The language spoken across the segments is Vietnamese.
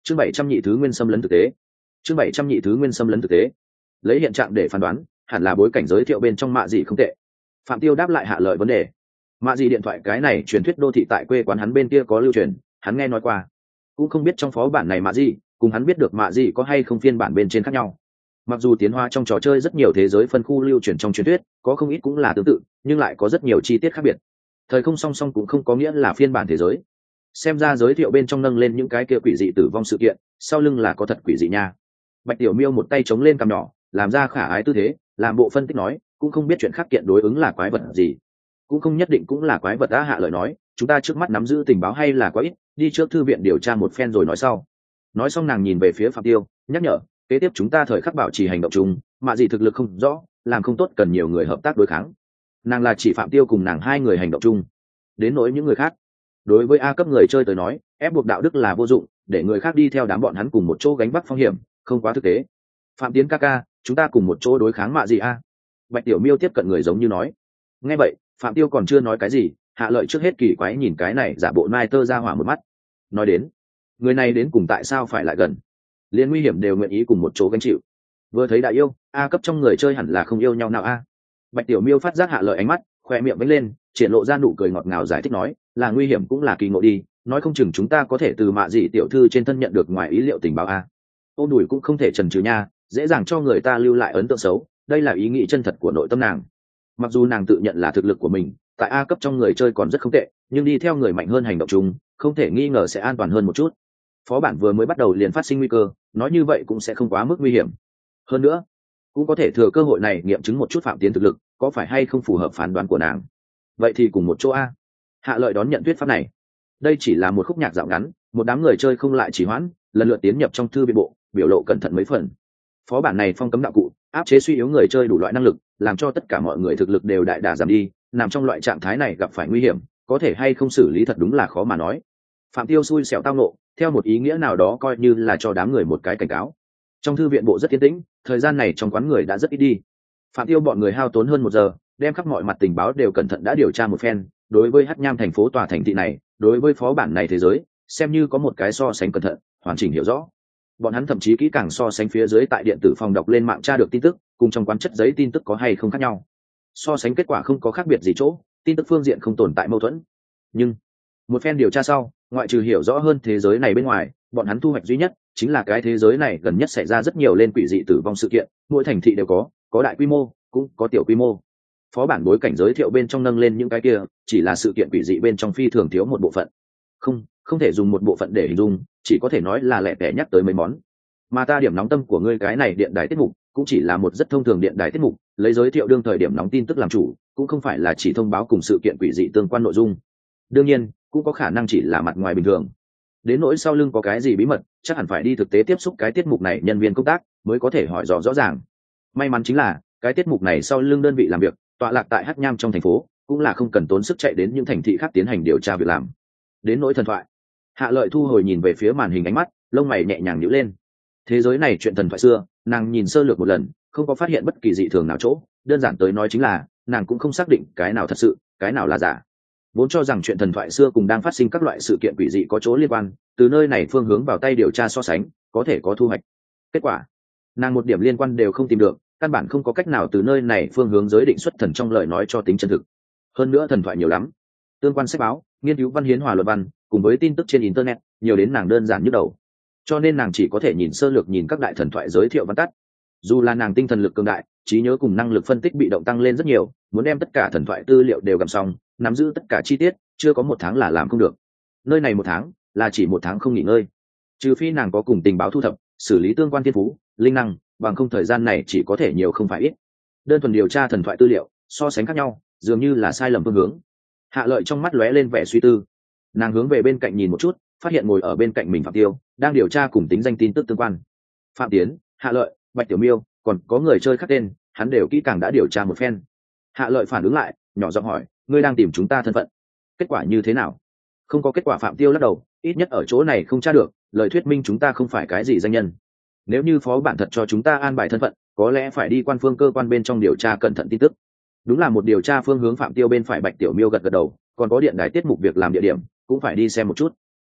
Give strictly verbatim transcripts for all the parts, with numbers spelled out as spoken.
chương bảy trăm nhị thứ nguyên xâm lấn thực tế chương bảy trăm nhị thứ nguyên xâm lấn thực tế lấy hiện trạng để phán đoán hẳn là bối cảnh giới thiệu bên trong mạ gì không tệ. Phạm Tiêu đáp lại Hạ Lợi vấn đề. Mạ gì điện thoại cái này truyền thuyết đô thị tại quê quán hắn bên kia có lưu truyền, hắn nghe nói qua, cũng không biết trong phó bản này mạ gì cùng hắn biết được mạ gì có hay không phiên bản bên trên khác nhau. Mặc dù tiến hóa trong trò chơi rất nhiều thế giới phân khu lưu truyền trong truyền thuyết có không ít cũng là tương tự, nhưng lại có rất nhiều chi tiết khác biệt. Thời không song song cũng không có nghĩa là phiên bản thế giới. Xem ra giới thiệu bên trong nâng lên những cái kia quỷ dị tử vong sự kiện, sau lưng là có thật quỷ dị nha. Bạch Tiểu Miêu một tay chống lên cằm nhỏ, làm ra khả ái tư thế, làm bộ phân tích nói, cũng không biết chuyện khác kiện đối ứng là quái vật gì, cũng không nhất định cũng là quái vật. Đã Hạ Lợi nói, chúng ta trước mắt nắm giữ tình báo hay là quá ít, đi trước thư viện điều tra một phen rồi nói sau. Nói xong nàng nhìn về phía Phạm Tiêu, nhắc nhở, kế tiếp chúng ta thời khắc bảo trì hành động chung, mà gì thực lực không rõ, làm không tốt cần nhiều người hợp tác đối kháng. Nàng là chỉ Phạm Tiêu cùng nàng hai người hành động chung. Đến nỗi những người khác, đối với A cấp người chơi tới nói, ép buộc đạo đức là vô dụng, để người khác đi theo đám bọn hắn cùng một chỗ gánh vác phong hiểm, không quá thực tế. Phạm Tiến ca ca, chúng ta cùng một chỗ đối kháng mạ gì a? Bạch Tiểu Miêu tiếp cận người giống như nói. Nghe vậy, Phạm Tiêu còn chưa nói cái gì, Hạ Lợi trước hết kỳ quái nhìn cái này giả bộ nai tơ ra hỏa một mắt. Nói đến, người này đến cùng tại sao phải lại gần? Liên nguy hiểm đều nguyện ý cùng một chỗ gánh chịu. Vừa thấy đại yêu, A cấp trong người chơi hẳn là không yêu nhau nào a? Bạch Tiểu Miêu phát giác Hạ Lợi ánh mắt, khoe miệng vẫy lên, triển lộ ra nụ cười ngọt ngào giải thích nói, là nguy hiểm cũng là kỳ ngộ đi, nói không chừng chúng ta có thể từ mạ dị tiểu thư trên thân nhận được ngoài ý liệu tình báo a. Ôm đùi cũng không thể chần chừ nha, dễ dàng cho người ta lưu lại ấn tượng xấu, đây là ý nghĩ chân thật của nội tâm nàng. Mặc dù nàng tự nhận là thực lực của mình tại A cấp trong người chơi còn rất không tệ, nhưng đi theo người mạnh hơn hành động chung, không thể nghi ngờ sẽ an toàn hơn một chút. Phó bản vừa mới bắt đầu liền phát sinh nguy cơ, nói như vậy cũng sẽ không quá mức nguy hiểm. Hơn nữa, cũng có thể thừa cơ hội này nghiệm chứng một chút Phạm Tiến thực lực có phải hay không phù hợp phán đoán của nàng. Vậy thì cùng một chỗ a. Hạ Lợi đón nhận thuyết pháp này. Đây chỉ là một khúc nhạc dạo ngắn, một đám người chơi không lại chỉ hoãn, lần lượt tiến nhập trong thư viện bộ, biểu lộ cẩn thận mấy phần. Phó bản này phong cấm đạo cụ, áp chế suy yếu người chơi đủ loại năng lực, làm cho tất cả mọi người thực lực đều đại đà giảm đi, nằm trong loại trạng thái này gặp phải nguy hiểm, có thể hay không xử lý thật đúng là khó mà nói. Phạm Tiêu xui xẻo tao nộ, theo một ý nghĩa nào đó coi như là cho đám người một cái cảnh cáo. Trong thư viện bộ rất yên tĩnh, thời gian này trong quán người đã rất ít đi. Phạm Tiêu bọn người hao tốn hơn một giờ, đem khắp mọi mặt tình báo đều cẩn thận đã điều tra một phen. Đối với Hắc Nham thành phố tòa thành thị này, đối với phó bản này thế giới, xem như có một cái so sánh cẩn thận, hoàn chỉnh hiểu rõ. Bọn hắn thậm chí kỹ càng so sánh phía dưới tại điện tử phòng đọc lên mạng tra được tin tức, cùng trong quán chất giấy tin tức có hay không khác nhau. So sánh kết quả không có khác biệt gì chỗ, tin tức phương diện không tồn tại mâu thuẫn. Nhưng một phen điều tra sau, ngoại trừ hiểu rõ hơn thế giới này bên ngoài, bọn hắn thu hoạch duy nhất chính là cái thế giới này gần nhất xảy ra rất nhiều lên quỷ dị tử vong sự kiện, mỗi thành thị đều có, có đại quy mô, cũng có tiểu quy mô. Phó bản bối cảnh giới thiệu bên trong nâng lên những cái kia, chỉ là sự kiện quỷ dị bên trong phi thường thiếu một bộ phận. Không, không thể dùng một bộ phận để hình dung, chỉ có thể nói là lẻ tẻ nhắc tới mấy món. Mà ta điểm nóng tâm của ngươi cái này điện đài tiết mục, cũng chỉ là một rất thông thường điện đài tiết mục, lấy giới thiệu đương thời điểm nóng tin tức làm chủ, cũng không phải là chỉ thông báo cùng sự kiện quỷ dị tương quan nội dung. Đương nhiên, cũng có khả năng chỉ là mặt ngoài bình thường. Đến nỗi sau lưng có cái gì bí mật, chắc hẳn phải đi thực tế tiếp xúc cái tiết mục này nhân viên công tác mới có thể hỏi rõ rõ ràng. May mắn chính là cái tiết mục này sau lưng đơn vị làm việc tọa lạc tại Hắc Nham trong thành phố, cũng là không cần tốn sức chạy đến những thành thị khác tiến hành điều tra việc làm. Đến nỗi thần thoại, Hạ Lợi thu hồi nhìn về phía màn hình ánh mắt, lông mày nhẹ nhàng nhíu lên. Thế giới này chuyện thần thoại xưa, nàng nhìn sơ lược một lần, không có phát hiện bất kỳ dị thường nào chỗ, đơn giản tới nói chính là nàng cũng không xác định cái nào thật sự, cái nào là giả. Vốn cho rằng chuyện thần thoại xưa cùng đang phát sinh các loại sự kiện quỷ dị có chỗ liên quan, từ nơi này phương hướng vào tay điều tra so sánh, có thể có thu hoạch. Kết quả, nàng một điểm liên quan đều không tìm được, căn bản không có cách nào từ nơi này phương hướng giới định xuất thần trong lời nói cho tính chân thực. Hơn nữa thần thoại nhiều lắm, tương quan sách báo, nghiên cứu văn hiến hòa luận văn, cùng với tin tức trên internet, nhiều đến nàng đơn giản nhức đầu. Cho nên nàng chỉ có thể nhìn sơ lược nhìn các đại thần thoại giới thiệu văn tắt. Dù là nàng tinh thần lực cường đại, trí nhớ cùng năng lực phân tích bị động tăng lên rất nhiều, muốn đem tất cả thần thoại tư liệu đều gặm xong, nắm giữ tất cả chi tiết, chưa có một tháng là làm không được. Nơi này một tháng, là chỉ một tháng không nghỉ ngơi. Trừ phi nàng có cùng tình báo thu thập, xử lý tương quan thiên phú, linh năng, bằng không thời gian này chỉ có thể nhiều không phải ít. Đơn thuần điều tra thần thoại tư liệu, so sánh khác nhau, dường như là sai lầm phương hướng. Hạ Lợi trong mắt lóe lên vẻ suy tư. Nàng hướng về bên cạnh nhìn một chút, phát hiện ngồi ở bên cạnh mình Phạm Tiêu đang điều tra cùng tính danh tin tức tương quan. Phạm Tiến, Hạ Lợi, Bạch Tiểu Miêu, còn có người chơi khác tên, hắn đều kỹ càng đã điều tra một phen. Hạ Lợi phản ứng lại, nhỏ giọng hỏi, ngươi đang tìm chúng ta thân phận, kết quả như thế nào? Không có kết quả. Phạm Tiêu lắc đầu, ít nhất ở chỗ này không tra được, lời thuyết minh chúng ta không phải cái gì danh nhân. Nếu như phó bản thật cho chúng ta an bài thân phận, có lẽ phải đi quan phương cơ quan bên trong điều tra cẩn thận tin tức. Đúng là một điều tra phương hướng. Phạm Tiêu bên phải Bạch Tiểu Miêu gật gật đầu, còn có điện đài tiết mục việc làm địa điểm cũng phải đi xem một chút.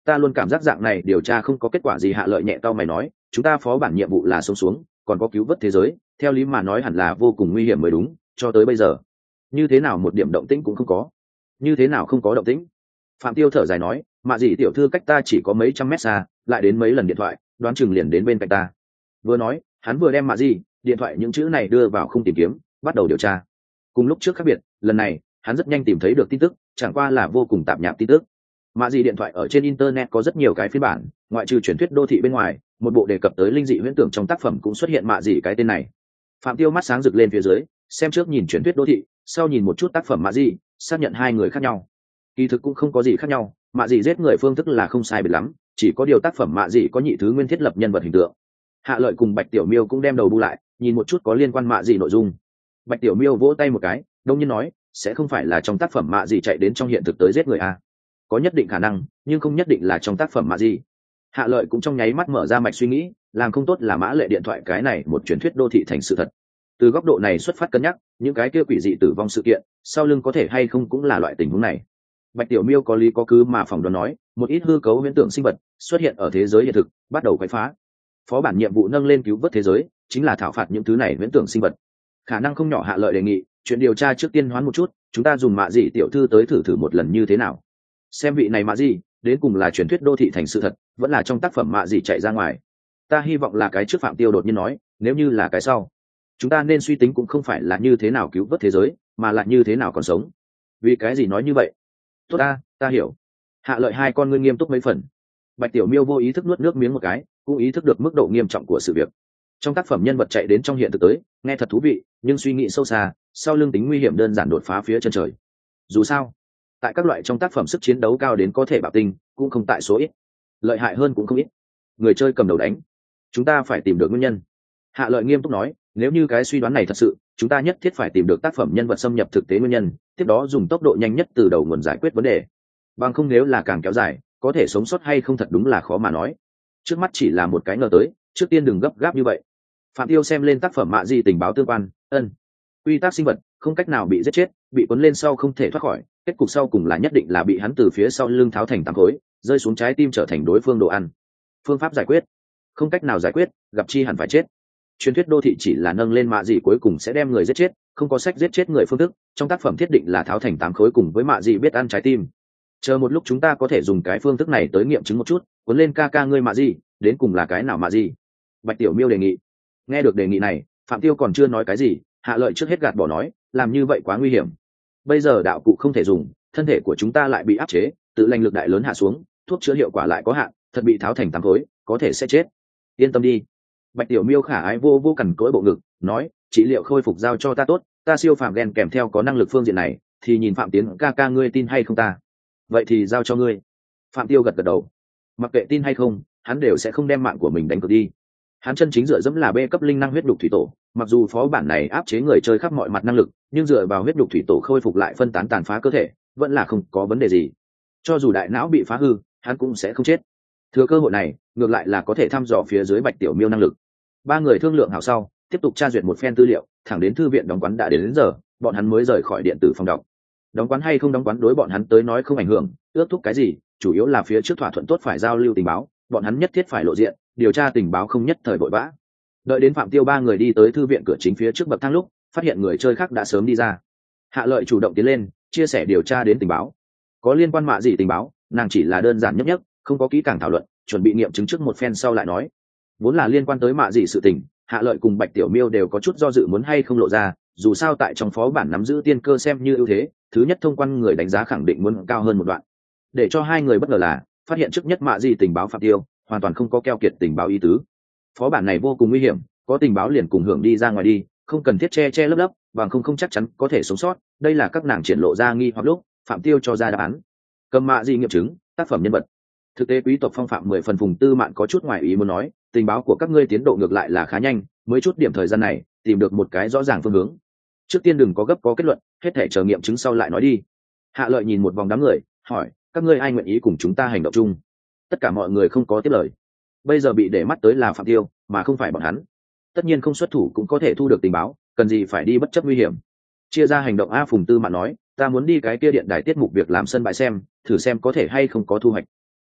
ta luôn cảm giác dạng này điều tra không có kết quả gì. Hạ Lợi nhẹ tao mày nói, chúng ta phó bản nhiệm vụ là sống xuống còn có cứu vớt thế giới, theo lý mà nói hẳn là vô cùng nguy hiểm mới đúng, cho tới bây giờ như thế nào một điểm động tĩnh cũng không có. Như thế nào không có động tĩnh? Phạm Tiêu thở dài nói, mạ dị tiểu thư cách ta chỉ có mấy trăm mét xa, lại đến mấy lần điện thoại đoán chừng liền đến bên cạnh ta. Vừa nói hắn vừa đem mạ dị điện thoại những chữ này đưa vào khung tìm kiếm, bắt đầu điều tra. Cùng lúc trước khác biệt, lần này hắn rất nhanh tìm thấy được tin tức, chẳng qua là vô cùng tạp nhạp tin tức. Mạ dị điện thoại ở trên internet có rất nhiều cái phiên bản, ngoại trừ truyền thuyết đô thị bên ngoài, một bộ đề cập tới linh dị huyễn tưởng trong tác phẩm cũng xuất hiện mạ dị cái tên này. Phạm Tiêu mắt sáng rực lên phía dưới, xem trước nhìn truyền thuyết đô thị, sau nhìn một chút tác phẩm mạ dị, xác nhận hai người khác nhau. Kỳ thực cũng không có gì khác nhau, mạ dị giết người phương thức là không sai biệt lắm, chỉ có điều tác phẩm mạ dị có nhị thứ nguyên thiết lập nhân vật hình tượng. Hạ Lợi cùng Bạch Tiểu Miêu cũng đem đầu bu lại, nhìn một chút có liên quan mạ dị nội dung. Bạch Tiểu Miêu vỗ tay một cái, đông nhiên nói, sẽ không phải là trong tác phẩm mạ dị chạy đến trong hiện thực tới giết người à? Có nhất định khả năng, nhưng không nhất định là trong tác phẩm mạ dị. Hạ Lợi cũng trong nháy mắt mở ra mạch suy nghĩ, làm không tốt là mã lệ điện thoại cái này một truyền thuyết đô thị thành sự thật. Từ góc độ này xuất phát cân nhắc, những cái kia quỷ dị tử vong sự kiện sau lưng có thể hay không cũng là loại tình huống này. Bạch Tiểu Miêu có lý có cứ mà phỏng đoán nói, một ít hư cấu huyễn tượng sinh vật xuất hiện ở thế giới hiện thực, bắt đầu quấy phá. Phó bản nhiệm vụ nâng lên cứu vớt thế giới, chính là thảo phạt những thứ này huyễn tưởng sinh vật. Khả năng không nhỏ. Hạ Lợi đề nghị, chuyện điều tra trước tiên hoán một chút, chúng ta dùng mạ dị tiểu thư tới thử thử một lần như thế nào. Xem vị này mạ dị, đến cùng là truyền thuyết đô thị thành sự thật, vẫn là trong tác phẩm mạ dị chạy ra ngoài. Ta hy vọng là cái trước. Phạm Tiêu đột nhiên nói, nếu như là cái sau, chúng ta nên suy tính cũng không phải là như thế nào cứu vớt thế giới, mà là như thế nào còn sống. Vì cái gì nói như vậy? Tốt ta, ta hiểu. Hạ Lợi hai con ngươi nghiêm túc mấy phần. Bạch Tiểu Miêu vô ý thức nuốt nước miếng một cái, cũng ý thức được mức độ nghiêm trọng của sự việc. Trong tác phẩm nhân vật chạy đến trong hiện thực tới, nghe thật thú vị, nhưng suy nghĩ sâu xa, sau lưng tính nguy hiểm đơn giản đột phá phía chân trời. Dù sao, tại các loại trong tác phẩm sức chiến đấu cao đến có thể bạo tinh, cũng không tại số ít. Lợi hại hơn cũng không ít. Người chơi cầm đầu đánh. Chúng ta phải tìm được nguyên nhân. Hạ Lợi nghiêm túc nói, nếu như cái suy đoán này thật sự, chúng ta nhất thiết phải tìm được tác phẩm nhân vật xâm nhập thực tế nguyên nhân, tiếp đó dùng tốc độ nhanh nhất từ đầu nguồn giải quyết vấn đề. Bằng không nếu là càng kéo dài, có thể sống sót hay không thật đúng là khó mà nói. Trước mắt chỉ là một cái ngờ tới, trước tiên đừng gấp gáp như vậy. Phạm Tiêu xem lên tác phẩm mạ dị tình báo tương quan, ân. Quy tắc sinh vật không cách nào bị giết chết, bị cuốn lên sau không thể thoát khỏi, kết cục sau cùng là nhất định là bị hắn từ phía sau lưng tháo thành tám khối, rơi xuống trái tim trở thành đối phương đồ ăn. Phương pháp giải quyết, không cách nào giải quyết, gặp chi hẳn phải chết. Truyền thuyết đô thị chỉ là nâng lên mạ dị cuối cùng sẽ đem người giết chết, không có sách giết chết người phương thức, trong tác phẩm thiết định là tháo thành tám khối cùng với mạ dị biết ăn trái tim. Chờ một lúc chúng ta có thể dùng cái phương thức này tới nghiệm chứng một chút, cuốn lên ca ca ngươi mạ dị, đến cùng là cái nào mạ dị? Bạch Tiểu Miêu đề nghị. Nghe được đề nghị này, Phạm Tiêu còn chưa nói cái gì, Hạ Lợi trước hết gạt bỏ nói, làm như vậy quá nguy hiểm. Bây giờ đạo cụ không thể dùng, thân thể của chúng ta lại bị áp chế, tự lành lực đại lớn hạ xuống, thuốc chữa hiệu quả lại có hạn, thật bị tháo thành tám khối, có thể sẽ chết. Yên tâm đi. Bạch Tiểu Miêu khả ái vô vô cằn cỗi bộ ngực, nói, trị liệu khôi phục giao cho ta tốt, ta siêu phàm gen kèm theo có năng lực phương diện này, thì nhìn Phạm Tiến ca ca ngươi tin hay không ta. Vậy thì giao cho ngươi. Phạm Tiêu gật gật đầu. Mặc kệ tin hay không, hắn đều sẽ không đem mạng của mình đánh cược đi. Hắn chân chính dựa dẫm là B cấp linh năng huyết đục thủy tổ, mặc dù phó bản này áp chế người chơi khắp mọi mặt năng lực, nhưng dựa vào huyết đục thủy tổ khôi phục lại phân tán tàn phá cơ thể, vẫn là không có vấn đề gì. Cho dù đại não bị phá hư, hắn cũng sẽ không chết. Thừa cơ hội này, ngược lại là có thể thăm dò phía dưới Bạch Tiểu Miêu năng lực. Ba người thương lượng hảo sau, tiếp tục tra duyệt một phen tư liệu, thẳng đến thư viện đóng quán đã đến, đến giờ, bọn hắn mới rời khỏi điện tử phòng đọc. Đóng quán hay không đóng quán đối bọn hắn tới nói không ảnh hưởng, ước thúc cái gì, chủ yếu là phía trước thỏa thuận tốt phải giao lưu tình báo, bọn hắn nhất thiết phải lộ diện, điều tra tình báo không nhất thời vội vã. Đợi đến Phạm Tiêu ba người đi tới thư viện cửa chính phía trước bậc thang lúc, phát hiện người chơi khác đã sớm đi ra. Hạ Lợi chủ động tiến lên, chia sẻ điều tra đến tình báo. Có liên quan mạ gì tình báo, nàng chỉ là đơn giản nhất nhất, không có kỹ càng thảo luận, chuẩn bị nghiệm chứng trước một phen sau lại nói. Vốn là liên quan tới mạ gì sự tình, Hạ Lợi cùng Bạch Tiểu Miêu đều có chút do dự muốn hay không lộ ra, dù sao tại trong phó bản nắm giữ tiên cơ xem như ưu thế, thứ nhất thông quan người đánh giá khẳng định muốn cao hơn một đoạn. Để cho hai người bất ngờ là, phát hiện trước nhất mạ gì tình báo Phạm Tiêu, hoàn toàn không có keo kiệt tình báo ý tứ. Phó bản này vô cùng nguy hiểm, có tình báo liền cùng hưởng đi ra ngoài đi, không cần thiết che che lấp lấp, bằng không không chắc chắn có thể sống sót. Đây là các nàng triển lộ ra nghi hoặc lúc Phạm Tiêu cho ra đáp án. Cầm mạ gì nghiệm chứng, tác phẩm nhân vật. Thực tế quý tộc phong phạm mười phần. Phùng Tư Mạn có chút ngoài ý muốn nói, tình báo của các ngươi tiến độ ngược lại là khá nhanh, mới chút điểm thời gian này tìm được một cái rõ ràng phương hướng. Trước tiên đừng có gấp có kết luận, hết thể chờ nghiệm chứng sau lại nói đi. Hạ Lợi nhìn một vòng đám người, hỏi, các ngươi ai nguyện ý cùng chúng ta hành động chung? Tất cả mọi người không có tiếp lời. Bây giờ bị để mắt tới là Phạm Tiêu, mà không phải bọn hắn. Tất nhiên không xuất thủ cũng có thể thu được tình báo, cần gì phải đi bất chấp nguy hiểm. Chia ra hành động a. Phùng Tư Mạn nói, ta muốn đi cái kia điện đài tiết mục việc làm sân bãi xem, thử xem có thể hay không có thu hoạch.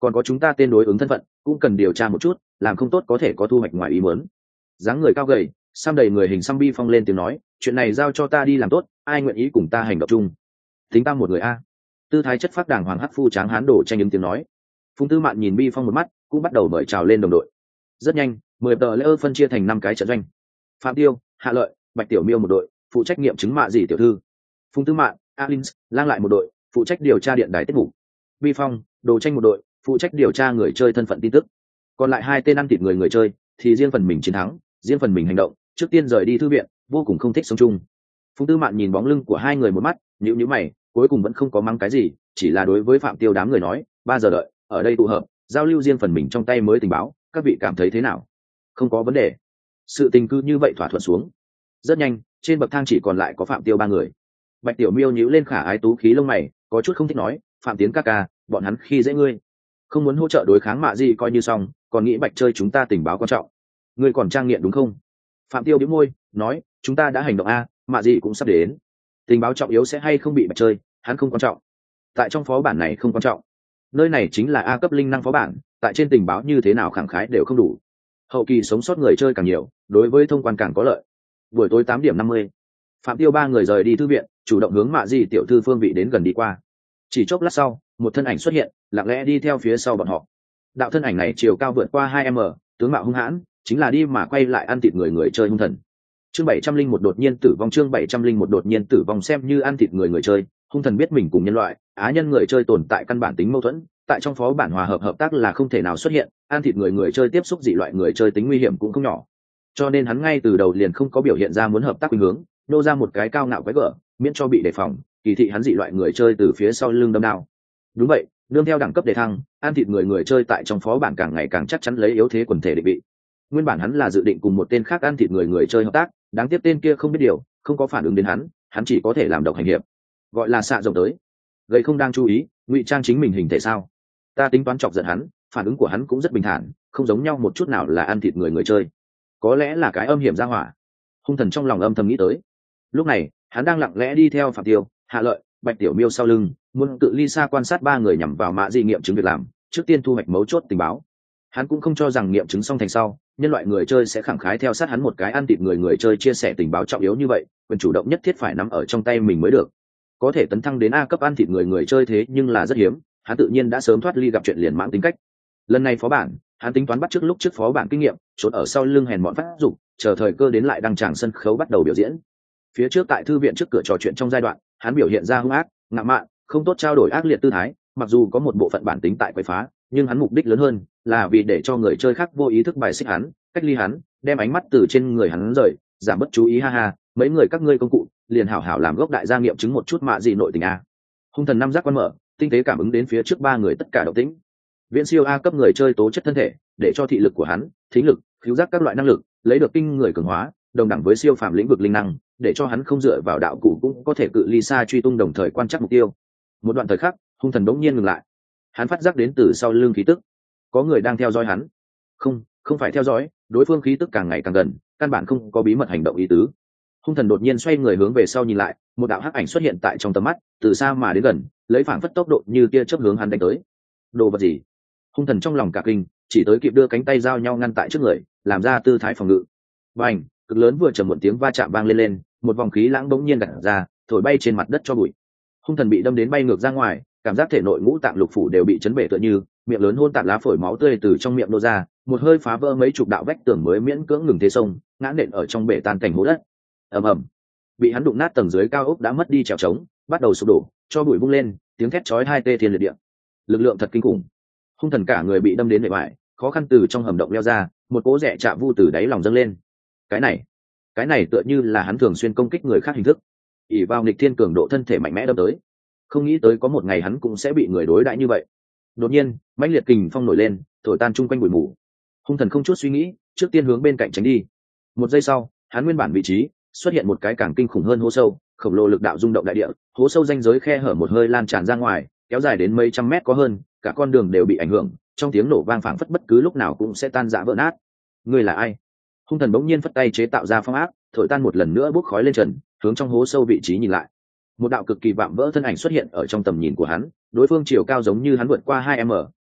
còn có chúng ta tên đối ứng thân phận cũng cần điều tra một chút, làm không tốt có thể có thu hoạch ngoài ý muốn. Dáng người cao gầy, sam đầy người hình xăm bi phong lên tiếng nói, chuyện này giao cho ta đi làm tốt, ai nguyện ý cùng ta hành động chung. Tính ta một người a. Tư thái chất phác đàng hoàng hắc phu tráng hán đổ tranh ứng tiếng nói. Phùng Tư Mạn nhìn bi phong một mắt, cũng bắt đầu mời chào lên đồng đội. Rất nhanh, mười tờ lễ phân chia thành năm cái trận doanh. Phạm Tiêu, Hạ Lợi, Bạch Tiểu Miêu một đội, phụ trách nghiệm chứng mạ gì tiểu thư. Phùng Tư Mạn, Alins, Lang lại một đội, phụ trách điều tra điện đài tiết mục. Bi Phong, Đồ Tranh một đội, phụ trách điều tra người chơi thân phận tin tức. Còn lại hai tên ăn thịt người người chơi thì riêng phần mình chiến thắng, riêng phần mình hành động, trước tiên rời đi thư viện, vô cùng không thích sống chung. Phùng Tư Mạn nhìn bóng lưng của hai người một mắt, nhíu nhíu mày, cuối cùng vẫn không có mắng cái gì, chỉ là đối với Phạm Tiêu đám người nói, ba giờ đợi, ở đây tụ hợp, giao lưu riêng phần mình trong tay mới tình báo, các vị cảm thấy thế nào? Không có vấn đề. Sự tình cứ như vậy thỏa thuận xuống. Rất nhanh, trên bậc thang chỉ còn lại có Phạm Tiêu ba người. Bạch Tiểu Miêu nhíu lên khả ái tú khí lông mày, có chút không thích nói, Phạm Tiến ca ca, bọn hắn khi dễ ngươi, không muốn hỗ trợ đối kháng mạ gì coi như xong, còn nghĩ Bạch chơi chúng ta tình báo quan trọng. Ngươi còn trang nghiện đúng không? Phạm Tiêu bĩu môi, nói, chúng ta đã hành động a, mạ gì cũng sắp đến. Tình báo trọng yếu sẽ hay không bị Bạch chơi, hắn không quan trọng. Tại trong phó bản này không quan trọng. Nơi này chính là A cấp linh năng phó bản, tại trên tình báo như thế nào khẳng khái đều không đủ. Hậu kỳ sống sót người chơi càng nhiều, đối với thông quan càng có lợi. Buổi tối tám điểm năm mươi, Phạm Tiêu ba người rời đi thư viện, chủ động hướng mạ gì tiểu thư phương vị đến gần đi qua. Chỉ chốc lát sau, một thân ảnh xuất hiện, lặng lẽ đi theo phía sau bọn họ. Đạo thân ảnh này chiều cao vượt qua hai mét, tướng mạo hung hãn, chính là đi mà quay lại ăn thịt người người chơi hung thần. Chương bảy trăm linh một đột nhiên tử vong, chương bảy trăm linh một đột nhiên tử vong xem như ăn thịt người người chơi, hung thần biết mình cùng nhân loại, á nhân người chơi tồn tại căn bản tính mâu thuẫn, tại trong phó bản hòa hợp hợp tác là không thể nào xuất hiện, ăn thịt người người chơi tiếp xúc dị loại người chơi tính nguy hiểm cũng không nhỏ. Cho nên hắn ngay từ đầu liền không có biểu hiện ra muốn hợp tác khuynh hướng, nô ra một cái cao ngạo quái gở, miễn cho bị đề phòng, kỳ thị hắn dị loại người chơi từ phía sau lưng đâm đao. Đúng vậy, nương theo đẳng cấp đề thăng, ăn thịt người người chơi tại trong phó bản càng ngày càng chắc chắn lấy yếu thế quần thể định vị. Nguyên bản hắn là dự định cùng một tên khác ăn thịt người người chơi hợp tác, đáng tiếc tên kia không biết điều, không có phản ứng đến hắn, hắn chỉ có thể làm độc hành hiệp, gọi là xạ rộng tới. Gây không đang chú ý, ngụy trang chính mình hình thể sao? Ta tính toán chọc giận hắn, phản ứng của hắn cũng rất bình thản, không giống nhau một chút nào là ăn thịt người người chơi. Có lẽ là cái âm hiểm ra hỏa. Hung thần trong lòng âm thầm nghĩ tới. Lúc này, hắn đang lặng lẽ đi theo Phạm Tiêu, Hạ Lợi, Bạch Tiểu Miêu sau lưng, muốn tự ly xa quan sát ba người nhằm vào mã dị nghiệm chứng việc làm, trước tiên thu hoạch mấu chốt tình báo. Hắn cũng không cho rằng nghiệm chứng xong thành sau, nhân loại người chơi sẽ khẳng khái theo sát hắn một cái ăn thịt người người chơi chia sẻ tình báo trọng yếu như vậy, quyền chủ động nhất thiết phải nắm ở trong tay mình mới được. Có thể tấn thăng đến A cấp ăn thịt người người chơi thế nhưng là rất hiếm, hắn tự nhiên đã sớm thoát ly gặp chuyện liền mãng tính cách. Lần này phó bản, hắn tính toán bắt trước lúc trước phó bản kinh nghiệm, trốn ở sau lưng hèn mọn phát dục, chờ thời cơ đến lại đăng tràng sân khấu bắt đầu biểu diễn. Phía trước tại thư viện trước cửa trò chuyện trong giai đoạn, hắn biểu hiện ra hung ác, ngạo mạn, không tốt trao đổi ác liệt tư thái, mặc dù có một bộ phận bản tính tại quấy phá, nhưng hắn mục đích lớn hơn là vì để cho người chơi khác vô ý thức bài xích hắn, cách ly hắn, đem ánh mắt từ trên người hắn rời, giảm bất chú ý ha ha, mấy người các ngươi công cụ, liền hảo hảo làm gốc đại gia nghiệm chứng một chút mạ gì nội tình a. Hung thần năm giác quan mở, tinh tế cảm ứng đến phía trước ba người tất cả động tĩnh. Viễn siêu A cấp người chơi tố chất thân thể, để cho thị lực của hắn, thính lực, khứu giác các loại năng lực, lấy được kinh người cường hóa, đồng đẳng với siêu phàm lĩnh vực linh năng, để cho hắn không dựa vào đạo cụ cũng có thể cự ly xa truy tung đồng thời quan trắc mục tiêu. Một đoạn thời khắc, hung thần đống nhiên ngừng lại. Hắn phát giác đến từ sau lưng khí tức, có người đang theo dõi hắn. Không, không phải theo dõi, đối phương khí tức càng ngày càng gần, căn bản không có bí mật hành động ý tứ. Hung thần đột nhiên xoay người hướng về sau nhìn lại, một đạo hắc ảnh xuất hiện tại trong tầm mắt, từ xa mà đến gần, lấy phảng phất tốc độ như tia chớp hướng hắn đánh tới. Đồ vật gì? Hung thần trong lòng cả kinh, chỉ tới kịp đưa cánh tay giao nhau ngăn tại trước người, làm ra tư thái phòng ngự. Bành, cực lớn vừa trầm một tiếng va chạm vang lên lên, một vòng khí lãng bỗng nhiên gặt ra, thổi bay trên mặt đất cho bụi. Hung thần bị đâm đến bay ngược ra ngoài, cảm giác thể nội ngũ tạng lục phủ đều bị chấn bể tựa như, miệng lớn hôn tạp lá phổi máu tươi từ trong miệng nô ra, một hơi phá vỡ mấy chục đạo vách tường mới miễn cưỡng ngừng thế sông, ngã nện ở trong bể tan cảnh hố đất. Ầm ầm, bị hắn đụng nát tầng dưới cao ốc đã mất đi trèo trống, bắt đầu sụp đổ, cho bụi vung lên, tiếng thét chói tai tê thiên liệt địa. Lực lượng thật kinh khủng. Hung thần cả người bị đâm đến bề ngoài, khó khăn từ trong hầm động leo ra, một cỗ rẻ chạm vu từ đáy lòng dâng lên. Cái này, cái này tựa như là hắn thường xuyên công kích người khác hình thức, ỷ vào nghịch thiên cường độ thân thể mạnh mẽ đâm tới. Không nghĩ tới có một ngày hắn cũng sẽ bị người đối đãi như vậy. Đột nhiên, mãnh liệt kình phong nổi lên, thổi tan chung quanh bụi mù. Hung thần không chút suy nghĩ, trước tiên hướng bên cạnh tránh đi. Một giây sau, hắn nguyên bản vị trí xuất hiện một cái càng kinh khủng hơn hố sâu, khổng lồ lực đạo rung động đại địa, hố sâu ranh giới khe hở một hơi lan tràn ra ngoài, kéo dài đến mấy trăm mét có hơn, cả con đường đều bị ảnh hưởng, trong tiếng nổ vang phảng phất bất cứ lúc nào cũng sẽ tan rã vỡ nát. Ngươi là ai? Hung thần bỗng nhiên phất tay chế tạo ra phong áp, thổi tan một lần nữa bốc khói lên trần, hướng trong hố sâu vị trí nhìn lại. Một đạo cực kỳ vạm vỡ thân ảnh xuất hiện ở trong tầm nhìn của hắn, đối phương chiều cao giống như hắn vượt qua hai mét,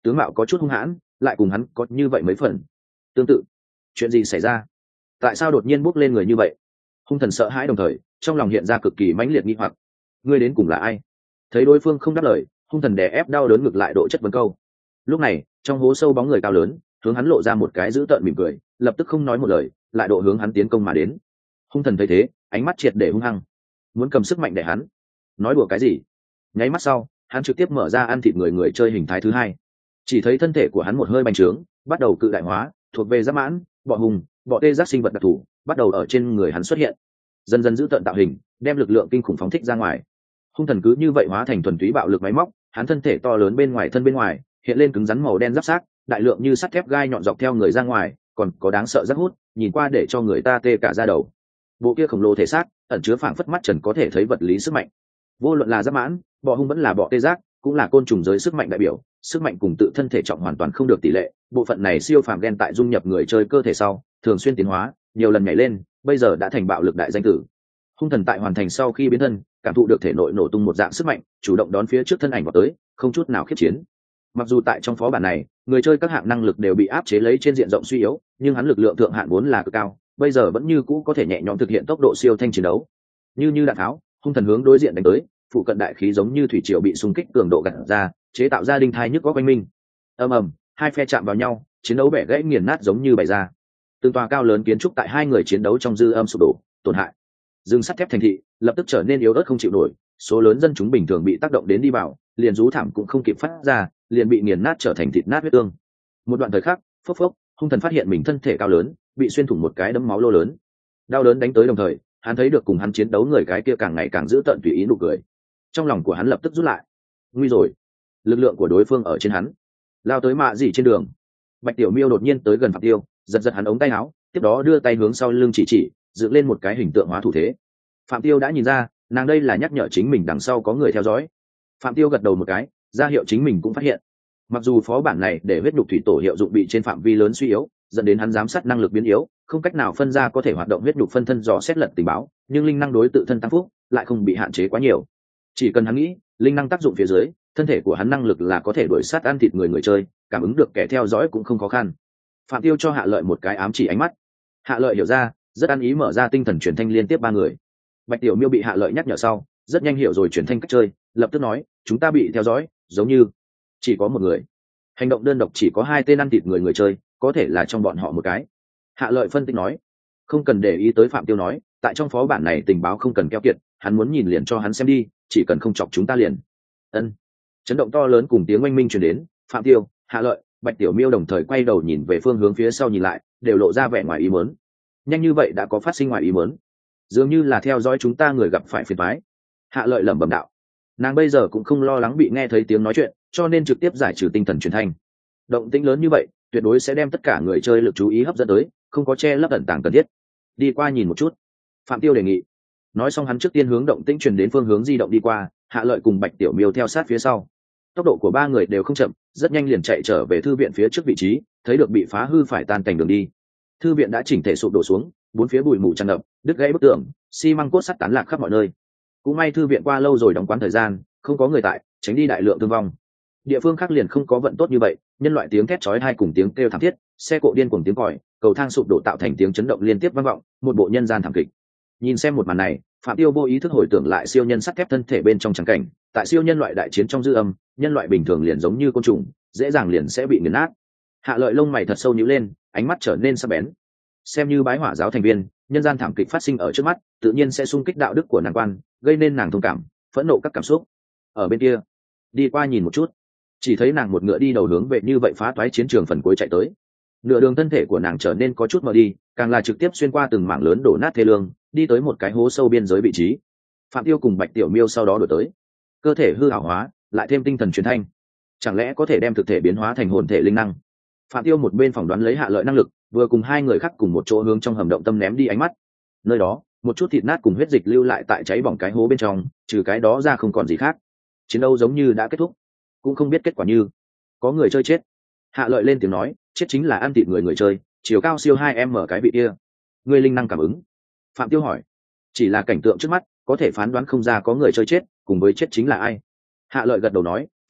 tướng mạo có chút hung hãn, lại cùng hắn có như vậy mấy phần tương tự. Chuyện gì xảy ra? Tại sao đột nhiên bốc lên người như vậy? Hung thần sợ hãi đồng thời trong lòng hiện ra cực kỳ mãnh liệt nghi hoặc. Ngươi đến cùng là ai? Thấy đối phương không đáp lời, hung thần đè ép đau đớn ngược lại độ chất vấn câu. Lúc này trong hố sâu bóng người cao lớn hướng hắn lộ ra một cái dữ tợn mỉm cười, lập tức không nói một lời, lại độ hướng hắn tiến công mà đến. Hung thần thấy thế, ánh mắt triệt để hung hăng, muốn cầm sức mạnh để hắn. Nói đùa cái gì? Nháy mắt sau, hắn trực tiếp mở ra ăn thịt người người chơi hình thái thứ hai. Chỉ thấy thân thể của hắn một hơi bành trướng, bắt đầu cự đại hóa, thuộc về giáp mãn, bọ hùng, bọ tê giác sinh vật đặc thù, bắt đầu ở trên người hắn xuất hiện. Dần dần giữ tợn tạo hình, đem lực lượng kinh khủng phóng thích ra ngoài. Hung thần cứ như vậy hóa thành thuần túy bạo lực máy móc, hắn thân thể to lớn bên ngoài thân bên ngoài, hiện lên cứng rắn màu đen giáp xác, đại lượng như sắt thép gai nhọn dọc theo người ra ngoài, còn có đáng sợ rất hút, nhìn qua để cho người ta tê cả da đầu. Bộ kia khổng lồ thể xác, ẩn chứa phảng phất mắt trần có thể thấy vật lý sức mạnh. Vô luận là giáp mãn, bọ hung vẫn là bọ tê giác, cũng là côn trùng giới sức mạnh đại biểu, sức mạnh cùng tự thân thể trọng hoàn toàn không được tỷ lệ. Bộ phận này siêu phàm gen tại dung nhập người chơi cơ thể sau, thường xuyên tiến hóa, nhiều lần nhảy lên, bây giờ đã thành bạo lực đại danh tử. Hung thần tại hoàn thành sau khi biến thân, cảm thụ được thể nội nổ tung một dạng sức mạnh, chủ động đón phía trước thân ảnh vào tới, không chút nào khiếp chiến. Mặc dù tại trong phó bản này, người chơi các hạng năng lực đều bị áp chế lấy trên diện rộng suy yếu, nhưng hắn lực lượng thượng hạn vốn là cực cao, bây giờ vẫn như cũ có thể nhẹ nhõm thực hiện tốc độ siêu thanh chiến đấu. Như như đạn tháo, hung thần hướng đối diện đánh tới, phụ cận đại khí giống như thủy triều bị xung kích cường độ gặt ra, chế tạo ra đinh thai nhức góc quanh minh. Ầm ầm, hai phe chạm vào nhau, chiến đấu bẻ gãy nghiền nát giống như bày ra. Từng tòa cao lớn kiến trúc tại hai người chiến đấu trong dư âm sụp đổ, tổn hại. Dương sắt thép thành thị lập tức trở nên yếu ớt không chịu nổi, số lớn dân chúng bình thường bị tác động đến đi vào, liền rú thảm cũng không kịp phát ra, liền bị nghiền nát trở thành thịt nát huyết tương. Một đoạn thời khắc, phốc phốc, hung thần phát hiện mình thân thể cao lớn bị xuyên thủng một cái đấm máu lô lớn. Đau đớn đánh tới đồng thời, hắn thấy được cùng hắn chiến đấu người cái kia càng ngày càng dữ tợn tùy ý nụ cười. Trong lòng của hắn lập tức rút lại. Nguy rồi, lực lượng của đối phương ở trên hắn. Lao tới mạ gì trên đường. Bạch Tiểu Miêu đột nhiên tới gần Phạm Tiêu, giật giật hắn ống tay áo, tiếp đó đưa tay hướng sau lưng chỉ chỉ, dựng lên một cái hình tượng hóa thủ thế. Phạm Tiêu đã nhìn ra, nàng đây là nhắc nhở chính mình đằng sau có người theo dõi. Phạm Tiêu gật đầu một cái, ra hiệu chính mình cũng phát hiện. Mặc dù phó bản này để huyết nhục thủy tổ hiệu dụng bị trên phạm vi lớn suy yếu, dẫn đến hắn giám sát năng lực biến yếu, không cách nào phân ra có thể hoạt động huyết nhục phân thân dò xét lật tình báo, nhưng linh năng đối tự thân tăng phúc lại không bị hạn chế quá nhiều. Chỉ cần hắn nghĩ, linh năng tác dụng phía dưới, thân thể của hắn năng lực là có thể đuổi sát ăn thịt người người chơi, cảm ứng được kẻ theo dõi cũng không khó khăn. Phạm Tiêu cho Hạ Lợi một cái ám chỉ ánh mắt. Hạ Lợi hiểu ra, rất ăn ý mở ra tinh thần truyền thanh liên tiếp ba người. Bạch Tiểu Miêu bị Hạ Lợi nhắc nhở sau, rất nhanh hiểu rồi truyền thanh cách chơi, lập tức nói, chúng ta bị theo dõi, giống như chỉ có một người. Hành động đơn độc chỉ có hai tên ăn thịt người người chơi, có thể là trong bọn họ một cái. Hạ Lợi phân tích nói, không cần để ý tới Phạm Tiêu nói, tại trong phó bản này tình báo không cần keo kiệt, hắn muốn nhìn liền cho hắn xem đi, chỉ cần không chọc chúng ta liền. Ân. Chấn động to lớn cùng tiếng oanh minh truyền đến, Phạm Tiêu, Hạ Lợi, Bạch Tiểu Miêu đồng thời quay đầu nhìn về phương hướng phía sau nhìn lại, đều lộ ra vẻ ngoài ý muốn. Nhanh như vậy đã có phát sinh ngoài ý muốn, dường như là theo dõi chúng ta người gặp phải phiền toái. Hạ Lợi lẩm bẩm đạo, nàng bây giờ cũng không lo lắng bị nghe thấy tiếng nói chuyện, cho nên trực tiếp giải trừ tinh thần truyền thanh. Động tĩnh lớn như vậy, tuyệt đối sẽ đem tất cả người chơi lực chú ý hấp dẫn tới, không có che lấp ẩn tàng cần thiết. Đi qua nhìn một chút, Phạm Tiêu đề nghị. Nói xong hắn trước tiên hướng động tĩnh truyền đến phương hướng di động đi qua, Hạ Lợi cùng Bạch Tiểu Miêu theo sát phía sau. Tốc độ của ba người đều không chậm, rất nhanh liền chạy trở về thư viện phía trước vị trí, thấy được bị phá hư phải tan cảnh đường đi. Thư viện đã chỉnh thể sụp đổ xuống, bốn phía bụi mù tràn ngập, đứt gãy bức tường, xi măng cốt sắt tán lạc khắp mọi nơi. Cũng may thư viện qua lâu rồi đóng quán thời gian, không có người tại, tránh đi đại lượng thương vong. Địa phương khác liền không có vận tốt như vậy, nhân loại tiếng thét chói tai cùng tiếng kêu thảm thiết, xe cộ điên cuồng tiếng còi, cầu thang sụp đổ tạo thành tiếng chấn động liên tiếp vang vọng, một bộ nhân gian thảm kịch. Nhìn xem một màn này, Phạm Tiêu vô ý thức hồi tưởng lại siêu nhân sắt thép thân thể bên trong trắng cảnh, tại siêu nhân loại đại chiến trong dư âm, nhân loại bình thường liền giống như côn trùng, dễ dàng liền sẽ bị nghiền nát. Hạ Lợi lông mày thật sâu nhíu lên, ánh mắt trở nên sắc bén. Xem như bái hỏa giáo thành viên, nhân gian thảm kịch phát sinh ở trước mắt, tự nhiên sẽ xung kích đạo đức của nàng quan, gây nên nàng thông cảm, phẫn nộ các cảm xúc. Ở bên kia, đi qua nhìn một chút, chỉ thấy nàng một ngựa đi đầu hướng về như vậy phá toái chiến trường phần cuối chạy tới. Nửa đường thân thể của nàng trở nên có chút mờ đi, càng là trực tiếp xuyên qua từng mảng lớn đổ nát thê lương, đi tới một cái hố sâu biên giới vị trí. Phạm Tiêu cùng Bạch Tiểu Miêu sau đó đuổi tới. Cơ thể hư ảo hóa, lại thêm tinh thần truyền thanh, chẳng lẽ có thể đem thực thể biến hóa thành hồn thể linh năng? Phạm Tiêu một bên phỏng đoán lấy Hạ Lợi năng lực, vừa cùng hai người khác cùng một chỗ hướng trong hầm động tâm ném đi ánh mắt. Nơi đó, một chút thịt nát cùng huyết dịch lưu lại tại cháy bỏng cái hố bên trong, trừ cái đó ra không còn gì khác. Chiến đấu giống như đã kết thúc, cũng không biết kết quả như có người chơi chết. Hạ Lợi lên tiếng nói, chết chính là ăn thịt người người chơi, chiều cao siêu hai em mở cái vị kia. Người linh năng cảm ứng. Phạm Tiêu hỏi, chỉ là cảnh tượng trước mắt, có thể phán đoán không ra có người chơi chết, cùng với chết chính là ai. Hạ Lợi gật đầu nói,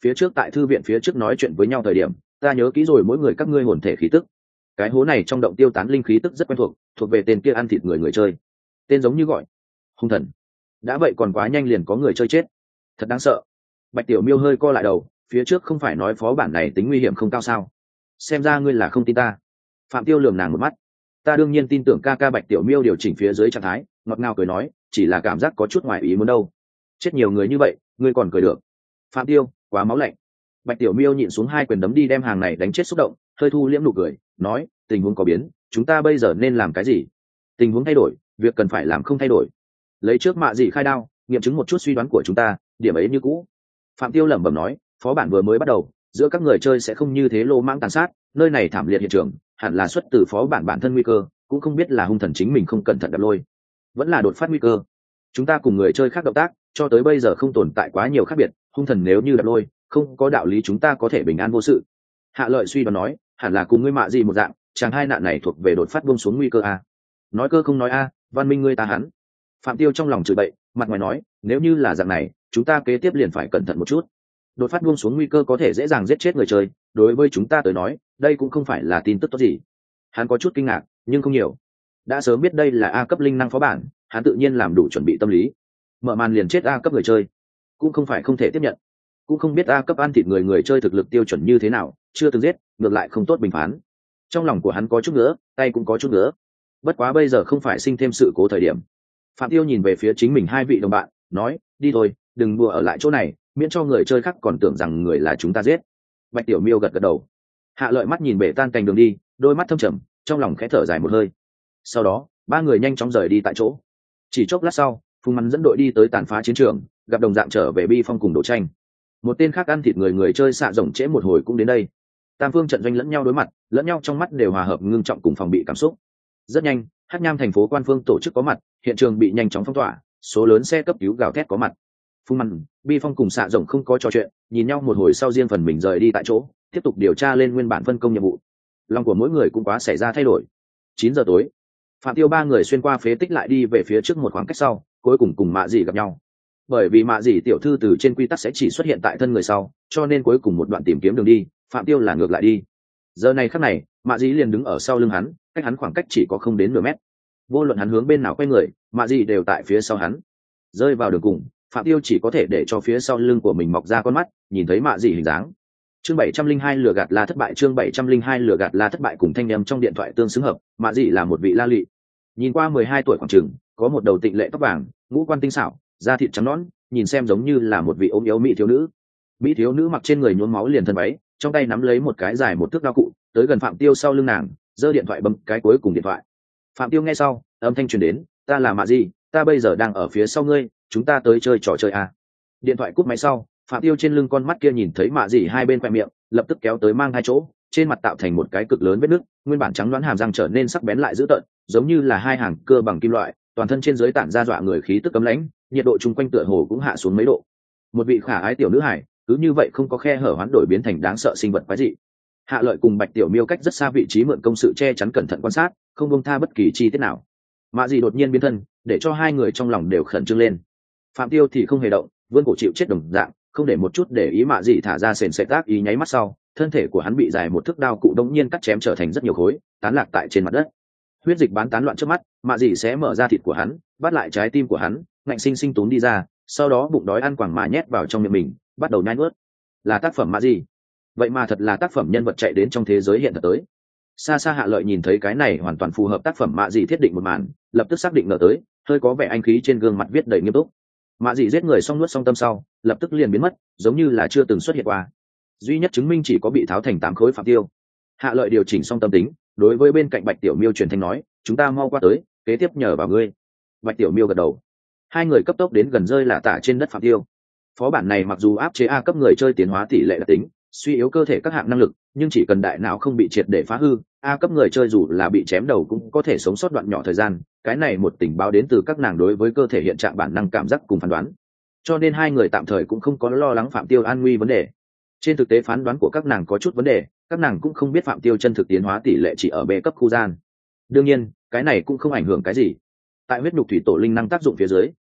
phía trước tại thư viện phía trước nói chuyện với nhau thời điểm ta nhớ kỹ rồi mỗi người các ngươi hồn thể khí tức. Cái hố này trong động tiêu tán linh khí tức rất quen thuộc, thuộc về tên kia ăn thịt người người chơi, tên giống như gọi hung thần. Đã vậy còn quá nhanh liền có người chơi chết, thật đáng sợ. Bạch Tiểu Miêu hơi co lại đầu, phía trước không phải nói phó bản này tính nguy hiểm không cao sao? Xem ra ngươi là không tin ta. Phạm Tiêu lườm nàng một mắt. Ta đương nhiên tin tưởng ca ca. Bạch Tiểu Miêu điều chỉnh phía dưới trạng thái, ngọt ngào cười nói, chỉ là cảm giác có chút ngoài ý muốn đâu. Chết nhiều người như vậy, ngươi còn cười được? Phạm Tiêu, quá máu lạnh. Bạch Tiểu Miêu nhịn xuống hai quyền đấm đi đem hàng này đánh chết xúc động, hơi thu liễm nụ cười, nói, tình huống có biến, chúng ta bây giờ nên làm cái gì? Tình huống thay đổi, việc cần phải làm không thay đổi. Lấy trước mạ gì khai đao, nghiệm chứng một chút suy đoán của chúng ta, điểm ấy như cũ. Phạm Tiêu lẩm bẩm nói, phó bản vừa mới bắt đầu, giữa các người chơi sẽ không như thế lô mãng tàn sát, nơi này thảm liệt hiện trường, hẳn là xuất từ phó bản bản thân nguy cơ, cũng không biết là hung thần chính mình không cẩn thận đập lôi, vẫn là đột phát nguy cơ. Chúng ta cùng người chơi khác động tác, cho tới bây giờ không tồn tại quá nhiều khác biệt, hung thần nếu như đập lôi, không có đạo lý chúng ta có thể bình an vô sự. Hạ Lợi suy đoán nói, hẳn là cùng ngươi mạ gì một dạng, chàng hai nạn này thuộc về đột phát buông xuống nguy cơ a. Nói cơ không nói a, văn minh ngươi ta hắn. Phạm Tiêu trong lòng chửi bậy, mặt ngoài nói, nếu như là dạng này, chúng ta kế tiếp liền phải cẩn thận một chút. Đột phát buông xuống nguy cơ có thể dễ dàng giết chết người chơi, đối với chúng ta tới nói, đây cũng không phải là tin tức tốt gì. Hắn có chút kinh ngạc, nhưng không nhiều. Đã sớm biết đây là A cấp linh năng phó bản, hắn tự nhiên làm đủ chuẩn bị tâm lý. Mở màn liền chết A cấp người chơi, cũng không phải không thể tiếp nhận. Cũng không biết A cấp ăn thịt người người chơi thực lực tiêu chuẩn như thế nào, chưa từng giết, ngược lại không tốt bình phán. Trong lòng của hắn có chút nữa, tay cũng có chút nữa. Bất quá bây giờ không phải sinh thêm sự cố thời điểm. Phạm Tiêu nhìn về phía chính mình hai vị đồng bạn, nói, đi thôi, đừng đùa ở lại chỗ này, miễn cho người chơi khác còn tưởng rằng người là chúng ta giết. Bạch Tiểu Miêu gật gật đầu. Hạ Lợi mắt nhìn bể tan cành đường đi, đôi mắt thâm trầm, trong lòng khẽ thở dài một hơi. Sau đó, ba người nhanh chóng rời đi tại chỗ. Chỉ chốc lát sau, Phùng Mắn dẫn đội đi tới tàn phá chiến trường, gặp đồng dạng trở về Bi Phong cùng Đỗ Tranh. Một tên khác ăn thịt người người chơi xạ rồng trễ một hồi cũng đến đây. Tam phương trận doanh lẫn nhau đối mặt, lẫn nhau trong mắt đều hòa hợp ngưng trọng cùng phòng bị cảm xúc. Rất nhanh, Hắc Nham thành phố quan phương tổ chức có mặt, hiện trường bị nhanh chóng phong tỏa, số lớn xe cấp cứu gào thét có mặt. Phùng Mắn, Bi Phong cùng xạ rồng không có trò chuyện, nhìn nhau một hồi sau riêng phần mình rời đi tại chỗ, tiếp tục điều tra lên nguyên bản phân công nhiệm vụ. Lòng của mỗi người cũng quá xảy ra thay đổi. Chín giờ tối, Phạm Tiêu ba người xuyên qua phế tích lại đi về phía trước một khoảng cách sau, cuối cùng cùng Mạ Dĩ gặp nhau. Bởi vì Mạ Dĩ tiểu thư từ trên quy tắc sẽ chỉ xuất hiện tại thân người sau, cho nên cuối cùng một đoạn tìm kiếm đường đi, Phạm Tiêu là ngược lại đi. Giờ này khắc này, Mạ Dĩ liền đứng ở sau lưng hắn, cách hắn khoảng cách chỉ có không đến nửa mét. Vô luận hắn hướng bên nào quay người, Mạ Dĩ đều tại phía sau hắn. Rơi vào đường cùng, Phạm Tiêu chỉ có thể để cho phía sau lưng của mình mọc ra con mắt, nhìn thấy Mạ Dĩ hình dáng. Chương bảy trăm linh hai lừa gạt La thất bại. Chương bảy trăm linh hai lừa gạt La thất bại cùng thanh âm trong điện thoại tương xứng hợp, Mạ Dĩ là một vị la lị. Nhìn qua mười hai tuổi khoảng chừng, có một đầu tịnh lệ tóc vàng, ngũ quan tinh xảo, da thịt trắng nõn, nhìn xem giống như là một vị ốm yếu mỹ thiếu nữ. Mỹ thiếu nữ mặc trên người nhuốm máu liền thân váy, trong tay nắm lấy một cái dài một thước đao cụ, tới gần Phạm Tiêu sau lưng nàng, giơ điện thoại bấm cái cuối cùng điện thoại. Phạm Tiêu nghe sau, âm thanh truyền đến, ta là Mạ Dĩ, ta bây giờ đang ở phía sau ngươi, chúng ta tới chơi trò chơi à. Điện thoại cúp máy sau, Phạm Tiêu trên lưng con mắt kia nhìn thấy Mạ Dĩ hai bên khoe miệng, lập tức kéo tới mang hai chỗ, trên mặt tạo thành một cái cực lớn vết nứt, nguyên bản trắng đoán hàm răng trở nên sắc bén lại dữ tợn, giống như là hai hàng cưa bằng kim loại, toàn thân trên dưới tản ra dọa người khí tức cấm lãnh, nhiệt độ chung quanh tựa hồ cũng hạ xuống mấy độ. Một vị khả ái tiểu nữ hải, cứ như vậy không có khe hở hoán đổi biến thành đáng sợ sinh vật quái dị. Hạ Lợi cùng Bạch Tiểu Miêu cách rất xa vị trí mượn công sự che chắn cẩn thận quan sát, không buông tha bất kỳ chi tiết nào. Mạ Dĩ đột nhiên biến thân, để cho hai người trong lòng đều khẩn trương lên. Phạm Tiêu thì không hề động, vươn cổ chịu chết đồng dạng, không để một chút để ý. Mạ Dĩ thả ra sền sệt tác ý nháy mắt sau, thân thể của hắn bị dài một thước đao cụ đống nhiên cắt chém trở thành rất nhiều khối, tán lạc tại trên mặt đất. Huyết dịch bán tán loạn trước mắt, Mạ Dĩ sẽ mở ra thịt của hắn, bắt lại trái tim của hắn, ngạnh sinh sinh túm đi ra, sau đó bụng đói ăn quẳng mà nhét vào trong miệng mình, bắt đầu nhai nuốt. Là tác phẩm Mạ Dĩ. Vậy mà thật là tác phẩm nhân vật chạy đến trong thế giới hiện thật tới. Xa xa Hạ Lợi nhìn thấy cái này hoàn toàn phù hợp tác phẩm Mạ Dĩ thiết định một màn, lập tức xác định ngờ tới, hơi có vẻ anh khí trên gương mặt viết đầy nghiêm túc. Mạ Dĩ giết người xong nuốt xong tâm sau, lập tức liền biến mất, giống như là chưa từng xuất hiện qua. Duy nhất chứng minh chỉ có bị tháo thành tám khối Phạm Tiêu. Hạ Lợi điều chỉnh xong tâm tính, đối với bên cạnh Bạch Tiểu Miêu truyền thanh nói, chúng ta mau qua tới, kế tiếp nhờ vào ngươi. Bạch Tiểu Miêu gật đầu. Hai người cấp tốc đến gần rơi lả tả trên đất Phạm Tiêu. Phó bản này mặc dù áp chế A cấp người chơi tiến hóa tỷ lệ đặc tính, suy yếu cơ thể các hạng năng lực, nhưng chỉ cần đại não không bị triệt để phá hư, A cấp người chơi dù là bị chém đầu cũng có thể sống sót đoạn nhỏ thời gian. Cái này một tình báo đến từ các nàng đối với cơ thể hiện trạng bản năng cảm giác cùng phán đoán. Cho nên hai người tạm thời cũng không có lo lắng Phạm Tiêu an nguy vấn đề. Trên thực tế phán đoán của các nàng có chút vấn đề, các nàng cũng không biết Phạm Tiêu chân thực tiến hóa tỷ lệ chỉ ở B cấp khu gian. Đương nhiên, cái này cũng không ảnh hưởng cái gì. Tại huyết nhục thủy tổ linh năng tác dụng phía dưới,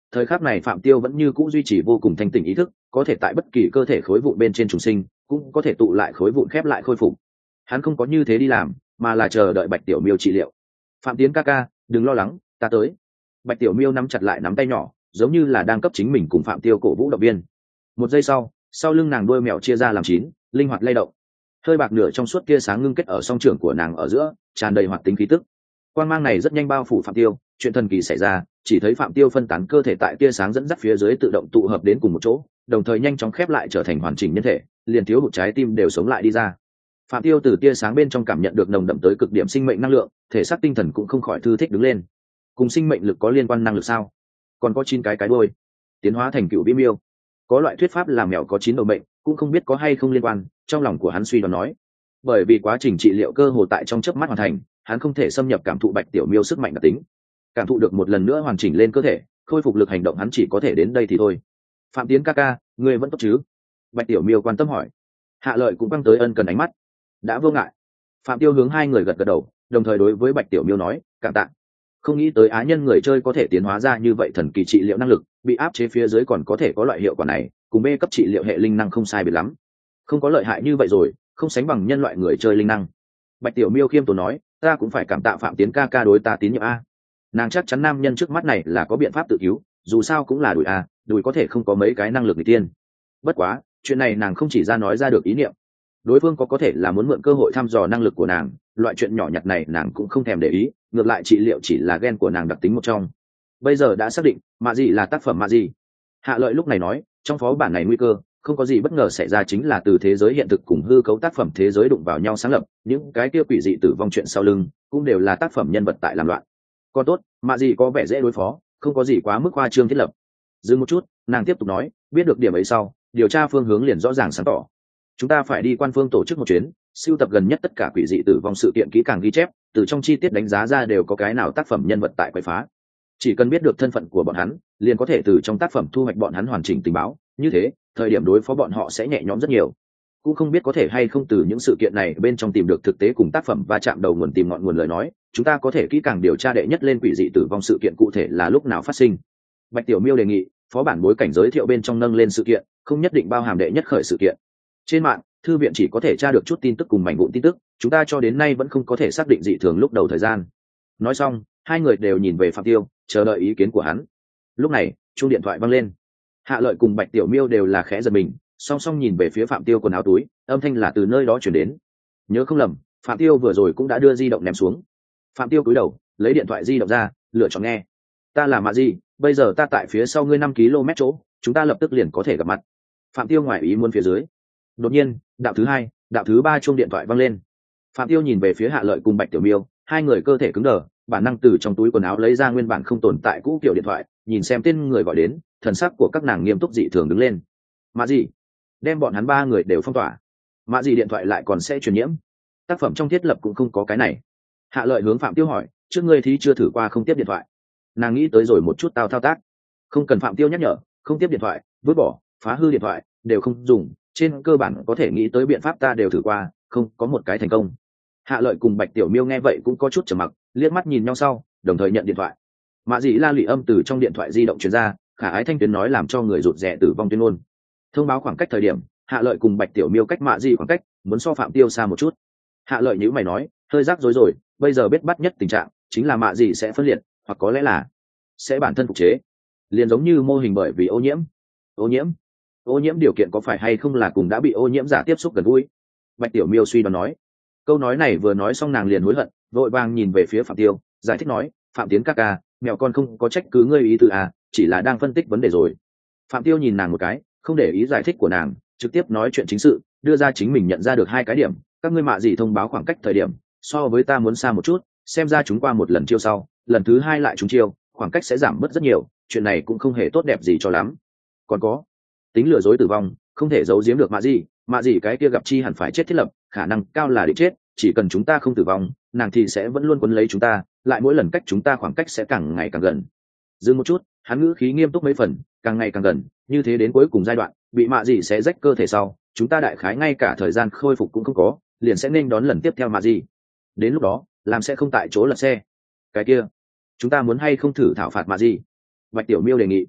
thời khắc này Phạm Tiêu vẫn như cũ duy trì vô cùng thanh tỉnh ý thức, có thể tại bất kỳ cơ thể khối vụn bên trên trùng sinh, cũng có thể tụ lại khối vụn khép lại khôi phục. Hắn không có như thế đi làm, mà là chờ đợi Bạch Tiểu Miêu trị liệu. Phạm Tiến ca ca, đừng lo lắng, ta tới. Bạch Tiểu Miêu nắm chặt lại nắm tay nhỏ, giống như là đang cấp chính mình cùng Phạm Tiêu cổ vũ động viên. Một giây sau, sau lưng nàng đuôi mèo chia ra làm chín, linh hoạt lay động. Hơi bạc nửa trong suốt kia sáng ngưng kết ở song trưởng của nàng ở giữa, tràn đầy hoạt tính khí tức. Quang mang này rất nhanh bao phủ Phạm Tiêu, chuyện thần kỳ xảy ra, chỉ thấy Phạm Tiêu phân tán cơ thể tại tia sáng dẫn dắt phía dưới tự động tụ hợp đến cùng một chỗ, đồng thời nhanh chóng khép lại trở thành hoàn chỉnh nhân thể, liền thiếu hụt trái tim đều sống lại đi ra. Phạm Tiêu từ tia sáng bên trong cảm nhận được nồng đậm tới cực điểm sinh mệnh năng lượng, thể xác tinh thần cũng không khỏi thư thích đứng lên. Cùng sinh mệnh lực có liên quan năng lực sao? Còn có chín cái cái đuôi, tiến hóa thành cựu vĩ miêu. Có loại thuyết pháp là mèo có chín đầu mệnh, cũng không biết có hay không liên quan, trong lòng của hắn suy đoán nói. Bởi vì quá trình trị liệu cơ hồ tại trong chớp mắt hoàn thành, hắn không thể xâm nhập cảm thụ Bạch Tiểu Miêu sức mạnh đặc tính. Cảm thụ được một lần nữa hoàn chỉnh lên cơ thể, khôi phục lực hành động hắn chỉ có thể đến đây thì thôi. Phạm Tiến ca ca, ngươi vẫn tốt chứ? Bạch Tiểu Miêu quan tâm hỏi. Hạ Lợi cũng quăng tới ân cần ánh mắt. Đã vô ngại. Phạm Tiêu hướng hai người gật gật đầu, đồng thời đối với Bạch Tiểu Miêu nói, cảm tạ. Không nghĩ tới á nhân người chơi có thể tiến hóa ra như vậy thần kỳ trị liệu năng lực, bị áp chế phía dưới còn có thể có loại hiệu quả này, cùng B cấp trị liệu hệ linh năng không sai biệt lắm. Không có lợi hại như vậy rồi, không sánh bằng nhân loại người chơi linh năng. Bạch Tiểu Miêu khiêm tốn nói, ta cũng phải cảm tạ Phạm Tiến ca ca đối ta tín nhiệm a. Nàng chắc chắn nam nhân trước mắt này là có biện pháp tự cứu, dù sao cũng là đùi a, đùi có thể không có mấy cái năng lực người tiên. Bất quá, chuyện này nàng không chỉ ra nói ra được ý niệm. Đối phương có có thể là muốn mượn cơ hội thăm dò năng lực của nàng, loại chuyện nhỏ nhặt này nàng cũng không thèm để ý, ngược lại trị liệu chỉ là gen của nàng đặc tính một trong. Bây giờ đã xác định, mạ gì là tác phẩm mạ gì. Hạ Lợi lúc này nói, trong phó bản này nguy cơ không có gì bất ngờ xảy ra, chính là từ thế giới hiện thực cùng hư cấu tác phẩm thế giới đụng vào nhau sáng lập, những cái kia quỷ dị tử vong chuyện sau lưng cũng đều là tác phẩm nhân vật tại làm loạn. Còn tốt, mạ gì có vẻ dễ đối phó, không có gì quá mức khoa trương thiết lập. Dừng một chút, nàng tiếp tục nói, biết được điểm ấy sau, điều tra phương hướng liền rõ ràng sáng tỏ. Chúng ta phải đi quan phương tổ chức một chuyến, sưu tập gần nhất tất cả quỷ dị tử vong sự kiện kỹ càng ghi chép, từ trong chi tiết đánh giá ra đều có cái nào tác phẩm nhân vật tại quậy phá. Chỉ cần biết được thân phận của bọn hắn, liền có thể từ trong tác phẩm thu hoạch bọn hắn hoàn chỉnh tình báo, như thế thời điểm đối phó bọn họ sẽ nhẹ nhõm rất nhiều. Cũng không biết có thể hay không từ những sự kiện này bên trong tìm được thực tế cùng tác phẩm va chạm đầu nguồn, tìm ngọn nguồn lời nói, chúng ta có thể kỹ càng điều tra đệ nhất lên quỷ dị tử vong sự kiện cụ thể là lúc nào phát sinh. Bạch Tiểu Miêu đề nghị, phó bản bối cảnh giới thiệu bên trong nâng lên sự kiện, không nhất định bao hàm đệ nhất khởi sự kiện. Trên mạng, thư viện chỉ có thể tra được chút tin tức cùng mảnh vụn tin tức, chúng ta cho đến nay vẫn không có thể xác định dị thường lúc đầu thời gian. Nói xong, hai người đều nhìn về Phạm Tiêu, chờ đợi ý kiến của hắn. Lúc này, chuông điện thoại vang lên. Hạ Lợi cùng Bạch Tiểu Miêu đều là khẽ giật mình, song song nhìn về phía Phạm Tiêu quần áo túi, âm thanh là từ nơi đó truyền đến. Nhớ không lầm, Phạm Tiêu vừa rồi cũng đã đưa di động ném xuống. Phạm Tiêu cúi đầu, lấy điện thoại di động ra, lựa chọn nghe. Ta là Mạ Di, bây giờ ta tại phía sau ngươi năm ki lô mét chỗ, chúng ta lập tức liền có thể gặp mặt. Phạm Tiêu ngoài ý muốn phía dưới. Đột nhiên, đạo thứ hai, đạo thứ ba chuông điện thoại vang lên. Phạm Tiêu nhìn về phía Hạ Lợi cùng Bạch Tiểu Miêu, hai người cơ thể cứng đờ, bản năng từ trong túi quần áo lấy ra nguyên bản không tồn tại cũ kiểu điện thoại, nhìn xem tên người gọi đến, thần sắc của các nàng nghiêm túc dị thường đứng lên. Mạ Di, đem bọn hắn ba người đều phong tỏa. Mạ Di điện thoại lại còn sẽ truyền nhiễm. Tác phẩm trong thiết lập cũng không có cái này. Hạ Lợi hướng Phạm Tiêu hỏi, trước ngươi thí chưa thử qua không tiếp điện thoại? Nàng nghĩ tới rồi một chút tao thao tác. Không cần Phạm Tiêu nhắc nhở, không tiếp điện thoại, vứt bỏ, phá hư điện thoại đều không dùng, trên cơ bản có thể nghĩ tới biện pháp ta đều thử qua, không có một cái thành công. Hạ Lợi cùng Bạch Tiểu Miêu nghe vậy cũng có chút trầm mặc, liếc mắt nhìn nhau sau, đồng thời nhận điện thoại. Mạ Dị la lị âm từ trong điện thoại di động truyền ra, khả ái thanh tuyến nói làm cho người rụt rè tử vong tuyên ngôn. Thông báo khoảng cách thời điểm, Hạ Lợi cùng Bạch Tiểu Miêu cách Mạ Dị khoảng cách, muốn so Phạm Tiêu xa một chút. Hạ Lợi nhíu mày nói, hơi rắc rối rồi, bây giờ biết bắt nhất tình trạng, chính là Mạ Dị sẽ phân liệt, hoặc có lẽ là sẽ bản thân phục chế. Liền giống như mô hình bởi vì ô nhiễm. Ô nhiễm? Ô nhiễm điều kiện có phải hay không là cùng đã bị ô nhiễm giả tiếp xúc gần gũi? Bạch Tiểu Miêu suy đoán nói. Câu nói này vừa nói xong nàng liền hối hận, vội vàng nhìn về phía Phạm Tiêu, giải thích nói, Phạm Tiến ca ca, mèo con không có trách cứ ngươi ý tứ à, chỉ là đang phân tích vấn đề rồi. Phạm Tiêu nhìn nàng một cái, không để ý giải thích của nàng, trực tiếp nói chuyện chính sự, đưa ra chính mình nhận ra được hai cái điểm, các ngươi Mạ Dị thông báo khoảng cách thời điểm, so với ta muốn xa một chút, xem ra chúng qua một lần chiêu sau, lần thứ hai lại chúng chiêu, khoảng cách sẽ giảm bớt rất nhiều, chuyện này cũng không hề tốt đẹp gì cho lắm. Còn có, tính lừa dối tử vong, không thể giấu giếm được Mạ Dị, Mạ Dị cái kia gặp chi hẳn phải chết thiết lập, khả năng cao là định chết, chỉ cần chúng ta không tử vong, nàng thì sẽ vẫn luôn quấn lấy chúng ta, lại mỗi lần cách chúng ta khoảng cách sẽ càng ngày càng gần. Dừng một chút, hắn ngữ khí nghiêm túc mấy phần, càng ngày càng gần, như thế đến cuối cùng giai đoạn, bị Mạ Dị sẽ rách cơ thể sau, chúng ta đại khái ngay cả thời gian khôi phục cũng không có, liền sẽ nên đón lần tiếp theo Mạ Dị. Đến lúc đó, làm sẽ không tại chỗ lật xe. Cái kia, chúng ta muốn hay không thử thảo phạt Mạ Dị? Bạch Tiểu Miêu đề nghị.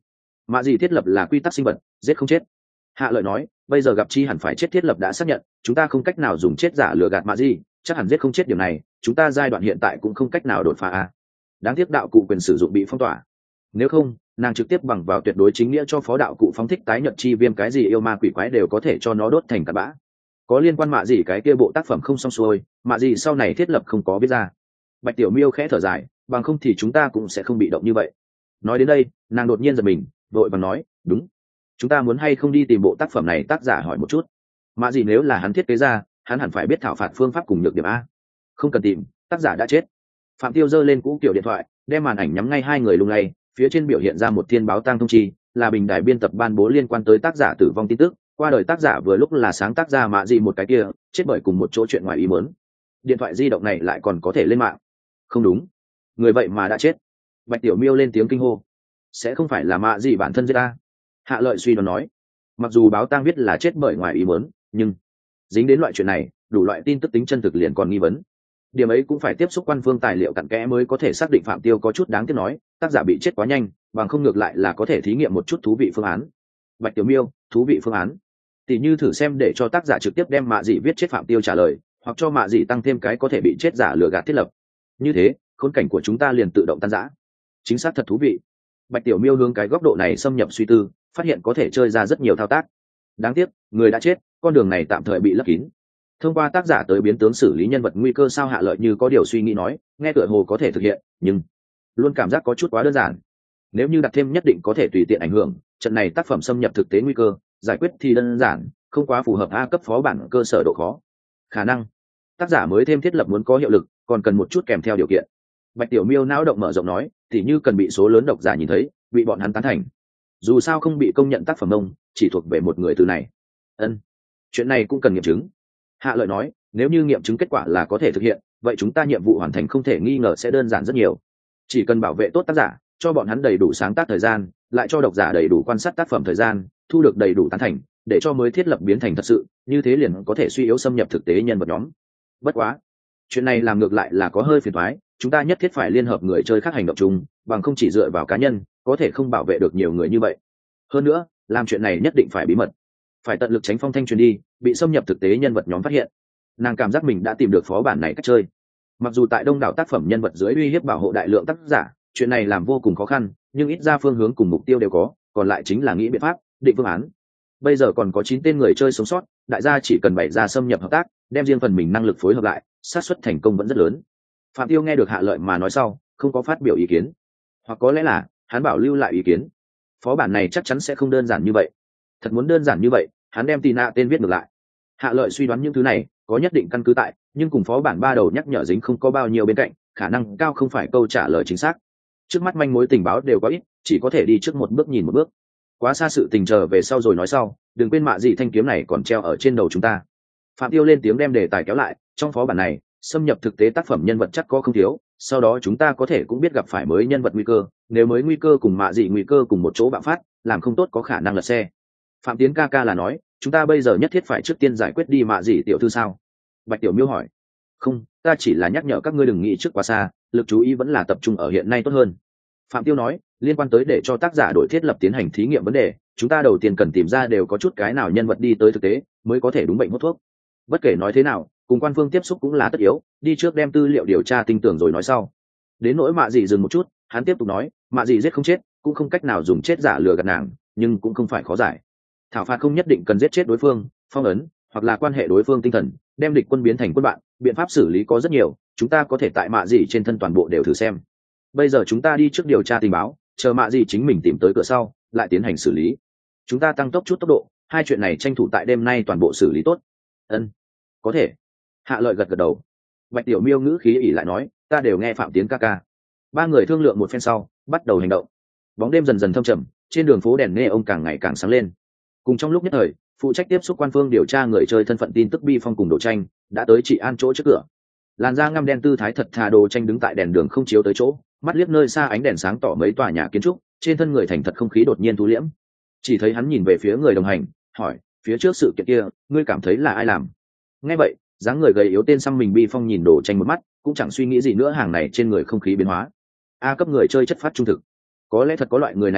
mạ gì thiết lập là quy tắc sinh vật, giết không chết. Hạ Lợi nói, bây giờ gặp chi hẳn phải chết thiết lập đã xác nhận, chúng ta không cách nào dùng chết giả lừa gạt mạ gì, chắc hẳn giết không chết điểm này, chúng ta giai đoạn hiện tại cũng không cách nào đột phá a. Đáng tiếc đạo cụ quyền sử dụng bị phong tỏa. Nếu không, nàng trực tiếp bằng vào tuyệt đối chính nghĩa cho phó đạo cụ phóng thích tái nhật chi viêm, cái gì yêu ma quỷ quái đều có thể cho nó đốt thành cát bã. Có liên quan mạ gì cái kia bộ tác phẩm không xong xuôi, mạ gì sau này thiết lập không có biết ra. Bạch Tiểu Miêu khẽ thở dài, bằng không thì chúng ta cũng sẽ không bị động như vậy. Nói đến đây, nàng đột nhiên giật mình, vội vàng nói, đúng, chúng ta muốn hay không đi tìm bộ tác phẩm này tác giả hỏi một chút. Mạ gì nếu là hắn thiết kế ra, hắn hẳn phải biết thảo phạt phương pháp cùng nhược điểm a. Không cần tìm, tác giả đã chết. Phạm Tiêu giơ lên cũ kiểu điện thoại, đem màn ảnh nhắm ngay hai người lung lay, phía trên biểu hiện ra một thiên báo tang thông chi, là bình đài biên tập ban bố liên quan tới tác giả tử vong tin tức. Qua đời tác giả vừa lúc là sáng tác ra mạ gì một cái kia, chết bởi cùng một chỗ chuyện ngoài ý muốn. Điện thoại di động này lại còn có thể lên mạng. Không đúng, người vậy mà đã chết. Bạch Tiểu Miêu lên tiếng kinh hô. Sẽ không phải là mạ gì bản thân giết ta? Hạ Lợi suy đoán nói. Mặc dù báo tang viết là chết bởi ngoài ý muốn, nhưng dính đến loại chuyện này, đủ loại tin tức tính chân thực liền còn nghi vấn. Điểm ấy cũng phải tiếp xúc quan phương tài liệu cặn kẽ mới có thể xác định. Phạm Tiêu có chút đáng tiếc nói, tác giả bị chết quá nhanh, bằng không ngược lại là có thể thí nghiệm một chút thú vị phương án. Bạch Tiểu Miêu, thú vị phương án. Tỷ như thử xem để cho tác giả trực tiếp đem mạ dị viết chết Phạm Tiêu trả lời, hoặc cho mạ dị tăng thêm cái có thể bị chết giả lừa gạt thiết lập. Như thế, khốn cảnh của chúng ta liền tự động tan rã. Chính xác thật thú vị. Bạch Tiểu Miêu hướng cái góc độ này xâm nhập suy tư, phát hiện có thể chơi ra rất nhiều thao tác. Đáng tiếc, người đã chết, con đường này tạm thời bị lấp kín. Thông qua tác giả tới biến tướng xử lý nhân vật nguy cơ sao? Hạ Lợi như có điều suy nghĩ nói, nghe tựa hồ có thể thực hiện, nhưng luôn cảm giác có chút quá đơn giản. Nếu như đặt thêm nhất định có thể tùy tiện ảnh hưởng, trận này tác phẩm xâm nhập thực tế nguy cơ, giải quyết thì đơn giản, không quá phù hợp A cấp phó bản cơ sở độ khó. Khả năng tác giả mới thêm thiết lập muốn có hiệu lực, còn cần một chút kèm theo điều kiện. Bạch Tiểu Miêu não động mở rộng nói, thì như cần bị số lớn độc giả nhìn thấy, bị bọn hắn tán thành. Dù sao không bị công nhận tác phẩm ông, chỉ thuộc về một người từ này. Ân, chuyện này cũng cần nghiệm chứng. Hạ Lợi nói, nếu như nghiệm chứng kết quả là có thể thực hiện, vậy chúng ta nhiệm vụ hoàn thành không thể nghi ngờ sẽ đơn giản rất nhiều. Chỉ cần bảo vệ tốt tác giả, cho bọn hắn đầy đủ sáng tác thời gian, lại cho độc giả đầy đủ quan sát tác phẩm thời gian, thu được đầy đủ tán thành, để cho mới thiết lập biến thành thật sự, như thế liền có thể suy yếu xâm nhập thực tế nhân vật nhóm. Bất quá, chuyện này làm ngược lại là có hơi phiền toái, chúng ta nhất thiết phải liên hợp người chơi khác hành động chung, bằng không chỉ dựa vào cá nhân, có thể không bảo vệ được nhiều người như vậy. Hơn nữa, làm chuyện này nhất định phải bí mật, phải tận lực tránh phong thanh truyền đi, bị xâm nhập thực tế nhân vật nhóm phát hiện. Nàng cảm giác mình đã tìm được phó bản này cách chơi. Mặc dù tại đông đảo tác phẩm nhân vật dưới uy hiếp bảo hộ đại lượng tác giả, chuyện này làm vô cùng khó khăn, nhưng ít ra phương hướng cùng mục tiêu đều có, còn lại chính là nghĩ biện pháp, định phương án. Bây giờ còn có chín tên người chơi sống sót, đại gia chỉ cần bày ra xâm nhập hợp tác, đem riêng phần mình năng lực phối hợp lại, xác suất thành công vẫn rất lớn. Phạm Tiêu nghe được Hạ Lợi mà nói sau, không có phát biểu ý kiến, hoặc có lẽ là hắn bảo lưu lại ý kiến. Phó bản này chắc chắn sẽ không đơn giản như vậy. Thật muốn đơn giản như vậy, hắn đem Tina tên viết ngược lại. Hạ Lợi suy đoán những thứ này có nhất định căn cứ tại, nhưng cùng phó bản ba đầu nhắc nhở dính không có bao nhiêu bên cạnh, khả năng cao không phải câu trả lời chính xác. Trước mắt manh mối tình báo đều có ít, chỉ có thể đi trước một bước nhìn một bước. Quá xa sự tình chờ về sau rồi nói sau, đừng quên mạ gì thanh kiếm này còn treo ở trên đầu chúng ta. Phạm Tiêu lên tiếng đem đề tài kéo lại, trong phó bản này, xâm nhập thực tế tác phẩm nhân vật chắc có không thiếu, sau đó chúng ta có thể cũng biết gặp phải mới nhân vật nguy cơ, nếu mới nguy cơ cùng mạ gì nguy cơ cùng một chỗ bạo phát, làm không tốt có khả năng lật xe. Phạm Tiến ca ca là nói, chúng ta bây giờ nhất thiết phải trước tiên giải quyết đi mạ gì tiểu thư sao? Bạch Tiểu Miêu hỏi. Không, ta chỉ là nhắc nhở các ngươi đừng nghĩ trước quá xa, lực chú ý vẫn là tập trung ở hiện nay tốt hơn. Phạm Tiêu nói, liên quan tới để cho tác giả đổi thiết lập tiến hành thí nghiệm vấn đề, chúng ta đầu tiên cần tìm ra đều có chút cái nào nhân vật đi tới thực tế mới có thể đúng bệnh hút thuốc. Bất kể nói thế nào, cùng quan phương tiếp xúc cũng là tất yếu, đi trước đem tư liệu điều tra tinh tưởng rồi nói sau. Đến nỗi mạ gì dừng một chút, hắn tiếp tục nói, mạ gì giết không chết, cũng không cách nào dùng chết giả lừa gạt nàng, nhưng cũng không phải khó giải. Thảo phạt không nhất định cần giết chết đối phương, phong ấn hoặc là quan hệ đối phương tinh thần, đem địch quân biến thành quân bạn, biện pháp xử lý có rất nhiều, chúng ta có thể tại mạ gì trên thân toàn bộ đều thử xem. Bây giờ chúng ta đi trước điều tra tình báo, chờ mạ gì chính mình tìm tới cửa sau, lại tiến hành xử lý. Chúng ta tăng tốc chút tốc độ, hai chuyện này tranh thủ tại đêm nay toàn bộ xử lý tốt. Ân, có thể. Hạ Lợi gật gật đầu. Bạch Tiểu Miêu ngữ khí ỉ lại nói, ta đều nghe Phạm Tiến ca ca. Ba người thương lượng một phen sau, bắt đầu hành động. Bóng đêm dần dần thâm trầm, trên đường phố đèn nghe ông càng ngày càng sáng lên. Cùng trong lúc nhất thời, phụ trách tiếp xúc quan phương điều tra người chơi thân phận tin tức Bi Phong cùng Đồ Tranh đã tới chị An chỗ trước cửa. Làn da ngăm đen tư thái thật thà Đồ Tranh đứng tại đèn đường không chiếu tới chỗ, mắt liếc nơi xa ánh đèn sáng tỏ mấy tòa nhà kiến trúc, trên thân người thành thật không khí đột nhiên thu liễm. Chỉ thấy hắn nhìn về phía người đồng hành, hỏi, phía trước sự kiện kia, ngươi cảm thấy là ai làm? Nghe vậy, dáng người gầy yếu tên xăm mình Bi Phong nhìn Đồ Tranh một mắt, cũng chẳng suy nghĩ gì nữa, hàng này trên người không khí biến hóa. A cấp người chơi chất phát trung thực, có lẽ thật có loại người này a,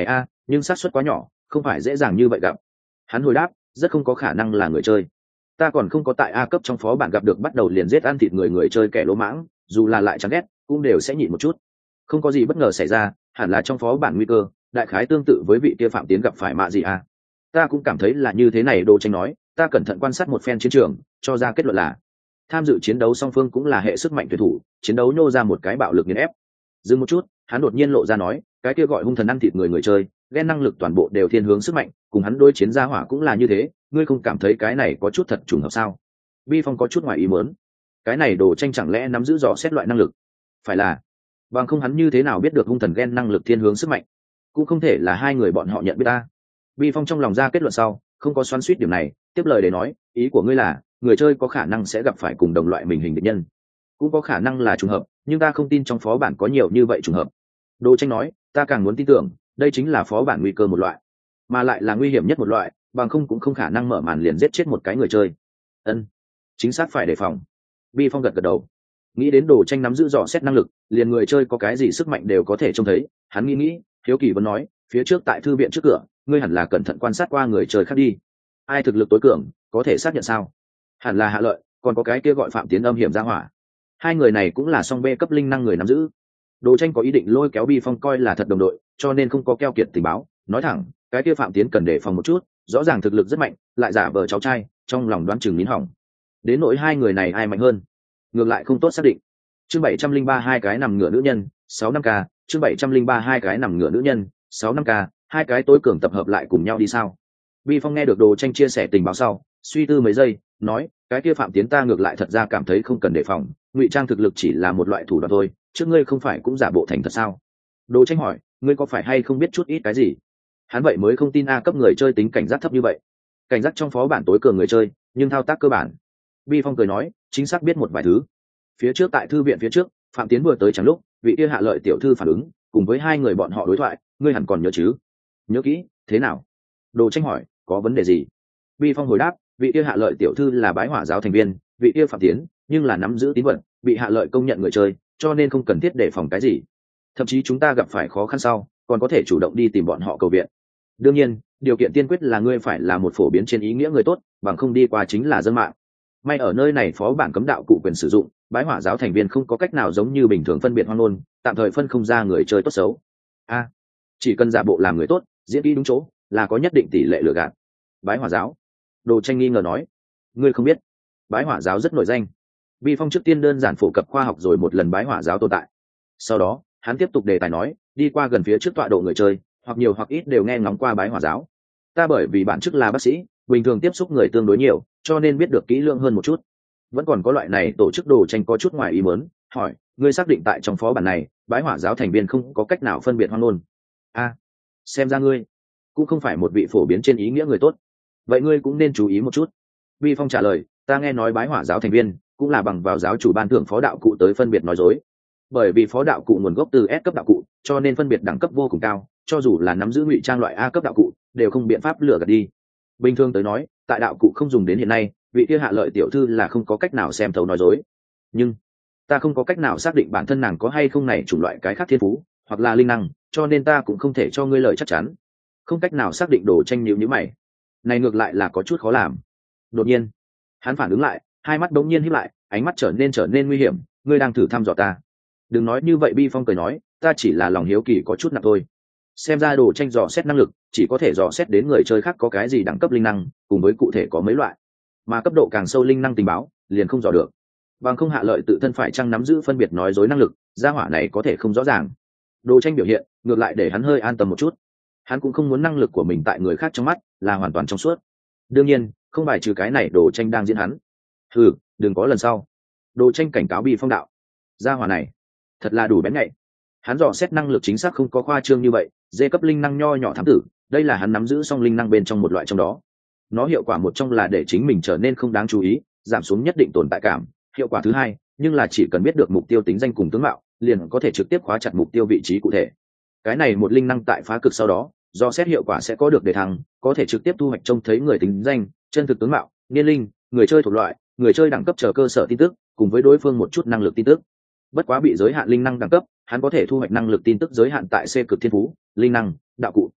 nhưng xác suất quá nhỏ, không phải dễ dàng như vậy gặp. Hắn hồi đáp, rất không có khả năng là người chơi. Ta còn không có tại A cấp trong phó bản gặp được bắt đầu liền giết ăn thịt người người chơi kẻ lỗ mãng, dù là lại chán ghét cũng đều sẽ nhịn một chút. Không có gì bất ngờ xảy ra, hẳn là trong phó bản nguy cơ đại khái tương tự với vị kia Phạm Tiến gặp phải mạ gì à. Ta cũng cảm thấy là như thế này. Đồ Tranh nói, ta cẩn thận quan sát một phen chiến trường, cho ra kết luận là tham dự chiến đấu song phương cũng là hệ sức mạnh tuyệt thủ, chiến đấu nhô ra một cái bạo lực nghiền ép. Dừng một chút, hắn đột nhiên lộ ra nói, cái kia gọi hung thần ăn thịt người người chơi ghen năng lực toàn bộ đều thiên hướng sức mạnh, cùng hắn đối chiến gia hỏa cũng là như thế, ngươi không cảm thấy cái này có chút thật trùng hợp sao? Vi Phong có chút ngoài ý muốn, cái này Đồ Tranh chẳng lẽ nắm giữ dò xét loại năng lực? Phải là, bằng không hắn như thế nào biết được hung thần ghen năng lực thiên hướng sức mạnh? Cũng không thể là hai người bọn họ nhận biết ta. Vi Phong trong lòng ra kết luận sau, không có xoắn xuýt điểm này, tiếp lời để nói, ý của ngươi là người chơi có khả năng sẽ gặp phải cùng đồng loại mình hình địch nhân, cũng có khả năng là trùng hợp, nhưng ta không tin trong phó bản có nhiều như vậy trùng hợp. Đồ Tranh nói, ta càng muốn tin tưởng đây chính là phó bản nguy cơ một loại, mà lại là nguy hiểm nhất một loại, bằng không cũng không khả năng mở màn liền giết chết một cái người chơi. Ân, chính xác phải đề phòng. Vi Phong gật gật đầu, nghĩ đến Đồ Tranh nắm giữ dò xét năng lực, liền người chơi có cái gì sức mạnh đều có thể trông thấy. Hắn nghĩ nghĩ, hiếu kỳ vẫn nói, phía trước tại thư viện trước cửa, ngươi hẳn là cẩn thận quan sát qua người chơi khác đi, ai thực lực tối cường có thể xác nhận sao? Hẳn là Hạ Lợi, còn có cái kia gọi Phạm Tiến âm hiểm ra hỏa, hai người này cũng là song B cấp linh năng người nắm giữ. Đồ Tranh có ý định lôi kéo Vi Phong coi là thật đồng đội, cho nên không có keo kiệt tình báo, nói thẳng, cái kia Phạm Tiến cần đề phòng một chút, rõ ràng thực lực rất mạnh, lại giả vờ cháu trai, trong lòng đoán chừng nín hỏng. Đến nỗi hai người này ai mạnh hơn, ngược lại không tốt xác định. Chương bảy trăm linh ba hai cái nằm ngửa nữ nhân, sáu năm k, chương bảy trăm linh ba hai cái nằm ngửa nữ nhân, sáu năm k, hai cái tối cường tập hợp lại cùng nhau đi sao? Vi Phong nghe được Đồ Tranh chia sẻ tình báo sau, suy tư mấy giây, nói, cái kia Phạm Tiến ta ngược lại thật ra cảm thấy không cần đề phòng, ngụy trang thực lực chỉ là một loại thủ đoạn thôi, trước ngươi không phải cũng giả bộ thành thật sao? Đồ Tranh hỏi, ngươi có phải hay không biết chút ít cái gì? Hắn vậy mới không tin A cấp người chơi tính cảnh giác thấp như vậy. Cảnh giác trong phó bản tối cường người chơi, nhưng thao tác cơ bản. Vi Phong cười nói, chính xác biết một vài thứ. Phía trước tại thư viện phía trước, Phạm Tiến vừa tới chẳng lúc, vị kia Hạ Lợi tiểu thư phản ứng, cùng với hai người bọn họ đối thoại, ngươi hẳn còn nhớ chứ? Nhớ kỹ, thế nào? Đồ Tranh hỏi, có vấn đề gì? Vi Phong hồi đáp, vị kia Hạ Lợi tiểu thư là Bái Hỏa giáo thành viên, vị kia Phạm Tiến nhưng là nắm giữ tín vật, bị Hạ Lợi công nhận người chơi, cho nên không cần thiết đề phòng cái gì. Thậm chí chúng ta gặp phải khó khăn sau, còn có thể chủ động đi tìm bọn họ cầu viện. Đương nhiên, điều kiện tiên quyết là ngươi phải là một phổ biến trên ý nghĩa người tốt, bằng không đi qua chính là dân mạng. May ở nơi này phó bản cấm đạo cụ quyền sử dụng, Bái Hỏa giáo thành viên không có cách nào giống như bình thường phân biệt hoang ngôn, tạm thời phân không ra người chơi tốt xấu. A, à, chỉ cần giả bộ làm người tốt, diễn kỹ đúng chỗ, là có nhất định tỷ lệ lừa gạt. Bái Hỏa giáo? Đồ Tranh nghi ngờ nói, ngươi không biết, Bái Hỏa giáo rất nổi danh. Vi Phong trước tiên đơn giản phổ cập khoa học rồi một lần Bái Hỏa giáo tồn tại. Sau đó, hắn tiếp tục đề tài nói, đi qua gần phía trước tọa độ người chơi, hoặc nhiều hoặc ít đều nghe ngóng qua Bái Hỏa giáo. Ta bởi vì bản chức là bác sĩ, bình thường tiếp xúc người tương đối nhiều, cho nên biết được kỹ lưỡng hơn một chút. Vẫn còn có loại này tổ chức. Đồ Tranh có chút ngoài ý muốn, hỏi, ngươi xác định tại trong phó bản này, Bái Hỏa giáo thành viên không có cách nào phân biệt hoang ngôn? A, à, xem ra ngươi cũng không phải một vị phổ biến trên ý nghĩa người tốt, vậy ngươi cũng nên chú ý một chút. Vi Phong trả lời, ta nghe nói Bái Hỏa giáo thành viên cũng là bằng vào giáo chủ ban thưởng phó đạo cụ tới phân biệt nói dối, bởi vì phó đạo cụ nguồn gốc từ S cấp đạo cụ, cho nên phân biệt đẳng cấp vô cùng cao, cho dù là nắm giữ ngụy trang loại A cấp đạo cụ đều không biện pháp lừa gạt đi. Bình thường tới nói, tại đạo cụ không dùng đến hiện nay, vị kia Hạ Lợi tiểu thư là không có cách nào xem thấu nói dối, nhưng ta không có cách nào xác định bản thân nàng có hay không này chủng loại cái khác thiên phú hoặc là linh năng, cho nên ta cũng không thể cho ngươi lời chắc chắn, không cách nào xác định. Đồ Tranh nhíu nhíu mày, này ngược lại là có chút khó làm. Đột nhiên hắn phản ứng lại, hai mắt đống nhiên híp lại, ánh mắt trở nên trở nên nguy hiểm, ngươi đang thử thăm dò ta? Đừng nói như vậy. Vi Phong cười nói, ta chỉ là lòng hiếu kỳ có chút nặng thôi. Xem ra Đồ Tranh dò xét năng lực chỉ có thể dò xét đến người chơi khác có cái gì đẳng cấp linh năng, cùng với cụ thể có mấy loại, mà cấp độ càng sâu linh năng tình báo liền không dò được. Bằng không Hạ Lợi tự thân phải chăng nắm giữ phân biệt nói dối năng lực, gia hỏa này có thể không rõ ràng. Đồ Tranh biểu hiện ngược lại để hắn hơi an tâm một chút. Hắn cũng không muốn năng lực của mình tại người khác trong mắt là hoàn toàn trong suốt. Đương nhiên, không bài trừ cái này Đồ Tranh đang diễn hắn. Hừ, đừng có lần sau. Đồ Tranh cảnh cáo Vi Phong đạo, gia hỏa này thật là đủ bén nhạy. Hắn dò xét năng lực chính xác không có khoa trương như vậy, dê cấp linh năng nho nhỏ thám tử, đây là hắn nắm giữ song linh năng bên trong một loại trong đó. Nó hiệu quả một trong là để chính mình trở nên không đáng chú ý, giảm xuống nhất định tồn tại cảm. Hiệu quả thứ hai, nhưng là chỉ cần biết được mục tiêu tính danh cùng tướng mạo, liền có thể trực tiếp khóa chặt mục tiêu vị trí cụ thể. Cái này một linh năng tại phá cực sau đó, do xét hiệu quả sẽ có được đề thăng, có thể trực tiếp thu hoạch trông thấy người tính danh, chân thực tướng mạo, niên linh, người chơi thuộc loại, người chơi đẳng cấp chờ cơ sở tin tức, cùng với đối phương một chút năng lực tin tức. Bất quá bị giới hạn linh năng đẳng cấp, hắn có thể thu hoạch năng lực tin tức giới hạn tại C cực thiên phú, linh năng, đạo cụ.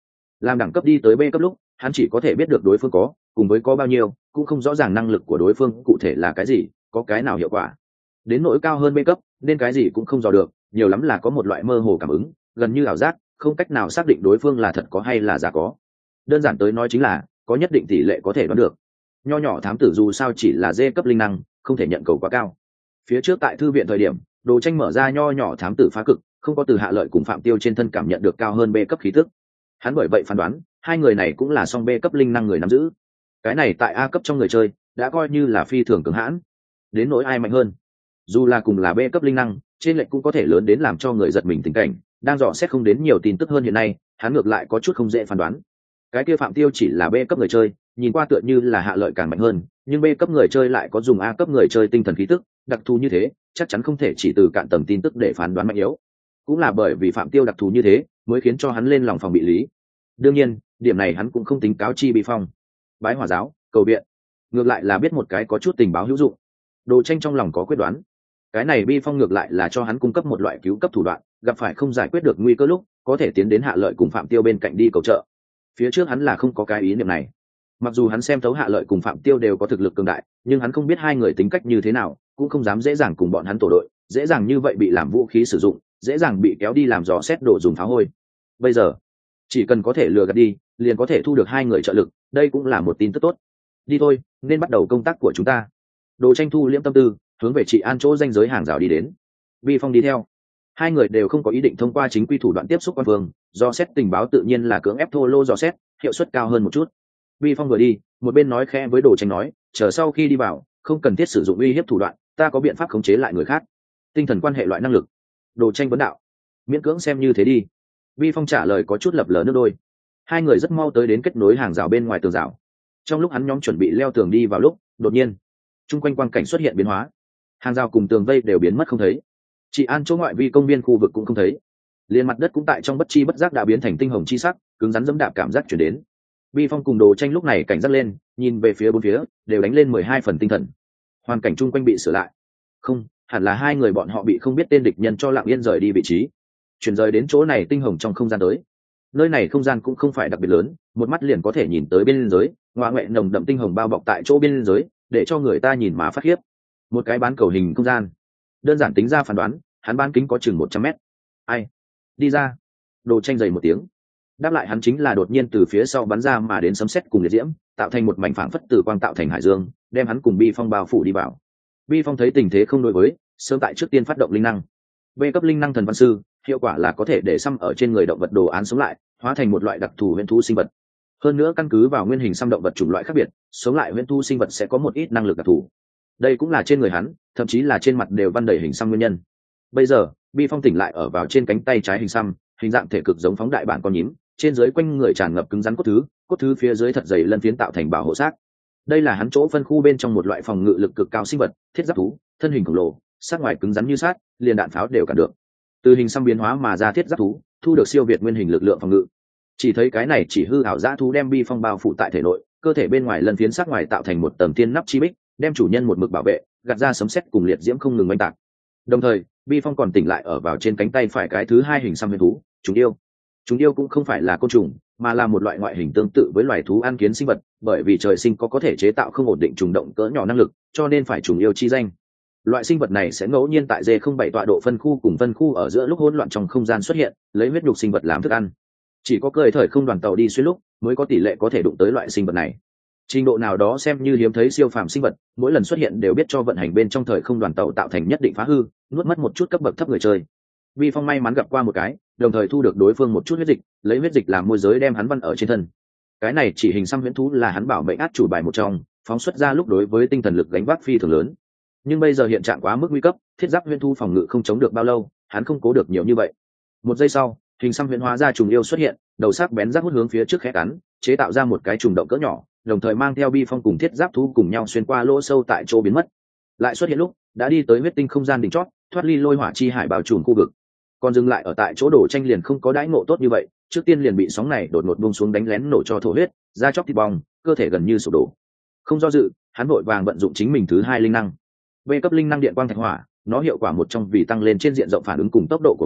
làm đẳng cấp đi tới B cấp lúc hắn chỉ có thể biết được đối phương có cùng với có bao nhiêu, cũng không rõ ràng năng lực của đối phương cụ thể là cái gì, có cái nào hiệu quả. Đến nỗi cao hơn B cấp nên cái gì cũng không dò được, nhiều lắm là có một loại mơ hồ cảm ứng, gần như ảo giác, không cách nào xác định đối phương là thật có hay là giả có. Đơn giản tới nói chính là có nhất định tỷ lệ có thể đoán được. Nho nhỏ thám tử dù sao chỉ là D cấp linh năng, không thể nhận cầu quá cao. Phía trước tại thư viện thời điểm, Đồ Tranh mở ra nho nhỏ thám tử phá cực, không có từ Hạ Lợi cùng Phạm Tiêu trên thân cảm nhận được cao hơn B cấp khí tức. Hắn bởi vậy phán đoán hai người này cũng là song B cấp linh năng người nắm giữ. Cái này tại A cấp trong người chơi đã coi như là phi thường cường hãn. Đến nỗi ai mạnh hơn, dù là cùng là B cấp linh năng, trên lệnh cũng có thể lớn đến làm cho người giật mình tình cảnh. Đang dò xét không đến nhiều tin tức hơn hiện nay, hắn ngược lại có chút không dễ phán đoán. Cái kia Phạm Tiêu chỉ là B cấp người chơi, nhìn qua tựa như là Hạ Lợi càng mạnh hơn, nhưng B cấp người chơi lại có dùng A cấp người chơi tinh thần khí tức đặc thù như thế, chắc chắn không thể chỉ từ cạn tầng tin tức để phán đoán mạnh yếu. Cũng là bởi vì Phạm Tiêu đặc thù như thế, mới khiến cho hắn lên lòng phòng bị lý. Đương nhiên, điểm này hắn cũng không tính cáo chi Bi Phong. Bái Hỏa giáo, cầu viện, ngược lại là biết một cái có chút tình báo hữu dụng. Đồ Tranh trong lòng có quyết đoán. Cái này Bi Phong ngược lại là cho hắn cung cấp một loại cứu cấp thủ đoạn, gặp phải không giải quyết được nguy cơ lúc, có thể tiến đến Hạ Lợi cùng Phạm Tiêu bên cạnh đi cầu trợ. Phía trước hắn là không có cái ý niệm này. Mặc dù hắn xem thấu Hạ Lợi cùng Phạm Tiêu đều có thực lực cường đại, nhưng hắn không biết hai người tính cách như thế nào, cũng không dám dễ dàng cùng bọn hắn tổ đội, dễ dàng như vậy bị làm vũ khí sử dụng, dễ dàng bị kéo đi làm dò xét đồ dùng phá hôi. Bây giờ, chỉ cần có thể lừa gạt đi, liền có thể thu được hai người trợ lực, đây cũng là một tin tức tốt. Đi thôi, nên bắt đầu công tác của chúng ta. Đồ Tranh thu liễm tâm tư, hướng về Trị An chỗ danh giới hàng rào đi đến. Vi Phong đi theo. Hai người đều không có ý định thông qua chính quy thủ đoạn tiếp xúc quan phương, do xét tình báo tự nhiên là cưỡng ép thô lô dò xét, hiệu suất cao hơn một chút. Vi Phong vừa đi, một bên nói khẽ với Đồ Tranh nói, chờ sau khi đi vào, không cần thiết sử dụng uy hiếp thủ đoạn, ta có biện pháp khống chế lại người khác. Tinh thần quan hệ loại năng lực. Đồ Tranh vấn đạo. Miễn cưỡng xem như thế đi. Vi Phong trả lời có chút lập lờ nước đôi. Hai người rất mau tới đến kết nối hàng rào bên ngoài tường rào. Trong lúc hắn nhóm chuẩn bị leo tường đi vào lúc, đột nhiên, chung quanh quang cảnh xuất hiện biến hóa. Hàng rào cùng tường vây đều biến mất không thấy. Trị An chỗ ngoại vi công viên khu vực cũng không thấy. Liên mặt đất cũng tại trong bất chi bất giác đã biến thành tinh hồng chi sắc, cứng rắn dẫm đạp cảm giác chuyển đến. Vi Phong cùng Đồ Tranh lúc này cảnh giác lên, nhìn về phía bốn phía, đều đánh lên mười hai phần tinh thần. Hoàn cảnh chung quanh bị sửa lại. Không, hẳn là hai người bọn họ bị không biết tên địch nhân cho lặng yên rời đi vị trí, chuyển rời đến chỗ này tinh hồng trong không gian tới. Nơi này không gian cũng không phải đặc biệt lớn, một mắt liền có thể nhìn tới bên dưới, ngoại ngoại nồng đậm tinh hồng bao bọc tại chỗ bên dưới, để cho người ta nhìn mà phát khiếp. Một cái bán cầu hình không gian, đơn giản tính ra phán đoán, hắn bán kính có chừng một trăm mét. Ai? Đi ra. Đồ Tranh dày một tiếng. Đáp lại hắn chính là đột nhiên từ phía sau bắn ra mà đến sấm sét cùng liệt diễm, tạo thành một mảnh phảng phất từ quang tạo thành hải dương, đem hắn cùng Bi Phong bao phủ đi vào. Bi Phong thấy tình thế không đối với, sớm tại trước tiên phát động linh năng. B cấp linh năng thần văn sư, hiệu quả là có thể để xăm ở trên người động vật đồ án sống lại, hóa thành một loại đặc thù huyền thú sinh vật. Hơn nữa căn cứ vào nguyên hình xăm động vật chủng loại khác biệt, sống lại huyền thú sinh vật sẽ có một ít năng lực đặc thù. Đây cũng là trên người hắn, thậm chí là trên mặt đều văn đầy hình xăm nguyên nhân. Bây giờ, Bi Phong tỉnh lại ở vào trên cánh tay trái hình xăm, hình dạng thể cực giống phóng đại bản con nhím, trên dưới quanh người tràn ngập cứng rắn cốt thứ, cốt thứ phía dưới thật dày lân phiến tạo thành bảo hộ xác. Đây là hắn chỗ phân khu bên trong một loại phòng ngự lực cực cao sinh vật, thiết giáp thú, thân hình khổng lồ, sắc ngoài cứng rắn như sắt, liền đạn pháo đều cản được. Từ hình xăm biến hóa mà ra thiết giáp thú, thu được siêu việt nguyên hình lực lượng phòng ngự. Chỉ thấy cái này chỉ hư ảo dã thú đem Bi Phong bao phủ tại thể nội, cơ thể bên ngoài lân phiến sắc ngoài tạo thành một tầng tiên nắp chi bích, đem chủ nhân một mực bảo vệ, gạt ra sấm sét cùng liệt diễm không ngừng oanh tạc. Đồng thời, Bi Phong còn tỉnh lại ở vào trên cánh tay phải cái thứ hai hình xăm huyền thú, chúng yêu. Chúng yêu cũng không phải là côn trùng, mà là một loại ngoại hình tương tự với loài thú ăn kiến sinh vật, bởi vì trời sinh có có thể chế tạo không ổn định trùng động cỡ nhỏ năng lực, cho nên phải trùng yêu chi danh. Loại sinh vật này sẽ ngẫu nhiên tại D không bảy tọa độ phân khu cùng phân khu ở giữa lúc hỗn loạn trong không gian xuất hiện, lấy huyết nhục sinh vật làm thức ăn. Chỉ có cười thời không đoàn tàu đi xuyên lúc mới có tỷ lệ có thể đụng tới loại sinh vật này. Trình độ nào đó xem như hiếm thấy siêu phàm sinh vật, mỗi lần xuất hiện đều biết cho vận hành bên trong thời không đoàn tàu tạo thành nhất định phá hư, nuốt mất một chút cấp bậc thấp người chơi. Vi Phong may mắn gặp qua một cái, đồng thời thu được đối phương một chút huyết dịch, lấy huyết dịch làm môi giới đem hắn văn ở trên thân. Cái này chỉ hình xăm huyễn thú là hắn bảo mệnh át chủ bài một trong, phóng xuất ra lúc đối với tinh thần lực gánh vác phi thường lớn. Nhưng bây giờ hiện trạng quá mức nguy cấp, thiết giáp huyễn thú phòng ngự không chống được bao lâu, hắn không cố được nhiều như vậy. Một giây sau, hình xăm huyễn hóa ra trùng yêu xuất hiện, đầu sắc bén rác hút hướng phía trước khẽ cắn, chế tạo ra một cái trùng động cỡ nhỏ, đồng thời mang theo Bi Phong cùng thiết giáp thú cùng nhau xuyên qua lỗ sâu tại chỗ biến mất. Lại xuất hiện lúc đã đi tới huyết tinh không gian đỉnh chót, thoát ly lôi hỏa chi hải bao trùm khu vực. Còn dừng lại ở tại chỗ Đồ Tranh liền không có đãi ngộ tốt như vậy, trước tiên liền bị sóng này đột ngột buông xuống đánh lén nổ cho thổ huyết, da chóc thịt bong, cơ thể gần như sụp đổ. Không do dự, hắn vội vàng vận dụng chính mình thứ hai linh năng. B cấp linh năng điện quang thạch hỏa, nó hiệu quả một trong vì tăng lên trên diện rộng phản ứng cùng tốc độ của mình,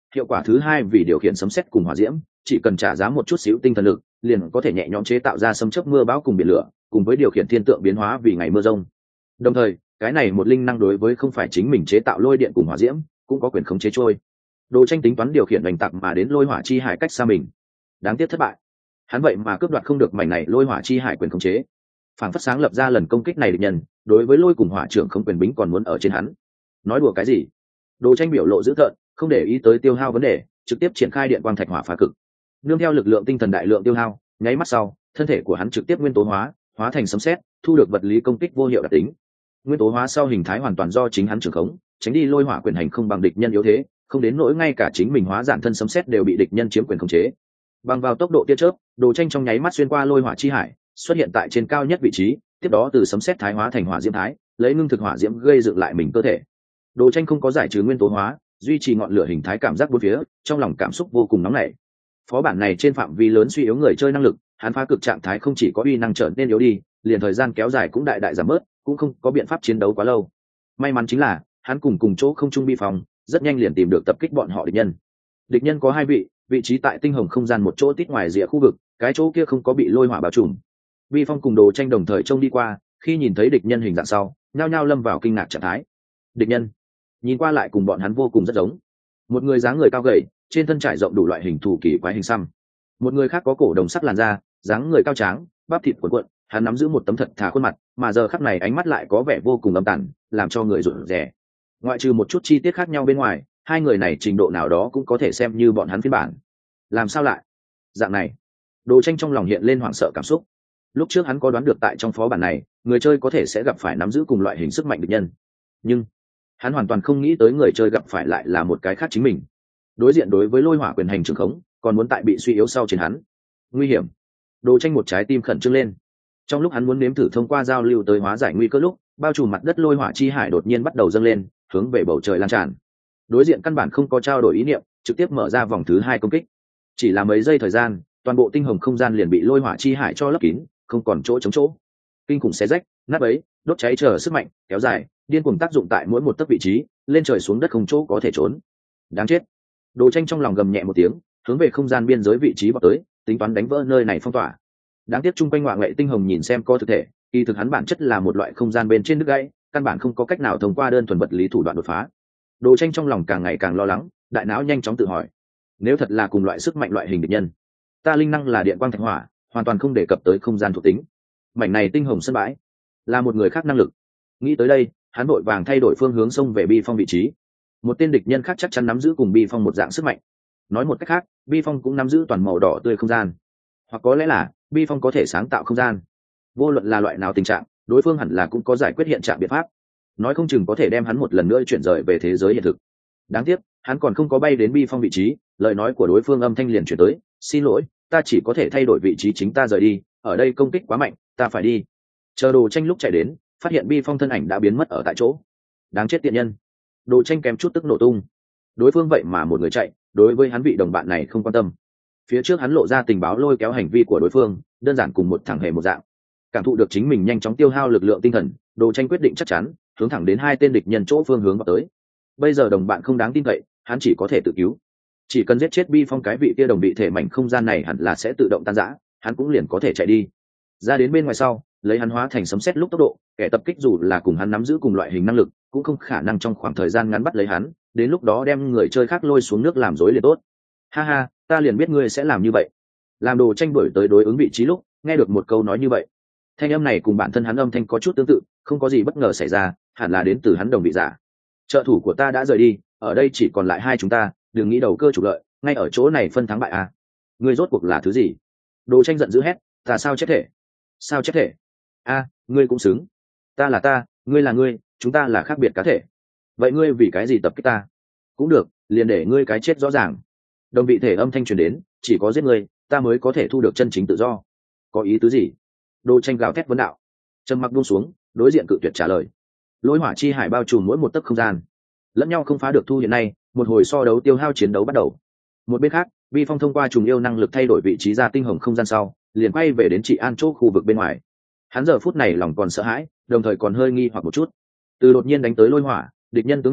hiệu quả thứ hai vì điều khiển sấm sét cùng hỏa diễm, chỉ cần trả giá một chút xíu tinh thần lực liền có thể nhẹ nhõm chế tạo ra sấm chớp mưa bão cùng biển lửa, cùng với điều khiển thiên tượng biến hóa vì ngày mưa rông. Đồng thời cái này một linh năng đối với không phải chính mình chế tạo lôi điện cùng hỏa diễm cũng có quyền khống chế trôi. Đồ Tranh tính toán điều khiển hành tạc mà đến lôi hỏa chi hải cách xa mình, đáng tiếc thất bại. Hắn vậy mà cướp đoạt không được mảnh này lôi hỏa chi hải quyền khống chế, phản phất sáng lập ra lần công kích này địch nhân đối với lôi cùng hỏa trưởng không quyền bính còn muốn ở trên hắn. Nói đùa cái gì? Đồ Tranh biểu lộ dữ tợn, không để ý tới tiêu hao vấn đề, trực tiếp triển khai điện quang thạch hỏa phá cực. Nương theo lực lượng tinh thần đại lượng tiêu hao, nháy mắt sau thân thể của hắn trực tiếp nguyên tố hóa, hóa thành sấm sét, thu được vật lý công kích vô hiệu đặc tính. Nguyên tố hóa sau hình thái hoàn toàn do chính hắn trưởng khống, tránh đi lôi hỏa quyền hành không bằng địch nhân yếu thế, không đến nỗi ngay cả chính mình hóa giản thân sấm sét đều bị địch nhân chiếm quyền khống chế. Bằng vào tốc độ tia chớp, Đồ Tranh trong nháy mắt xuyên qua lôi hỏa chi hải, xuất hiện tại trên cao nhất vị trí, tiếp đó từ sấm sét thái hóa thành hỏa diễm thái, lấy ngưng thực hỏa diễm gây dựng lại mình cơ thể. Đồ Tranh không có giải trừ nguyên tố hóa, duy trì ngọn lửa hình thái cảm giác bốn phía, trong lòng cảm xúc vô cùng nóng nảy. Phó bản này trên phạm vi lớn suy yếu người chơi năng lực, hắn phá cực trạng thái không chỉ có uy năng trở nên yếu đi, liền thời gian kéo dài cũng đại đại giảm bớt, cũng không có biện pháp chiến đấu quá lâu. May mắn chính là hắn cùng cùng chỗ không trung bi phòng, rất nhanh liền tìm được tập kích bọn họ địch nhân. Địch nhân có hai vị, vị trí tại tinh hồng không gian một chỗ tít ngoài rìa khu vực, cái chỗ kia không có bị lôi hỏa bao trùm. Vi Phong cùng Đồ Tranh đồng thời trông đi qua, khi nhìn thấy địch nhân hình dạng sau, nhao nhao lâm vào kinh ngạc trạng thái. Địch nhân nhìn qua lại cùng bọn hắn vô cùng rất giống. Một người dáng người cao gầy, trên thân trải rộng đủ loại hình thù kỳ quái hình xăm. Một người khác có cổ đồng sắc làn da, dáng người cao tráng, bắp thịt cuộn cuộn, hắn nắm giữ một tấm thật thà khuôn mặt, mà giờ khắc này ánh mắt lại có vẻ vô cùng âm tàn, làm cho người rụt rè. Ngoại trừ một chút chi tiết khác nhau bên ngoài, hai người này trình độ nào đó cũng có thể xem như bọn hắn phiên bản. Làm sao lại dạng này? Đồ Tranh trong lòng hiện lên hoảng sợ cảm xúc. Lúc trước hắn có đoán được tại trong phó bản này, người chơi có thể sẽ gặp phải nắm giữ cùng loại hình sức mạnh địch nhân, nhưng hắn hoàn toàn không nghĩ tới người chơi gặp phải lại là một cái khác chính mình. Đối diện đối với lôi hỏa quyền hành trường khống, còn muốn tại bị suy yếu sau trên hắn. Nguy hiểm. Đồ Tranh một trái tim khẩn trương lên. Trong lúc hắn muốn nếm thử thông qua giao lưu tới hóa giải nguy cơ lúc, bao trùm mặt đất lôi hỏa chi hải đột nhiên bắt đầu dâng lên, hướng về bầu trời lan tràn. Đối diện căn bản không có trao đổi ý niệm, trực tiếp mở ra vòng thứ hai công kích. Chỉ là mấy giây thời gian, toàn bộ tinh hồng không gian liền bị lôi hỏa chi hải cho lấp kín, không còn chỗ chống chỗ. Kinh khủng xé rách, nát bấy, đốt cháy chờ sức mạnh kéo dài, điên cuồng tác dụng tại mỗi một tấc vị trí, lên trời xuống đất không chỗ có thể trốn. Đáng chết. Đồ Tranh trong lòng gầm nhẹ một tiếng, hướng về không gian biên giới vị trí vọt tới, tính toán đánh vỡ nơi này phong tỏa. Đáng tiếc trung quanh ngoại nghệ tinh hồng nhìn xem có thực thể, kỳ thực hắn bản chất là một loại không gian bên trên đứt gãy, căn bản không có cách nào thông qua đơn thuần vật lý thủ đoạn đột phá. Đồ Tranh trong lòng càng ngày càng lo lắng, đại não nhanh chóng tự hỏi, nếu thật là cùng loại sức mạnh loại hình địch nhân, ta linh năng là điện quang thạch hỏa, hoàn toàn không đề cập tới không gian thuộc tính. Mảnh này tinh hồng sân bãi là một người khác năng lực. Nghĩ tới đây, hắn vội vàng thay đổi phương hướng xông về Bi Phong vị trí. Một tên địch nhân khác chắc chắn nắm giữ cùng Bi Phong một dạng sức mạnh. Nói một cách khác, Bi Phong cũng nắm giữ toàn màu đỏ tươi không gian, hoặc có lẽ là Bi Phong có thể sáng tạo không gian. Vô luận là loại nào tình trạng, đối phương hẳn là cũng có giải quyết hiện trạng biện pháp. Nói không chừng có thể đem hắn một lần nữa chuyển rời về thế giới hiện thực. Đáng tiếc, hắn còn không có bay đến Bi Phong vị trí, lời nói của đối phương âm thanh liền chuyển tới, "Xin lỗi, ta chỉ có thể thay đổi vị trí chính ta rời đi, ở đây công kích quá mạnh, ta phải đi." Chờ Đồ Tranh lúc chạy đến, phát hiện Bi Phong thân ảnh đã biến mất ở tại chỗ. Đáng chết tiện nhân. Đồ Tranh kém chút tức nổ tung. Đối phương vậy mà một người chạy, đối với hắn vị đồng bạn này không quan tâm. Phía trước hắn lộ ra tình báo lôi kéo hành vi của đối phương, đơn giản cùng một thằng hề một dạng. Cảm thụ được chính mình nhanh chóng tiêu hao lực lượng tinh thần, Đồ Tranh quyết định chắc chắn, hướng thẳng đến hai tên địch nhân chỗ phương hướng vào tới. Bây giờ đồng bạn không đáng tin cậy, hắn chỉ có thể tự cứu. Chỉ cần giết chết Bi Phong cái vị kia đồng bị thể mảnh không gian này hẳn là sẽ tự động tan rã, hắn cũng liền có thể chạy đi. Ra đến bên ngoài sau, lấy hắn hóa thành sấm sét lúc tốc độ, kẻ tập kích dù là cùng hắn nắm giữ cùng loại hình năng lực, cũng không khả năng trong khoảng thời gian ngắn bắt lấy hắn, đến lúc đó đem người chơi khác lôi xuống nước làm rối liền tốt. Ha ha, ta liền biết ngươi sẽ làm như vậy. Làm Đồ Tranh đổi tới đối ứng vị trí lúc, nghe được một câu nói như vậy. Thanh âm này cùng bản thân hắn âm thanh có chút tương tự, không có gì bất ngờ xảy ra, hẳn là đến từ hắn đồng vị giả. Trợ thủ của ta đã rời đi, ở đây chỉ còn lại hai chúng ta, đừng nghĩ đầu cơ trục lợi, ngay ở chỗ này phân thắng bại à. Ngươi rốt cuộc là thứ gì? Đồ Tranh giận dữ hét, ta sao chết thể? Sao chết thể? A, ngươi cũng xứng. Ta là ta, ngươi là ngươi, chúng ta là khác biệt cá thể. Vậy ngươi vì cái gì tập kích ta? Cũng được, liền để ngươi cái chết rõ ràng. Đồng vị thể âm thanh truyền đến, chỉ có giết ngươi, ta mới có thể thu được chân chính tự do. Có ý tứ gì? Đồ Tranh gào thét vấn đạo. Trầm mặc buông xuống, đối diện cự tuyệt trả lời. Lôi hỏa chi hải bao trùm mỗi một tấc không gian, lẫn nhau không phá được thu hiện nay, một hồi so đấu tiêu hao chiến đấu bắt đầu. Một bên khác, Bi Phong thông qua trùng yêu năng lực thay đổi vị trí ra tinh hồng không gian sau, liền quay về đến Trị An chỗ khu vực bên ngoài. Hắn giờ phút này lòng còn sợ hãi, đồng thời còn hơi nghi hoặc một chút. Từ đột nhiên đánh tới lôi hỏa, địch nhân tướng mạo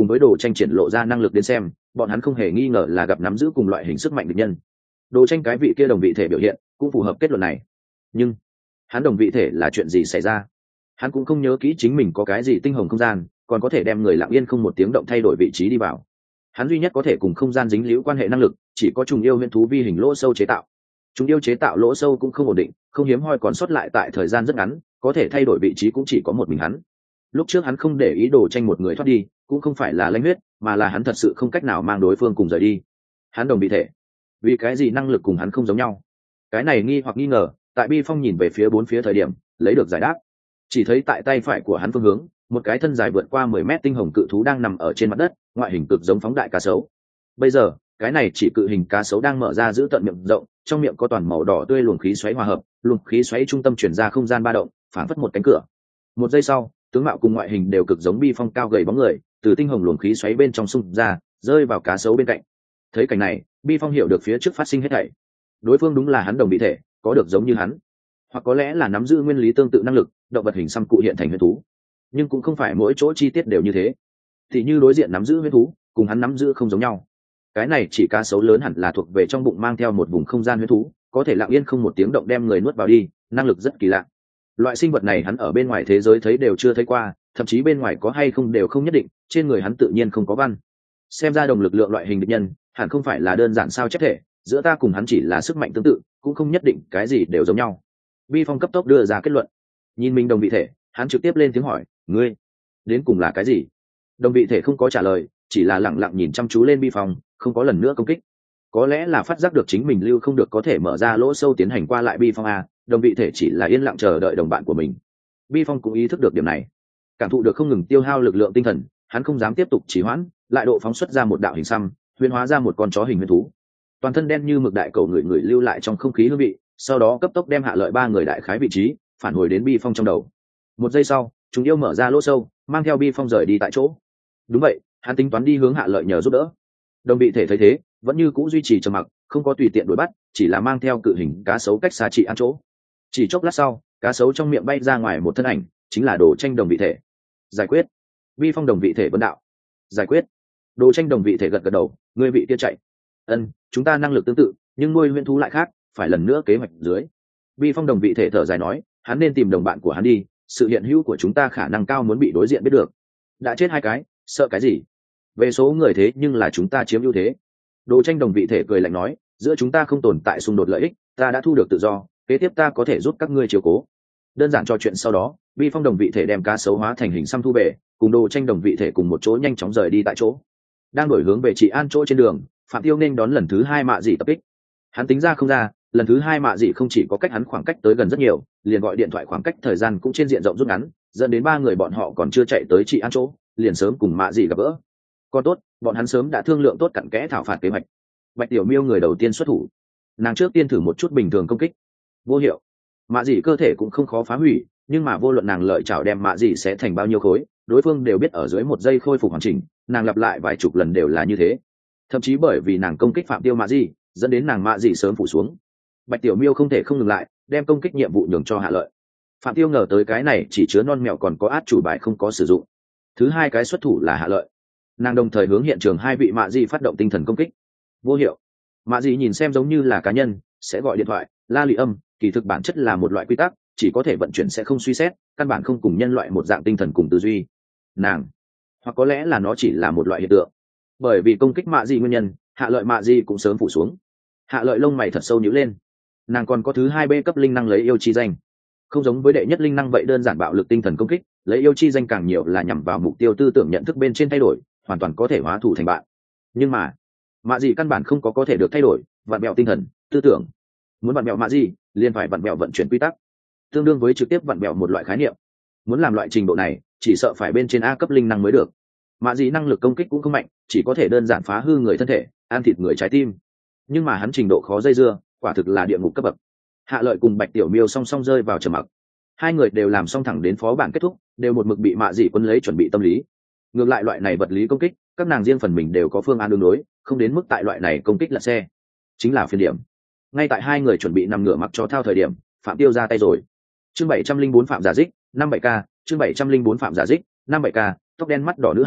cùng với đồ tranh triển lộ ra năng lực đến xem, bọn hắn không hề nghi ngờ là gặp nắm giữ cùng loại hình sức mạnh địch nhân. Đồ tranh cái vị kia đồng vị thể biểu hiện cũng phù hợp kết luận này. Nhưng hắn đồng vị thể là chuyện gì xảy ra? Hắn cũng không nhớ kỹ chính mình có cái gì tinh hồng không gian, còn có thể đem người lặng yên không một tiếng động thay đổi vị trí đi vào. Hắn duy nhất có thể cùng không gian dính líu quan hệ năng lực, chỉ có trùng yêu huyễn thú vi hình lỗ sâu chế tạo. Trùng yêu chế tạo lỗ sâu cũng không ổn định, không hiếm hoi còn sót lại tại thời gian rất ngắn, có thể thay đổi vị trí cũng chỉ có một mình hắn. Lúc trước hắn không để ý đồ tranh một người thoát đi, cũng không phải là lãnh huyết, mà là hắn thật sự không cách nào mang đối phương cùng rời đi. Hắn đồng vị thể, vì cái gì năng lực cùng hắn không giống nhau? Cái này nghi hoặc nghi ngờ, tại Bi Phong nhìn về phía bốn phía thời điểm, lấy được giải đáp. Chỉ thấy tại tay phải của hắn phương hướng, một cái thân dài vượt qua mười mét tinh hồng cự thú đang nằm ở trên mặt đất, ngoại hình cực giống phóng đại cá sấu. Bây giờ, cái này chỉ cự hình cá sấu đang mở ra giữ tận miệng rộng, trong miệng có toàn màu đỏ tươi luồng khí xoáy hòa hợp, luồng khí xoáy trung tâm chuyển ra không gian ba động, phản phất một cánh cửa. Một giây sau, tướng mạo cùng ngoại hình đều cực giống Bi Phong cao gầy bóng người, từ tinh hồng luồng khí xoáy bên trong xung ra, rơi vào cá sấu bên cạnh. Thấy cảnh này, Bi Phong hiểu được phía trước phát sinh hết thảy. Đối phương đúng là hắn đồng vị thể, có được giống như hắn, hoặc có lẽ là nắm giữ nguyên lý tương tự năng lực, động vật hình xăm cụ hiện thành huyễn thú. Nhưng cũng không phải mỗi chỗ chi tiết đều như thế. Thì như đối diện nắm giữ huyễn thú, cùng hắn nắm giữ không giống nhau. Cái này chỉ cá sấu lớn hẳn là thuộc về trong bụng mang theo một vùng không gian huyễn thú, có thể lặng yên không một tiếng động đem người nuốt vào đi, năng lực rất kỳ lạ. Loại sinh vật này hắn ở bên ngoài thế giới thấy đều chưa thấy qua, thậm chí bên ngoài có hay không đều không nhất định, trên người hắn tự nhiên không có văn. Xem ra đồng lực lượng loại hình địch nhân, hẳn không phải là đơn giản sao chép thể, giữa ta cùng hắn chỉ là sức mạnh tương tự, cũng không nhất định cái gì đều giống nhau. Bi Phong cấp tốc đưa ra kết luận. Nhìn mình đồng vị thể, hắn trực tiếp lên tiếng hỏi, ngươi đến cùng là cái gì? Đồng vị thể không có trả lời, chỉ là lặng lặng nhìn chăm chú lên Bi Phong, không có lần nữa công kích. Có lẽ là phát giác được chính mình lưu không được có thể mở ra lỗ sâu tiến hành qua lại Bi Phong a, đồng vị thể chỉ là yên lặng chờ đợi đồng bạn của mình. Bi Phong cũng ý thức được điểm này, cảm thụ được không ngừng tiêu hao lực lượng tinh thần, hắn không dám tiếp tục trì hoãn, lại độ phóng xuất ra một đạo hình xăm, huyễn hóa ra một con chó hình huyễn thú, toàn thân đen như mực đại cầu người người lưu lại trong không khí hương vị, sau đó cấp tốc đem Hạ Lợi ba người đại khái vị trí phản hồi đến Bi Phong trong đầu. Một giây sau, chúng yêu mở ra lỗ sâu, mang theo Bi Phong rời đi tại chỗ. Đúng vậy, hắn tính toán đi hướng Hạ Lợi nhờ giúp đỡ. Đồng vị thể thấy thế, vẫn như cũ duy trì trầm mặc, không có tùy tiện đuổi bắt, chỉ là mang theo cự hình cá sấu cách xa trị ăn chỗ. Chỉ chốc lát sau, cá sấu trong miệng bay ra ngoài một thân ảnh, chính là Đồ Tranh đồng vị thể. Giải quyết. Bi Phong đồng vị thể vấn đạo. Giải quyết. Đồ Tranh đồng vị thể gật gật đầu, người vị kia chạy. Ân, chúng ta năng lực tương tự, nhưng nuôi huyễn thú lại khác, phải lần nữa kế hoạch dưới. Bi Phong đồng vị thể thở dài nói, hắn nên tìm đồng bạn của hắn đi, sự hiện hữu của chúng ta khả năng cao muốn bị đối diện biết được. Đã chết hai cái, sợ cái gì? Về số người thế nhưng là chúng ta chiếm ưu thế. Đồ Tranh đồng vị thể cười lạnh nói, giữa chúng ta không tồn tại xung đột lợi ích, ta đã thu được tự do, kế tiếp ta có thể giúp các ngươi chiếu cố. Đơn giản trò chuyện sau đó, Bi Phong đồng vị thể đem cá sấu hóa thành hình xăm thu về, cùng Đồ Tranh đồng vị thể cùng một chỗ nhanh chóng rời đi tại chỗ. Đang đổi hướng về Trị An chỗ trên đường, Phạm Tiêu nên đón lần thứ hai mạ dị tập kích. Hắn tính ra không ra, lần thứ hai mạ dị không chỉ có cách hắn khoảng cách tới gần rất nhiều, liền gọi điện thoại khoảng cách thời gian cũng trên diện rộng rút ngắn, dẫn đến ba người bọn họ còn chưa chạy tới Trị An chỗ, liền sớm cùng mạ dị gặp gỡ. Còn tốt, bọn hắn sớm đã thương lượng tốt cặn kẽ thảo phạt kế hoạch. Bạch Tiểu Miêu người đầu tiên xuất thủ, nàng trước tiên thử một chút bình thường công kích, vô hiệu. Mạ dị cơ thể cũng không khó phá hủy, nhưng mà vô luận nàng lợi chảo đem mạ dị sẽ thành bao nhiêu khối, đối phương đều biết ở dưới một giây khôi phục hoàn chỉnh, nàng lặp lại vài chục lần đều là như thế. Thậm chí bởi vì nàng công kích Phạm Tiêu mạ dị, dẫn đến nàng mạ dị sớm phủ xuống. Bạch Tiểu Miêu không thể không ngừng lại, đem công kích nhiệm vụ nhường cho Hạ Lợi. Phạm Tiêu ngờ tới cái này chỉ chứa non mèo còn có át chủ bài không có sử dụng. Thứ hai cái xuất thủ là Hạ Lợi, nàng đồng thời hướng hiện trường hai vị mạ dị phát động tinh thần công kích, vô hiệu. Mạ dị nhìn xem giống như là cá nhân, sẽ gọi điện thoại, la lị âm, kỳ thực bản chất là một loại quy tắc, chỉ có thể vận chuyển sẽ không suy xét, căn bản không cùng nhân loại một dạng tinh thần cùng tư duy. Nàng, hoặc có lẽ là nó chỉ là một loại hiện tượng. Bởi vì công kích mạ dị nguyên nhân, Hạ Lợi mạ dị cũng sớm phủ xuống. Hạ Lợi lông mày thật sâu nhíu lên. Nàng còn có thứ hai B cấp linh năng lấy yêu chi danh, không giống với đệ nhất linh năng vậy đơn giản bạo lực tinh thần công kích, lấy yêu chi danh càng nhiều là nhằm vào mục tiêu tư tưởng nhận thức bên trên thay đổi, hoàn toàn có thể hóa thủ thành bạn. Nhưng mà mạ dị căn bản không có có thể được thay đổi, vặn bẹo tinh thần tư tưởng. Muốn vặn bẹo mạ dị, liền phải vặn bẹo vận chuyển quy tắc, tương đương với trực tiếp vặn bẹo một loại khái niệm. Muốn làm loại trình độ này, chỉ sợ phải bên trên A cấp linh năng mới được. Mạ dị năng lực công kích cũng không mạnh, chỉ có thể đơn giản phá hư người thân thể, ăn thịt người trái tim. Nhưng mà hắn trình độ khó dây dưa, quả thực là địa ngục cấp bậc. Hạ Lợi cùng Bạch Tiểu Miêu song song rơi vào trầm mặc. Hai người đều làm xong thẳng đến phó bản kết thúc, đều một mực bị mạ dị quân lấy chuẩn bị tâm lý. Ngược lại loại này vật lý công kích, các nàng riêng phần mình đều có phương án đường đối, không đến mức tại loại này công kích lật xe. Chính là phiền điểm. Ngay tại hai người chuẩn bị nằm ngửa mặc cho thao thời điểm, Phạm Tiêu ra tay rồi. Chương bảy trăm linh bốn Phạm Giả Dích, năm bảy k, chương bảy trăm linh bốn Phạm Giả Dích, năm bảy k, tóc đen mắt đỏ nữ hải,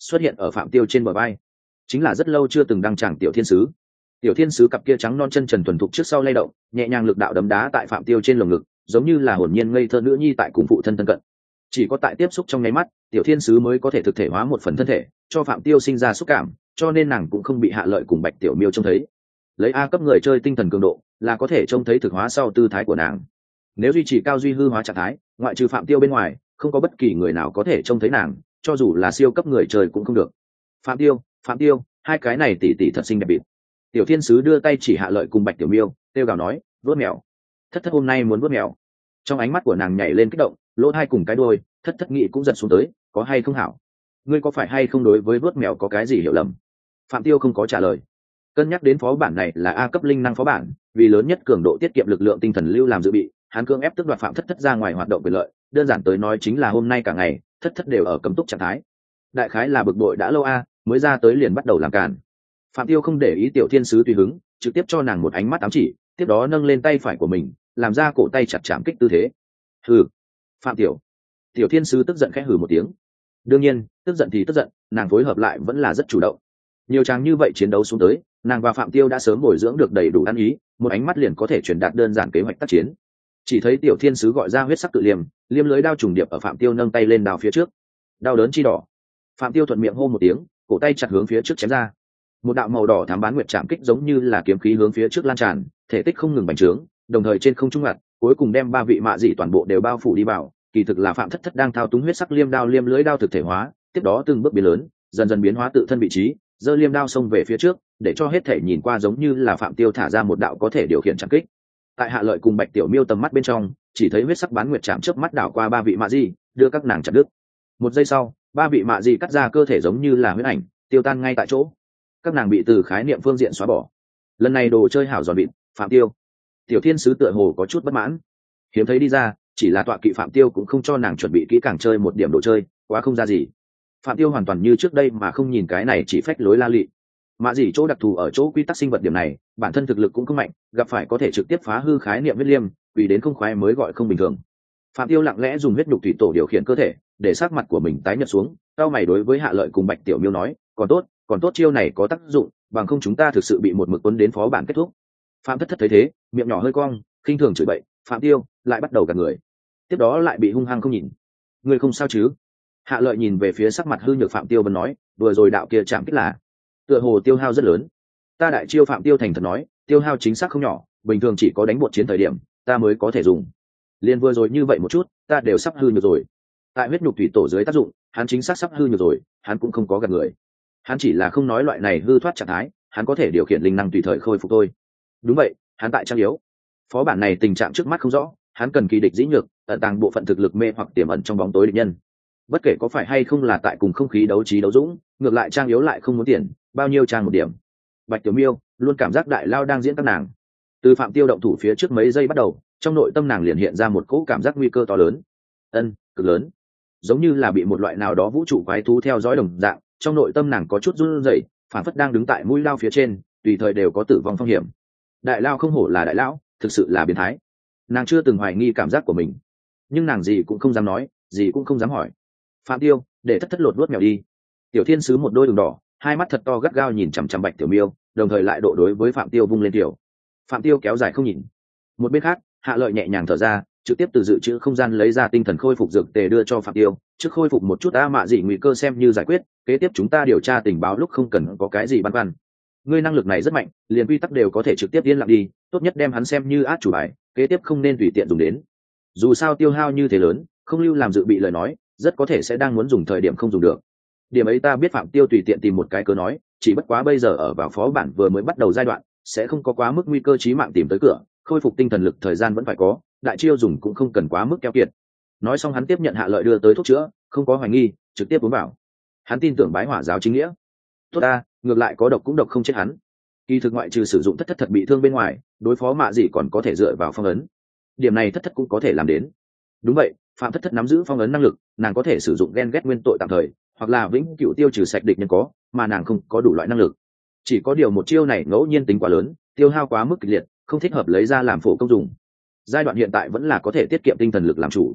xuất hiện ở phạm tiêu trên bờ vai. Chính là rất lâu chưa từng đăng tràng tiểu thiên sứ. Tiểu thiên sứ cặp kia trắng non chân trần thuần thục trước sau lay động, nhẹ nhàng lực đạo đấm đá tại phạm tiêu trên lồng ngực, giống như là hồn nhiên ngây thơ nữ nhi tại cùng phụ thân thân cận. Chỉ có tại tiếp xúc trong nháy mắt, tiểu thiên sứ mới có thể thực thể hóa một phần thân thể, cho phạm tiêu sinh ra xúc cảm, cho nên nàng cũng không bị Hạ Lợi cùng Bạch Tiểu Miêu trông thấy. Lấy A cấp người chơi tinh thần cường độ, là có thể trông thấy thực hóa sau tư thái của nàng. Nếu duy trì cao duy hư hóa trạng thái, ngoại trừ phạm tiêu bên ngoài, không có bất kỳ người nào có thể trông thấy nàng, cho dù là siêu cấp người chơi cũng không được. Phạm tiêu, phạm tiêu, hai cái này tỷ tỷ thật xinh đẹp bịt. Tiểu thiên sứ đưa tay chỉ Hạ Lợi cùng Bạch Tiểu Miêu, kêu gào nói, vớt mèo. Thất thất hôm nay muốn vớt mèo. Trong ánh mắt của nàng nhảy lên kích động, lỗ hai cùng cái đuôi, thất thất nghĩ cũng giật xuống tới, có hay không hảo? Ngươi có phải hay không đối với vớt mèo có cái gì hiểu lầm? Phạm tiêu không có trả lời. Cân nhắc đến phó bản này là A cấp linh năng phó bản, vì lớn nhất cường độ tiết kiệm lực lượng tinh thần lưu làm dự bị, hắn cưỡng ép tước đoạt phạm thất thất ra ngoài hoạt động quyền lợi, đơn giản tới nói chính là hôm nay cả ngày thất thất đều ở cấm túc trạng thái. Đại khái là bực bội đã lâu a, mới ra tới liền bắt đầu làm càn. Phạm tiêu không để ý tiểu thiên sứ tùy hứng, trực tiếp cho nàng một ánh mắt ám chỉ, tiếp đó nâng lên tay phải của mình, làm ra cổ tay chặt chạm kích tư thế. Hừ, Phạm tiểu. Tiểu thiên sứ tức giận khẽ hừ một tiếng. Đương nhiên, tức giận thì tức giận, nàng phối hợp lại vẫn là rất chủ động. Nhiều trang như vậy chiến đấu xuống tới, nàng và phạm tiêu đã sớm bồi dưỡng được đầy đủ ăn ý, một ánh mắt liền có thể truyền đạt đơn giản kế hoạch tác chiến. Chỉ thấy tiểu thiên sứ gọi ra huyết sắc tự liềm, liêm lưới đao trùng điệp ở phạm tiêu nâng tay lên đao phía trước. Đao đớn chi đỏ. Phạm tiêu thuận miệng hô một tiếng, cổ tay chặt hướng phía trước chém ra. Một đạo màu đỏ thám bán nguyệt chạm kích giống như là kiếm khí hướng phía trước lan tràn, thể tích không ngừng bành trướng, đồng thời trên không trung ngặt, cuối cùng đem ba vị mạ dị toàn bộ đều bao phủ đi vào. Kỳ thực là phạm thất thất đang thao túng huyết sắc liêm đao liêm lưới đao thực thể hóa, tiếp đó từng bước biến lớn, dần dần biến hóa tự thân vị trí, giơ liêm đao xông về phía trước, để cho hết thể nhìn qua giống như là phạm tiêu thả ra một đạo có thể điều khiển chạm kích. Tại Hạ Lợi cùng Bạch Tiểu Miêu tầm mắt bên trong, chỉ thấy huyết sắc bán nguyệt chạm chớp mắt đảo qua ba vị mạ dị, đưa các nàng chặt đứt. Một giây sau, ba vị mạ dị cắt ra cơ thể giống như là huyết ảnh, tiêu tan ngay tại chỗ. Các nàng bị từ khái niệm phương diện xóa bỏ. Lần này đồ chơi hảo giòn vịt, phạm tiêu. Tiểu thiên sứ tựa hồ có chút bất mãn, hiếm thấy đi ra, chỉ là tọa kỵ phạm tiêu cũng không cho nàng chuẩn bị kỹ càng chơi một điểm đồ chơi, quá không ra gì. Phạm tiêu hoàn toàn như trước đây mà không nhìn cái này chỉ phách lối la lị. Mạ gì chỗ đặc thù ở chỗ quy tắc sinh vật điểm này, bản thân thực lực cũng không mạnh, gặp phải có thể trực tiếp phá hư khái niệm huyết liêm, vì đến không khoái mới gọi không bình thường. Phạm tiêu lặng lẽ dùng huyết nhục thủy tổ điều khiển cơ thể, để sát mặt của mình tái nhợt xuống, cao mày đối với Hạ Lợi cùng Bạch Tiểu Miêu nói, còn tốt, còn tốt chiêu này có tác dụng, bằng không chúng ta thực sự bị một mực cuốn đến phó bản kết thúc. Phạm thất thất thấy thế, miệng nhỏ hơi cong, khinh thường chửi bậy, Phạm tiêu lại bắt đầu gạt người, tiếp đó lại bị hung hăng không nhìn. Người không sao chứ? Hạ Lợi nhìn về phía sắc mặt hư nhược phạm tiêu vẫn nói, vừa rồi đạo kia chạm kích là tựa hồ tiêu hao rất lớn. Ta đại chiêu phạm tiêu thành thật nói, tiêu hao chính xác không nhỏ, bình thường chỉ có đánh bột chiến thời điểm ta mới có thể dùng. Liên vừa rồi như vậy một chút, ta đều sắp hư nhược rồi. Tại huyết nhục thủy tổ dưới tác dụng, hắn chính xác sắp hư nhược rồi, hắn cũng không có gạt người. Hắn chỉ là không nói loại này hư thoát trạng thái, hắn có thể điều khiển linh năng tùy thời khôi phục thôi. Đúng vậy, hắn tại trang yếu. Phó bản này tình trạng trước mắt không rõ, hắn cần kỳ địch dĩ nhược, ẩn tàng bộ phận thực lực mê hoặc tiềm ẩn trong bóng tối địch nhân. Bất kể có phải hay không là tại cùng không khí đấu trí đấu dũng, ngược lại trang yếu lại không muốn tiền, bao nhiêu trang một điểm. Bạch Tiểu Miêu luôn cảm giác đại lao đang diễn các nàng. Từ phạm tiêu động thủ phía trước mấy giây bắt đầu, trong nội tâm nàng liền hiện ra một cỗ cảm giác nguy cơ to lớn, ân cực lớn, giống như là bị một loại nào đó vũ trụ quái thú theo dõi đồng dạng. Trong nội tâm nàng có chút run rẩy, phản phất đang đứng tại mũi lao phía trên, tùy thời đều có tử vong phong hiểm. Đại lao không hổ là đại lão, thực sự là biến thái. Nàng chưa từng hoài nghi cảm giác của mình, nhưng nàng gì cũng không dám nói, gì cũng không dám hỏi. Phạm tiêu, để thất thất lột vuốt mèo đi. Tiểu thiên sứ một đôi đường đỏ, hai mắt thật to gắt gao nhìn chằm chằm Bạch Tiểu Miêu, đồng thời lại độ đối với phạm tiêu vung lên tiểu. Phạm tiêu kéo dài không nhìn. Một bên khác, Hạ Lợi nhẹ nhàng thở ra, trực tiếp từ dự trữ không gian lấy ra tinh thần khôi phục dược tề đưa cho phạm tiêu, trước khôi phục một chút a mạ dị nguy cơ xem như giải quyết, kế tiếp chúng ta điều tra tình báo lúc không cần có cái gì băn khoăn. Ngươi năng lực này rất mạnh, liền quy tắc đều có thể trực tiếp yên lặng đi, tốt nhất đem hắn xem như át chủ bài, kế tiếp không nên tùy tiện dùng đến. Dù sao tiêu hao như thế lớn, không lưu làm dự bị lời nói, rất có thể sẽ đang muốn dùng thời điểm không dùng được. Điểm ấy ta biết phạm tiêu tùy tiện tìm một cái cớ nói, chỉ bất quá bây giờ ở vào phó bản vừa mới bắt đầu giai đoạn, sẽ không có quá mức nguy cơ chí mạng tìm tới cửa, khôi phục tinh thần lực thời gian vẫn phải có, đại chiêu dùng cũng không cần quá mức keo kiệt. Nói xong hắn tiếp nhận Hạ Lợi đưa tới thuốc chữa, không có hoài nghi, trực tiếp uống vào. Hắn tin tưởng bái hỏa giáo chính nghĩa. Tốt ta, ngược lại có độc cũng độc không chết hắn. Kỳ thực ngoại trừ sử dụng thất thất thật bị thương bên ngoài, đối phó mạ gì còn có thể dựa vào phong ấn. Điểm này thất thất cũng có thể làm đến. Đúng vậy, phạm thất thất nắm giữ phong ấn năng lực, nàng có thể sử dụng ghen ghét nguyên tội tạm thời, hoặc là vĩnh cửu tiêu trừ sạch địch nhân có, mà nàng không có đủ loại năng lực. Chỉ có điều một chiêu này ngẫu nhiên tính quá lớn, tiêu hao quá mức kịch liệt, không thích hợp lấy ra làm phổ công dùng. Giai đoạn hiện tại vẫn là có thể tiết kiệm tinh thần lực làm chủ.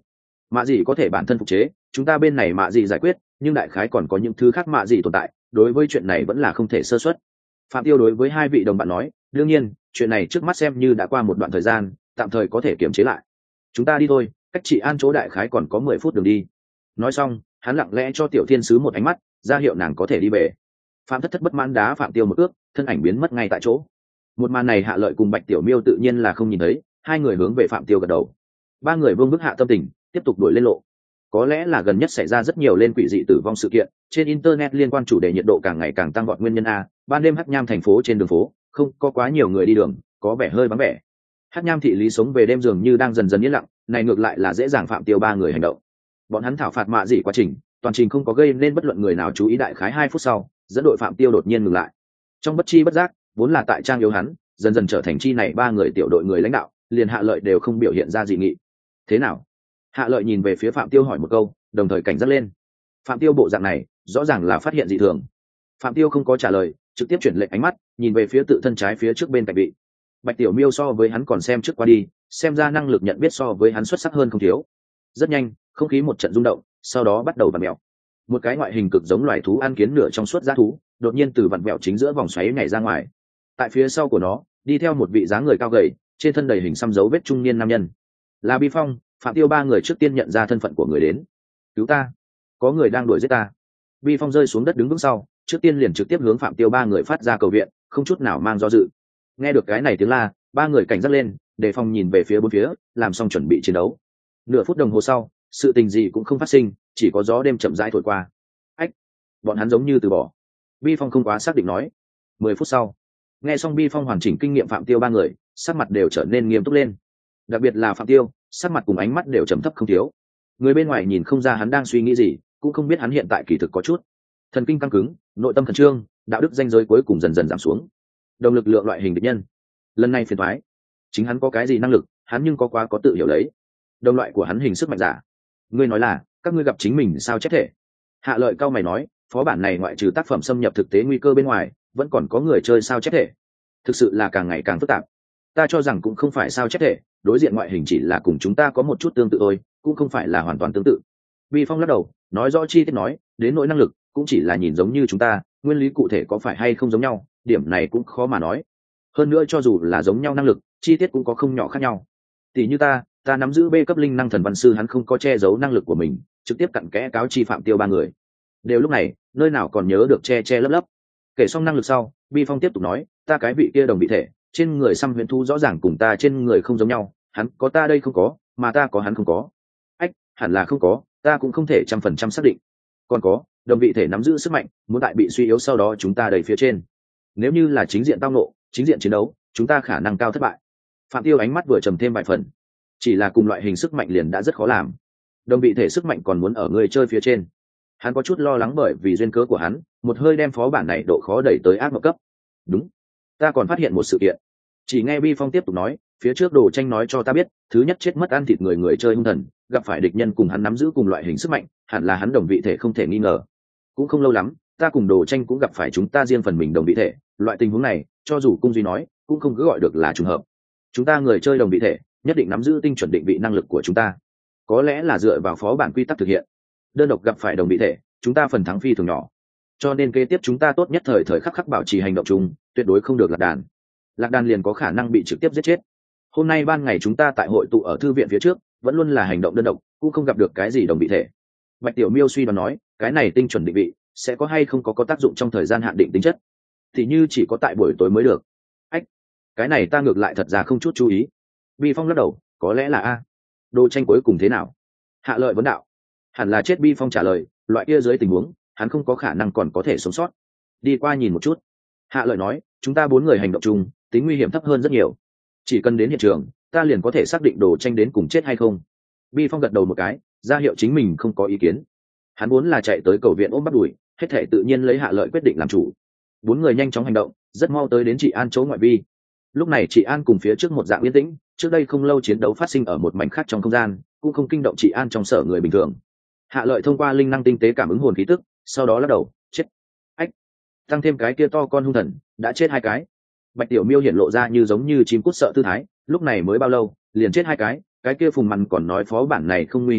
mạ dị có thể bản thân phục chế, chúng ta bên này mạ dị giải quyết, nhưng đại khái còn có những thứ khác mạ dị tồn tại, đối với chuyện này vẫn là không thể sơ suất. Phạm Tiêu đối với hai vị đồng bạn nói, đương nhiên chuyện này trước mắt xem như đã qua một đoạn thời gian, tạm thời có thể kiềm chế lại. Chúng ta đi thôi, cách chị an chỗ đại khái còn có mười phút đường đi. Nói xong hắn lặng lẽ cho tiểu thiên sứ một ánh mắt, ra hiệu nàng có thể đi về. Phạm thất thất bất mãn đá Phạm Tiêu một ước, thân ảnh biến mất ngay tại chỗ. Một màn này Hạ Lợi cùng Bạch Tiểu Miêu tự nhiên là không nhìn thấy, hai người hướng về Phạm Tiêu gật đầu. Ba người vương bức hạ tâm tình, tiếp tục đuổi lên lộ. Có lẽ là gần nhất xảy ra rất nhiều lên quỷ dị tử vong sự kiện, trên internet liên quan chủ đề nhiệt độ càng ngày càng tăng vọt nguyên nhân a. Ban đêm Hắc Nham thành phố trên đường phố không có quá nhiều người đi đường, có vẻ hơi vắng vẻ. Hắc Nham thị lý sống về đêm dường như đang dần dần yên lặng, này ngược lại là dễ dàng Phạm Tiêu ba người hành động. Bọn hắn thảo phạt mạ dị quá trình, toàn trình không có gây nên bất luận người nào chú ý, đại khái hai phút sau, dẫn đội Phạm Tiêu đột nhiên ngừng lại. Trong bất chi bất giác, vốn là tại trang yếu hắn, dần dần trở thành chi này ba người tiểu đội người lãnh đạo, liền Hạ Lợi đều không biểu hiện ra dị nghị. Thế nào? Hạ Lợi nhìn về phía Phạm Tiêu hỏi một câu, đồng thời cảnh giác lên. Phạm Tiêu bộ dạng này, rõ ràng là phát hiện dị thường. Phạm Tiêu không có trả lời, trực tiếp chuyển lệnh ánh mắt, nhìn về phía tự thân trái phía trước bên cạnh vị. Bạch Tiểu Miêu so với hắn còn xem trước qua đi, xem ra năng lực nhận biết so với hắn xuất sắc hơn không thiếu. Rất nhanh, không khí một trận rung động, sau đó bắt đầu vặn mèo. Một cái ngoại hình cực giống loài thú ăn kiến nửa trong suốt dã thú, đột nhiên từ vặn mèo chính giữa vòng xoáy nhảy ra ngoài. Tại phía sau của nó, đi theo một vị dáng người cao gầy, trên thân đầy hình xăm dấu vết trung niên nam nhân. Là Bi Phong. Phạm Tiêu ba người trước tiên nhận ra thân phận của người đến. Cứu ta, có người đang đuổi giết ta. Bi Phong rơi xuống đất đứng vững sau, trước tiên liền trực tiếp hướng Phạm Tiêu ba người phát ra cầu viện, không chút nào mang do dự. Nghe được cái này tiếng la, ba người cảnh giác lên, đề phòng nhìn về phía bốn phía, làm xong chuẩn bị chiến đấu. Nửa phút đồng hồ sau, sự tình gì cũng không phát sinh, chỉ có gió đêm chậm rãi thổi qua. Ách, bọn hắn giống như từ bỏ. Bi Phong không quá xác định nói. Mười phút sau, nghe xong Bi Phong hoàn chỉnh kinh nghiệm Phạm Tiêu ba người, sắc mặt đều trở nên nghiêm túc lên. Đặc biệt là Phạm Tiêu, sắc mặt cùng ánh mắt đều trầm thấp không thiếu. Người bên ngoài nhìn không ra hắn đang suy nghĩ gì, cũng không biết hắn hiện tại kỳ thực có chút thần kinh căng cứng, nội tâm khẩn trương, đạo đức danh giới cuối cùng dần dần giảm xuống. Đồng lực lượng loại hình địch nhân, lần này phiền toái. Chính hắn có cái gì năng lực, hắn nhưng có quá có tự hiểu lấy. Đồng loại của hắn hình sức mạnh giả. Ngươi nói là các ngươi gặp chính mình sao chép thể? Hạ Lợi cao mày nói, phó bản này ngoại trừ tác phẩm xâm nhập thực tế nguy cơ bên ngoài, vẫn còn có người chơi sao chép thể. Thực sự là càng ngày càng phức tạp. Ta cho rằng cũng không phải sao chép thể, đối diện ngoại hình chỉ là cùng chúng ta có một chút tương tự thôi, cũng không phải là hoàn toàn tương tự. Vi Phong lắc đầu, nói rõ chi tiết nói, đến nỗi năng lực cũng chỉ là nhìn giống như chúng ta, nguyên lý cụ thể có phải hay không giống nhau, điểm này cũng khó mà nói. Hơn nữa cho dù là giống nhau năng lực, chi tiết cũng có không nhỏ khác nhau. Tỷ như ta, ta nắm giữ B cấp linh năng thần văn sư, hắn không có che giấu năng lực của mình, trực tiếp cặn kẽ cáo chi Phạm Tiêu ba người. Đều lúc này, nơi nào còn nhớ được che che lấp lấp. Kể xong năng lực sau, Vi Phong tiếp tục nói, ta cái vị kia đồng vị thể, trên người xăm huyền thu rõ ràng cùng ta trên người không giống nhau, hắn có ta đây không có, mà ta có hắn không có. Ách, hẳn là không có, ta cũng không thể trăm phần trăm xác định. Còn có, đồng vị thể nắm giữ sức mạnh, muốn tại bị suy yếu sau đó chúng ta đẩy phía trên. Nếu như là chính diện tao nộ, chính diện chiến đấu, chúng ta khả năng cao thất bại. Phạm Tiêu ánh mắt vừa trầm thêm vài phần. Chỉ là cùng loại hình sức mạnh liền đã rất khó làm. Đồng vị thể sức mạnh còn muốn ở người chơi phía trên. Hắn có chút lo lắng bởi vì duyên cớ của hắn, một hơi đem phó bản này độ khó đẩy tới ác mộng cấp. Đúng, ta còn phát hiện một sự kiện. Chỉ nghe Bi Phong tiếp tục nói, phía trước Đồ Tranh nói cho ta biết, thứ nhất chết mất ăn thịt người người chơi hung thần, gặp phải địch nhân cùng hắn nắm giữ cùng loại hình sức mạnh, hẳn là hắn đồng vị thể không thể nghi ngờ. Cũng không lâu lắm, ta cùng Đồ Tranh cũng gặp phải chúng ta riêng phần mình đồng vị thể, loại tình huống này, cho dù Cung Duy nói, cũng không cứ gọi được là trùng hợp. Chúng ta người chơi đồng vị thể, nhất định nắm giữ tinh chuẩn định vị năng lực của chúng ta. Có lẽ là dựa vào phó bản quy tắc thực hiện. Đơn độc gặp phải đồng vị thể, chúng ta phần thắng phi thường nhỏ. Cho nên kế tiếp chúng ta tốt nhất thời thời khắc khắc bảo trì hành động chung, tuyệt đối không được lạc đàn. Lạc đàn liền có khả năng bị trực tiếp giết chết. Hôm nay ban ngày chúng ta tại hội tụ ở thư viện phía trước, vẫn luôn là hành động đơn độc, cũng không gặp được cái gì đồng vị thể. Bạch Tiểu Miêu suy đoán nói, cái này tinh chuẩn định vị sẽ có hay không có có tác dụng trong thời gian hạn định tính chất, thì như chỉ có tại buổi tối mới được. Ách, cái này ta ngược lại thật ra không chút chú ý. Bi Phong lắc đầu, có lẽ là a. Đồ Tranh cuối cùng thế nào? Hạ Lợi vấn đạo. Hẳn là chết. Bi Phong trả lời, loại kia dưới tình huống, hắn không có khả năng còn có thể sống sót. Đi qua nhìn một chút. Hạ Lợi nói, chúng ta bốn người hành động chung, tính nguy hiểm thấp hơn rất nhiều. Chỉ cần đến hiện trường, ta liền có thể xác định Đồ Tranh đến cùng chết hay không. Bi Phong gật đầu một cái, ra hiệu chính mình không có ý kiến. Hắn muốn là chạy tới cầu viện ôm bắt đùi, hết thể tự nhiên lấy Hạ Lợi quyết định làm chủ. Bốn người nhanh chóng hành động, rất mau tới đến chị An chỗ ngoại vi. Lúc này chị An cùng phía trước một dạng yên tĩnh, trước đây không lâu chiến đấu phát sinh ở một mảnh khác trong không gian, cũng không kinh động chị An trong sở người bình thường. Hạ Lợi thông qua linh năng tinh tế cảm ứng hồn khí tức, sau đó lắc đầu, chết. Ách, tăng thêm cái kia to con hung thần, đã chết hai cái. Bạch Tiểu Miêu hiện lộ ra như giống như chim cút sợ tư thái, lúc này mới bao lâu, liền chết hai cái, cái kia Phùng Mằn còn nói phó bản này không nguy hiểm tới,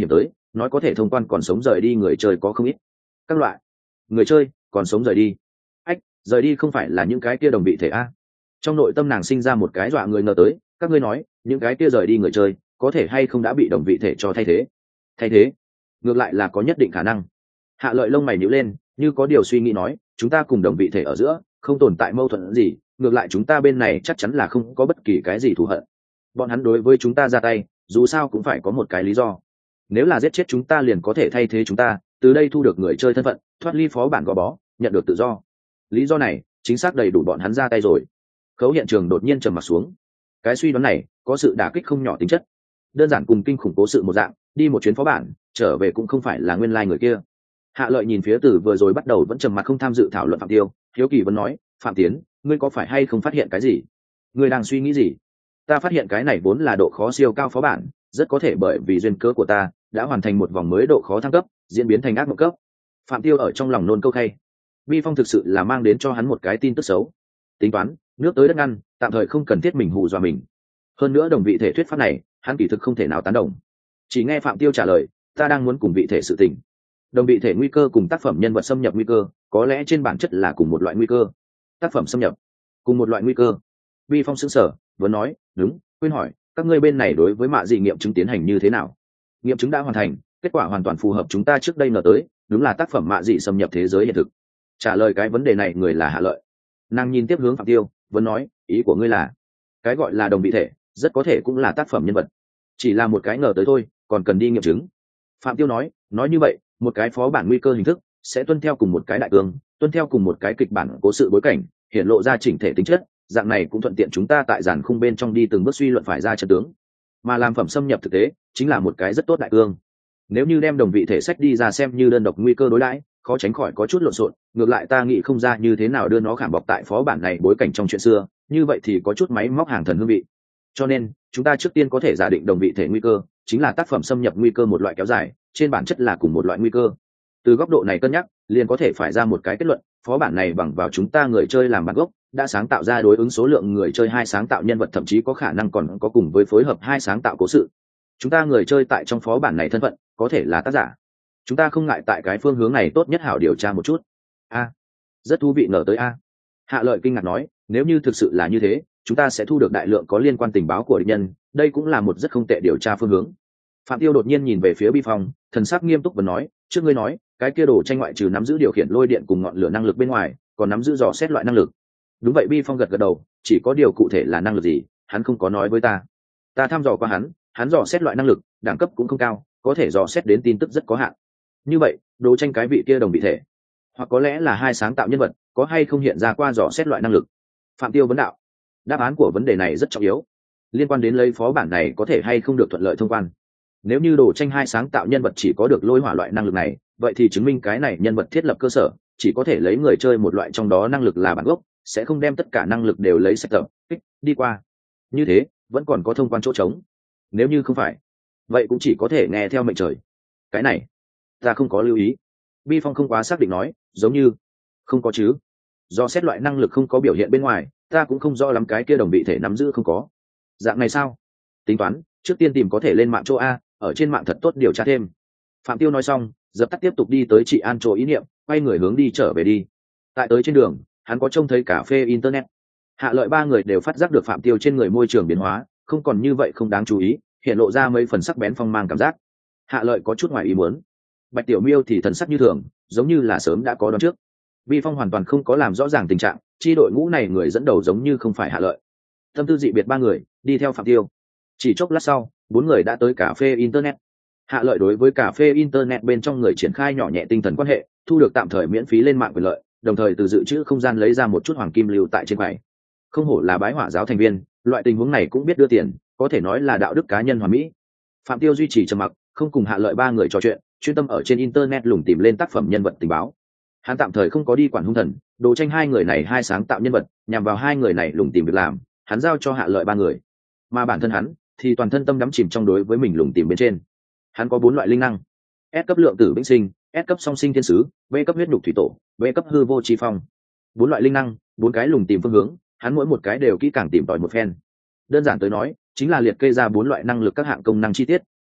nói có thể thông quan còn sống rời đi người chơi có không ít. Các loại người chơi còn sống rời đi, ách, rời đi không phải là những cái kia đồng vị thể a? Trong nội tâm nàng sinh ra một cái dọa người ngờ tới, các ngươi nói những cái kia rời đi người chơi có thể hay không đã bị đồng vị thể cho thay thế? Thay thế ngược lại là có nhất định khả năng. Hạ Lợi lông mày nhíu lên, như có điều suy nghĩ nói, chúng ta cùng đồng vị thể ở giữa không tồn tại mâu thuẫn gì, ngược lại chúng ta bên này chắc chắn là không có bất kỳ cái gì thù hận. Bọn hắn đối với chúng ta ra tay dù sao cũng phải có một cái lý do, nếu là giết chết chúng ta liền có thể thay thế chúng ta, từ đây thu được người chơi thân phận, thoát ly phó bản gò bó, nhận được tự do. Lý do này chính xác đầy đủ bọn hắn ra tay rồi. Khấu hiện trường đột nhiên trầm mặt xuống. Cái suy đoán này có sự đả kích không nhỏ tính chất. Đơn giản cùng kinh khủng cố sự một dạng, đi một chuyến phó bản trở về cũng không phải là nguyên lai người kia. Hạ Lợi nhìn phía từ vừa rồi bắt đầu vẫn trầm mặt không tham dự thảo luận Phạm Tiêu, hiếu kỳ vẫn nói, Phạm Tiến, ngươi có phải hay không phát hiện cái gì? Ngươi đang suy nghĩ gì? Ta phát hiện cái này vốn là độ khó siêu cao phó bản, rất có thể bởi vì duyên cớ của ta đã hoàn thành một vòng mới độ khó thăng cấp, diễn biến thành ác mộng cấp. Phạm Tiêu ở trong lòng nôn câu khay. Bi Phong thực sự là mang đến cho hắn một cái tin tức xấu. Tính toán nước tới đất ngăn, tạm thời không cần thiết mình hù dọa mình. Hơn nữa đồng vị thể thuyết pháp này hắn kỳ thực không thể nào tán đồng. Chỉ nghe Phạm Tiêu trả lời, ta đang muốn cùng vị thể sự tình. Đồng vị thể nguy cơ cùng tác phẩm nhân vật xâm nhập nguy cơ có lẽ trên bản chất là cùng một loại nguy cơ. Tác phẩm xâm nhập cùng một loại nguy cơ. Bi Phong sững sờ, vừa nói, đúng, quên hỏi, các ngươi bên này đối với mạ dị nghiệm chứng tiến hành như thế nào? Nghiệm chứng đã hoàn thành, kết quả hoàn toàn phù hợp chúng ta trước đây ngờ tới, đúng là tác phẩm mạ dị xâm nhập thế giới hiện thực. Trả lời cái vấn đề này người là Hạ Lợi. Nàng nhìn tiếp hướng Phạm Tiêu, vẫn nói, ý của ngươi là cái gọi là đồng vị thể rất có thể cũng là tác phẩm nhân vật, chỉ là một cái ngờ tới thôi, còn cần đi nghiệm chứng. Phạm Tiêu nói, nói như vậy một cái phó bản nguy cơ hình thức sẽ tuân theo cùng một cái đại cương, tuân theo cùng một cái kịch bản cố sự bối cảnh, hiện lộ ra chỉnh thể tính chất, dạng này cũng thuận tiện chúng ta tại giàn khung bên trong đi từng bước suy luận phải ra trận tướng. Mà làm phẩm xâm nhập thực tế chính là một cái rất tốt đại cương. Nếu như đem đồng vị thể sách đi ra xem như đơn độc nguy cơ đối đãi, khó tránh khỏi có chút lộn xộn, ngược lại ta nghĩ không ra như thế nào đưa nó khảm bọc tại phó bản này bối cảnh trong chuyện xưa, như vậy thì có chút máy móc hàng thần hương vị. Cho nên chúng ta trước tiên có thể giả định đồng vị thể nguy cơ chính là tác phẩm xâm nhập nguy cơ một loại kéo dài, trên bản chất là cùng một loại nguy cơ. Từ góc độ này cân nhắc, liền có thể phải ra một cái kết luận, phó bản này bằng vào chúng ta người chơi làm bản gốc, đã sáng tạo ra đối ứng số lượng người chơi hai sáng tạo nhân vật, thậm chí có khả năng còn có cùng với phối hợp hai sáng tạo cố sự. Chúng ta người chơi tại trong phó bản này thân phận có thể là tác giả. Chúng ta không ngại tại cái phương hướng này tốt nhất hảo điều tra một chút. A, rất thú vị, ngờ tới a. Hạ Lợi kinh ngạc nói, nếu như thực sự là như thế, chúng ta sẽ thu được đại lượng có liên quan tình báo của địch nhân, đây cũng là một rất không tệ điều tra phương hướng. Phạm Tiêu đột nhiên nhìn về phía Bi Phong, thần sắc nghiêm túc và nói, trước ngươi nói cái kia đồ tranh ngoại trừ nắm giữ điều khiển lôi điện cùng ngọn lửa năng lực bên ngoài, còn nắm giữ dò xét loại năng lực. Đúng vậy. Bi Phong gật gật đầu, chỉ có điều cụ thể là năng lực gì hắn không có nói với ta. Ta thăm dò qua hắn, hắn dò xét loại năng lực đẳng cấp cũng không cao, có thể dò xét đến tin tức rất có hạn. Như vậy đồ tranh cái vị kia đồng vị thể, hoặc có lẽ là hai sáng tạo nhân vật, có hay không hiện ra qua dò xét loại năng lực? Phạm Tiêu vấn đạo. Đáp án của vấn đề này rất trọng yếu, liên quan đến lấy phó bản này có thể hay không được thuận lợi thông quan. Nếu như đồ tranh hai sáng tạo nhân vật chỉ có được lôi hỏa loại năng lực này, vậy thì chứng minh cái này nhân vật thiết lập cơ sở chỉ có thể lấy người chơi một loại trong đó năng lực là bản gốc, sẽ không đem tất cả năng lực đều lấy sạch tập kích đi qua. Như thế vẫn còn có thông quan chỗ trống. Nếu như không phải, vậy cũng chỉ có thể nghe theo mệnh trời. Cái này ta không có lưu ý. Bi Phong không quá xác định nói, giống như không có chứ. Do xét loại năng lực không có biểu hiện bên ngoài, ta cũng không rõ lắm cái kia đồng vị thể nắm giữ không có. Dạng này sao? Tính toán trước tiên tìm có thể lên mạng chỗ A, ở trên mạng thật tốt điều tra thêm. Phạm Tiêu nói xong, dập tắt tiếp tục đi tới chị An chỗ ý niệm, quay người hướng đi trở về đi. Tại tới trên đường, hắn có trông thấy cà phê internet. Hạ Lợi ba người đều phát giác được Phạm Tiêu trên người môi trường biến hóa, không còn như vậy không đáng chú ý, hiện lộ ra mấy phần sắc bén phong mang cảm giác. Hạ Lợi có chút ngoài ý muốn. Bạch Tiểu Miêu thì thần sắc như thường, giống như là sớm đã có đoán trước. Bi Phong hoàn toàn không có làm rõ ràng tình trạng, chi đội ngũ này người dẫn đầu giống như không phải Hạ Lợi. Tâm tư dị biệt ba người đi theo Phạm Tiêu. Chỉ chốc lát sau, bốn người đã tới cà phê internet. Hạ Lợi đối với cà phê internet bên trong người triển khai nhỏ nhẹ tinh thần quan hệ, thu được tạm thời miễn phí lên mạng quyền lợi, đồng thời từ dự trữ không gian lấy ra một chút hoàng kim lưu tại trên quầy. Không hổ là bái hỏa giáo thành viên, loại tình huống này cũng biết đưa tiền, có thể nói là đạo đức cá nhân hoàn mỹ. Phạm Tiêu duy trì trầm mặc, không cùng Hạ Lợi ba người trò chuyện, chuyên tâm ở trên internet lùng tìm lên tác phẩm nhân vật tình báo. Hắn tạm thời không có đi quản hung thần, đồ tranh hai người này hai sáng tạo nhân vật, nhằm vào hai người này lùng tìm việc làm, hắn giao cho Hạ Lợi ba người. Mà bản thân hắn thì toàn thân tâm đắm chìm trong đối với mình lùng tìm bên trên. Hắn có bốn loại linh năng: S cấp lượng tử vĩnh sinh, S cấp song sinh thiên sứ, B cấp huyết nhục thủy tổ, B cấp hư vô chi phong. Bốn loại linh năng, bốn cái lùng tìm phương hướng, hắn mỗi một cái đều kỹ càng tìm tòi một phen. Đơn giản tới nói, chính là liệt kê ra bốn loại năng lực các hạng công năng chi tiết,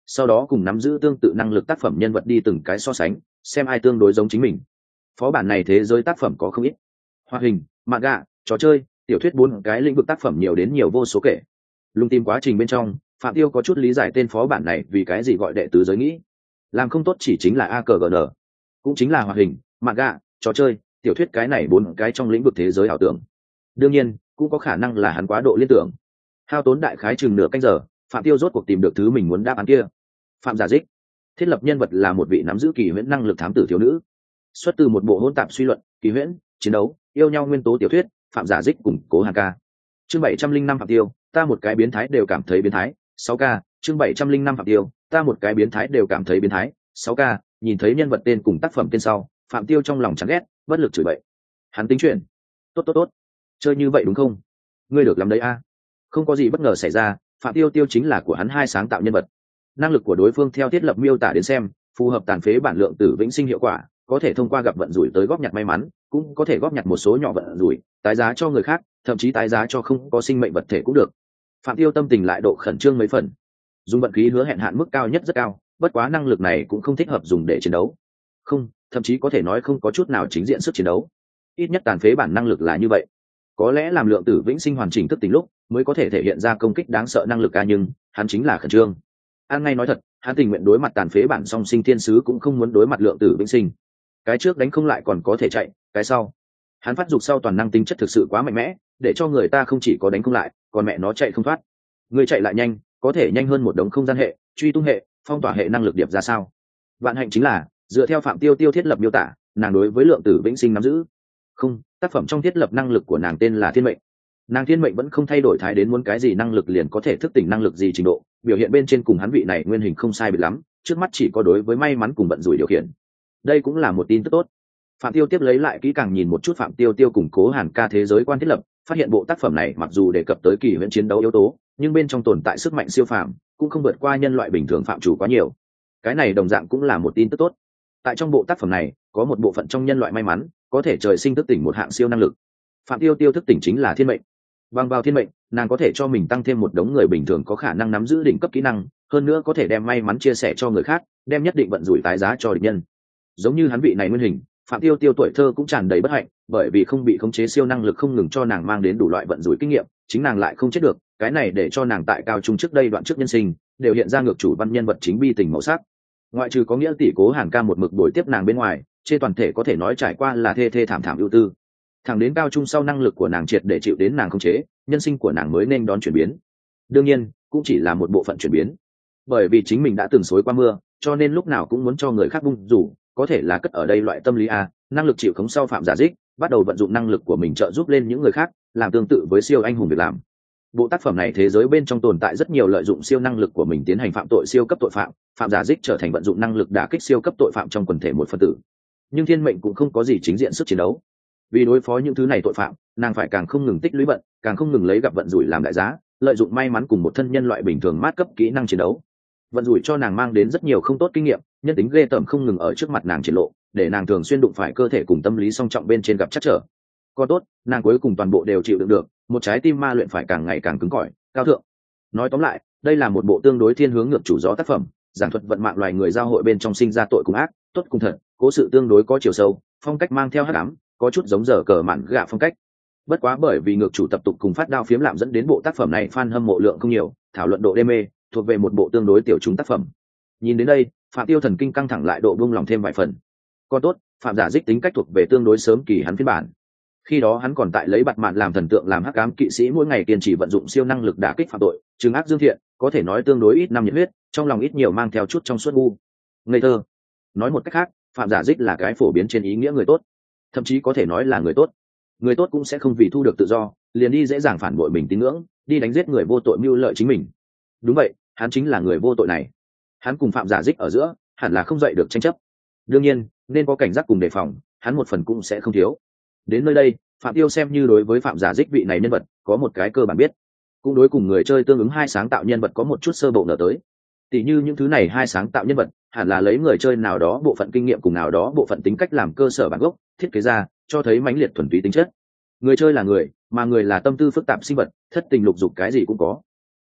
sau đó cùng nắm giữ tương tự năng lực tác phẩm nhân vật đi từng cái so sánh, xem ai tương đối giống chính mình. Phó bản này thế giới tác phẩm có không ít, hoạt hình, manga, trò chơi, tiểu thuyết, bốn cái lĩnh vực tác phẩm nhiều đến nhiều vô số kể. Lùng tìm quá trình bên trong, Phạm Tiêu có chút lý giải tên phó bản này vì cái gì gọi đệ tứ giới nghĩ. Làm không tốt chỉ chính là a cờ giê en, cũng chính là hoạt hình, manga, trò chơi, tiểu thuyết cái này bốn cái trong lĩnh vực thế giới ảo tưởng. Đương nhiên, cũng có khả năng là hắn quá độ liên tưởng. Hao tốn đại khái chừng nửa canh giờ, Phạm Tiêu rốt cuộc tìm được thứ mình muốn đáp án kia. Phạm Giả Dích thiết lập nhân vật là một vị nắm giữ kỳ huyễn năng lực thám tử thiếu nữ, xuất từ một bộ hỗn tạp suy luận, kỳ huyễn, chiến đấu, yêu nhau nguyên tố tiểu thuyết. Phạm Giả Dích cùng Cố Hàn Ca. Chương bảy trăm linh năm Phạm Tiêu, ta một cái biến thái đều cảm thấy biến thái. sáu k. Chương bảy trăm linh năm Phạm Tiêu, ta một cái biến thái đều cảm thấy biến thái. sáu k. Nhìn thấy nhân vật tên cùng tác phẩm tên sau, Phạm Tiêu trong lòng chán ghét, bất lực chửi bậy. Hắn tính chuyện, tốt tốt tốt, chơi như vậy đúng không? Ngươi được làm đấy a. Không có gì bất ngờ xảy ra, Phạm Tiêu Tiêu chính là của hắn hai sáng tạo nhân vật. Năng lực của đối phương theo thiết lập miêu tả đến xem, phù hợp tàn phế bản lượng tử vĩnh sinh hiệu quả, có thể thông qua gặp vận rủi tới góp nhặt may mắn, cũng có thể góp nhặt một số nhỏ vận rủi, tái giá cho người khác, thậm chí tái giá cho không có sinh mệnh vật thể cũng được. Phạm Tiêu tâm tình lại độ khẩn trương mấy phần. Dùng vận khí hứa hẹn hạn mức cao nhất rất cao, bất quá năng lực này cũng không thích hợp dùng để chiến đấu. Không, thậm chí có thể nói không có chút nào chính diện sức chiến đấu. Ít nhất tàn phế bản năng lực là như vậy. Có lẽ làm lượng tử vĩnh sinh hoàn chỉnh thức tỉnh lúc, mới có thể thể hiện ra công kích đáng sợ năng lực ca, nhưng hắn chính là khẩn trương. An ngay nói thật, hắn tình nguyện đối mặt tàn phế bản song sinh thiên sứ cũng không muốn đối mặt lượng tử vĩnh sinh. Cái trước đánh không lại còn có thể chạy, cái sau, hắn phát dục sau toàn năng tính chất thực sự quá mạnh mẽ, để cho người ta không chỉ có đánh không lại, còn mẹ nó chạy không thoát. Người chạy lại nhanh, có thể nhanh hơn một đống không gian hệ, truy tung hệ, phong tỏa hệ năng lực điệp ra sao? Vạn hạnh chính là, dựa theo Phạm Tiêu Tiêu thiết lập miêu tả, nàng đối với lượng tử vĩnh sinh nắm giữ. Không, tác phẩm trong thiết lập năng lực của nàng tên là thiên mệnh. Nàng thiên mệnh vẫn không thay đổi thái đến muốn cái gì năng lực liền có thể thức tỉnh năng lực gì trình độ, biểu hiện bên trên cùng hắn vị này nguyên hình không sai biệt lắm, trước mắt chỉ có đối với may mắn cùng vận rủi điều khiển. Đây cũng là một tin tức tốt. Phạm Tiêu tiếp lấy lại kỹ càng nhìn một chút Phạm Tiêu Tiêu cùng Cố Hàn Ca thế giới quan thiết lập, phát hiện bộ tác phẩm này mặc dù đề cập tới kỳ huyễn chiến đấu yếu tố, nhưng bên trong tồn tại sức mạnh siêu phàm, cũng không vượt qua nhân loại bình thường phạm chủ quá nhiều. Cái này đồng dạng cũng là một tin tức tốt. Tại trong bộ tác phẩm này, có một bộ phận trong nhân loại may mắn, có thể trời sinh thức tỉnh một hạng siêu năng lực. Phạm Tiêu Tiêu thức tỉnh chính là thiên mệnh. Bằng vào thiên mệnh, nàng có thể cho mình tăng thêm một đống người bình thường có khả năng nắm giữ đỉnh cấp kỹ năng, hơn nữa có thể đem may mắn chia sẻ cho người khác, đem nhất định vận rủi tái giá cho địch nhân. Giống như hắn vị này nguyên hình, Phạm Tiêu Tiêu tuổi thơ cũng tràn đầy bất hạnh, bởi vì không bị khống chế siêu năng lực không ngừng cho nàng mang đến đủ loại vận rủi kinh nghiệm, chính nàng lại không chết được, cái này để cho nàng tại cao trung trước đây đoạn trước nhân sinh, đều hiện ra ngược chủ văn nhân vật chính bi tình màu sắc. Ngoại trừ có nghĩa tỷ Cố Hàn Ca một mực bồi tiếp nàng bên ngoài, trên toàn thể có thể nói trải qua là thê thê thảm thảm ưu tư. Thẳng đến cao trung sau năng lực của nàng triệt để chịu đến nàng khống chế, nhân sinh của nàng mới nên đón chuyển biến. Đương nhiên, cũng chỉ là một bộ phận chuyển biến. Bởi vì chính mình đã từng xối qua mưa, cho nên lúc nào cũng muốn cho người khác vung rủ, có thể là cất ở đây loại tâm lý a, năng lực chịu khống sau Phạm Giả Dích, bắt đầu vận dụng năng lực của mình trợ giúp lên những người khác, làm tương tự với siêu anh hùng việc làm. Bộ tác phẩm này thế giới bên trong tồn tại rất nhiều lợi dụng siêu năng lực của mình tiến hành phạm tội siêu cấp tội phạm, Phạm Giả Dích trở thành vận dụng năng lực đả kích siêu cấp tội phạm trong quần thể một phần tử. Nhưng thiên mệnh cũng không có gì chính diện sức chiến đấu. Vì đối phó những thứ này tội phạm, nàng phải càng không ngừng tích lũy vận, càng không ngừng lấy gặp vận rủi làm đại giá, lợi dụng may mắn cùng một thân nhân loại bình thường mát cấp kỹ năng chiến đấu. Vận rủi cho nàng mang đến rất nhiều không tốt kinh nghiệm, nhân tính ghê tởm không ngừng ở trước mặt nàng triển lộ, để nàng thường xuyên đụng phải cơ thể cùng tâm lý song trọng bên trên gặp trắc trở. Còn tốt, nàng cuối cùng toàn bộ đều chịu đựng được, một trái tim ma luyện phải càng ngày càng cứng cỏi, cao thượng. Nói tóm lại, đây là một bộ tương đối thiên hướng ngược chủ gió tác phẩm, giảng thuật vận mạng loài người giao hội bên trong sinh ra tội cùng ác, tốt cùng thật, cố sự tương đối có chiều sâu, phong cách mang theo hắc ám, có chút giống giờ cờ mạn gạ phong cách. Bất quá bởi vì ngược chủ tập tục cùng phát đao phiếm lạm dẫn đến bộ tác phẩm này fan hâm mộ lượng không nhiều, thảo luận độ đê mê, thuộc về một bộ tương đối tiểu chúng tác phẩm. Nhìn đến đây, Phạm Tiêu thần kinh căng thẳng lại độ buông lòng thêm vài phần. Còn tốt, Phạm Giả Dích tính cách thuộc về tương đối sớm kỳ hắn phiên bản. Khi đó hắn còn tại lấy bạt mạn làm thần tượng làm hắc ám kỵ sĩ, mỗi ngày kiên trì vận dụng siêu năng lực đả kích phạm tội, trừng ác dương thiện, có thể nói tương đối ít năm nhiệt huyết, trong lòng ít nhiều mang theo chút trong suốt ngu ngây thơ. Nói một cách khác, Phạm Giả Dích là cái phổ biến trên ý nghĩa người tốt, thậm chí có thể nói là người tốt. Người tốt cũng sẽ không vì thu được tự do, liền đi dễ dàng phản bội mình tín ngưỡng, đi đánh giết người vô tội mưu lợi chính mình. Đúng vậy, hắn chính là người vô tội này. Hắn cùng Phạm Giả Dích ở giữa hẳn là không dậy được tranh chấp. Đương nhiên, nên có cảnh giác cùng đề phòng, hắn một phần cũng sẽ không thiếu. Đến nơi đây, Phạm Tiêu xem như đối với Phạm Giả Dích vị này nhân vật có một cái cơ bản biết, cũng đối cùng người chơi tương ứng hai sáng tạo nhân vật có một chút sơ bộ ngờ tới. Tỷ như những thứ này hai sáng tạo nhân vật hẳn là lấy người chơi nào đó bộ phận kinh nghiệm cùng nào đó bộ phận tính cách làm cơ sở bản gốc, thiết kế ra, cho thấy mãnh liệt thuần túy tính chất. Người chơi là người, mà người là tâm tư phức tạp sinh vật, thất tình lục dục cái gì cũng có.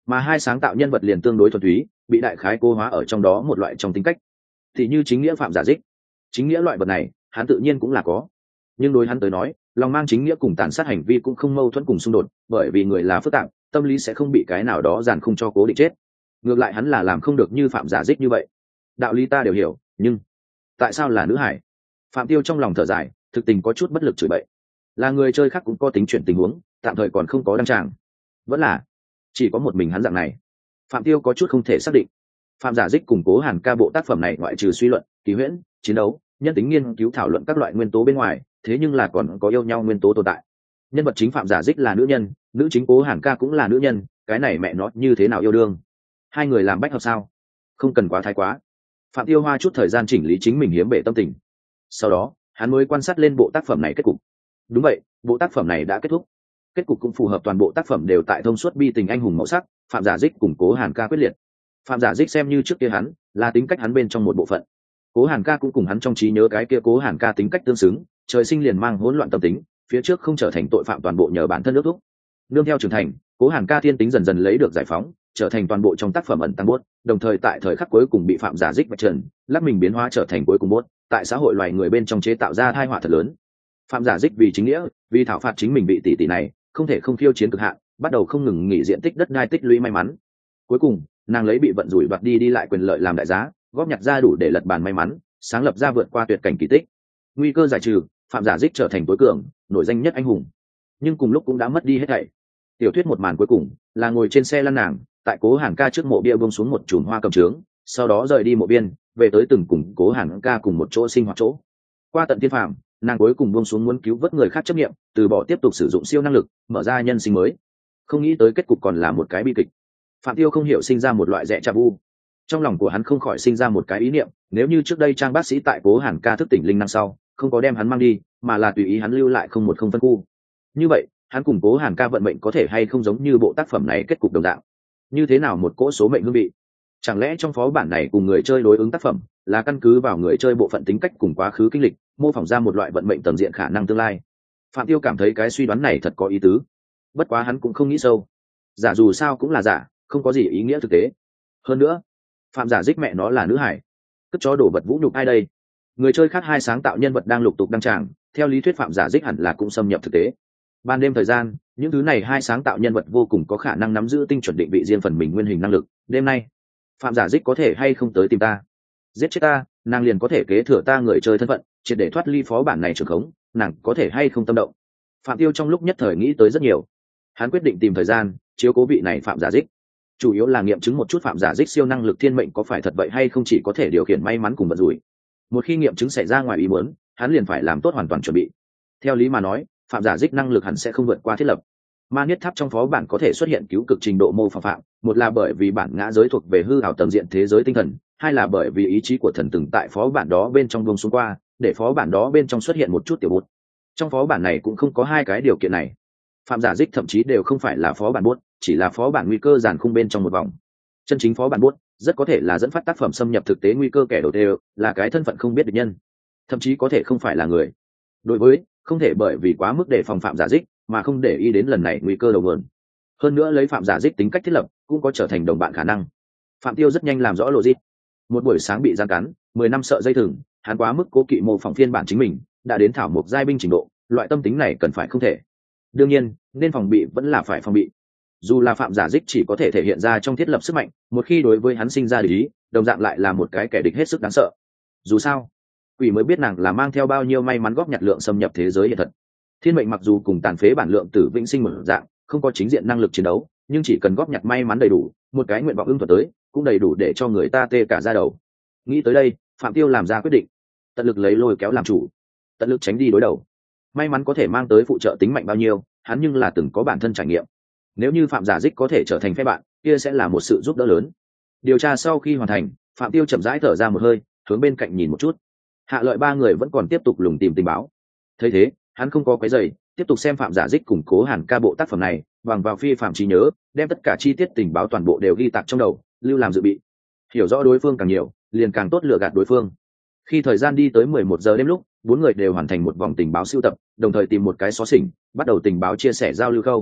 mà hai sáng tạo nhân vật liền tương đối thuần túy, bị đại khái cô hóa ở trong đó một loại trong tính cách. Thì như chính nghĩa phạm giả dích, chính nghĩa loại vật này hắn tự nhiên cũng là có, nhưng đối hắn tới nói lòng mang chính nghĩa cùng tàn sát hành vi cũng không mâu thuẫn cùng xung đột, bởi vì người là phức tạp, tâm lý sẽ không bị cái nào đó dàn không cho cố định chết. Ngược lại hắn là làm không được như phạm giả dích như vậy. Đạo lý ta đều hiểu, nhưng tại sao là nữ hải? Phạm Tiêu trong lòng thở dài, thực tình có chút bất lực chửi bậy. Là người chơi khác cũng có tính chuyển tình huống, tạm thời còn không có đăng tràng. Vẫn là chỉ có một mình hắn dạng này. Phạm Tiêu có chút không thể xác định. Phạm giả dích củng cố Hàn Ca bộ tác phẩm này ngoại trừ suy luận, kỳ huyễn, chiến đấu, nhân tính nghiên cứu thảo luận các loại nguyên tố bên ngoài, thế nhưng là còn có yêu nhau nguyên tố tồn tại. Nhân vật chính Phạm giả dích là nữ nhân, nữ chính cố Hàn Ca cũng là nữ nhân, cái này mẹ nó như thế nào yêu đương? Hai người làm bách hợp sao? Không cần quá thái quá. Phạm Tiêu hoa chút thời gian chỉnh lý chính mình hiếm bể tâm tình. Sau đó hắn mới quan sát lên bộ tác phẩm này kết cục. Đúng vậy, bộ tác phẩm này đã kết thúc. Kết cục cũng phù hợp, toàn bộ tác phẩm đều tại thông suốt bi tình anh hùng màu sắc. Phạm giả dích củng cố Hàn Ca quyết liệt. Phạm giả dích xem như trước kia hắn là tính cách hắn bên trong một bộ phận, cố Hàn Ca cũng cùng hắn trong trí nhớ cái kia cố Hàn Ca tính cách tương xứng, trời sinh liền mang hỗn loạn tâm tính, phía trước không trở thành tội phạm toàn bộ nhờ bản thân nước thúc. Nương theo trưởng thành, cố Hàn Ca thiên tính dần dần lấy được giải phóng, trở thành toàn bộ trong tác phẩm ẩn tăng bốt, đồng thời tại thời khắc cuối cùng bị phạm giả dích vạch trần, lắp mình biến hóa trở thành cuối cùng bốt, tại xã hội loài người bên trong chế tạo ra tai họa thật lớn. Phạm giả dích vì chính nghĩa, vì thảo phạt chính mình bị tỷ tỷ này, không thể không khiêu chiến cực hạn, bắt đầu không ngừng nghỉ diện tích đất đai tích lũy may mắn. Cuối cùng nàng lấy bị vận rủi bạc đi đi lại quyền lợi làm đại giá, góp nhặt ra đủ để lật bàn may mắn, sáng lập ra vượt qua tuyệt cảnh kỳ tích. Nguy cơ giải trừ, phạm giả dích trở thành tối cường, nổi danh nhất anh hùng, nhưng cùng lúc cũng đã mất đi hết thảy. Tiểu thuyết một màn cuối cùng là ngồi trên xe lăn nàng tại cố Hàn Ca trước mộ bia buông xuống một chùm hoa cầm trướng, sau đó rời đi mộ biên, về tới từng cùng cố Hàn Ca cùng một chỗ sinh hoạt chỗ. Qua tận thiên phàm, nàng cuối cùng buông xuống muốn cứu vớt người khác chấp niệm, từ bỏ tiếp tục sử dụng siêu năng lực, mở ra nhân sinh mới. Không nghĩ tới kết cục còn là một cái bi kịch. Phạm Tiêu không hiểu sinh ra một loại rẻ chà vu. Trong lòng của hắn không khỏi sinh ra một cái ý niệm, nếu như trước đây Trang bác sĩ tại cố Hàn Ca thức tỉnh linh năng sau, không có đem hắn mang đi, mà là tùy ý hắn lưu lại không một không phân khu. Như vậy, hắn cùng cố Hàn Ca vận mệnh có thể hay không giống như bộ tác phẩm này kết cục đồng dạng? Như thế nào một cỗ số mệnh hương vị? Chẳng lẽ trong phó bản này cùng người chơi đối ứng tác phẩm là căn cứ vào người chơi bộ phận tính cách cùng quá khứ kinh lịch, mô phỏng ra một loại vận mệnh tầm diện khả năng tương lai? Phạm Tiêu cảm thấy cái suy đoán này thật có ý tứ. Bất quá hắn cũng không nghĩ sâu. Giả dù sao cũng là giả, không có gì ý nghĩa thực tế. Hơn nữa, phạm giả dích mẹ nó là nữ hải, cất chó đổ vật vũ nhục ai đây? Người chơi khác hai sáng tạo nhân vật đang lục tục đăng tràng, theo lý thuyết phạm giả dích hẳn là cũng xâm nhập thực tế. Ban đêm thời gian, những thứ này hai sáng tạo nhân vật vô cùng có khả năng nắm giữ tinh chuẩn định vị riêng phần mình nguyên hình năng lực. Đêm nay, phạm giả dích có thể hay không tới tìm ta, giết chết ta, nàng liền có thể kế thừa ta người chơi thân phận, triệt để thoát ly phó bản này trường khống, nàng có thể hay không tâm động? Phạm Tiêu trong lúc nhất thời nghĩ tới rất nhiều. Hắn quyết định tìm thời gian chiếu cố vị này phạm giả dích, chủ yếu là nghiệm chứng một chút phạm giả dích siêu năng lực thiên mệnh có phải thật vậy hay không, chỉ có thể điều khiển may mắn cùng vận rủi. Một khi nghiệm chứng xảy ra ngoài ý muốn, hắn liền phải làm tốt hoàn toàn chuẩn bị. Theo lý mà nói, phạm giả dích năng lực hẳn sẽ không vượt qua thiết lập. Ma Niết Tháp trong phó bản có thể xuất hiện cứu cực trình độ mô phỏng phạm, một là bởi vì bản ngã giới thuộc về hư ảo tầng diện thế giới tinh thần, hai là bởi vì ý chí của thần từng tại phó bản đó bên trong buông xuống qua, để phó bản đó bên trong xuất hiện một chút tiểu bút. Trong phó bản này cũng không có hai cái điều kiện này. Phạm giả dích thậm chí đều không phải là phó bản bút, chỉ là phó bản nguy cơ giàn khung bên trong một vòng. Chân chính phó bản bút rất có thể là dẫn phát tác phẩm xâm nhập thực tế nguy cơ kẻ đầu tiên, là cái thân phận không biết địch nhân, thậm chí có thể không phải là người. Đối với không thể bởi vì quá mức đề phòng phạm giả dích mà không để ý đến lần này nguy cơ đầu nguồn. Hơn nữa lấy phạm giả dích tính cách thiết lập cũng có trở thành đồng bạn khả năng. Phạm Tiêu rất nhanh làm rõ logic. Một buổi sáng bị gian cắn, mười năm sợ dây thừng, hắn quá mức cố kỵ mô phỏng phiên bản chính mình, đã đến thảo mộc giai binh trình độ, loại tâm tính này cần phải không thể. Đương nhiên, nên phòng bị vẫn là phải phòng bị. Dù là phạm giả dích chỉ có thể thể hiện ra trong thiết lập sức mạnh, một khi đối với hắn sinh ra địch ý, đồng dạng lại là một cái kẻ địch hết sức đáng sợ. Dù sao, quỷ mới biết nàng là mang theo bao nhiêu may mắn góp nhặt lượng xâm nhập thế giới hiện thật. Thiên mệnh mặc dù cùng tàn phế bản lượng tử vĩnh sinh một dạng, không có chính diện năng lực chiến đấu, nhưng chỉ cần góp nhặt may mắn đầy đủ, một cái nguyện vọng ưng thuật tới, cũng đầy đủ để cho người ta tê cả da đầu. Nghĩ tới đây, Phạm Tiêu làm ra quyết định, tận lực lấy lôi kéo làm chủ, tận lực tránh đi đối đầu. May mắn có thể mang tới phụ trợ tính mạnh bao nhiêu, hắn nhưng là từng có bản thân trải nghiệm. Nếu như phạm giả dích có thể trở thành phe bạn, kia sẽ là một sự giúp đỡ lớn. Điều tra sau khi hoàn thành, Phạm Tiêu chậm rãi thở ra một hơi, hướng bên cạnh nhìn một chút. Hạ Lợi ba người vẫn còn tiếp tục lùng tìm tình báo. Thấy thế, hắn không có quấy rầy, tiếp tục xem phạm giả dích củng cố Hàn Ca bộ tác phẩm này, bằng vào phi phạm trí nhớ, đem tất cả chi tiết tình báo toàn bộ đều ghi tạc trong đầu, lưu làm dự bị. Hiểu rõ đối phương càng nhiều, liền càng tốt lựa gạt đối phương. Khi thời gian đi tới mười một giờ đêm lúc, bốn người đều hoàn thành một vòng tình báo sưu tập, đồng thời tìm một cái xó xỉnh, bắt đầu tình báo chia sẻ giao lưu khâu.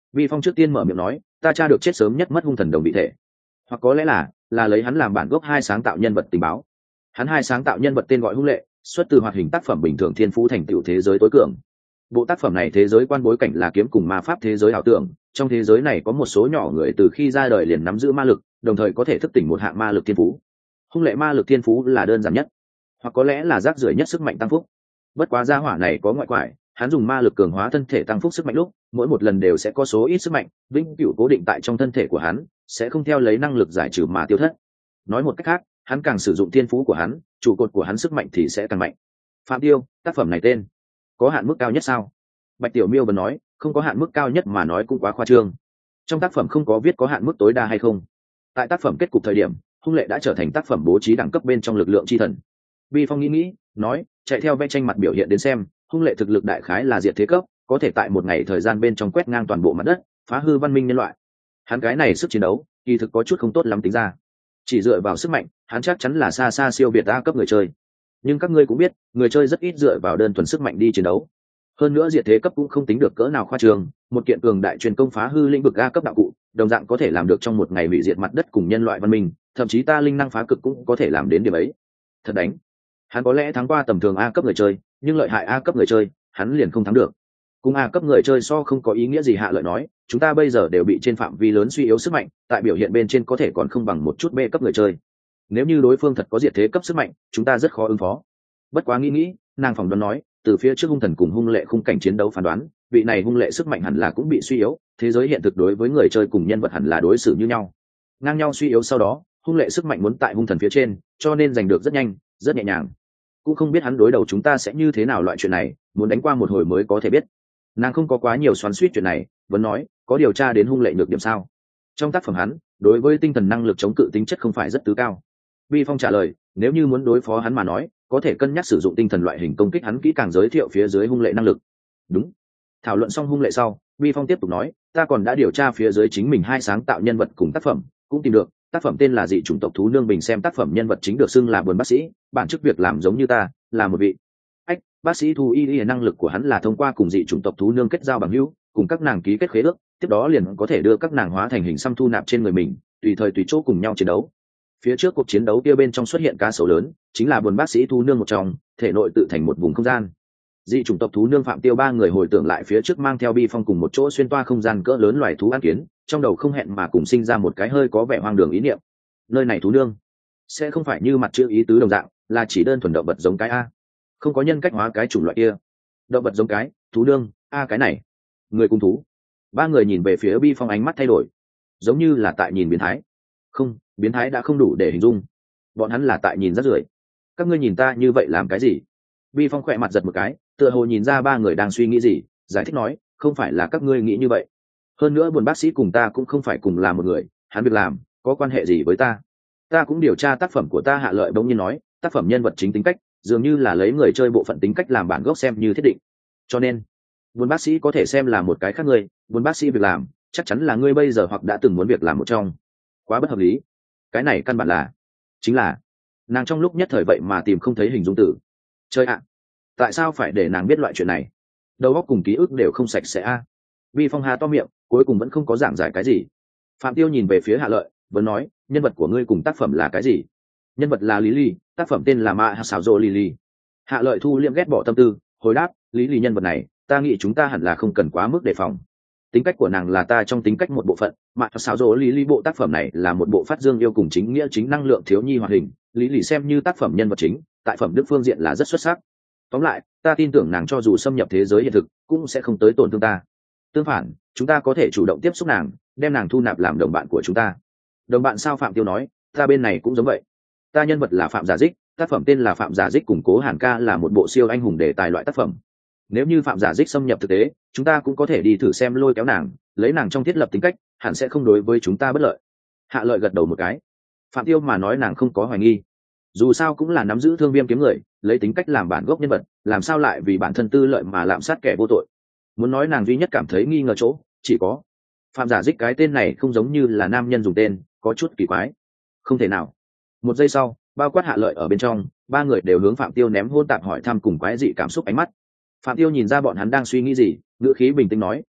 Vi Phong trước tiên mở miệng nói, ta tra được chết sớm nhất mất hung thần đồng vị thể, hoặc có lẽ là là lấy hắn làm bản gốc hai sáng tạo nhân vật tình báo. Hắn hai sáng tạo nhân vật tên gọi hung lệ, xuất từ hoạt hình tác phẩm bình thường thiên phú thành tựu thế giới tối cường. Bộ tác phẩm này thế giới quan bối cảnh là kiếm cùng ma pháp thế giới ảo tưởng, trong thế giới này có một số nhỏ người từ khi ra đời liền nắm giữ ma lực, đồng thời có thể thức tỉnh một hạng ma lực thiên phú. Hung lệ ma lực thiên phú là đơn giản nhất, hoặc có lẽ là rác rưởi nhất sức mạnh tăng phúc. Bất quá gia hỏa này có ngoại quải, hắn dùng ma lực cường hóa thân thể tăng phúc sức mạnh lúc, mỗi một lần đều sẽ có số ít sức mạnh vĩnh cửu cố định tại trong thân thể của hắn, sẽ không theo lấy năng lực giải trừ mà tiêu thất. Nói một cách khác, hắn càng sử dụng thiên phú của hắn, trụ cột của hắn sức mạnh thì sẽ càng mạnh. Phạm Tiêu, tác phẩm này tên có hạn mức cao nhất sao? Bạch Tiểu Miêu vẫn nói, không có hạn mức cao nhất mà nói cũng quá khoa trương. Trong tác phẩm không có viết có hạn mức tối đa hay không. Tại tác phẩm kết cục thời điểm, hung lệ đã trở thành tác phẩm bố trí đẳng cấp bên trong lực lượng chi thần. Vi Phong nghĩ nghĩ, nói, chạy theo vẽ tranh mặt biểu hiện đến xem, hung lệ thực lực đại khái là diệt thế cấp, có thể tại một ngày thời gian bên trong quét ngang toàn bộ mặt đất, phá hư văn minh nhân loại. Hắn cái này sức chiến đấu, kỳ thực có chút không tốt lắm tính ra. Chỉ dựa vào sức mạnh, hắn chắc chắn là xa xa siêu việt A cấp người chơi. Nhưng các ngươi cũng biết, người chơi rất ít dựa vào đơn thuần sức mạnh đi chiến đấu. Hơn nữa diệt thế cấp cũng không tính được cỡ nào khoa trương, một kiện cường đại truyền công phá hư lĩnh vực A cấp đạo cụ, đồng dạng có thể làm được trong một ngày hủy diệt mặt đất cùng nhân loại văn minh, thậm chí ta linh năng phá cực cũng có thể làm đến điểm ấy. Thật đánh. Hắn có lẽ thắng qua tầm thường A cấp người chơi, nhưng lợi hại A cấp người chơi, hắn liền không thắng được. Cùng A cấp người chơi so không có ý nghĩa gì. Hạ Lợi nói, chúng ta bây giờ đều bị trên phạm vi lớn suy yếu sức mạnh, tại biểu hiện bên trên có thể còn không bằng một chút B cấp người chơi. Nếu như đối phương thật có diệt thế cấp sức mạnh, chúng ta rất khó ứng phó. Bất quá nghĩ nghĩ, nàng phỏng đoán nói, từ phía trước hung thần cùng hung lệ khung cảnh chiến đấu phán đoán, vị này hung lệ sức mạnh hẳn là cũng bị suy yếu, thế giới hiện thực đối với người chơi cùng nhân vật hẳn là đối xử như nhau, ngang nhau suy yếu. Sau đó hung lệ sức mạnh muốn tại hung thần phía trên, cho nên giành được rất nhanh, rất nhẹ nhàng. Cũng không biết hắn đối đầu chúng ta sẽ như thế nào, loại chuyện này muốn đánh qua một hồi mới có thể biết. Nàng không có quá nhiều xoắn xuýt chuyện này, vẫn nói, có điều tra đến hung lệ nhược điểm sao? Trong tác phẩm hắn, đối với tinh thần năng lực chống cự tính chất không phải rất tứ cao. Vi Phong trả lời, nếu như muốn đối phó hắn mà nói, có thể cân nhắc sử dụng tinh thần loại hình công kích. Hắn kỹ càng giới thiệu phía dưới hung lệ năng lực. Đúng. Thảo luận xong hung lệ sau, Vi Phong tiếp tục nói, ta còn đã điều tra phía dưới chính mình hai sáng tạo nhân vật cùng tác phẩm, cũng tìm được. Tác phẩm tên là dị chủng tộc thú nương bình xem tác phẩm nhân vật chính được xưng là buồn bác sĩ, bản chức việc làm giống như ta, là một vị ách bác sĩ thú y. Y năng lực của hắn là thông qua cùng dị chủng tộc thú nương kết giao bằng hữu, cùng các nàng ký kết khế ước, tiếp đó liền có thể đưa các nàng hóa thành hình xăm thu nạp trên người mình, tùy thời tùy chỗ cùng nhau chiến đấu. Phía trước cuộc chiến đấu kia bên trong xuất hiện cá sấu lớn, chính là buồn bác sĩ thú nương một trong, thể nội tự thành một vùng không gian. Dị chủng tộc thú nương Phạm Tiêu ba người hồi tưởng lại phía trước mang theo Bi Phong cùng một chỗ xuyên toa không gian cỡ lớn loài thú ăn kiến, trong đầu không hẹn mà cùng sinh ra một cái hơi có vẻ hoang đường ý niệm. Nơi này thú nương sẽ không phải như mặt chữ ý tứ đồng dạng, là chỉ đơn thuần động vật giống cái a, không có nhân cách hóa cái chủng loại kia. Động vật giống cái, thú nương, a cái này, người cùng thú. Ba người nhìn về phía Bi Phong, ánh mắt thay đổi, giống như là tại nhìn biến thái. Không, biến thái đã không đủ để hình dung, bọn hắn là tại nhìn rất rưởi. Các ngươi nhìn ta như vậy làm cái gì? Bi Phong khỏe mặt giật một cái, tựa hồ nhìn ra ba người đang suy nghĩ gì, giải thích nói, không phải là các ngươi nghĩ như vậy. Hơn nữa buồn bác sĩ cùng ta cũng không phải cùng là một người, hắn việc làm có quan hệ gì với ta? Ta cũng điều tra tác phẩm của ta. Hạ Lợi bỗng nhiên nói, tác phẩm nhân vật chính tính cách dường như là lấy người chơi bộ phận tính cách làm bản gốc xem như thiết định, cho nên buồn bác sĩ có thể xem là một cái khác người. Buồn bác sĩ việc làm chắc chắn là ngươi bây giờ hoặc đã từng muốn việc làm một trong. Quá bất hợp lý. Cái này căn bản là chính là nàng trong lúc nhất thời vậy mà tìm không thấy hình dung từ. Chơi ạ, tại sao phải để nàng biết loại chuyện này? Đầu óc cùng ký ức đều không sạch sẽ a. À. Vi Phong hà to miệng, cuối cùng vẫn không có giảng giải cái gì. Phạm Tiêu nhìn về phía Hạ Lợi, vẫn nói, nhân vật của ngươi cùng tác phẩm là cái gì? Nhân vật là Lý Ly, tác phẩm tên là Ma Hạ Sào Dô Lily. Hạ Lợi thu liệm ghét bỏ tâm tư, hồi đáp, Lý Ly nhân vật này, ta nghĩ chúng ta hẳn là không cần quá mức đề phòng. Tính cách của nàng là ta trong tính cách một bộ phận. Ma Hạ Sào Dô Lily bộ tác phẩm này là một bộ phát dương yêu cùng chính nghĩa chính năng lượng thiếu nhi hoạt hình. Lý Ly xem như tác phẩm nhân vật chính, tại phẩm đức phương diện là rất xuất sắc. Tóm lại, ta tin tưởng nàng cho dù xâm nhập thế giới hiện thực, cũng sẽ không tới tổn thương ta. Tương phản, chúng ta có thể chủ động tiếp xúc nàng, đem nàng thu nạp làm đồng bạn của chúng ta. Đồng bạn sao? Phạm Tiêu nói, ta bên này cũng giống vậy. Ta nhân vật là Phạm Giả Dích, tác phẩm tên là Phạm Giả Dích củng cố Hàn Ca là một bộ siêu anh hùng đề tài loại tác phẩm. Nếu như Phạm Giả Dích xâm nhập thực tế, chúng ta cũng có thể đi thử xem lôi kéo nàng, lấy nàng trong thiết lập tính cách, hẳn sẽ không đối với chúng ta bất lợi. Hạ Lợi gật đầu một cái. Phạm Tiêu mà nói nàng không có hoài nghi. Dù sao cũng là nắm giữ thương viêm kiếm người, lấy tính cách làm bản gốc nhân vật, làm sao lại vì bản thân tư lợi mà lạm sát kẻ vô tội? Muốn nói nàng duy nhất cảm thấy nghi ngờ chỗ, chỉ có Phạm Giả Dích cái tên này không giống như là nam nhân dùng tên, có chút kỳ quái. Không thể nào. Một giây sau, bao quát Hạ Lợi ở bên trong, ba người đều hướng Phạm Tiêu ném hôn tạp hỏi thăm cùng quái dị cảm xúc ánh mắt. Phạm Tiêu nhìn ra bọn hắn đang suy nghĩ gì, ngữ khí bình tĩnh nói,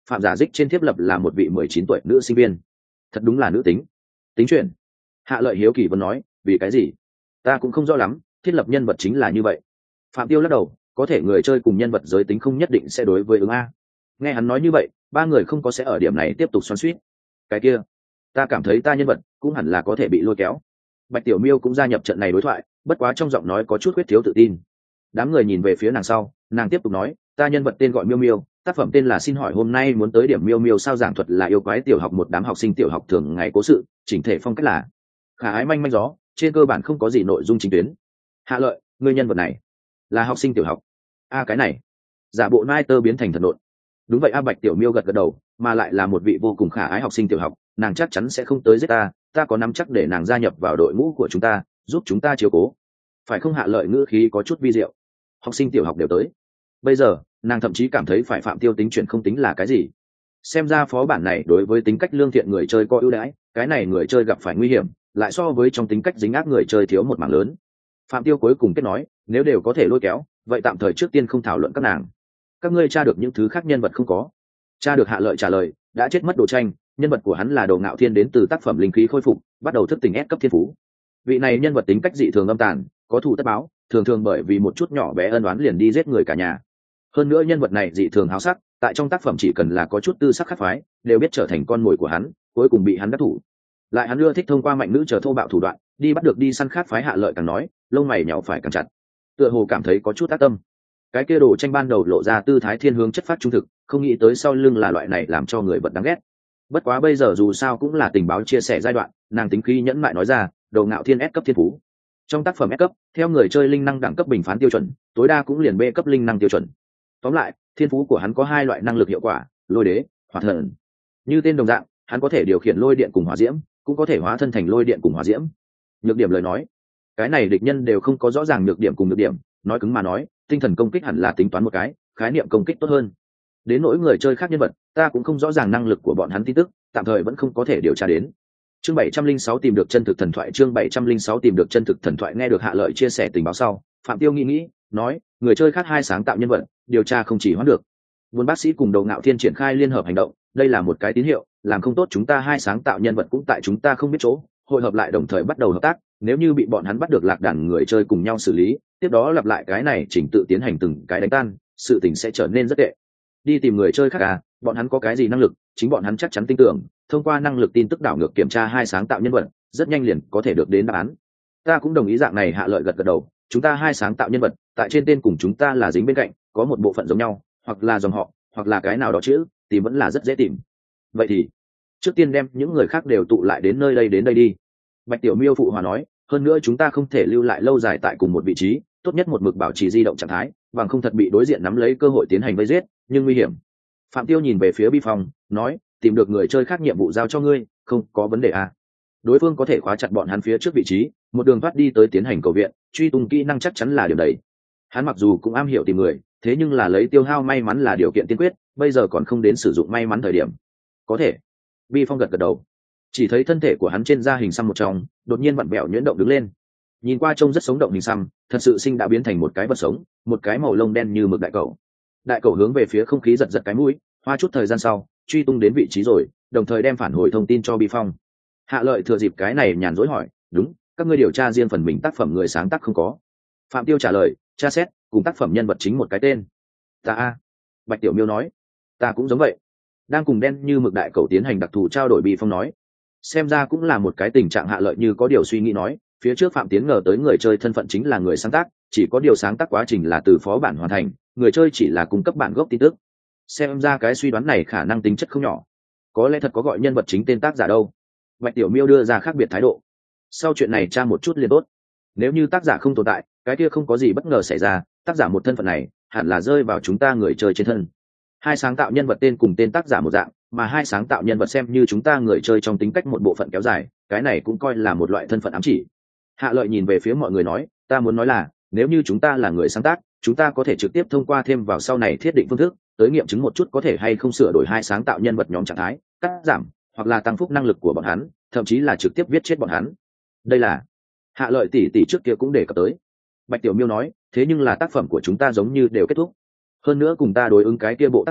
phạm giả dích trên thiếp lập là một vị mười chín tuổi nữ sinh viên. Thật đúng là nữ tính. Tính chuyện. Hạ Lợi hiếu kỳ vẫn nói, vì cái gì? Ta cũng không rõ lắm, thiết lập nhân vật chính là như vậy. Phạm Tiêu lắc đầu, có thể người chơi cùng nhân vật giới tính không nhất định sẽ đối với ứng a. Nghe hắn nói như vậy, ba người không có sẽ ở điểm này tiếp tục xoắn xuýt. Cái kia, ta cảm thấy ta nhân vật cũng hẳn là có thể bị lôi kéo. Bạch Tiểu Miêu cũng gia nhập trận này đối thoại, bất quá trong giọng nói có chút khuyết thiếu tự tin. Đám người nhìn về phía nàng sau, nàng tiếp tục nói, ta nhân vật tên gọi Miêu Miêu, tác phẩm tên là xin hỏi hôm nay muốn tới điểm Miêu Miêu sao, giảng thuật là yêu quái tiểu học một đám học sinh tiểu học thường ngày cố sự, chỉnh thể phong cách là khả ái manh manh gió, trên cơ bản không có gì nội dung chính tuyến. Hạ Lợi, ngươi nhân vật này là học sinh tiểu học? A cái này, giả bộ nai tơ biến thành thật nộn. Đúng vậy a. Bạch Tiểu Miêu gật gật đầu, mà lại là một vị vô cùng khả ái học sinh tiểu học, nàng chắc chắn sẽ không tới giết ta, ta có nắm chắc để nàng gia nhập vào đội ngũ của chúng ta, giúp chúng ta chiếu cố. Phải không? Hạ Lợi ngữ khí có chút vi diệu. Học sinh tiểu học đều tới. Bây giờ nàng thậm chí cảm thấy phải Phạm Tiêu tính chuyện không tính là cái gì. Xem ra phó bản này đối với tính cách lương thiện người chơi có ưu đãi, cái này người chơi gặp phải nguy hiểm lại so với trong tính cách dính ác người chơi thiếu một mảng lớn. Phạm Tiêu cuối cùng kết nói, nếu đều có thể lôi kéo, vậy tạm thời trước tiên không thảo luận các nàng. Các ngươi tra được những thứ khác nhân vật không có? Tra được. Hạ Lợi trả lời, đã chết mất Đồ Tranh, nhân vật của hắn là Đồ Ngạo Thiên, đến từ tác phẩm linh khí khôi phục, bắt đầu thức tỉnh S cấp thiên phú. Vị này nhân vật tính cách dị thường âm tàn, có thù tất báo, thường thường bởi vì một chút nhỏ bé ân oán liền đi giết người cả nhà. Hơn nữa nhân vật này dị thường háo sắc, tại trong tác phẩm chỉ cần là có chút tư sắc khắc phái, đều biết trở thành con mồi của hắn, cuối cùng bị hắn đắc thủ. Lại hắn ưa thích thông qua mạnh nữ chờ thô bạo thủ đoạn, đi bắt được đi săn khát phái. Hạ Lợi càng nói, lông mày nhào phải càng chặt, tựa hồ cảm thấy có chút ác tâm. Cái kia Đồ Tranh ban đầu lộ ra tư thái thiên hướng chất phát trung thực, không nghĩ tới sau lưng là loại này làm cho người vật đáng ghét. Bất quá bây giờ dù sao cũng là tình báo chia sẻ giai đoạn, nàng tính khí nhẫn mại nói ra, Đồ Ngạo Thiên S cấp thiên phú. Trong tác phẩm S cấp, theo người chơi linh năng đẳng cấp bình phán tiêu chuẩn, tối đa cũng liền B cấp linh năng tiêu chuẩn. Tóm lại, thiên phú của hắn có hai loại năng lực hiệu quả, lôi đế, hỏa thần. Như tên đồng dạng, hắn có thể điều khiển lôi điện cùng hỏa diễm, cũng có thể hóa thân thành lôi điện cùng hỏa diễm. Nhược điểm lời nói, cái này địch nhân đều không có rõ ràng nhược điểm cùng nhược điểm, nói cứng mà nói, tinh thần công kích hẳn là tính toán một cái, khái niệm công kích tốt hơn. Đến nỗi người chơi khác nhân vật, ta cũng không rõ ràng năng lực của bọn hắn tin tức, tạm thời vẫn không có thể điều tra đến. Chương bảy trăm linh sáu tìm được chân thực thần thoại. Chương bảy trăm linh sáu tìm được chân thực thần thoại. Nghe được Hạ Lợi chia sẻ tình báo sau, Phạm Tiêu nghĩ nghĩ, nói, người chơi khác hai sáng tạo nhân vật, điều tra không chỉ hoãn được. Muốn bác sĩ cùng Đồ Ngạo Thiên triển khai liên hợp hành động, đây là một cái tín hiệu, làm không tốt chúng ta hai sáng tạo nhân vật cũng tại chúng ta không biết chỗ, hội hợp lại đồng thời bắt đầu hợp tác, nếu như bị bọn hắn bắt được lạc đàn người chơi cùng nhau xử lý, tiếp đó lặp lại cái này chỉnh tự tiến hành từng cái đánh tan, sự tình sẽ trở nên rất tệ. Đi tìm người chơi khác à, bọn hắn có cái gì năng lực, chính bọn hắn chắc chắn tin tưởng, thông qua năng lực tin tức đảo ngược kiểm tra hai sáng tạo nhân vật, rất nhanh liền có thể được đến đáp án. Ta cũng đồng ý dạng này. Hạ Lợi gật gật đầu, chúng ta hai sáng tạo nhân vật, tại trên tên cùng chúng ta là dính bên cạnh, có một bộ phận giống nhau, hoặc là dòng họ, hoặc là cái nào đó chữ, thì vẫn là rất dễ tìm. Vậy thì, trước tiên đem những người khác đều tụ lại đến nơi đây đến đây đi. Bạch Tiểu Miêu phụ hòa nói, hơn nữa chúng ta không thể lưu lại lâu dài tại cùng một vị trí, tốt nhất một mực bảo trì di động trạng thái, bằng không thật bị đối diện nắm lấy cơ hội tiến hành vây giết, nhưng nguy hiểm. Phạm Tiêu nhìn về phía Bi Phong, nói, tìm được người chơi khác nhiệm vụ giao cho ngươi, không có vấn đề à. Đối phương có thể khóa chặt bọn hắn phía trước vị trí, một đường thoát đi tới tiến hành cầu viện, truy tung kỹ năng chắc chắn là điều đấy. Hắn mặc dù cũng am hiểu tìm người, thế nhưng là lấy tiêu hao may mắn là điều kiện tiên quyết, bây giờ còn không đến sử dụng may mắn thời điểm. Có thể. Bi Phong gật gật đầu. Chỉ thấy thân thể của hắn trên da hình xăm một trong, đột nhiên vặn vẹo nhuyễn động đứng lên. Nhìn qua trông rất sống động hình xăm, thật sự sinh đã biến thành một cái vật sống, một cái màu lông đen như mực đại cầu. Đại cầu hướng về phía không khí giật giật cái mũi, hoa chút thời gian sau, truy tung đến vị trí rồi, đồng thời đem phản hồi thông tin cho Bi Phong. Hạ Lợi thừa dịp cái này nhàn rỗi hỏi, đúng, các ngươi điều tra riêng phần mình tác phẩm người sáng tác không có? Phạm Tiêu trả lời, tra xét, cùng tác phẩm nhân vật chính một cái tên. Ta a. Bạch Tiểu Miêu nói, ta cũng giống vậy. Đang cùng đen như mực đại cầu tiến hành đặc thù trao đổi. Bi Phong nói, xem ra cũng là một cái tình trạng. Hạ Lợi như có điều suy nghĩ nói, phía trước Phạm Tiến ngờ tới người chơi thân phận chính là người sáng tác, chỉ có điều sáng tác quá trình là từ phó bản hoàn thành, người chơi chỉ là cung cấp bản gốc tin tức. Xem ra cái suy đoán này khả năng tính chất không nhỏ, có lẽ thật có gọi nhân vật chính tên tác giả đâu. Bạch Tiểu Miêu đưa ra khác biệt thái độ. Sau chuyện này tra một chút liền tốt. Nếu như tác giả không tồn tại, cái kia không có gì bất ngờ xảy ra, tác giả một thân phận này hẳn là rơi vào chúng ta người chơi trên thân. Hai sáng tạo nhân vật tên cùng tên tác giả một dạng, mà hai sáng tạo nhân vật xem như chúng ta người chơi trong tính cách một bộ phận kéo dài, cái này cũng coi là một loại thân phận ám chỉ. Hạ Lợi nhìn về phía mọi người nói, ta muốn nói là, nếu như chúng ta là người sáng tác, chúng ta có thể trực tiếp thông qua thêm vào sau này thiết định phương thức, tới nghiệm chứng một chút có thể hay không sửa đổi hai sáng tạo nhân vật nhóm trạng thái, cắt giảm, hoặc là tăng phúc năng lực của bọn hắn, thậm chí là trực tiếp viết chết bọn hắn. Đây là Hạ Lợi tỷ tỷ trước kia cũng đề cập tới. Bạch Tiểu Miêu nói, thế nhưng là tác phẩm của chúng ta giống như đều kết thúc. Hơn nữa cùng ta đối ứng cái kia bộ tác phẩm,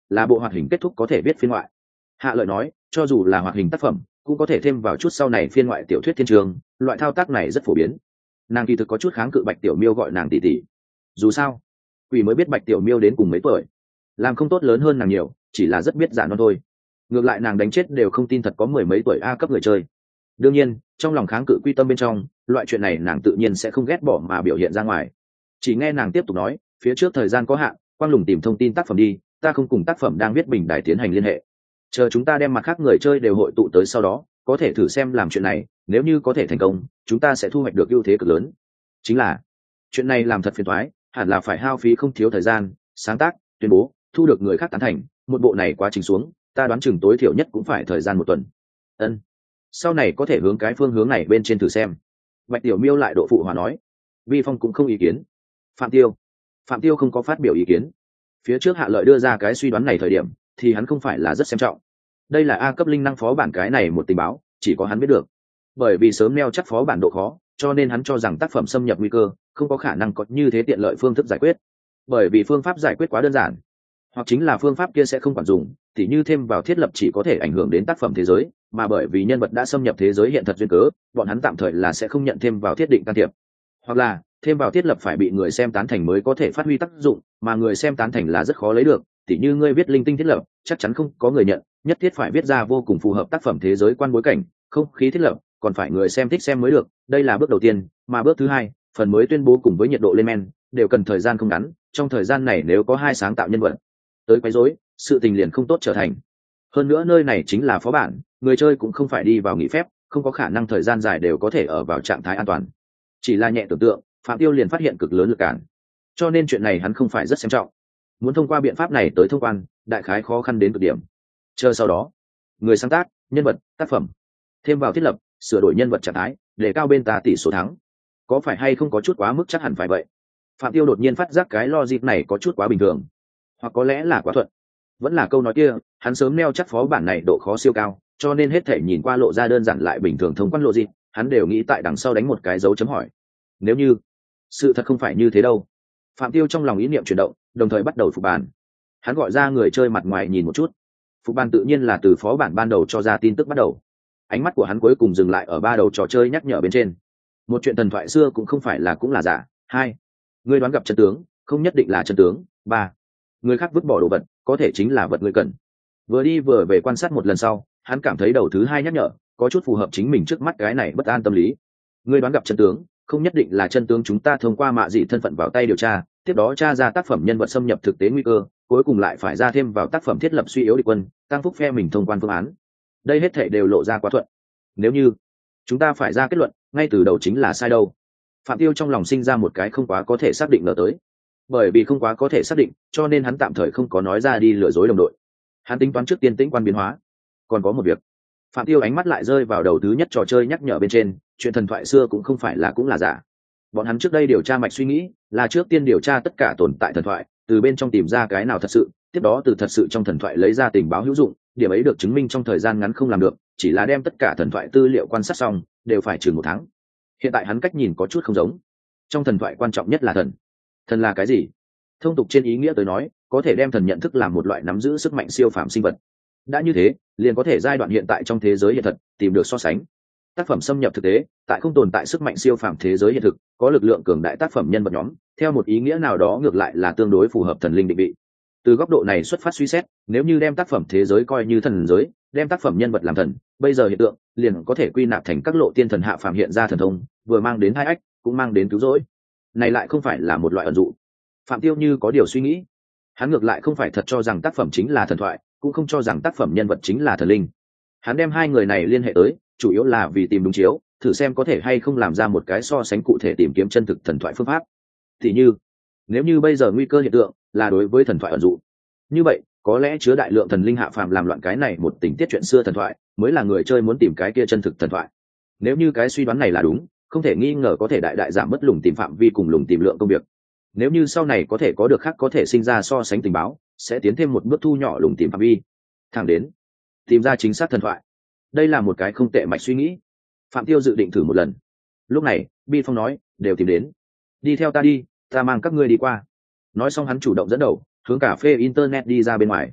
là bộ hoạt hình kết thúc có thể viết phiên ngoại. Hạ Lợi nói, cho dù là hoạt hình tác phẩm cũng có thể thêm vào chút sau này phiên ngoại tiểu thuyết thiên trường, loại thao tác này rất phổ biến. Nàng kỳ thực có chút kháng cự Bạch Tiểu Miêu gọi nàng tỷ tỷ. Dù sao, quỷ mới biết Bạch Tiểu Miêu đến cùng mấy tuổi, làm không tốt lớn hơn nàng nhiều, chỉ là rất biết giả non thôi. Ngược lại nàng đánh chết đều không tin thật có mười mấy tuổi a cấp người chơi. Đương nhiên, trong lòng kháng cự quy tâm bên trong, loại chuyện này nàng tự nhiên sẽ không ghét bỏ mà biểu hiện ra ngoài. Chỉ nghe nàng tiếp tục nói, phía trước thời gian có hạn, quang lùng tìm thông tin tác phẩm đi, ta không cùng tác phẩm đang viết bình đài tiến hành liên hệ. Chờ chúng ta đem mặt khác người chơi đều hội tụ tới sau đó, có thể thử xem làm chuyện này, nếu như có thể thành công, chúng ta sẽ thu hoạch được ưu thế cực lớn. Chính là, chuyện này làm thật phiền toái, hẳn là phải hao phí không thiếu thời gian, sáng tác, tuyên bố, thu được người khác tán thành, một bộ này quá trình xuống, ta đoán chừng tối thiểu nhất cũng phải thời gian một tuần. Ân, sau này có thể hướng cái phương hướng này bên trên thử xem. Bạch Tiểu Miêu lại độ phụ hòa nói. Vi Phong cũng không ý kiến. Phạm Tiêu, Phạm Tiêu không có phát biểu ý kiến. Phía trước Hạ Lợi đưa ra cái suy đoán này thời điểm, thì hắn không phải là rất xem trọng. Đây là A cấp linh năng phó bản cái này một tình báo, chỉ có hắn biết được. Bởi vì sớm neo chắc phó bản độ khó, cho nên hắn cho rằng tác phẩm xâm nhập nguy cơ không có khả năng có như thế tiện lợi phương thức giải quyết. Bởi vì phương pháp giải quyết quá đơn giản, hoặc chính là phương pháp kia sẽ không quản dùng, tỉ như thêm vào thiết lập chỉ có thể ảnh hưởng đến tác phẩm thế giới, mà bởi vì nhân vật đã xâm nhập thế giới hiện thật duyên cớ, bọn hắn tạm thời là sẽ không nhận thêm vào thiết định can thiệp. Hoặc là thêm vào thiết lập phải bị người xem tán thành mới có thể phát huy tác dụng, mà người xem tán thành là rất khó lấy được, tỉ như ngươi viết linh tinh thiết lập, chắc chắn không có người nhận, nhất thiết phải viết ra vô cùng phù hợp tác phẩm thế giới quan bối cảnh, không khí thiết lập, còn phải người xem thích xem mới được, đây là bước đầu tiên, mà bước thứ hai, phần mới tuyên bố cùng với nhiệt độ lên men, đều cần thời gian không ngắn, trong thời gian này nếu có hai sáng tạo nhân vật tới quấy rối, sự tình liền không tốt trở thành. Hơn nữa nơi này chính là phó bản, người chơi cũng không phải đi vào nghỉ phép, không có khả năng thời gian dài đều có thể ở vào trạng thái an toàn. Chỉ là nhẹ tưởng tượng, Phạm Tiêu liền phát hiện cực lớn lực cản. Cho nên chuyện này hắn không phải rất xem trọng. Muốn thông qua biện pháp này tới thông quan, đại khái khó khăn đến cực điểm. Chờ sau đó, người sáng tác, nhân vật, tác phẩm, thêm vào thiết lập, sửa đổi nhân vật trạng thái, để cao bên ta tỷ số thắng. Có phải hay không có chút quá mức chắc hẳn phải vậy. Phạm Tiêu đột nhiên phát giác cái logic này có chút quá bình thường, hoặc có lẽ là quá thuận. Vẫn là câu nói kia, hắn sớm neo chắc phó bản này độ khó siêu cao, cho nên hết thể nhìn qua lộ ra đơn giản lại bình thường thông quan lộ gì, hắn đều nghĩ tại đằng sau đánh một cái dấu chấm hỏi. Nếu như sự thật không phải như thế đâu. Phạm Tiêu trong lòng ý niệm chuyển động, đồng thời bắt đầu phục bàn. Hắn gọi ra người chơi mặt ngoài nhìn một chút. Phục bàn tự nhiên là từ phó bản ban đầu cho ra tin tức bắt đầu. Ánh mắt của hắn cuối cùng dừng lại ở ba đầu trò chơi nhắc nhở bên trên. Một chuyện thần thoại xưa cũng không phải là cũng là giả. Hai, người đoán gặp chân tướng, không nhất định là chân tướng. Ba, người khác vứt bỏ đồ vật, có thể chính là vật người cần. Vừa đi vừa về quan sát một lần sau, hắn cảm thấy đầu thứ hai nhắc nhở có chút phù hợp chính mình trước mắt cái này bất an tâm lý. Người đoán gặp chân tướng, không nhất định là chân tướng, chúng ta thông qua mạ dị thân phận vào tay điều tra, tiếp đó tra ra tác phẩm nhân vật xâm nhập thực tế nguy cơ, cuối cùng lại phải ra thêm vào tác phẩm thiết lập suy yếu địch quân, tăng phúc phe mình thông quan phương án. Đây hết thể đều lộ ra quá thuận. Nếu như chúng ta phải ra kết luận ngay từ đầu chính là sai đâu. Phạm Tiêu trong lòng sinh ra một cái không quá có thể xác định ngờ tới. Bởi vì không quá có thể xác định, cho nên hắn tạm thời không có nói ra đi lừa dối đồng đội. Hắn tính toán trước tiên tĩnh quan biến hóa. Còn có một việc. Phạm Tiêu ánh mắt lại rơi vào đầu thứ nhất trò chơi nhắc nhở bên trên, chuyện thần thoại xưa cũng không phải là cũng là giả. Bọn hắn trước đây điều tra mạch suy nghĩ, là trước tiên điều tra tất cả tồn tại thần thoại, từ bên trong tìm ra cái nào thật sự, tiếp đó từ thật sự trong thần thoại lấy ra tình báo hữu dụng, điểm ấy được chứng minh trong thời gian ngắn không làm được, chỉ là đem tất cả thần thoại tư liệu quan sát xong, đều phải chừng một tháng. Hiện tại hắn cách nhìn có chút không giống. Trong thần thoại quan trọng nhất là thần. Thần là cái gì? Thông tục trên ý nghĩa tới nói, có thể đem thần nhận thức làm một loại nắm giữ sức mạnh siêu phàm sinh vật. Đã như thế, liền có thể giai đoạn hiện tại trong thế giới hiện thật tìm được so sánh. Tác phẩm xâm nhập thực tế, tại không tồn tại sức mạnh siêu phàm thế giới hiện thực, có lực lượng cường đại tác phẩm nhân vật nhóm, theo một ý nghĩa nào đó ngược lại là tương đối phù hợp thần linh định vị. Từ góc độ này xuất phát suy xét, nếu như đem tác phẩm thế giới coi như thần giới, đem tác phẩm nhân vật làm thần, bây giờ hiện tượng liền có thể quy nạp thành các lộ tiên thần hạ phàm hiện ra thần thông, vừa mang đến hai ách, cũng mang đến cứu rỗi. Này lại không phải là một loại ẩn dụ. Phạm Tiêu như có điều suy nghĩ. Hắn ngược lại không phải thật cho rằng tác phẩm chính là thần thoại, cũng không cho rằng tác phẩm nhân vật chính là thần linh. Hắn đem hai người này liên hệ tới, chủ yếu là vì tìm đúng chiếu, thử xem có thể hay không làm ra một cái so sánh cụ thể tìm kiếm chân thực thần thoại phương pháp. Thì như, nếu như bây giờ nguy cơ hiện tượng là đối với thần thoại ẩn dụ, như vậy có lẽ chứa đại lượng thần linh hạ phàm làm loạn cái này một tình tiết chuyện xưa thần thoại, mới là người chơi muốn tìm cái kia chân thực thần thoại. Nếu như cái suy đoán này là đúng, không thể nghi ngờ có thể đại đại giảm mất lùng tìm phạm vi cùng lùng tìm lượng công việc. Nếu như sau này có thể có được khác có thể sinh ra so sánh tình báo, sẽ tiến thêm một bước thu nhỏ lùng tìm phạm vi, thẳng đến tìm ra chính xác thần thoại. Đây là một cái không tệ mạch suy nghĩ. Phạm Tiêu dự định thử một lần. Lúc này Bi Phong nói, đều tìm đến, đi theo ta đi, ta mang các ngươi đi qua. Nói xong hắn chủ động dẫn đầu hướng cà phê internet đi ra bên ngoài.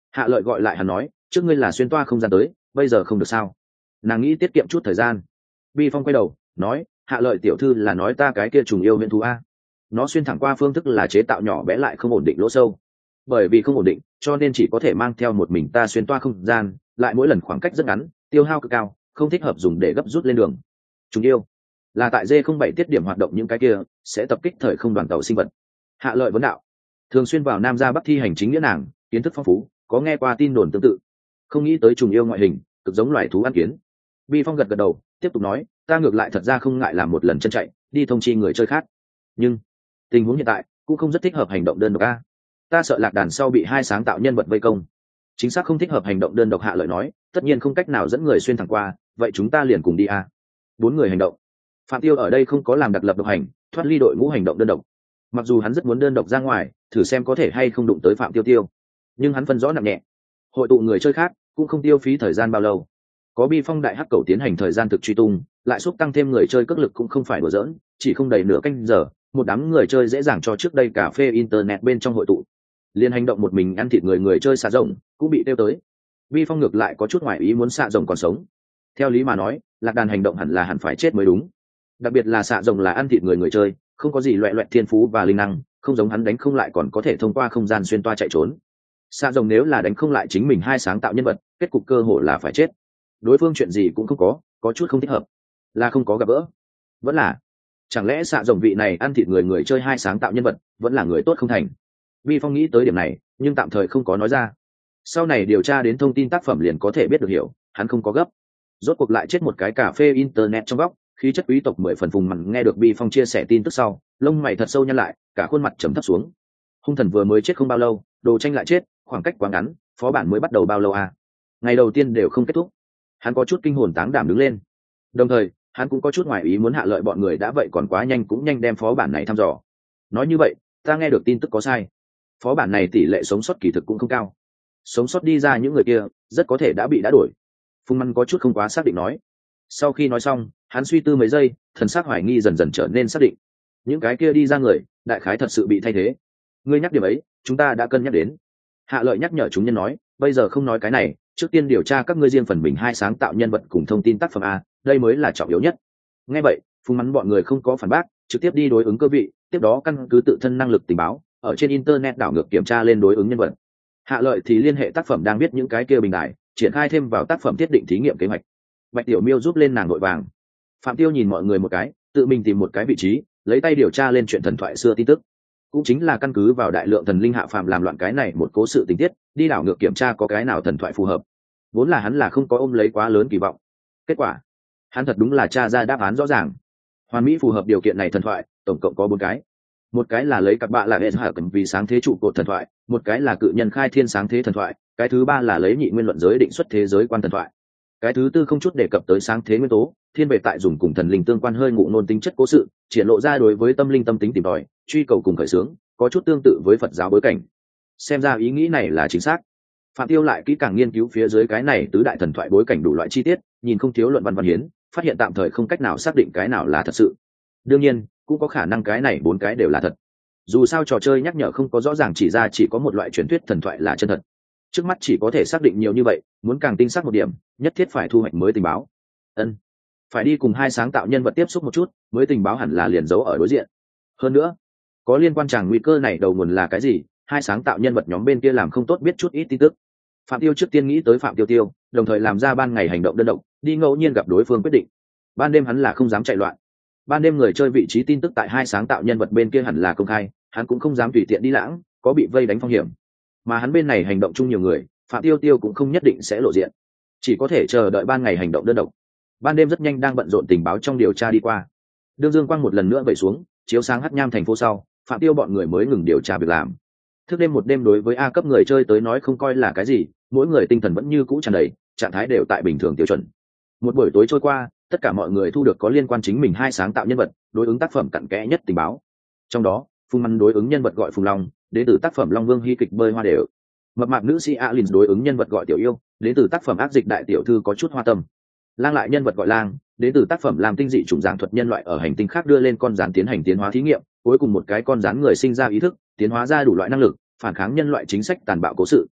Hạ Lợi gọi lại hắn nói, trước ngươi là xuyên toa không gian tới, bây giờ không được sao? Nàng nghĩ tiết kiệm chút thời gian. Vi Phong quay đầu nói, Hạ Lợi tiểu thư là nói ta cái kia trùng yêu huyền thú a. Nó xuyên thẳng qua phương thức là chế tạo nhỏ bé lại không ổn định lỗ sâu, bởi vì không ổn định cho nên chỉ có thể mang theo một mình ta xuyên toa không gian, lại mỗi lần khoảng cách rất ngắn, tiêu hao cực cao, không thích hợp dùng để gấp rút lên đường. Trùng yêu là tại D không bảy tiết điểm hoạt động, những cái kia sẽ tập kích thời không đoàn tàu sinh vật. Hạ Lợi vấn đạo. Thường xuyên vào Nam ra Bắc thi hành chính nghĩa nàng, kiến thức phong phú, có nghe qua tin đồn tương tự, không nghĩ tới trùng yêu ngoại hình cực giống loài thú ăn kiến. Vi Phong gật gật đầu, tiếp tục nói, ta ngược lại thật ra không ngại làm một lần chân chạy đi thông chi người chơi khác, nhưng tình huống hiện tại cũng không rất thích hợp hành động đơn độc a. Ta sợ lạc đàn sau bị hai sáng tạo nhân vật vây công. Chính xác không thích hợp hành động đơn độc. Hạ Lợi nói, tất nhiên không cách nào dẫn người xuyên thẳng qua, vậy chúng ta liền cùng đi a. Bốn người hành động. Phạm Tiêu ở đây không có làm đặc lập độc hành, thoát ly đội ngũ hành động đơn độc. Mặc dù hắn rất muốn đơn độc ra ngoài thử xem có thể hay không đụng tới Phạm Tiêu Tiêu, nhưng hắn phân rõ nặng nhẹ, hội tụ người chơi khác cũng không tiêu phí thời gian bao lâu. Có Bi Phong đại hắc cầu tiến hành thời gian thực truy tung, lại xúc tăng thêm người chơi cước lực cũng không phải đùa giỡn, chỉ không đầy nửa canh giờ, một đám người chơi dễ dàng cho trước đây cà phê internet bên trong hội tụ. Liên hành động một mình ăn thịt người người chơi xạ rồng cũng bị tiêu tới. Bi Phong ngược lại có chút ngoại ý muốn xạ rồng còn sống. Theo lý mà nói, lạc đàn hành động hẳn là hẳn phải chết mới đúng. Đặc biệt là xạ rồng là ăn thịt người người chơi, không có gì loẹ loẹt thiên phú và linh năng, không giống hắn đánh không lại còn có thể thông qua không gian xuyên toa chạy trốn. Xạ rồng nếu là đánh không lại chính mình hai sáng tạo nhân vật, kết cục cơ hội là phải chết. Đối phương chuyện gì cũng không có, có chút không thích hợp, là không có gặp gỡ, vẫn là chẳng lẽ xạ rồng vị này ăn thịt người người chơi hai sáng tạo nhân vật vẫn là người tốt không thành. Vi Phong nghĩ tới điểm này nhưng tạm thời không có nói ra, sau này điều tra đến thông tin tác phẩm liền có thể biết được hiểu, hắn không có gấp. Rốt cuộc lại chết một cái cà phê internet trong góc, khí chất quý tộc mười phần phùng mặn nghe được Vi Phong chia sẻ tin tức sau, lông mày thật sâu nhăn lại, cả khuôn mặt trầm thấp xuống. Hung thần vừa mới chết không bao lâu, đồ tranh lại chết, khoảng cách quá ngắn, phó bản mới bắt đầu bao lâu à? Ngày đầu tiên đều không kết thúc. Hắn có chút kinh hồn táng đảm đứng lên, đồng thời hắn cũng có chút ngoài ý muốn Hạ Lợi bọn người đã vậy còn quá nhanh cũng nhanh đem phó bản này thăm dò. Nói như vậy ta nghe được tin tức có sai, phó bản này tỷ lệ sống sót kỳ thực cũng không cao, sống sót đi ra những người kia rất có thể đã bị đã đuổi. Phùng Măn có chút không quá xác định nói. Sau khi nói xong hắn suy tư mấy giây, thần sắc hoài nghi dần dần trở nên xác định. Những cái kia đi ra người đại khái thật sự bị thay thế. Ngươi nhắc điểm ấy chúng ta đã cân nhắc đến. Hạ Lợi nhắc nhở chúng nhân nói, bây giờ không nói cái này, trước tiên điều tra các ngươi riêng phần mình hai sáng tạo nhân vật cùng thông tin tác phẩm a, đây mới là trọng yếu nhất. Nghe vậy Phùng Mắn bọn người không có phản bác, trực tiếp đi đối ứng cơ vị, tiếp đó căn cứ tự thân năng lực tình báo ở trên internet đảo ngược kiểm tra lên đối ứng nhân vật. Hạ Lợi thì liên hệ tác phẩm đang viết những cái kia bình đại, triển khai thêm vào tác phẩm thiết định thí nghiệm kế hoạch. Bạch Tiểu Miêu giúp lên nàng nội vàng. Phạm Tiêu nhìn mọi người một cái, tự mình tìm một cái vị trí, lấy tay điều tra lên chuyện thần thoại xưa tin tức, cũng chính là căn cứ vào đại lượng thần linh hạ phàm làm loạn cái này một cố sự tình tiết, đi đảo ngược kiểm tra có cái nào thần thoại phù hợp. Vốn là hắn là không có ôm lấy quá lớn kỳ vọng, kết quả hắn thật đúng là tra ra đáp án rõ ràng. Hoàn mỹ phù hợp điều kiện này thần thoại tổng cộng có bốn cái. Một cái là lấy cặp bạ là hệ hạ cần vì sáng thế trụ cột thần thoại, một cái là cự nhân khai thiên sáng thế thần thoại, cái thứ ba là lấy nhị nguyên luận giới định xuất thế giới quan thần thoại, cái thứ tư không chút đề cập tới sáng thế nguyên tố, thiên về tại dùng cùng thần linh tương quan hơi ngụ nôn tính chất cố sự, triển lộ ra đối với tâm linh tâm tính tìm tòi truy cầu cùng khởi xướng, có chút tương tự với Phật giáo bối cảnh. Xem ra ý nghĩ này là chính xác. Phạm Tiêu lại kỹ càng nghiên cứu phía dưới cái này tứ đại thần thoại bối cảnh đủ loại chi tiết, nhìn không thiếu luận văn văn hiến, phát hiện tạm thời không cách nào xác định cái nào là thật sự. Đương nhiên cũng có khả năng cái này bốn cái đều là thật, dù sao trò chơi nhắc nhở không có rõ ràng chỉ ra chỉ có một loại truyền thuyết thần thoại là chân thật. Trước mắt chỉ có thể xác định nhiều như vậy, muốn càng tinh xác một điểm nhất thiết phải thu hoạch mới tình báo. Ân, phải đi cùng hai sáng tạo nhân vật tiếp xúc một chút, mới tình báo hẳn là liền giấu ở đối diện. Hơn nữa có liên quan chàng nguy cơ này đầu nguồn là cái gì, hai sáng tạo nhân vật nhóm bên kia làm không tốt biết chút ít tin tức. Phạm Tiêu trước tiên nghĩ tới Phạm Tiêu Tiêu, đồng thời làm ra ban ngày hành động đơn độc, đi ngẫu nhiên gặp đối phương quyết định. Ban đêm hắn là không dám chạy loạn. Ban đêm người chơi vị trí tin tức tại hai sáng tạo nhân vật bên kia hẳn là công khai, hắn cũng không dám tùy tiện đi lãng, có bị vây đánh phong hiểm. Mà hắn bên này hành động chung nhiều người, Phạm Tiêu Tiêu cũng không nhất định sẽ lộ diện, chỉ có thể chờ đợi ban ngày hành động đơn độc. Ban đêm rất nhanh đang bận rộn tình báo trong điều tra đi qua. Đương dương quang một lần nữa vẩy xuống, chiếu sáng hắc nham thành phố sau, Phạm Tiêu bọn người mới ngừng điều tra việc làm. Thức đêm một đêm đối với A cấp người chơi tới nói không coi là cái gì, mỗi người tinh thần vẫn như cũ tràn đầy, trạng thái đều tại bình thường tiêu chuẩn. Một buổi tối trôi qua, tất cả mọi người thu được có liên quan chính mình hai sáng tạo nhân vật, đối ứng tác phẩm cặn kẽ nhất tình báo. Trong đó, Phùng Măn đối ứng nhân vật gọi Phùng Long, đến từ tác phẩm Long Vương hy kịch bơi hoa đều. Mập mạp nữ sĩ Alin đối ứng nhân vật gọi Tiểu Yêu, đến từ tác phẩm ác dịch đại tiểu thư có chút hoa tâm. Lang lại nhân vật gọi Lang, đến từ tác phẩm làm tinh dị chủng dạng thuật nhân loại ở hành tinh khác đưa lên con rắn tiến hành tiến hóa thí nghiệm, cuối cùng một cái con rắn người sinh ra ý thức, tiến hóa ra đủ loại năng lực, phản kháng nhân loại chính sách tàn bạo cố sự.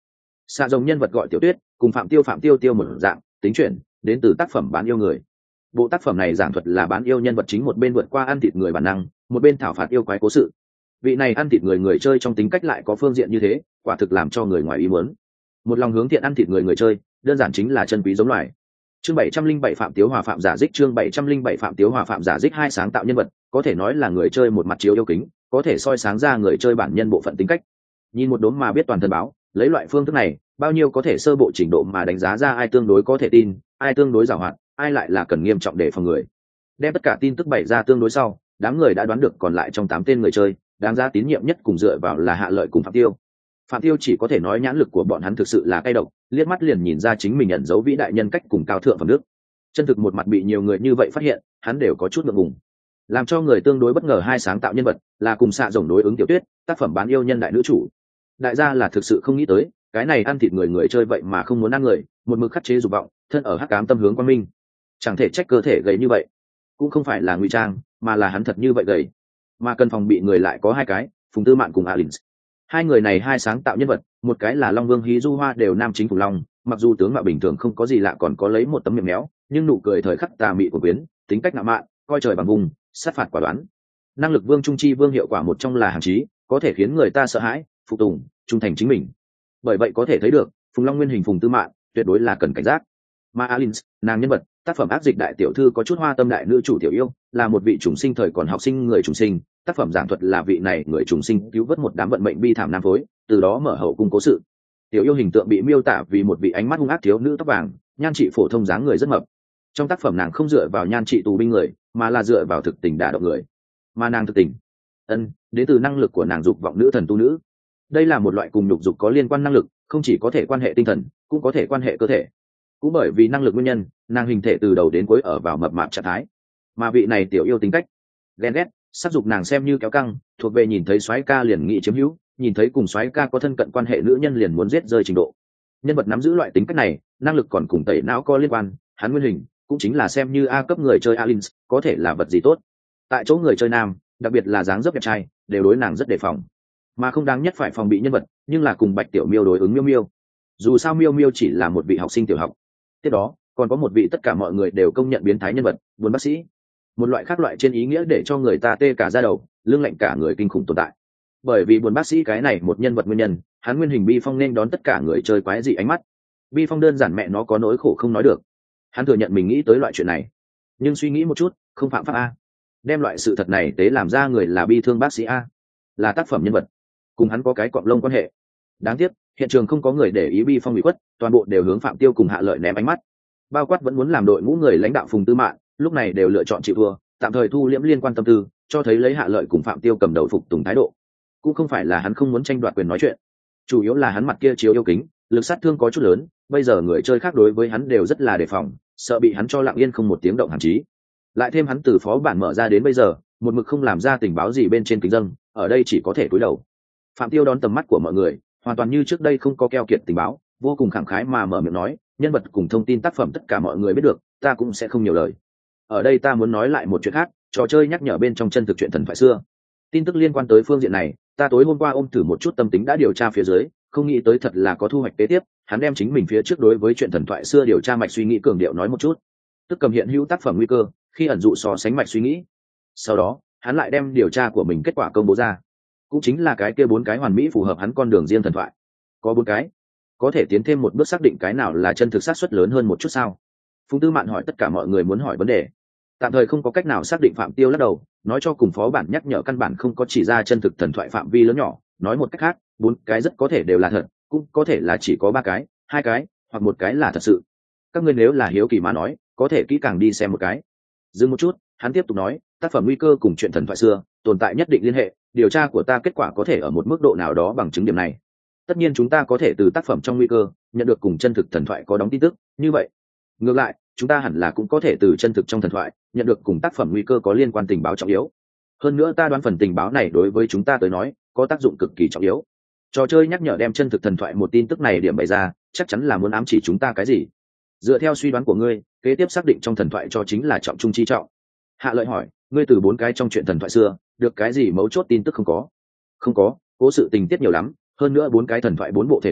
Xạ rồng nhân vật gọi Tiểu Tuyết, cùng Phạm Tiêu Phạm Tiêu Tiêu một dạng, tính chuyển, đến từ tác phẩm Bán yêu người. Bộ tác phẩm này giảng thuật là bán yêu nhân vật chính một bên vượt qua ăn thịt người bản năng, một bên thảo phạt yêu quái cố sự. Vị này ăn thịt người người chơi trong tính cách lại có phương diện như thế, quả thực làm cho người ngoài ý muốn. Một lòng hướng thiện ăn thịt người người chơi, đơn giản chính là chân quý giống loài. Chương bảy trăm linh bảy Phạm Tiếu Hòa Phạm Giả Dích chương bảy trăm linh bảy Phạm Tiếu Hòa Phạm Giả Dích hai sáng tạo nhân vật, có thể nói là người chơi một mặt chiếu yêu kính, có thể soi sáng ra người chơi bản nhân bộ phận tính cách. Nhìn một đốm mà biết toàn thân báo, lấy loại phương thức này, bao nhiêu có thể sơ bộ trình độ mà đánh giá ra ai tương đối có thể tin, ai tương đối giàu hoạt, ai lại là cần nghiêm trọng để phòng người. Đem tất cả tin tức bày ra tương đối sau, đám người đã đoán được còn lại trong tám tên người chơi, đáng giá tín nhiệm nhất cùng dựa vào là Hạ Lợi cùng Phạm Tiêu. Phạm Tiêu chỉ có thể nói nhãn lực của bọn hắn thực sự là cay độc, liếc mắt liền nhìn ra chính mình nhận dấu vĩ đại nhân cách cùng cao thượng phẩm đức. Chân thực một mặt bị nhiều người như vậy phát hiện, hắn đều có chút ngượng ngùng. Làm cho người tương đối bất ngờ hai sáng tạo nhân vật là cùng xạ rồng đối ứng Tiểu Tuyết, tác phẩm bán yêu nhân đại nữ chủ. Đại gia là thực sự không nghĩ tới, cái này ăn thịt người người chơi vậy mà không muốn ăn người, một mực khắc chế dục vọng, thân ở hắc ám tâm hướng quang minh. Chẳng thể trách cơ thể gầy như vậy, cũng không phải là ngụy trang, mà là hắn thật như vậy gầy. Mà cần phòng bị người lại có hai cái, Phùng Tư Mạn cùng Alins. Hai người này hai sáng tạo nhân vật, một cái là Long Vương Hí Du Hoa đều nam chính Phùng Long, mặc dù tướng mạo bình thường không có gì lạ còn có lấy một tấm miệng méo, nhưng nụ cười thời khắc tà mị của quyến, tính cách ngạo mạn, coi trời bằng vùng, sát phạt quả đoán. Năng lực Vương Trung Chi Vương hiệu quả một trong là hàng chí, có thể khiến người ta sợ hãi, phục tùng, trung thành chính mình. Bởi vậy có thể thấy được, Phùng Long nguyên hình Phùng Tư Mạn, tuyệt đối là cần cảnh giác. Mà Alins, nàng nhân vật, tác phẩm ác dịch đại tiểu thư có chút hoa tâm đại nữ chủ tiểu yêu, là một vị trùng sinh thời còn học sinh người trùng sinh, tác phẩm giảng thuật là vị này người trùng sinh cứu vớt một đám vận mệnh bi thảm nam phối, từ đó mở hậu cung cố sự. Tiểu yêu hình tượng bị miêu tả vì một vị ánh mắt hung ác thiếu nữ tóc vàng, nhan trị phổ thông dáng người rất mập. Trong tác phẩm nàng không dựa vào nhan trị tù binh người, mà là dựa vào thực tình đả động người. Mà nàng thực tình, ân, đến từ năng lực của nàng dục vọng nữ thần tu nữ. Đây là một loại cùng nhục dục có liên quan năng lực, không chỉ có thể quan hệ tinh thần, cũng có thể quan hệ cơ thể. Cũng bởi vì năng lực nguyên nhân, nàng hình thể từ đầu đến cuối ở vào mập mạp trạng thái. Mà vị này tiểu yêu tính cách ghen ghét, sắc dục nàng xem như kéo căng, thuộc về nhìn thấy soái ca liền nghị chiếm hữu, nhìn thấy cùng soái ca có thân cận quan hệ nữ nhân liền muốn giết rơi trình độ. Nhân vật nắm giữ loại tính cách này, năng lực còn cùng tẩy não có liên quan, hắn nguyên hình cũng chính là xem như A cấp người chơi Alins, có thể là vật gì tốt. Tại chỗ người chơi nam, đặc biệt là dáng dấp đẹp trai, đều đối nàng rất đề phòng. Mà không đáng nhất phải phòng bị nhân vật, nhưng là cùng Bạch Tiểu Miêu đối ứng Miêu Miêu. Dù sao Miêu Miêu chỉ là một vị học sinh tiểu học. Tiếp đó, còn có một vị tất cả mọi người đều công nhận biến thái nhân vật, Buồn Bác Sĩ. Một loại khác loại trên ý nghĩa để cho người ta tê cả da đầu, lưng lạnh cả người kinh khủng tồn tại. Bởi vì Buồn Bác Sĩ cái này một nhân vật nguyên nhân, hắn nguyên hình Bi Phong nên đón tất cả người chơi quái dị ánh mắt. Bi Phong đơn giản mẹ nó có nỗi khổ không nói được. Hắn thừa nhận mình nghĩ tới loại chuyện này, nhưng suy nghĩ một chút, không phạm pháp a. Đem loại sự thật này tế làm ra người là bi thương bác sĩ a, là tác phẩm nhân vật, cùng hắn có cái cọng lông quan hệ. Đáng tiếc, hiện trường không có người để ý Bi Phong bị quất, toàn bộ đều hướng Phạm Tiêu cùng Hạ Lợi ném ánh mắt. Bao quát vẫn muốn làm đội ngũ người lãnh đạo Phùng Tư Mạn, lúc này đều lựa chọn chịu thua, tạm thời thu liễm liên quan tâm tư, cho thấy lấy Hạ Lợi cùng Phạm Tiêu cầm đầu phục tùng thái độ. Cũng không phải là hắn không muốn tranh đoạt quyền nói chuyện, chủ yếu là hắn mặt kia chiếu yêu kính, lực sát thương có chút lớn, bây giờ người chơi khác đối với hắn đều rất là đề phòng, sợ bị hắn cho lặng yên không một tiếng động hàn chí. Lại thêm hắn từ phó bản mở ra đến bây giờ, một mực không làm ra tình báo gì bên trên kính dâng, ở đây chỉ có thể cúi đầu. Phạm Tiêu đón tầm mắt của mọi người, hoàn toàn như trước đây không có keo kiệt tình báo, vô cùng khẳng khái mà mở miệng nói, nhân vật cùng thông tin tác phẩm tất cả mọi người biết được, ta cũng sẽ không nhiều lời. Ở đây ta muốn nói lại một chuyện khác, trò chơi nhắc nhở bên trong chân thực chuyện thần thoại xưa. Tin tức liên quan tới phương diện này, ta tối hôm qua ôm thử một chút tâm tính đã điều tra phía dưới, không nghĩ tới thật là có thu hoạch kế tiếp. Hắn đem chính mình phía trước đối với chuyện thần thoại xưa điều tra mạch suy nghĩ cường điệu nói một chút, tức cầm hiện hữu tác phẩm nguy cơ khi ẩn dụ so sánh mạch suy nghĩ. Sau đó hắn lại đem điều tra của mình kết quả công bố ra, cũng chính là cái kia bốn cái hoàn mỹ phù hợp hắn con đường riêng thần thoại. Có bốn cái, có thể tiến thêm một bước xác định cái nào là chân thực xác suất lớn hơn một chút sao? Phùng Tư Mạn hỏi tất cả mọi người muốn hỏi vấn đề. Tạm thời không có cách nào xác định. Phạm Tiêu lắc đầu, nói cho cùng phó bản nhắc nhở căn bản không có chỉ ra chân thực thần thoại phạm vi lớn nhỏ. Nói một cách khác, bốn cái rất có thể đều là thật, cũng có thể là chỉ có ba cái, hai cái, hoặc một cái là thật sự. Các ngươi nếu là hiếu kỳ mà nói, có thể kỹ càng đi xem một cái. Dừng một chút, hắn tiếp tục nói, tác phẩm nguy cơ cùng chuyện thần thoại xưa tồn tại nhất định liên hệ, điều tra của ta kết quả có thể ở một mức độ nào đó bằng chứng điểm này. Tất nhiên chúng ta có thể từ tác phẩm trong nguy cơ nhận được cùng chân thực thần thoại có đóng tin tức, như vậy ngược lại chúng ta hẳn là cũng có thể từ chân thực trong thần thoại nhận được cùng tác phẩm nguy cơ có liên quan tình báo trọng yếu. Hơn nữa ta đoán phần tình báo này đối với chúng ta tới nói có tác dụng cực kỳ trọng yếu. Trò chơi nhắc nhở đem chân thực thần thoại một tin tức này điểm bày ra, chắc chắn là muốn ám chỉ chúng ta cái gì. Dựa theo suy đoán của ngươi, kế tiếp xác định trong thần thoại cho chính là trọng trung chi trọng. Hạ Lợi hỏi, ngươi từ bốn cái trong chuyện thần thoại xưa được cái gì mấu chốt tin tức không có? Không có, cố sự tình tiết nhiều lắm, hơn nữa bốn cái thần thoại bốn bộ thể hệ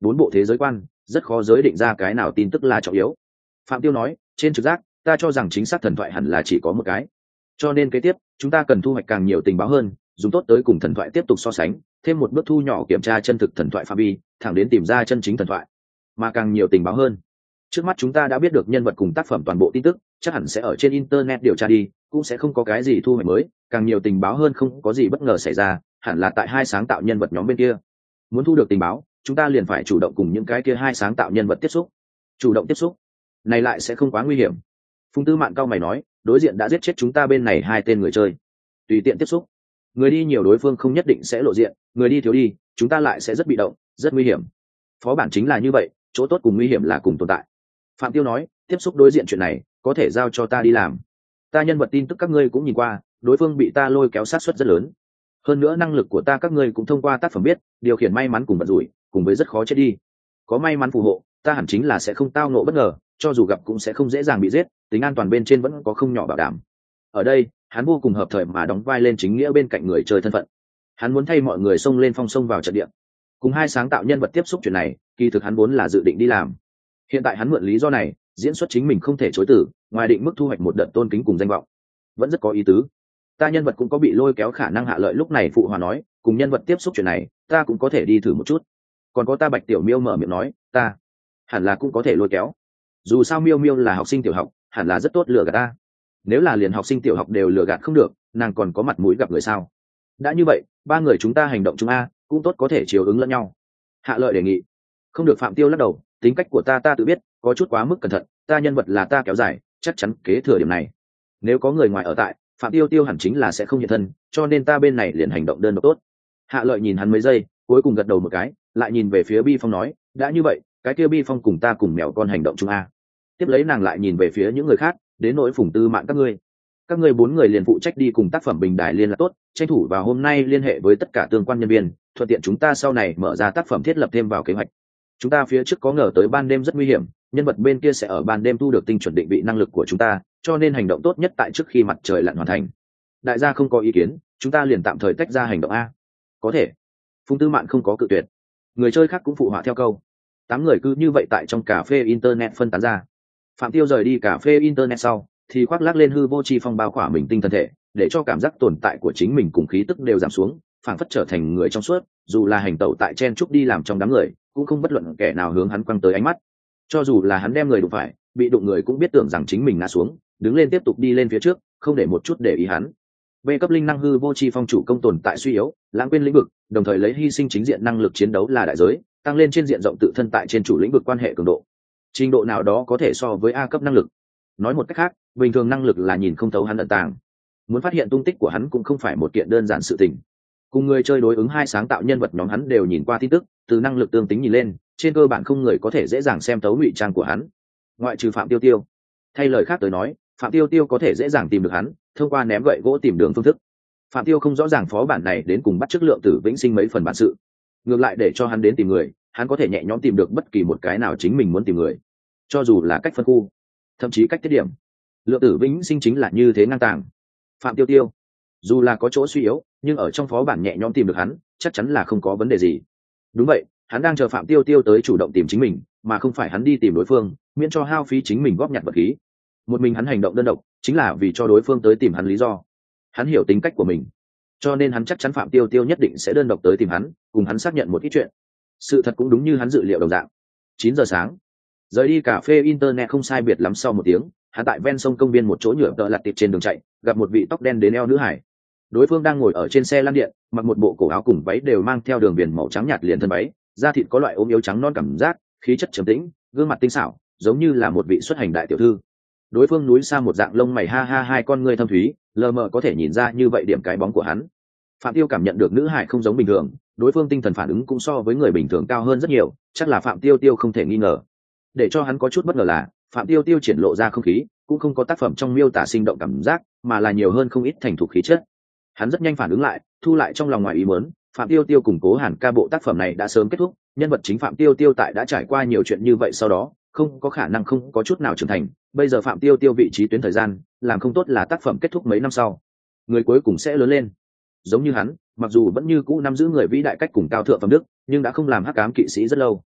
bốn bộ thế giới quan, rất khó giới định ra cái nào tin tức là trọng yếu. Phạm Tiêu nói, trên trực giác ta cho rằng chính xác thần thoại hẳn là chỉ có một cái, cho nên kế tiếp chúng ta cần thu hoạch càng nhiều tình báo hơn, dùng tốt tới cùng thần thoại tiếp tục so sánh, thêm một bước thu nhỏ kiểm tra chân thực thần thoại phạm vi, thẳng đến tìm ra chân chính thần thoại. Mà càng nhiều tình báo hơn, trước mắt chúng ta đã biết được nhân vật cùng tác phẩm toàn bộ tin tức, chắc hẳn sẽ ở trên internet điều tra đi, cũng sẽ không có cái gì thu hoạch mới. Càng nhiều tình báo hơn không có gì bất ngờ xảy ra, hẳn là tại hai sáng tạo nhân vật nhóm bên kia. Muốn thu được tình báo, chúng ta liền phải chủ động cùng những cái kia hai sáng tạo nhân vật tiếp xúc. Chủ động tiếp xúc này lại sẽ không quá nguy hiểm. Phùng Tư Mạn cao mày nói, đối diện đã giết chết chúng ta bên này hai tên người chơi, tùy tiện tiếp xúc, người đi nhiều đối phương không nhất định sẽ lộ diện, người đi thiếu đi chúng ta lại sẽ rất bị động, rất nguy hiểm. Phó bản chính là như vậy, chỗ tốt cùng nguy hiểm là cùng tồn tại. Phạm Tiêu nói, tiếp xúc đối diện chuyện này có thể giao cho ta đi làm, ta nhân vật tin tức các ngươi cũng nhìn qua, đối phương bị ta lôi kéo sát suất rất lớn, hơn nữa năng lực của ta các ngươi cũng thông qua tác phẩm biết, điều khiển may mắn cùng vận rủi, cùng với rất khó chết đi. Có may mắn phù hộ, ta hẳn chính là sẽ không tao ngộ bất ngờ, cho dù gặp cũng sẽ không dễ dàng bị giết, tính an toàn bên trên vẫn có không nhỏ bảo đảm. Ở đây hắn vô cùng hợp thời mà đóng vai lên chính nghĩa bên cạnh người chơi thân phận, hắn muốn thay mọi người xông lên phong sông vào trận địa, cùng hai sáng tạo nhân vật tiếp xúc chuyện này kỳ thực hắn vốn là dự định đi làm. Hiện tại hắn mượn lý do này diễn xuất chính mình không thể chối từ, ngoài định mức thu hoạch một đợt tôn kính cùng danh vọng, vẫn rất có ý tứ. Ta nhân vật cũng có bị lôi kéo khả năng. Hạ Lợi lúc này phụ hòa nói, cùng nhân vật tiếp xúc chuyện này ta cũng có thể đi thử một chút. Còn có ta Bạch Tiểu Miêu mở miệng nói, ta hẳn là cũng có thể lôi kéo, dù sao Miêu Miêu là học sinh tiểu học, hẳn là rất tốt lừa gạt ta. Nếu là liền học sinh tiểu học đều lừa gạt không được, nàng còn có mặt mũi gặp người sao? Đã như vậy, ba người chúng ta hành động chung a, cũng tốt có thể chiều ứng lẫn nhau. Hạ Lợi đề nghị. Không được. Phạm Tiêu lắc đầu, tính cách của ta ta tự biết, có chút quá mức cẩn thận, ta nhân vật là ta kéo dài, chắc chắn kế thừa điểm này. Nếu có người ngoài ở tại, Phạm Tiêu Tiêu hẳn chính là sẽ không hiện thân, cho nên ta bên này liền hành động đơn độc tốt. Hạ Lợi nhìn hắn mấy giây, cuối cùng gật đầu một cái, lại nhìn về phía Bi Phong nói, đã như vậy, cái kia Bi Phong cùng ta cùng mèo con hành động chung a. Tiếp lấy nàng lại nhìn về phía những người khác, đến nỗi Phùng Tư Mạn các ngươi, các ngươi bốn người liền phụ trách đi cùng tác phẩm bình đài liên lạc tốt, tranh thủ vào hôm nay liên hệ với tất cả tương quan nhân viên, thuận tiện chúng ta sau này mở ra tác phẩm thiết lập thêm vào kế hoạch. Chúng ta phía trước có ngờ tới ban đêm rất nguy hiểm, nhân vật bên kia sẽ ở ban đêm thu được tinh chuẩn định vị năng lực của chúng ta, cho nên hành động tốt nhất tại trước khi mặt trời lặn hoàn thành. Đại gia không có ý kiến, chúng ta liền tạm thời tách ra hành động a. Có thể. Phùng Tư Mạn không có cự tuyệt, người chơi khác cũng phụ họa theo câu. Tám người cứ như vậy tại trong cà phê internet phân tán ra. Phạm Tiêu rời đi cà phê internet sau thì khoác lác lên hư vô chi phong bao khỏa mình tinh thần thể, để cho cảm giác tồn tại của chính mình cùng khí tức đều giảm xuống, phảng phất trở thành người trong suốt, dù là hành tẩu tại chen trúc đi làm trong đám người, cũng không bất luận kẻ nào hướng hắn quăng tới ánh mắt. Cho dù là hắn đem người đụng phải, bị đụng người cũng biết tưởng rằng chính mình ngã xuống, đứng lên tiếp tục đi lên phía trước, không để một chút để ý hắn. Về cấp linh năng hư vô chi phong chủ công tồn tại suy yếu, lãng quên lĩnh vực, đồng thời lấy hy sinh chính diện năng lực chiến đấu là đại giới, tăng lên trên diện rộng tự thân tại trên chủ lĩnh vực quan hệ cường độ. Trình độ nào đó có thể so với A cấp năng lực. Nói một cách khác, bình thường năng lực là nhìn không thấu hắn ẩn tàng. Muốn phát hiện tung tích của hắn cũng không phải một kiện đơn giản sự tình. Cùng người chơi đối ứng hai sáng tạo nhân vật nhóm hắn đều nhìn qua tin tức, từ năng lực tương tính nhìn lên, trên cơ bản không người có thể dễ dàng xem thấu ngụy trang của hắn, ngoại trừ Phạm Tiêu Tiêu. Thay lời khác tới nói, Phạm Tiêu Tiêu có thể dễ dàng tìm được hắn, thông qua ném gậy gỗ tìm đường phương thức. Phạm Tiêu không rõ ràng phó bản này đến cùng bắt chước Lượng Tử Vĩnh Sinh mấy phần bản sự, ngược lại để cho hắn đến tìm người, hắn có thể nhẹ nhõm tìm được bất kỳ một cái nào chính mình muốn tìm người, cho dù là cách phân khu, thậm chí cách tiết điểm. Lượng Tử Vĩnh Sinh chính là như thế ngang tàng. Phạm Tiêu Tiêu dù là có chỗ suy yếu, nhưng ở trong phó bản nhẹ nhõm tìm được hắn, chắc chắn là không có vấn đề gì. Đúng vậy, hắn đang chờ Phạm Tiêu Tiêu tới chủ động tìm chính mình, mà không phải hắn đi tìm đối phương, miễn cho hao phí chính mình góp nhặt vật khí. Một mình hắn hành động đơn độc, chính là vì cho đối phương tới tìm hắn lý do. Hắn hiểu tính cách của mình, cho nên hắn chắc chắn Phạm Tiêu Tiêu nhất định sẽ đơn độc tới tìm hắn, cùng hắn xác nhận một ít chuyện. Sự thật cũng đúng như hắn dự liệu đồng dạng. Chín giờ sáng, rời đi cà phê internet không sai biệt lắm sau một tiếng, hắn tại ven sông công viên một chỗ nhựa tợ lặt tiệp trên đường chạy, gặp một vị tóc đen đến eo nữ hải. Đối phương đang ngồi ở trên xe lăn điện, mặc một bộ cổ áo cùng váy đều mang theo đường viền màu trắng nhạt liền thân váy, da thịt có loại ốm yếu trắng non cảm giác, khí chất trầm tĩnh, gương mặt tinh xảo, giống như là một vị xuất hành đại tiểu thư. Đối phương núi xa một dạng lông mày ha ha hai con ngươi thâm thúy, lờ mờ có thể nhìn ra như vậy điểm cái bóng của hắn. Phạm Tiêu cảm nhận được nữ hải không giống bình thường, đối phương tinh thần phản ứng cũng so với người bình thường cao hơn rất nhiều, chắc là Phạm Tiêu Tiêu không thể nghi ngờ. Để cho hắn có chút bất ngờ là, Phạm Tiêu Tiêu triển lộ ra không khí, cũng không có tác phẩm trong miêu tả sinh động cảm giác, mà là nhiều hơn không ít thành thục khí chất. Hắn rất nhanh phản ứng lại, thu lại trong lòng ngoài ý muốn, Phạm Tiêu Tiêu cùng Cố Hàn ca bộ tác phẩm này đã sớm kết thúc, nhân vật chính Phạm Tiêu Tiêu tại đã trải qua nhiều chuyện như vậy sau đó, không có khả năng không có chút nào trưởng thành, bây giờ Phạm Tiêu Tiêu vị trí tuyến thời gian, làm không tốt là tác phẩm kết thúc mấy năm sau, người cuối cùng sẽ lớn lên. Giống như hắn, mặc dù vẫn như cũ nắm giữ người vĩ đại cách cùng cao thượng phẩm đức, nhưng đã không làm hắc ám kỵ sĩ rất lâu.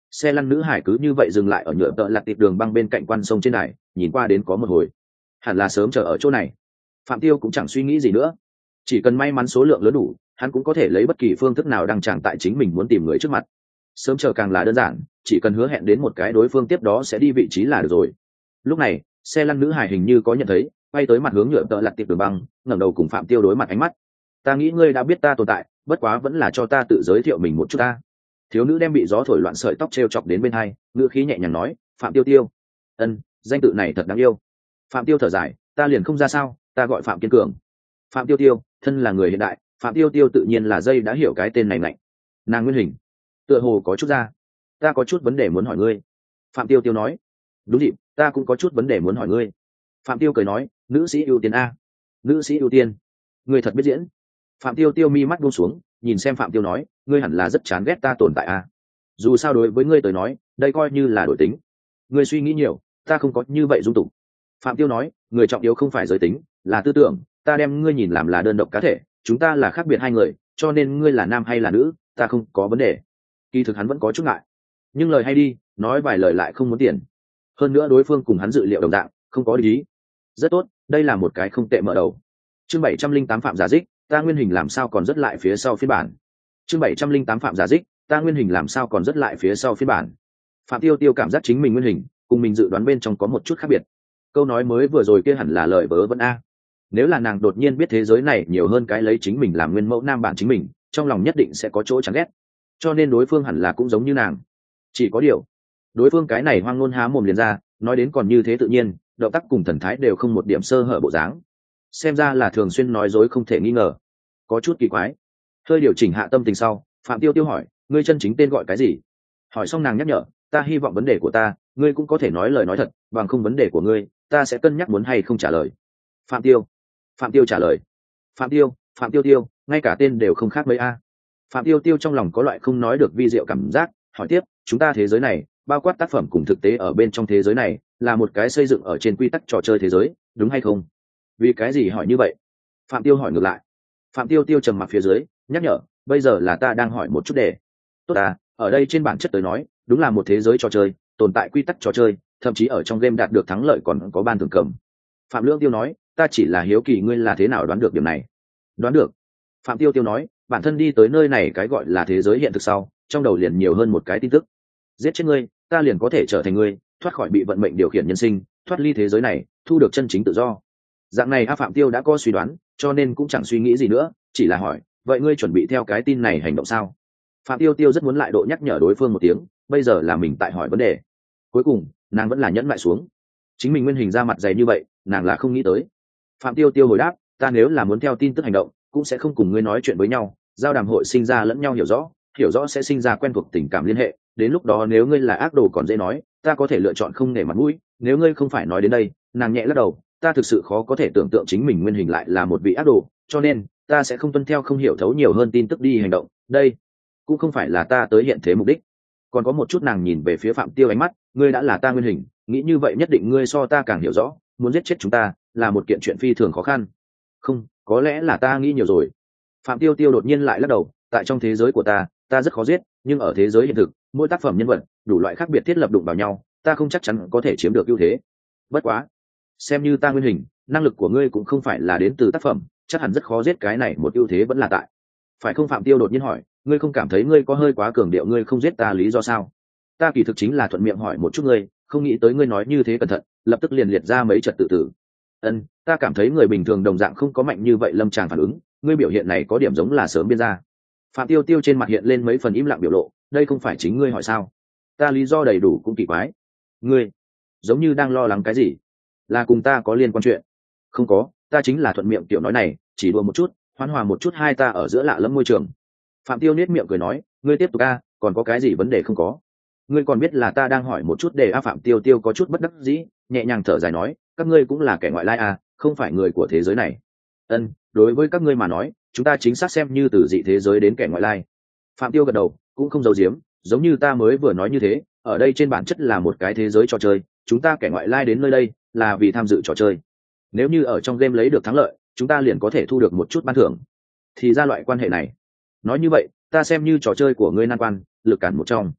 Xe lăn nữ hải cứ như vậy dừng lại ở nhựa tợ lặt tiệp đường băng bên cạnh quan sông trên đài, nhìn qua đến có một hồi, hẳn là sớm chờ ở chỗ này. Phạm Tiêu cũng chẳng suy nghĩ gì nữa, chỉ cần may mắn số lượng lớn đủ, hắn cũng có thể lấy bất kỳ phương thức nào đăng tràng tại chính mình muốn tìm người trước mặt. Sớm chờ càng là đơn giản, chỉ cần hứa hẹn đến một cái đối phương tiếp đó sẽ đi vị trí là được rồi. Lúc này xe lăn nữ hải hình như có nhận thấy, quay tới mặt hướng nhựa tợ lặt tiệp đường băng, ngẩng đầu cùng Phạm Tiêu đối mặt ánh mắt. Ta nghĩ ngươi đã biết ta tồn tại, bất quá vẫn là cho ta tự giới thiệu mình một chút ta. Thiếu nữ đem bị gió thổi loạn sợi tóc t chọc đến bên hai, ngữ khí nhẹ nhàng nói, Phạm Tiêu Tiêu. Ân, danh tự này thật đáng yêu. Phạm Tiêu thở dài, ta liền không ra sao, ta gọi Phạm Kiên Cường. Phạm Tiêu Tiêu, thân là người hiện đại, Phạm Tiêu Tiêu tự nhiên là dây đã hiểu cái tên này mạnh. Nàng nguyên hình tựa hồ có chút ra, ta có chút vấn đề muốn hỏi ngươi. Phạm Tiêu Tiêu nói. Đúng dịp, ta cũng có chút vấn đề muốn hỏi ngươi. Phạm Tiêu cười nói, nữ sĩ ưu tiên a. Nữ sĩ ưu tiên, ngươi thật biết diễn. Phạm Tiêu Tiêu mi mắt buông xuống, nhìn xem Phạm Tiêu nói, ngươi hẳn là rất chán ghét ta tồn tại a. Dù sao đối với ngươi tới nói, đây coi như là đổi tính. Ngươi suy nghĩ nhiều, ta không có như vậy dung tục. Phạm Tiêu nói, người trọng yếu không phải giới tính, là tư tưởng, ta đem ngươi nhìn làm là đơn độc cá thể, chúng ta là khác biệt hai người, cho nên ngươi là nam hay là nữ, ta không có vấn đề. Kỳ thực hắn vẫn có chút ngại, nhưng lời hay đi, nói vài lời lại không muốn tiền. Hơn nữa đối phương cùng hắn dự liệu đồng dạng, không có lý. Rất tốt, đây là một cái không tệ mở đầu. Chương bảy trăm linh tám Phạm Giả Dích, ta nguyên hình làm sao còn rất lại phía sau phiên bản. Chương bảy trăm linh tám Phạm Giả Dích, ta nguyên hình làm sao còn rất lại phía sau phiên bản. Phạm Tiêu Tiêu cảm giác chính mình nguyên hình cùng mình dự đoán bên trong có một chút khác biệt. Câu nói mới vừa rồi kia hẳn là lời vớ vẩn a. Nếu là nàng đột nhiên biết thế giới này nhiều hơn cái lấy chính mình làm nguyên mẫu nam bản chính mình, trong lòng nhất định sẽ có chỗ chán ghét. Cho nên đối phương hẳn là cũng giống như nàng. Chỉ có điều, đối phương cái này hoang ngôn há mồm liền ra, nói đến còn như thế tự nhiên, động tác cùng thần thái đều không một điểm sơ hở bộ dáng. Xem ra là thường xuyên nói dối không thể nghi ngờ. Có chút kỳ quái. Hơi điều chỉnh hạ tâm tình sau, Phạm Tiêu Tiêu hỏi, ngươi chân chính tên gọi cái gì? Hỏi xong nàng nhắc nhở, ta hy vọng vấn đề của ta, ngươi cũng có thể nói lời nói thật, bằng không vấn đề của ngươi, ta sẽ cân nhắc muốn hay không trả lời. Phạm Tiêu. Phạm Tiêu trả lời. Phạm Tiêu, Phạm Tiêu Tiêu, ngay cả tên đều không khác mấy a. Phạm Tiêu Tiêu trong lòng có loại không nói được vi diệu cảm giác, hỏi tiếp, chúng ta thế giới này, bao quát tác phẩm cùng thực tế ở bên trong thế giới này, là một cái xây dựng ở trên quy tắc trò chơi thế giới, đúng hay không? Vì cái gì hỏi như vậy? Phạm Tiêu hỏi ngược lại. Phạm Tiêu Tiêu trầm mặc phía dưới, nhắc nhở, bây giờ là ta đang hỏi một chút đề. Tốt à, ở đây trên bản chất tới nói, đúng là một thế giới trò chơi, tồn tại quy tắc trò chơi, thậm chí ở trong game đạt được thắng lợi còn có ban thưởng cầm. Phạm Lương Tiêu nói, ta chỉ là hiếu kỳ ngươi là thế nào đoán được điểm này. Đoán được. Phạm Tiêu Tiêu nói, bản thân đi tới nơi này cái gọi là thế giới hiện thực sau, trong đầu liền nhiều hơn một cái tin tức. Giết chết ngươi, ta liền có thể trở thành ngươi, thoát khỏi bị vận mệnh điều khiển nhân sinh, thoát ly thế giới này, thu được chân chính tự do. Dạng này A Phạm Tiêu đã có suy đoán, cho nên cũng chẳng suy nghĩ gì nữa, chỉ là hỏi, vậy ngươi chuẩn bị theo cái tin này hành động sao? Phạm Tiêu Tiêu rất muốn lại độ nhắc nhở đối phương một tiếng, bây giờ là mình tại hỏi vấn đề. Cuối cùng, nàng vẫn là nhẫn lại xuống. Chính mình nguyên hình ra mặt dày như vậy, nàng là không nghĩ tới. Phạm Tiêu Tiêu hồi đáp, ta nếu là muốn theo tin tức hành động, cũng sẽ không cùng ngươi nói chuyện với nhau, giao đàm hội sinh ra lẫn nhau hiểu rõ, hiểu rõ sẽ sinh ra quen thuộc tình cảm liên hệ, đến lúc đó nếu ngươi là ác đồ còn dễ nói, ta có thể lựa chọn không nể mặt mũi, nếu ngươi không phải nói đến đây, nàng nhẹ lắc đầu, ta thực sự khó có thể tưởng tượng chính mình nguyên hình lại là một vị ác đồ, cho nên ta sẽ không tuân theo không hiểu thấu nhiều hơn tin tức đi hành động, đây cũng không phải là ta tới hiện thế mục đích. Còn có một chút nàng nhìn về phía Phạm Tiêu ánh mắt, ngươi đã là ta nguyên hình, nghĩ như vậy nhất định ngươi so ta càng hiểu rõ, muốn giết chết chúng ta là một kiện chuyện phi thường khó khăn. Không, có lẽ là ta nghĩ nhiều rồi. Phạm Tiêu Tiêu đột nhiên lại lắc đầu, tại trong thế giới của ta, ta rất khó giết, nhưng ở thế giới hiện thực, mỗi tác phẩm nhân vật đủ loại khác biệt thiết lập đụng vào nhau, ta không chắc chắn có thể chiếm được ưu thế. Bất quá, xem như ta nguyên hình, năng lực của ngươi cũng không phải là đến từ tác phẩm, chắc hẳn rất khó giết, cái này một ưu thế vẫn là tại. Phải không? Phạm Tiêu đột nhiên hỏi, ngươi không cảm thấy ngươi có hơi quá cường điệu ngươi không giết ta lý do sao? Ta kỳ thực chính là thuận miệng hỏi một chút ngươi, không nghĩ tới ngươi nói như thế cẩn thận, lập tức liền liệt ra mấy trật tự tử. Ân, ta cảm thấy người bình thường đồng dạng không có mạnh như vậy lâm tràng phản ứng, ngươi biểu hiện này có điểm giống là sớm biên ra. Phạm Tiêu Tiêu trên mặt hiện lên mấy phần im lặng biểu lộ, đây không phải chính ngươi hỏi sao? Ta lý do đầy đủ cũng kỳ quái. Ngươi giống như đang lo lắng cái gì? Là cùng ta có liên quan chuyện? Không có, ta chính là thuận miệng tiểu nói này, chỉ đùa một chút, hoán hòa một chút hai ta ở giữa lạ lẫm môi trường. Phạm Tiêu nét miệng cười nói, ngươi tiếp tục a, còn có cái gì vấn đề không có? Ngươi còn biết là ta đang hỏi một chút để a. Phạm Tiêu Tiêu có chút bất đắc dĩ, nhẹ nhàng thở dài nói, các ngươi cũng là kẻ ngoại lai à, không phải người của thế giới này. Ân, đối với các ngươi mà nói, chúng ta chính xác xem như từ dị thế giới đến kẻ ngoại lai. Phạm Tiêu gật đầu, cũng không giấu giếm, giống như ta mới vừa nói như thế, ở đây trên bản chất là một cái thế giới trò chơi, chúng ta kẻ ngoại lai đến nơi đây là vì tham dự trò chơi. Nếu như ở trong game lấy được thắng lợi, chúng ta liền có thể thu được một chút ban thưởng. Thì ra loại quan hệ này. Nói như vậy, ta xem như trò chơi của ngươi nan quan, lực cản một trong.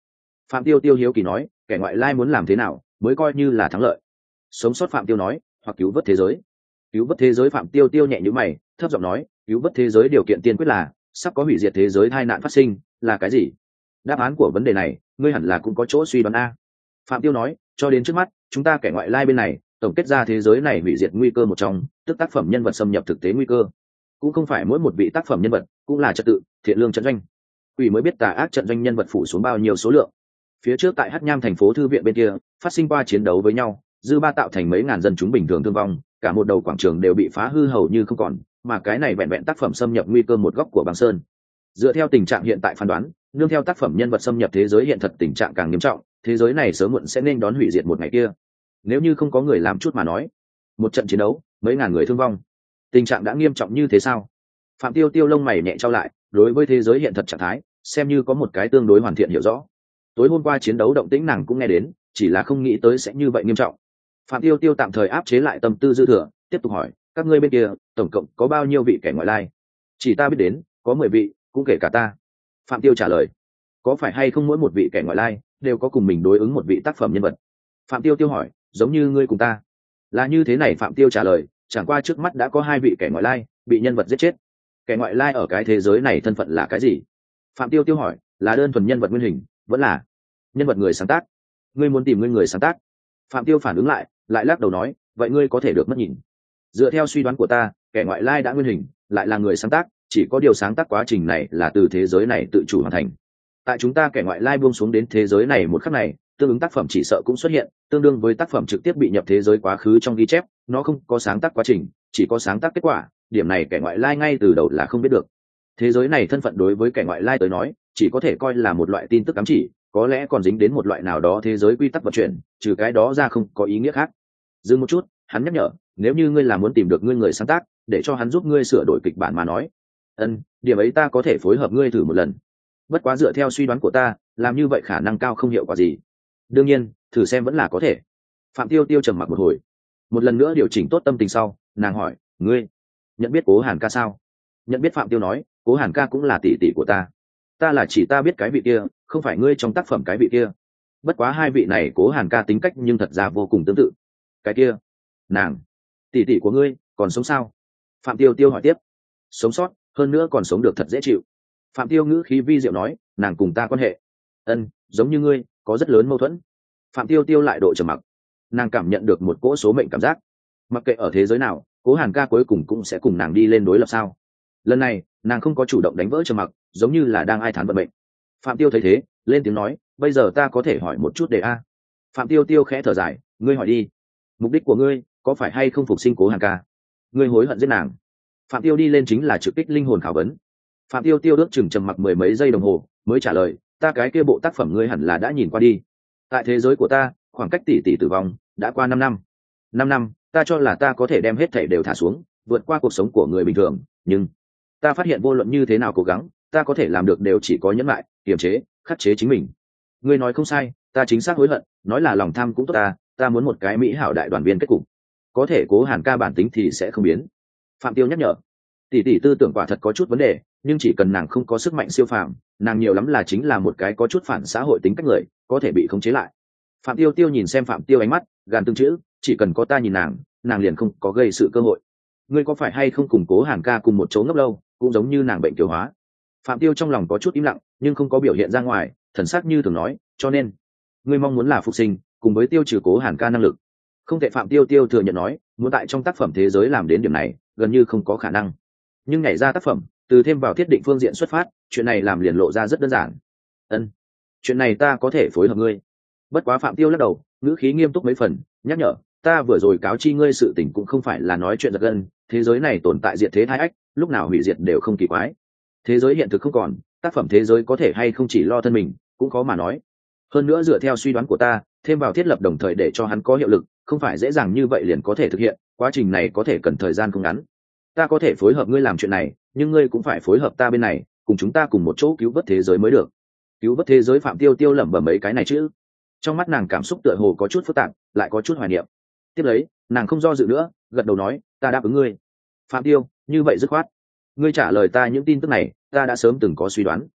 Phạm Tiêu Tiêu hiếu kỳ nói, kẻ ngoại lai muốn làm thế nào mới coi như là thắng lợi? Sống sót, Phạm Tiêu nói, hoặc cứu vớt thế giới. Cứu vớt thế giới, Phạm Tiêu Tiêu nhẹ nhữ mày, thấp giọng nói, cứu vớt thế giới điều kiện tiên quyết là sắp có hủy diệt thế giới tai nạn phát sinh, là cái gì? Đáp án của vấn đề này ngươi hẳn là cũng có chỗ suy đoán a. Phạm Tiêu nói, cho đến trước mắt chúng ta kẻ ngoại lai bên này tổng kết ra thế giới này hủy diệt nguy cơ một trong, tức tác phẩm nhân vật xâm nhập thực tế nguy cơ. Cũng không phải mỗi một vị tác phẩm nhân vật cũng là trật tự thiện lương trận doanh, quỷ mới biết tà ác trận doanh nhân vật phủ xuống bao nhiêu số lượng. Phía trước tại Hắc Nham thành phố thư viện bên kia phát sinh qua chiến đấu với nhau, dư ba tạo thành mấy ngàn dân chúng bình thường thương vong, cả một đầu quảng trường đều bị phá hư hầu như không còn, mà cái này vẹn vẹn tác phẩm xâm nhập nguy cơ một góc của băng sơn. Dựa theo tình trạng hiện tại phán đoán, nương theo tác phẩm nhân vật xâm nhập thế giới hiện thật tình trạng càng nghiêm trọng, thế giới này sớm muộn sẽ nên đón hủy diệt một ngày kia. Nếu như không có người làm chút mà nói, một trận chiến đấu mấy ngàn người thương vong, tình trạng đã nghiêm trọng như thế sao? Phạm Tiêu Tiêu lông mày nhẹ trao lại, đối với thế giới hiện thật trạng thái xem như có một cái tương đối hoàn thiện hiểu rõ. Tối hôm qua chiến đấu động tĩnh nàng cũng nghe đến, chỉ là không nghĩ tới sẽ như vậy nghiêm trọng. Phạm Tiêu Tiêu tạm thời áp chế lại tâm tư dư thừa, tiếp tục hỏi, các ngươi bên kia tổng cộng có bao nhiêu vị kẻ ngoại lai? Chỉ ta biết đến có mười vị, cũng kể cả ta. Phạm Tiêu trả lời. Có phải hay không mỗi một vị kẻ ngoại lai đều có cùng mình đối ứng một vị tác phẩm nhân vật? Phạm Tiêu Tiêu hỏi. Giống như ngươi cùng ta. Là như thế này, Phạm Tiêu trả lời, chẳng qua trước mắt đã có hai vị kẻ ngoại lai bị nhân vật giết chết. Kẻ ngoại lai ở cái thế giới này thân phận là cái gì? Phạm Tiêu Tiêu hỏi. Là đơn thuần nhân vật nguyên hình, vẫn là nhân vật người sáng tác? Ngươi muốn tìm ngươi người sáng tác? Phạm Tiêu phản ứng lại, lại lắc đầu nói, vậy ngươi có thể được mất nhìn. Dựa theo suy đoán của ta, kẻ ngoại lai đã nguyên hình, lại là người sáng tác, chỉ có điều sáng tác quá trình này là từ thế giới này tự chủ hoàn thành. Tại chúng ta kẻ ngoại lai buông xuống đến thế giới này một khắc này, tương ứng tác phẩm chỉ sợ cũng xuất hiện, tương đương với tác phẩm trực tiếp bị nhập thế giới quá khứ trong ghi chép, nó không có sáng tác quá trình, chỉ có sáng tác kết quả, điểm này kẻ ngoại lai ngay từ đầu là không biết được. Thế giới này thân phận đối với kẻ ngoại lai tới nói, chỉ có thể coi là một loại tin tức ám chỉ, có lẽ còn dính đến một loại nào đó thế giới quy tắc vận chuyển, trừ cái đó ra không có ý nghĩa khác. Dừng một chút, hắn nhắc nhở, nếu như ngươi là muốn tìm được ngươi người sáng tác, để cho hắn giúp ngươi sửa đổi kịch bản mà nói, ân, điểm ấy ta có thể phối hợp ngươi thử một lần. Bất quá dựa theo suy đoán của ta, làm như vậy khả năng cao không hiệu quả gì. Đương nhiên, thử xem vẫn là có thể. Phạm Tiêu Tiêu trầm mặc một hồi, một lần nữa điều chỉnh tốt tâm tình sau, nàng hỏi, ngươi nhận biết Cố Hàn Ca sao? Nhận biết. Phạm Tiêu nói, Cố Hàn Ca cũng là tỷ tỷ của ta. Ta là chỉ ta biết cái vị kia, không phải ngươi trong tác phẩm cái vị kia. Bất quá hai vị này Cố Hàn Ca tính cách nhưng thật ra vô cùng tương tự. Cái kia, nàng tỷ tỷ của ngươi còn sống sao? Phạm Tiêu Tiêu hỏi tiếp. Sống sót, hơn nữa còn sống được thật dễ chịu. Phạm Tiêu ngữ khí vi diệu nói, nàng cùng ta quan hệ, ân, giống như ngươi, có rất lớn mâu thuẫn. Phạm Tiêu Tiêu lại độ trầm mặc, nàng cảm nhận được một cỗ số mệnh cảm giác, mặc kệ ở thế giới nào, Cố Hàn Ca cuối cùng cũng sẽ cùng nàng đi lên đối lập sao. Lần này nàng không có chủ động đánh vỡ trầm mặc, giống như là đang ai thán vận mệnh. Phạm Tiêu thấy thế, lên tiếng nói, bây giờ ta có thể hỏi một chút đề a? Phạm Tiêu Tiêu khẽ thở dài, ngươi hỏi đi. Mục đích của ngươi có phải hay không phục sinh Cố Hàn Ca? Ngươi hối hận giết nàng? Phạm Tiêu đi lên chính là trực kích linh hồn khảo vấn. Phạm Tiêu Tiêu ước chừng trầm mặc mười mấy giây đồng hồ mới trả lời, ta cái kia bộ tác phẩm ngươi hẳn là đã nhìn qua đi. Tại thế giới của ta, khoảng cách tỷ tỷ tử vong đã qua năm năm. Năm năm, ta cho là ta có thể đem hết thảy đều thả xuống, vượt qua cuộc sống của người bình thường, nhưng ta phát hiện vô luận như thế nào cố gắng, ta có thể làm được đều chỉ có nhẫn lại, kiềm chế, khắc chế chính mình. Ngươi nói không sai, ta chính xác hối hận, nói là lòng tham cũng tốt, ta ta muốn một cái mỹ hảo đại đoàn viên kết cục. Có thể Cố Hàn Ca bản tính thì sẽ không biến. Phạm Tiêu nhắc nhở, tỷ tỷ tư tưởng quả thật có chút vấn đề, nhưng chỉ cần nàng không có sức mạnh siêu phàm, nàng nhiều lắm là chính là một cái có chút phản xã hội tính cách người, có thể bị khống chế lại. Phạm Tiêu Tiêu nhìn xem Phạm Tiêu ánh mắt gàn từng chữ, chỉ cần có ta nhìn nàng, nàng liền không có gây sự cơ hội. Ngươi có phải hay không cùng Cố Hàn Ca cùng một chỗ ngốc lâu, cũng giống như nàng bệnh tiêu hóa? Phạm Tiêu trong lòng có chút im lặng, nhưng không có biểu hiện ra ngoài, thần sắc như thường nói, cho nên ngươi mong muốn là phục sinh, cùng với tiêu trừ Cố Hàn Ca năng lực. Không thể. Phạm Tiêu Tiêu thừa nhận nói, muốn tại trong tác phẩm thế giới làm đến điểm này, gần như không có khả năng. Nhưng nhảy ra tác phẩm, từ thêm vào thiết định phương diện xuất phát, chuyện này làm liền lộ ra rất đơn giản. Ân, chuyện này ta có thể phối hợp ngươi. Bất quá Phạm Tiêu lắc đầu, ngữ khí nghiêm túc mấy phần, nhắc nhở, ta vừa rồi cáo chi ngươi sự tình cũng không phải là nói chuyện giật gân, thế giới này tồn tại diệt thế thái ách, lúc nào hủy diệt đều không kỳ quái. Thế giới hiện thực không còn, tác phẩm thế giới có thể hay không chỉ lo thân mình, cũng khó mà nói. Hơn nữa dựa theo suy đoán của ta, thêm vào thiết lập đồng thời để cho hắn có hiệu lực, không phải dễ dàng như vậy liền có thể thực hiện, quá trình này có thể cần thời gian không ngắn. Ta có thể phối hợp ngươi làm chuyện này, nhưng ngươi cũng phải phối hợp ta bên này, cùng chúng ta cùng một chỗ cứu vớt thế giới mới được. Cứu vớt thế giới. Phạm Tiêu Tiêu lẩm bẩm mấy cái này chứ, trong mắt nàng cảm xúc tựa hồ có chút phức tạp, lại có chút hoài niệm. Tiếp lấy nàng không do dự nữa, gật đầu nói, ta đáp ứng ngươi. Phạm Tiêu, như vậy dứt khoát. Ngươi trả lời ta những tin tức này, ta đã sớm từng có suy đoán.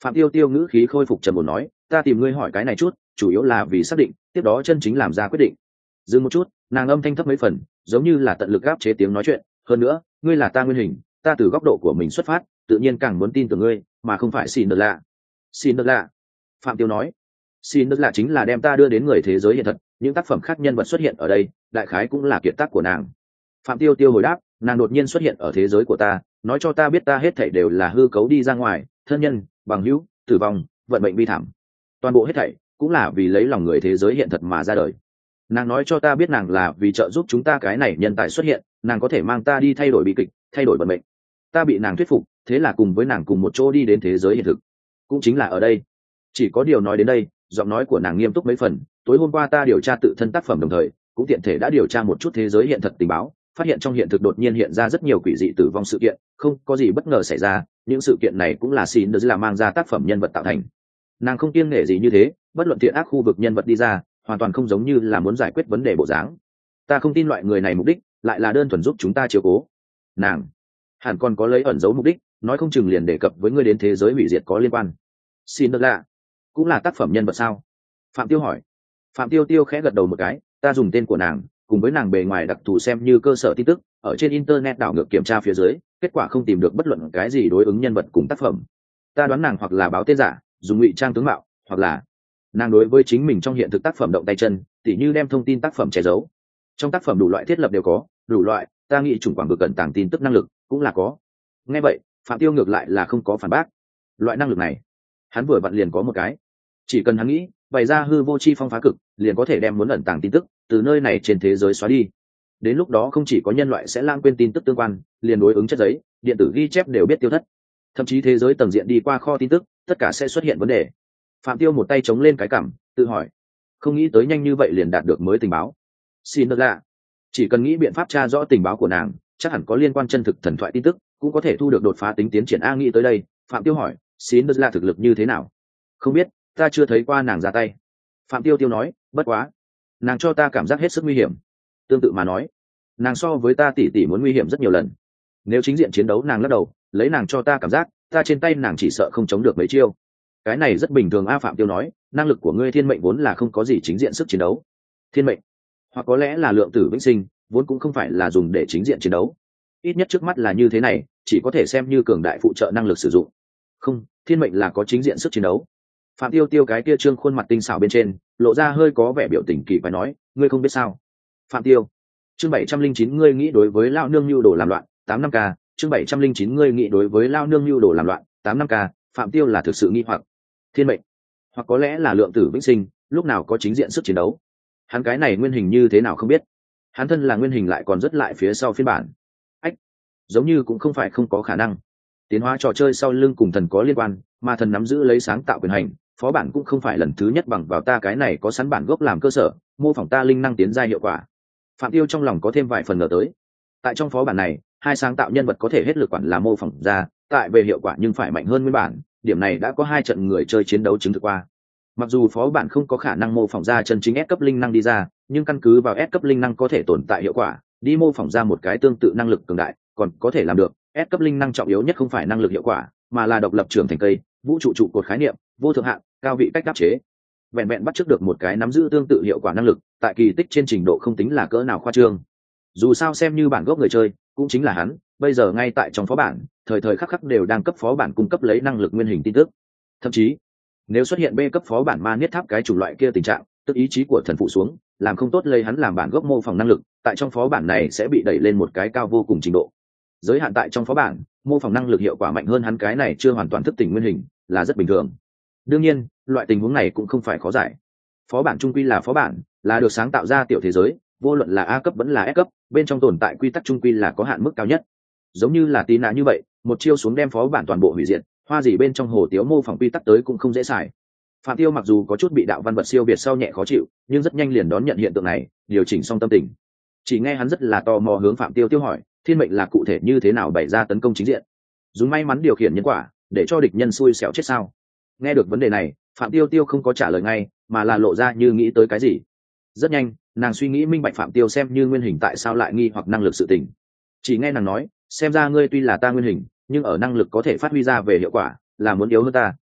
Phạm Tiêu Tiêu ngữ khí khôi phục trầm ổn nói, ta tìm ngươi hỏi cái này chút chủ yếu là vì xác định tiếp đó chân chính làm ra quyết định. Dừng một chút, nàng âm thanh thấp mấy phần, giống như là tận lực gáp chế tiếng nói chuyện. Hơn nữa, ngươi là ta nguyên hình, ta từ góc độ của mình xuất phát, tự nhiên càng muốn tin tưởng ngươi, mà không phải xin được lạ. Xin được lạ. Phạm Tiêu nói, xin được lạ chính là đem ta đưa đến người thế giới hiện thật, những tác phẩm khác nhân vật xuất hiện ở đây, đại khái cũng là kiệt tác của nàng. Phạm Tiêu Tiêu hồi đáp, nàng đột nhiên xuất hiện ở thế giới của ta, nói cho ta biết ta hết thảy đều là hư cấu đi ra ngoài, thân nhân, bằng hữu, tử vong, vận mệnh bi thảm, toàn bộ hết thảy cũng là vì lấy lòng người thế giới hiện thật mà ra đời. Nàng nói cho ta biết nàng là vì trợ giúp chúng ta cái này nhân tài xuất hiện, nàng có thể mang ta đi thay đổi bi kịch, thay đổi vận mệnh. Ta bị nàng thuyết phục, thế là cùng với nàng cùng một chỗ đi đến thế giới hiện thực, cũng chính là ở đây. Chỉ có điều nói đến đây, giọng nói của nàng nghiêm túc mấy phần. Tối hôm qua ta điều tra tự thân tác phẩm, đồng thời cũng tiện thể đã điều tra một chút thế giới hiện thật tình báo, phát hiện trong hiện thực đột nhiên hiện ra rất nhiều quỷ dị tử vong sự kiện, không có gì bất ngờ xảy ra, những sự kiện này cũng là xin được là mang ra tác phẩm nhân vật tạo thành. Nàng không kiêng nể gì như thế, bất luận thiện ác khu vực nhân vật đi ra, hoàn toàn không giống như là muốn giải quyết vấn đề bộ dáng. Ta không tin loại người này mục đích lại là đơn thuần giúp chúng ta chiếu cố. Nàng hẳn còn có lấy ẩn giấu mục đích, nói không chừng liền đề cập với ngươi đến thế giới hủy diệt có liên quan. Xin được lạ, cũng là tác phẩm nhân vật sao? Phạm Tiêu hỏi. Phạm Tiêu Tiêu khẽ gật đầu một cái, ta dùng tên của nàng cùng với nàng bề ngoài đặc thù xem như cơ sở tin tức, ở trên internet đảo ngược kiểm tra phía dưới, kết quả không tìm được bất luận cái gì đối ứng nhân vật cùng tác phẩm. Ta đoán nàng hoặc là báo tên giả, dùng ngụy trang tướng mạo, hoặc là nàng đối với chính mình trong hiện thực tác phẩm động tay chân, tỉ như đem thông tin tác phẩm che giấu. Trong tác phẩm đủ loại thiết lập đều có, đủ loại, ta nghĩ chủng quảng vực cẩn tàng tin tức năng lực cũng là có. Nghe vậy, Phạm Tiêu ngược lại là không có phản bác. Loại năng lực này, hắn vừa vặn liền có một cái. Chỉ cần hắn nghĩ, bày ra hư vô chi phong phá cực, liền có thể đem muốn ẩn tàng tin tức từ nơi này trên thế giới xóa đi. Đến lúc đó không chỉ có nhân loại sẽ lãng quên tin tức tương quan, liền đối ứng chất giấy, điện tử ghi chép đều biết tiêu thất. Thậm chí thế giới tầng diện đi qua kho tin tức, tất cả sẽ xuất hiện vấn đề. Phạm Tiêu một tay chống lên cái cằm, tự hỏi, không nghĩ tới nhanh như vậy liền đạt được mới tình báo. Xin được lạ, chỉ cần nghĩ biện pháp tra rõ tình báo của nàng, chắc hẳn có liên quan chân thực thần thoại tin tức, cũng có thể thu được đột phá tính tiến triển. A, nghĩ tới đây, Phạm Tiêu hỏi, xin được lạ thực lực như thế nào? Không biết, ta chưa thấy qua nàng ra tay. Phạm Tiêu Tiêu nói, bất quá, nàng cho ta cảm giác hết sức nguy hiểm. Tương tự mà nói, nàng so với ta tỷ tỷ muốn nguy hiểm rất nhiều lần. Nếu chính diện chiến đấu nàng lắc đầu, lấy nàng cho ta cảm giác, ta trên tay nàng chỉ sợ không chống được mấy chiêu. Cái này rất bình thường. A, Phạm Tiêu nói, năng lực của ngươi thiên mệnh vốn là không có gì chính diện sức chiến đấu. Thiên mệnh, hoặc có lẽ là lượng tử vĩnh sinh, vốn cũng không phải là dùng để chính diện chiến đấu. Ít nhất trước mắt là như thế này, chỉ có thể xem như cường đại phụ trợ năng lực sử dụng. Không, thiên mệnh là có chính diện sức chiến đấu. Phạm Tiêu Tiêu cái kia trương khuôn mặt tinh xảo bên trên lộ ra hơi có vẻ biểu tình kỳ quái nói, ngươi không biết sao? Phạm Tiêu. Chương bảy trăm linh chín, ngươi nghĩ đối với lao nương nhu đồ làm loạn, tám năm k. Chương bảy trăm linh chín, ngươi nghĩ đối với lao nương nhu đồ làm loạn, tám năm k. Phạm Tiêu là thực sự nghi hoặc. Thiên mệnh, hoặc có lẽ là lượng tử vĩnh sinh, lúc nào có chính diện sức chiến đấu. Hắn cái này nguyên hình như thế nào không biết. Hắn thân là nguyên hình lại còn rất lại phía sau phiên bản. Ách, giống như cũng không phải không có khả năng. Tiến hóa trò chơi sau lưng cùng thần có liên quan, mà thần nắm giữ lấy sáng tạo quyền hành, phó bản cũng không phải lần thứ nhất bằng vào ta cái này có sẵn bản gốc làm cơ sở, mô phỏng ta linh năng tiến giai hiệu quả. Phạm Tiêu trong lòng có thêm vài phần ngờ tới. Tại trong phó bản này, hai sáng tạo nhân vật có thể hết lực quản là mô phỏng ra, tại về hiệu quả nhưng phải mạnh hơn nguyên bản, điểm này đã có hai trận người chơi chiến đấu chứng thực qua. Mặc dù phó bản không có khả năng mô phỏng ra chân chính S cấp linh năng đi ra, nhưng căn cứ vào S cấp linh năng có thể tồn tại hiệu quả, đi mô phỏng ra một cái tương tự năng lực cường đại, còn có thể làm được. S cấp linh năng trọng yếu nhất không phải năng lực hiệu quả, mà là độc lập trưởng thành cây, vũ trụ trụ cột khái niệm, vô thượng hạn, cao vị cách áp chế. Vẹn vẹn bắt chước được một cái nắm giữ tương tự hiệu quả năng lực, tại kỳ tích trên trình độ không tính là cỡ nào khoa trương. Dù sao xem như bản gốc người chơi, cũng chính là hắn, bây giờ ngay tại trong phó bản, thời thời khắc khắc đều đang cấp phó bản cung cấp lấy năng lực nguyên hình tin tức. Thậm chí, nếu xuất hiện B cấp phó bản ma niết tháp cái chủng loại kia tình trạng, tức ý chí của thần phụ xuống, làm không tốt lấy hắn làm bản gốc mô phỏng năng lực, tại trong phó bản này sẽ bị đẩy lên một cái cao vô cùng trình độ. Giới hạn tại trong phó bản, mô phỏng năng lực hiệu quả mạnh hơn hắn cái này chưa hoàn toàn thức tỉnh nguyên hình, là rất bình thường. Đương nhiên, loại tình huống này cũng không phải khó giải. Phó bản trung quy là phó bản, là được sáng tạo ra tiểu thế giới, vô luận là A cấp vẫn là S cấp, bên trong tồn tại quy tắc trung quy là có hạn mức cao nhất. Giống như là tí nã như vậy, một chiêu xuống đem phó bản toàn bộ hủy diệt, hoa gì bên trong hồ tiếu mô phỏng quy tắc tới cũng không dễ xài. Phạm Tiêu mặc dù có chút bị đạo văn vật siêu việt sau nhẹ khó chịu, nhưng rất nhanh liền đón nhận hiện tượng này, điều chỉnh xong tâm tình. Chỉ nghe hắn rất là tò mò hướng Phạm Tiêu tiêu hỏi, thiên mệnh là cụ thể như thế nào bày ra tấn công chính diện? Dùng may mắn điều khiển nhân quả, để cho địch nhân xui xẻo chết sao? Nghe được vấn đề này, Phạm Tiêu Tiêu không có trả lời ngay, mà là lộ ra như nghĩ tới cái gì. Rất nhanh, nàng suy nghĩ minh bạch Phạm Tiêu xem như nguyên hình tại sao lại nghi hoặc năng lực sự tình. Chỉ nghe nàng nói, xem ra ngươi tuy là ta nguyên hình, nhưng ở năng lực có thể phát huy ra về hiệu quả, là muốn yếu hơn ta,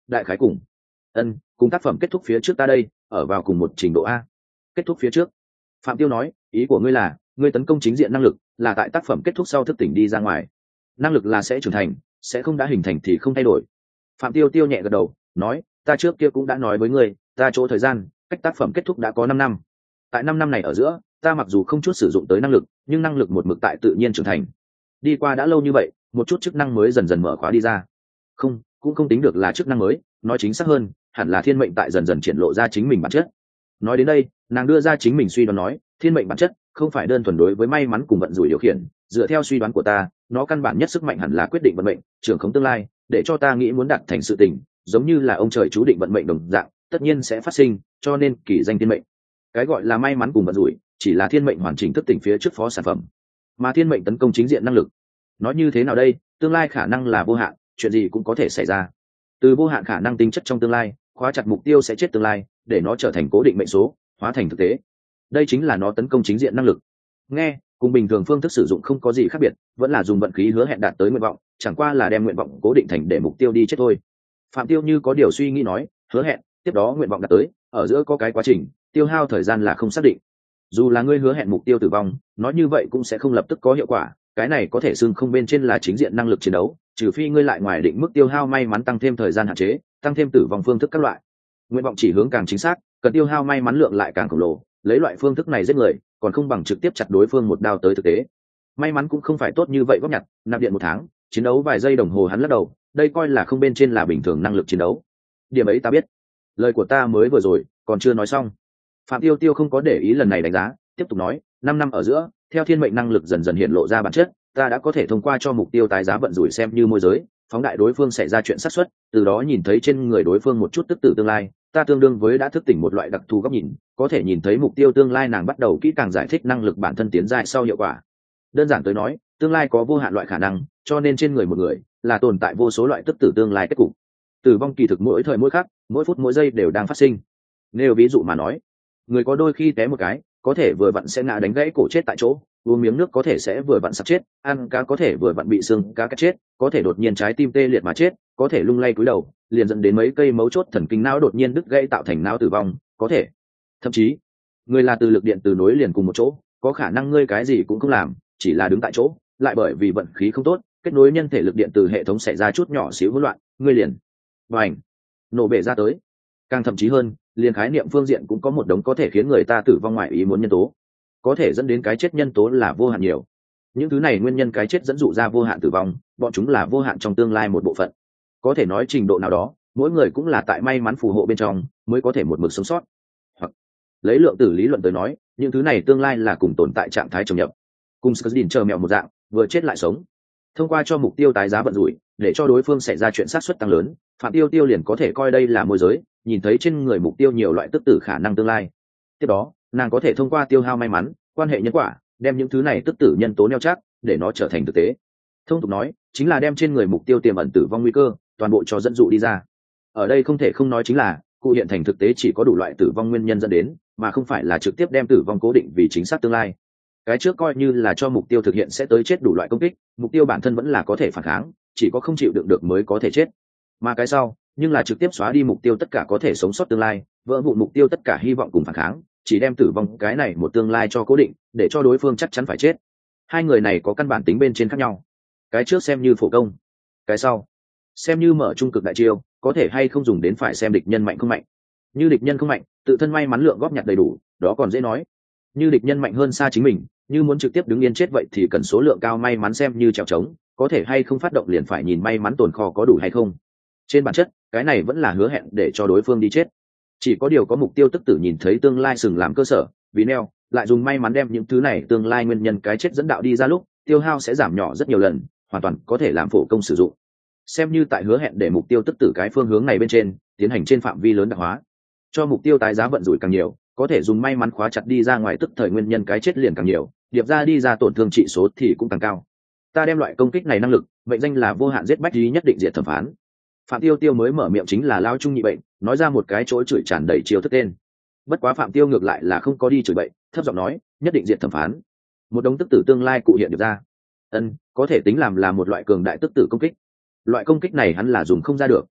đại khái cùng ân cùng tác phẩm kết thúc phía trước ta đây ở vào cùng một trình độ a. Kết thúc phía trước, Phạm Tiêu nói, ý của ngươi là ngươi tấn công chính diện năng lực là tại tác phẩm kết thúc sau thức tỉnh đi ra ngoài, năng lực là sẽ trưởng thành, sẽ không đã hình thành thì không thay đổi. Phạm Tiêu tiêu nhẹ gật đầu nói, ta trước kia cũng đã nói với ngươi, ta chỗ thời gian cách tác phẩm kết thúc đã có năm năm. Tại năm năm này ở giữa, ta mặc dù không chút sử dụng tới năng lực, nhưng năng lực một mực tại tự nhiên trưởng thành. Đi qua đã lâu như vậy, một chút chức năng mới dần dần mở khóa đi ra. Không, cũng không tính được là chức năng mới, nói chính xác hơn, hẳn là thiên mệnh tại dần dần triển lộ ra chính mình bản chất. Nói đến đây, nàng đưa ra chính mình suy đoán nói, thiên mệnh bản chất không phải đơn thuần đối với may mắn cùng vận rủi điều khiển, dựa theo suy đoán của ta, nó căn bản nhất sức mạnh hẳn là quyết định vận mệnh, trưởng khống tương lai, để cho ta nghĩ muốn đạt thành sự tình, giống như là ông trời chú định vận mệnh đồng dạng, tất nhiên sẽ phát sinh, cho nên kỳ danh thiên mệnh. Cái gọi là may mắn cùng vận rủi, chỉ là thiên mệnh hoàn chỉnh thức tỉnh phía trước phó sản phẩm, mà thiên mệnh tấn công chính diện năng lực. Nói như thế nào đây, tương lai khả năng là vô hạn, chuyện gì cũng có thể xảy ra. Từ vô hạn khả năng tính chất trong tương lai, khóa chặt mục tiêu sẽ chết tương lai, để nó trở thành cố định mệnh số, hóa thành thực tế. Đây chính là nó tấn công chính diện năng lực. Nghe, cùng bình thường phương thức sử dụng không có gì khác biệt, vẫn là dùng vận khí hứa hẹn đạt tới nguyện vọng, chẳng qua là đem nguyện vọng cố định thành để mục tiêu đi chết thôi. Phạm Tiêu như có điều suy nghĩ nói, hứa hẹn, tiếp đó nguyện vọng đạt tới, ở giữa có cái quá trình, tiêu hao thời gian là không xác định. Dù là ngươi hứa hẹn mục tiêu tử vong, nói như vậy cũng sẽ không lập tức có hiệu quả, cái này có thể xưng không bên trên là chính diện năng lực chiến đấu, trừ phi ngươi lại ngoài định mức tiêu hao may mắn tăng thêm thời gian hạn chế, tăng thêm tử vong phương thức các loại. Nguyện vọng chỉ hướng càng chính xác, cần tiêu hao may mắn lượng lại càng khổng lồ, lấy loại phương thức này giết người, còn không bằng trực tiếp chặt đối phương một đao tới thực tế. May mắn cũng không phải tốt như vậy góp nhặt, nạp điện một tháng, chiến đấu vài giây đồng hồ hắn lắc đầu, đây coi là không bên trên là bình thường năng lực chiến đấu. Điểm ấy ta biết. Lời của ta mới vừa rồi còn chưa nói xong. Phạm Tiêu Tiêu không có để ý lần này đánh giá, tiếp tục nói, năm năm ở giữa, theo thiên mệnh năng lực dần dần hiện lộ ra bản chất, ta đã có thể thông qua cho mục tiêu tái giá vận rủi xem như môi giới, phóng đại đối phương xảy ra chuyện xác suất, từ đó nhìn thấy trên người đối phương một chút tức tử tương lai, ta tương đương với đã thức tỉnh một loại đặc thù góc nhìn, có thể nhìn thấy mục tiêu tương lai nàng bắt đầu kỹ càng giải thích năng lực bản thân tiến dài sau hiệu quả. Đơn giản tới nói, tương lai có vô hạn loại khả năng, cho nên trên người một người là tồn tại vô số loại tức tử tương lai kết cục. Tử vong kỳ thực mỗi thời mỗi khắc, mỗi phút mỗi giây đều đang phát sinh. Nếu ví dụ mà nói, người có đôi khi té một cái, có thể vừa vặn sẽ ngã đánh gãy cổ chết tại chỗ, uống miếng nước có thể sẽ vừa vặn sắp chết, ăn cá có thể vừa vặn bị xương cá cắt chết, có thể đột nhiên trái tim tê liệt mà chết, có thể lung lay cúi đầu, liền dẫn đến mấy cây mấu chốt thần kinh não đột nhiên đứt gãy tạo thành não tử vong, có thể. Thậm chí, người là từ lực điện từ nối liền cùng một chỗ, có khả năng ngươi cái gì cũng không làm, chỉ là đứng tại chỗ, lại bởi vì vận khí không tốt, kết nối nhân thể lực điện từ hệ thống xảy ra chút nhỏ xíu hỗn loạn, ngươi liền bành nổ bể ra tới. Càng thậm chí hơn, liền khái niệm phương diện cũng có một đống có thể khiến người ta tử vong ngoài ý muốn nhân tố, có thể dẫn đến cái chết nhân tố là vô hạn nhiều. Những thứ này nguyên nhân cái chết dẫn dụ ra vô hạn tử vong, bọn chúng là vô hạn trong tương lai một bộ phận. Có thể nói trình độ nào đó, mỗi người cũng là tại may mắn phù hộ bên trong mới có thể một mực sống sót. Hoặc lấy lượng tử lý luận tới nói, những thứ này tương lai là cùng tồn tại trạng thái trồng nhập, cùng Skzdin chờ mèo một dạng, vừa chết lại sống. Thông qua cho mục tiêu tái giá vận rủi, để cho đối phương xảy ra chuyện sát suất tăng lớn, Phạm Tiêu Tiêu liền có thể coi đây là môi giới, nhìn thấy trên người mục tiêu nhiều loại tức tử khả năng tương lai. Tiếp đó, nàng có thể thông qua tiêu hao may mắn, quan hệ nhân quả, đem những thứ này tức tử nhân tố neo chắc, để nó trở thành thực tế. Thông tục nói, chính là đem trên người mục tiêu tiềm ẩn tử vong nguy cơ, toàn bộ cho dẫn dụ đi ra. Ở đây không thể không nói chính là, cụ hiện thành thực tế chỉ có đủ loại tử vong nguyên nhân dẫn đến, mà không phải là trực tiếp đem tử vong cố định vì chính xác tương lai. Cái trước coi như là cho mục tiêu thực hiện sẽ tới chết đủ loại công kích, mục tiêu bản thân vẫn là có thể phản kháng, chỉ có không chịu đựng được mới có thể chết. Mà cái sau, nhưng là trực tiếp xóa đi mục tiêu tất cả có thể sống sót tương lai, vỡ vụn mục tiêu tất cả hy vọng cùng phản kháng, chỉ đem tử vong cái này một tương lai cho cố định, để cho đối phương chắc chắn phải chết. Hai người này có căn bản tính bên trên khác nhau. Cái trước xem như phổ công, cái sau xem như mở trung cực đại chiêu, có thể hay không dùng đến phải xem địch nhân mạnh không mạnh. Như địch nhân không mạnh, tự thân may mắn lượng góp nhặt đầy đủ, đó còn dễ nói. Như địch nhân mạnh hơn xa chính mình, như muốn trực tiếp đứng yên chết vậy thì cần số lượng cao may mắn xem như trèo trống, có thể hay không phát động liền phải nhìn may mắn tồn kho có đủ hay không. Trên bản chất, cái này vẫn là hứa hẹn để cho đối phương đi chết. Chỉ có điều có mục tiêu tức tử nhìn thấy tương lai sừng làm cơ sở, vì neo lại dùng may mắn đem những thứ này tương lai nguyên nhân cái chết dẫn đạo đi ra lúc, tiêu hao sẽ giảm nhỏ rất nhiều lần, hoàn toàn có thể làm phổ công sử dụng. Xem như tại hứa hẹn để mục tiêu tức tử cái phương hướng này bên trên tiến hành trên phạm vi lớn đặc hóa, cho mục tiêu tái giá vận rủi càng nhiều, có thể dùng may mắn khóa chặt đi ra ngoài tức thời nguyên nhân cái chết liền càng nhiều, điệp ra đi ra tổn thương trị số thì cũng càng cao. Ta đem loại công kích này năng lực mệnh danh là vô hạn giết bách lý nhất định diệt thẩm phán. Phạm Tiêu Tiêu mới mở miệng chính là lao trung nhị bệnh, nói ra một cái chỗ chửi tràn đầy chiêu thức tên. Bất quá Phạm Tiêu ngược lại là không có đi chửi bậy, thấp giọng nói, nhất định diệt thẩm phán. Một đống tức tử tương lai cụ hiện được ra. Ân, có thể tính làm là một loại cường đại tức tử công kích. Loại công kích này hắn là dùng không ra được.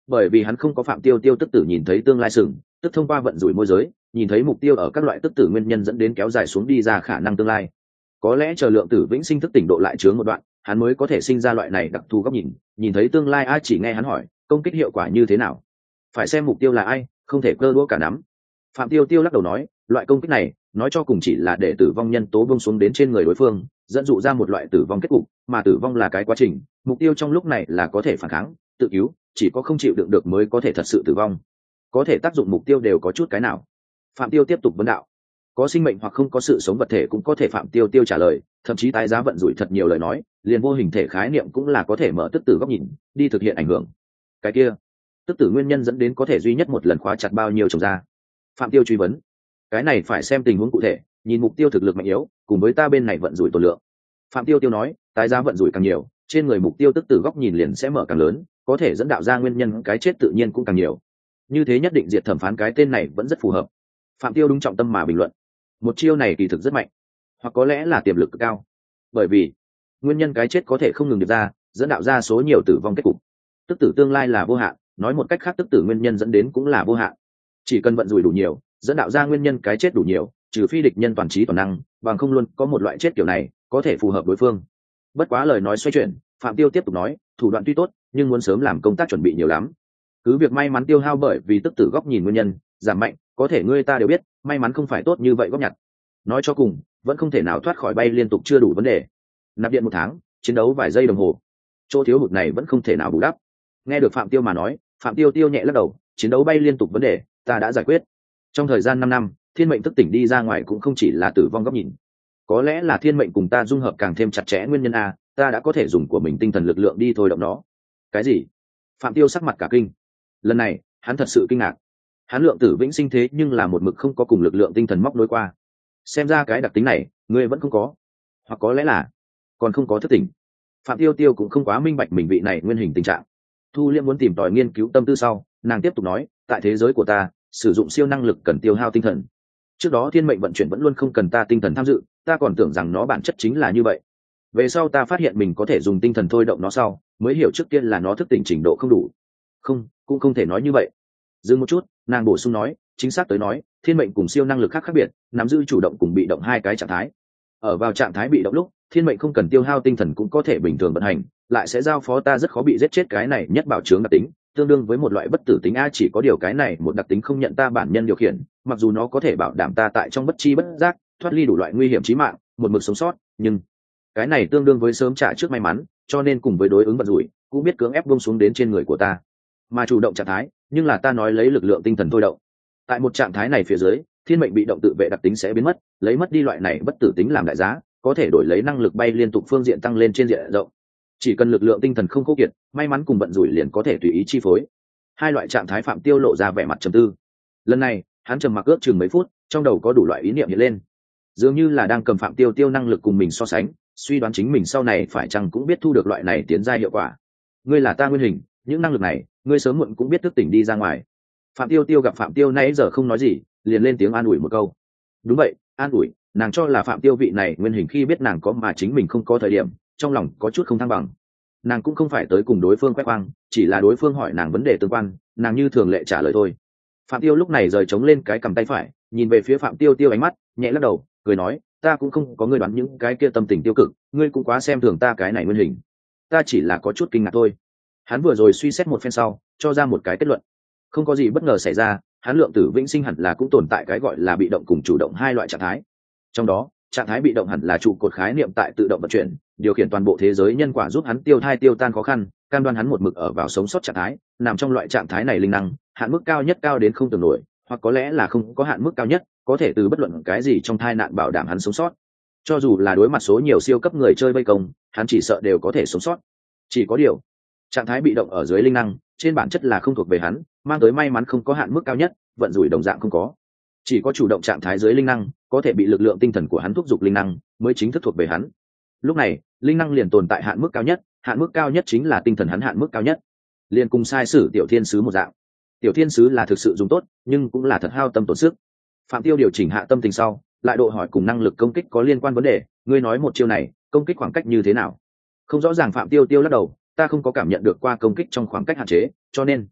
bởi vì hắn không có phạm tiêu tiêu tức tử nhìn thấy tương lai sừng, tức thông qua vận rủi môi giới nhìn thấy mục tiêu ở các loại tức tử nguyên nhân dẫn đến kéo dài xuống đi ra khả năng tương lai. Có lẽ chờ lượng tử vĩnh sinh thức tỉnh độ lại chướng một đoạn, hắn mới có thể sinh ra loại này đặc thù góc nhìn, nhìn thấy tương lai. Ai chỉ nghe hắn hỏi công kích hiệu quả như thế nào, phải xem mục tiêu là ai, không thể cơ đũa cả nắm. Phạm tiêu tiêu lắc đầu nói, loại công kích này nói cho cùng chỉ là để tử vong nhân tố bông xuống đến trên người đối phương, dẫn dụ ra một loại tử vong kết cục, mà tử vong là cái quá trình, mục tiêu trong lúc này là có thể phản kháng tự cứu, chỉ có không chịu đựng được mới có thể thật sự tử vong. Có thể tác dụng mục tiêu đều có chút cái nào? Phạm tiêu tiếp tục vấn đạo. Có sinh mệnh hoặc không có sự sống vật thể cũng có thể. Phạm tiêu tiêu trả lời, thậm chí tái giá vận rủi thật nhiều lời nói, liền vô hình thể khái niệm cũng là có thể mở tức tử góc nhìn đi thực hiện ảnh hưởng. Cái kia tức tử nguyên nhân dẫn đến có thể duy nhất một lần khóa chặt bao nhiêu trồng ra? Phạm tiêu truy vấn. Cái này phải xem tình huống cụ thể, nhìn mục tiêu thực lực mạnh yếu cùng với ta bên này vận rủi tổ lượng. Phạm tiêu tiêu nói, tái giá vận rủi càng nhiều, trên người mục tiêu tức tử góc nhìn liền sẽ mở càng lớn, có thể dẫn đạo ra nguyên nhân cái chết tự nhiên cũng càng nhiều. Như thế nhất định diệt thẩm phán cái tên này vẫn rất phù hợp. Phạm tiêu đúng trọng tâm mà bình luận, một chiêu này kỳ thực rất mạnh, hoặc có lẽ là tiềm lực cực cao, bởi vì nguyên nhân cái chết có thể không ngừng điệp ra, dẫn đạo ra số nhiều tử vong kết cục. Tức tử tương lai là vô hạn, nói một cách khác tức tử nguyên nhân dẫn đến cũng là vô hạn. Chỉ cần vận rủi đủ nhiều, dẫn đạo ra nguyên nhân cái chết đủ nhiều, trừ phi địch nhân toàn trí toàn năng, bằng không luôn có một loại chết kiểu này có thể phù hợp đối phương. Bất quá lời nói xoay chuyển, Phạm tiêu tiếp tục nói, thủ đoạn tuy tốt nhưng muốn sớm làm công tác chuẩn bị nhiều lắm. Cứ việc may mắn tiêu hao bởi vì tức tử góc nhìn nguyên nhân giảm mạnh, có thể ngươi ta đều biết may mắn không phải tốt như vậy góp nhặt. Nói cho cùng vẫn không thể nào thoát khỏi bay liên tục chưa đủ vấn đề. Nạp điện một tháng, chiến đấu vài giây đồng hồ, chỗ thiếu hụt này vẫn không thể nào bù đắp. Nghe được Phạm tiêu mà nói, Phạm tiêu tiêu nhẹ lắc đầu, chiến đấu bay liên tục vấn đề ta đã giải quyết. Trong thời gian năm năm, thiên mệnh thức tỉnh đi ra ngoài cũng không chỉ là tử vong góc nhìn, có lẽ là thiên mệnh cùng ta dung hợp càng thêm chặt chẽ nguyên nhân a, ta đã có thể dùng của mình tinh thần lực lượng đi thôi động nó. Cái gì? Phạm tiêu sắc mặt cả kinh. Lần này hắn thật sự kinh ngạc, hắn lượng tử vĩnh sinh thế nhưng là một mực không có cùng lực lượng tinh thần móc nối qua. Xem ra cái đặc tính này ngươi vẫn không có, hoặc có lẽ là còn không có thức tỉnh. Phạm tiêu tiêu cũng không quá minh bạch mình vị này nguyên hình tình trạng. Thu Liễm muốn tìm tòi nghiên cứu tâm tư sau, nàng tiếp tục nói, tại thế giới của ta sử dụng siêu năng lực cần tiêu hao tinh thần. Trước đó thiên mệnh vận chuyển vẫn luôn không cần ta tinh thần tham dự, ta còn tưởng rằng nó bản chất chính là như vậy. Về sau ta phát hiện mình có thể dùng tinh thần thôi động nó sau, mới hiểu trước tiên là nó thức tỉnh trình độ không đủ. Không, cũng không thể nói như vậy. Dừng một chút, nàng bổ sung nói, chính xác tới nói, thiên mệnh cùng siêu năng lực khác khác biệt, nắm giữ chủ động cùng bị động hai cái trạng thái. Ở vào trạng thái bị động lúc, thiên mệnh không cần tiêu hao tinh thần cũng có thể bình thường vận hành, lại sẽ giao phó ta rất khó bị giết chết cái này nhất bảo chướng đặc tính, tương đương với một loại bất tử tính a. Chỉ có điều cái này một đặc tính không nhận ta bản nhân điều khiển, mặc dù nó có thể bảo đảm ta tại trong bất chi bất giác thoát ly đủ loại nguy hiểm chí mạng, một mực sống sót, nhưng cái này tương đương với sớm trả trước may mắn, cho nên cùng với đối ứng vận rủi cũng biết cưỡng ép buông xuống đến trên người của ta. Mà chủ động trạng thái nhưng là ta nói lấy lực lượng tinh thần thôi động. Tại một trạng thái này phía dưới, thiên mệnh bị động tự vệ đặc tính sẽ biến mất, lấy mất đi loại này bất tử tính làm đại giá, có thể đổi lấy năng lực bay liên tục phương diện tăng lên trên diện rộng. Chỉ cần lực lượng tinh thần không khô kiệt, may mắn cùng vận rủi liền có thể tùy ý chi phối. Hai loại trạng thái. Phạm tiêu lộ ra vẻ mặt trầm tư. Lần này hắn trầm mặc ước chừng mấy phút, trong đầu có đủ loại ý niệm hiện lên, dường như là đang cầm Phạm tiêu tiêu năng lực cùng mình so sánh, suy đoán chính mình sau này phải chăng cũng biết thu được loại này tiến giai hiệu quả. Ngươi là ta nguyên hình, những năng lực này ngươi sớm muộn cũng biết thức tỉnh đi ra ngoài. Phạm tiêu tiêu gặp Phạm tiêu nãy giờ không nói gì, liền lên tiếng an ủi một câu. Đúng vậy, an ủi. Nàng cho là Phạm tiêu vị này nguyên hình khi biết nàng có mà chính mình không có thời điểm, trong lòng có chút không thăng bằng. Nàng cũng không phải tới cùng đối phương quét khoang, chỉ là đối phương hỏi nàng vấn đề tương quan, nàng như thường lệ trả lời thôi. Phạm tiêu lúc này rời trống lên cái cầm tay phải, nhìn về phía Phạm tiêu tiêu ánh mắt nhẹ lắc đầu, cười nói, ta cũng không có ngươi đoán những cái kia tâm tình tiêu cực, ngươi cũng quá xem thường ta cái này nguyên hình, ta chỉ là có chút kinh ngạc thôi. Hắn vừa rồi suy xét một phen sau, cho ra một cái kết luận, không có gì bất ngờ xảy ra, hắn lượng tử vĩnh sinh hẳn là cũng tồn tại cái gọi là bị động cùng chủ động hai loại trạng thái. Trong đó trạng thái bị động hẳn là trụ cột khái niệm tại tự động vận chuyển, điều khiển toàn bộ thế giới nhân quả, giúp hắn tiêu thai tiêu tan khó khăn, cam đoan hắn một mực ở vào sống sót trạng thái. Nằm trong loại trạng thái này linh năng hạn mức cao nhất cao đến không tưởng nổi, hoặc có lẽ là không có hạn mức cao nhất, có thể từ bất luận cái gì trong thai nạn bảo đảm hắn sống sót. Cho dù là đối mặt số nhiều siêu cấp người chơi vây công, hắn chỉ sợ đều có thể sống sót. Chỉ có điều trạng thái bị động ở dưới linh năng trên bản chất là không thuộc về hắn, mang tới may mắn không có hạn mức cao nhất, vận rủi đồng dạng không có. Chỉ có chủ động trạng thái dưới linh năng có thể bị lực lượng tinh thần của hắn thúc giục linh năng mới chính thức thuộc về hắn. Lúc này linh năng liền tồn tại hạn mức cao nhất, hạn mức cao nhất chính là tinh thần hắn hạn mức cao nhất. Liền cùng sai sử tiểu thiên sứ một dạng, tiểu thiên sứ là thực sự dùng tốt nhưng cũng là thật hao tâm tổn sức. Phạm tiêu điều chỉnh hạ tâm tình sau, lại độ hỏi cùng năng lực công kích có liên quan vấn đề, ngươi nói một chiêu này công kích khoảng cách như thế nào? Không rõ ràng. Phạm tiêu tiêu lắc đầu, ta không có cảm nhận được qua công kích trong khoảng cách hạn chế, cho nên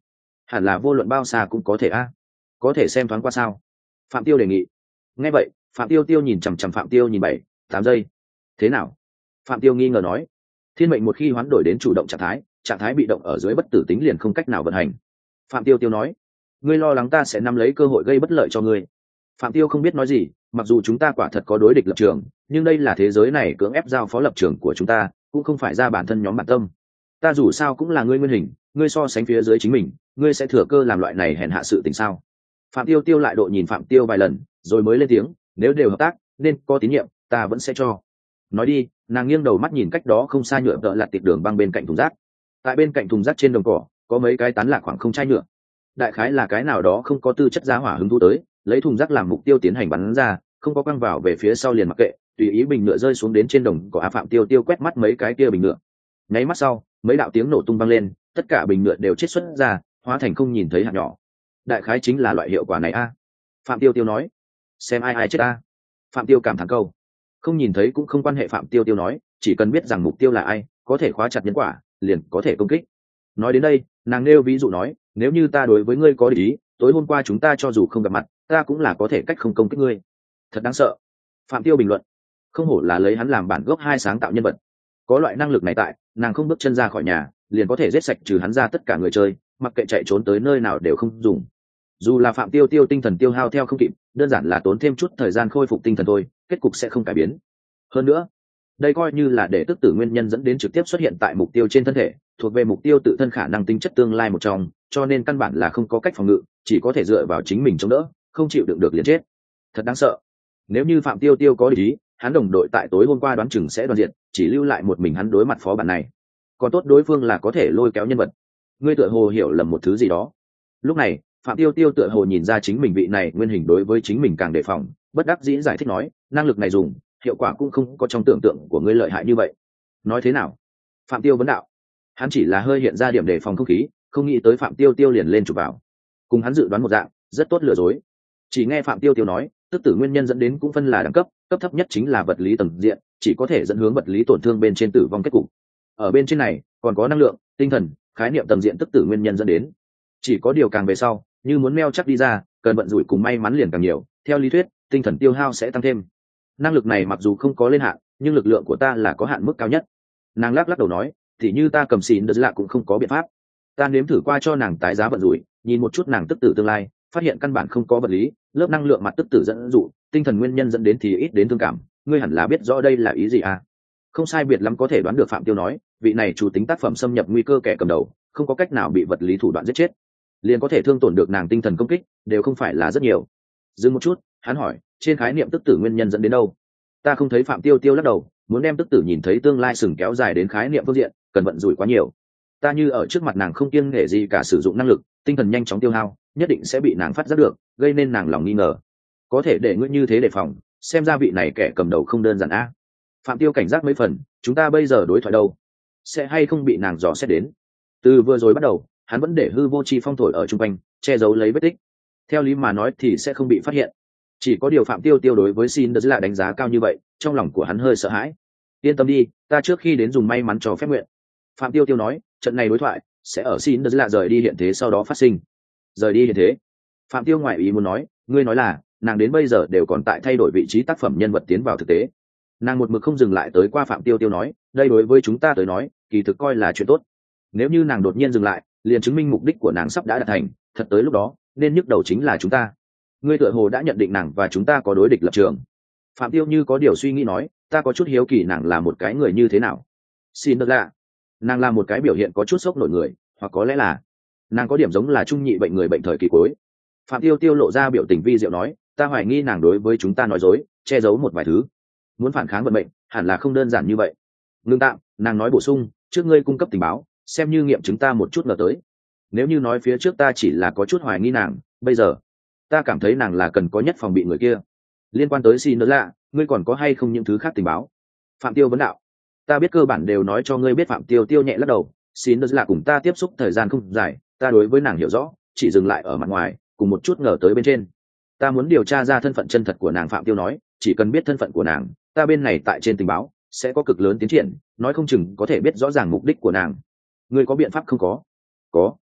hẳn là vô luận bao xa cũng có thể a. Có thể xem thoáng qua sao? Phạm Tiêu đề nghị. Nghe vậy, Phạm Tiêu Tiêu nhìn chằm chằm Phạm Tiêu nhìn bảy tám giây. Thế nào? Phạm Tiêu nghi ngờ nói. Thiên mệnh một khi hoán đổi đến chủ động trạng thái, trạng thái bị động ở dưới bất tử tính liền không cách nào vận hành. Phạm Tiêu Tiêu nói. Ngươi lo lắng ta sẽ nắm lấy cơ hội gây bất lợi cho ngươi. Phạm Tiêu không biết nói gì, mặc dù chúng ta quả thật có đối địch lập trường, nhưng đây là thế giới này cưỡng ép giao phó lập trường của chúng ta, cũng không phải ra bản thân nhóm bản tâm. Ta dù sao cũng là ngươi nguyên hình, ngươi so sánh phía dưới chính mình, ngươi sẽ thừa cơ làm loại này hèn hạ sự tình sao? Phạm Tiêu Tiêu lại độ nhìn Phạm Tiêu vài lần, rồi mới lên tiếng, nếu đều hợp tác, nên có tín nhiệm, ta vẫn sẽ cho. Nói đi, nàng nghiêng đầu mắt nhìn cách đó không xa nhựa tợ lặt tiệp đường băng bên cạnh thùng rác. Tại bên cạnh thùng rác trên đồng cỏ, có mấy cái tán lạc khoảng không chai nhựa. Đại khái là cái nào đó không có tư chất giá hỏa hứng thú tới, lấy thùng rác làm mục tiêu tiến hành bắn ra, không có quăng vào về phía sau liền mặc kệ, tùy ý bình nhựa rơi xuống đến trên đồng cỏ. Phạm Tiêu Tiêu quét mắt mấy cái kia bình nhựa. Nháy mắt sau, mấy đạo tiếng nổ tung vang lên, tất cả bình nhựa đều chết xuất ra, hóa thành không nhìn thấy hạt nhỏ. Đại khái chính là loại hiệu quả này a. Phạm Tiêu Tiêu nói. Xem ai ai chết a. Phạm Tiêu cảm thán câu. Không nhìn thấy cũng không quan hệ. Phạm Tiêu Tiêu nói, chỉ cần biết rằng mục tiêu là ai, có thể khóa chặt nhân quả, liền có thể công kích. Nói đến đây, nàng nêu ví dụ nói, nếu như ta đối với ngươi có địch ý, tối hôm qua chúng ta cho dù không gặp mặt, ta cũng là có thể cách không công kích ngươi. Thật đáng sợ. Phạm Tiêu bình luận. Không hổ là lấy hắn làm bản gốc hai sáng tạo nhân vật. Có loại năng lực này tại, nàng không bước chân ra khỏi nhà, liền có thể giết sạch trừ hắn ra tất cả người chơi, mặc kệ chạy trốn tới nơi nào đều không dùng. Dù là Phạm Tiêu Tiêu tinh thần tiêu hao theo không kịp, đơn giản là tốn thêm chút thời gian khôi phục tinh thần thôi, kết cục sẽ không cải biến. Hơn nữa, đây coi như là để tức tử nguyên nhân dẫn đến trực tiếp xuất hiện tại mục tiêu trên thân thể, thuộc về mục tiêu tự thân khả năng tính chất tương lai một trong, cho nên căn bản là không có cách phòng ngự, chỉ có thể dựa vào chính mình chống đỡ, không chịu đựng được liền chết. Thật đáng sợ. Nếu như Phạm Tiêu Tiêu có địch ý, hắn đồng đội tại tối hôm qua đoán chừng sẽ đoàn diện, chỉ lưu lại một mình hắn đối mặt phó bản này. Còn tốt đối phương là có thể lôi kéo nhân vật. Ngươi tựa hồ hiểu lầm một thứ gì đó. Lúc này, Phạm Tiêu Tiêu tựa hồ nhìn ra chính mình vị này nguyên hình đối với chính mình càng đề phòng, bất đắc dĩ giải thích nói, năng lực này dùng, hiệu quả cũng không có trong tưởng tượng của ngươi lợi hại như vậy. Nói thế nào? Phạm Tiêu vấn đạo. Hắn chỉ là hơi hiện ra điểm đề phòng không khí, không nghĩ tới Phạm Tiêu Tiêu liền lên chụp vào. Cùng hắn dự đoán một dạng, rất tốt lừa dối. Chỉ nghe Phạm Tiêu Tiêu nói, tức tử nguyên nhân dẫn đến cũng phân là đẳng cấp, cấp thấp nhất chính là vật lý tầng diện, chỉ có thể dẫn hướng vật lý tổn thương bên trên tử vong kết cục. Ở bên trên này, còn có năng lượng, tinh thần, khái niệm tầng diện tức tử nguyên nhân dẫn đến. Chỉ có điều càng về sau, như muốn meo chắc đi ra, cần vận rủi cùng may mắn liền càng nhiều, theo lý thuyết, tinh thần tiêu hao sẽ tăng thêm. Năng lực này mặc dù không có lên hạn, nhưng lực lượng của ta là có hạn mức cao nhất. Nàng lắc lắc đầu nói, thì như ta cầm xỉn đợt lạ cũng không có biện pháp. Ta nếm thử qua cho nàng tái giá vận rủi, nhìn một chút nàng tức tử tương lai, phát hiện căn bản không có vật lý, lớp năng lượng mặt tức tử dẫn dụ, tinh thần nguyên nhân dẫn đến thì ít đến thương cảm. Ngươi hẳn là biết rõ đây là ý gì à? Không sai biệt lắm có thể đoán được. Phạm Tiêu nói, vị này chủ tính tác phẩm xâm nhập nguy cơ kẻ cầm đầu, không có cách nào bị vật lý thủ đoạn giết chết, liền có thể thương tổn được nàng tinh thần công kích, đều không phải là rất nhiều. Dừng một chút, hắn hỏi, trên khái niệm tức tử nguyên nhân dẫn đến đâu? Ta không thấy. Phạm Tiêu Tiêu lắc đầu, muốn đem tức tử nhìn thấy tương lai sừng kéo dài đến khái niệm phương diện, cần vận rủi quá nhiều. Ta như ở trước mặt nàng không kiêng nể gì cả sử dụng năng lực, tinh thần nhanh chóng tiêu hao, nhất định sẽ bị nàng phát giác được, gây nên nàng lòng nghi ngờ. Có thể để ngươi như thế đề phòng, xem ra vị này kẻ cầm đầu không đơn giản a. Phạm Tiêu cảnh giác mấy phần, chúng ta bây giờ đối thoại đâu, sẽ hay không bị nàng dò xét đến? Từ vừa rồi bắt đầu, hắn vẫn để hư vô chi phong thổi ở trung quanh, che giấu lấy vết tích. Theo lý mà nói thì sẽ không bị phát hiện. Chỉ có điều Phạm Tiêu Tiêu đối với Xin Đợt là đánh giá cao như vậy, trong lòng của hắn hơi sợ hãi. Yên tâm đi, ta trước khi đến dùng may mắn cho phép nguyện. Phạm Tiêu Tiêu nói, trận này đối thoại sẽ ở Xin Đợt là rời đi hiện thế sau đó phát sinh. Rời đi hiện thế? Phạm Tiêu ngoại ý muốn nói, ngươi nói là nàng đến bây giờ đều còn tại thay đổi vị trí tác phẩm nhân vật tiến vào thực tế. Nàng một mực không dừng lại tới qua. Phạm Tiêu Tiêu nói, đây đối với chúng ta tới nói, kỳ thực coi là chuyện tốt. Nếu như nàng đột nhiên dừng lại, liền chứng minh mục đích của nàng sắp đã đạt thành, thật tới lúc đó, nên nhức đầu chính là chúng ta. Ngươi tựa hồ đã nhận định nàng và chúng ta có đối địch lập trường. Phạm Tiêu như có điều suy nghĩ nói, ta có chút hiếu kỳ nàng là một cái người như thế nào. Xin được lạ, nàng là một cái biểu hiện có chút sốc nổi người, hoặc có lẽ là nàng có điểm giống là trung nhị bệnh người bệnh thời kỳ cuối. Phạm Tiêu Tiêu lộ ra biểu tình vi diệu nói, ta hoài nghi nàng đối với chúng ta nói dối, che giấu một vài thứ, muốn phản kháng vận mệnh, hẳn là không đơn giản như vậy. Ngưng tạm, nàng nói bổ sung, trước ngươi cung cấp tình báo, xem như nghiệm chứng ta một chút ngờ tới. Nếu như nói phía trước ta chỉ là có chút hoài nghi nàng, bây giờ ta cảm thấy nàng là cần có nhất phòng bị người kia. Liên quan tới Xin Đợt lạ, ngươi còn có hay không những thứ khác tình báo? Phạm Tiêu vấn đạo. Ta biết cơ bản đều nói cho ngươi biết. Phạm Tiêu Tiêu nhẹ lắc đầu, Xin Đợt lạ cùng ta tiếp xúc thời gian không dài, ta đối với nàng hiểu rõ, chỉ dừng lại ở mặt ngoài, cùng một chút ngờ tới bên trên. Ta muốn điều tra ra thân phận chân thật của nàng. Phạm Tiêu nói, chỉ cần biết thân phận của nàng, ta bên này tại trên tình báo sẽ có cực lớn tiến triển, nói không chừng có thể biết rõ ràng mục đích của nàng. Ngươi có biện pháp không? Có. Có,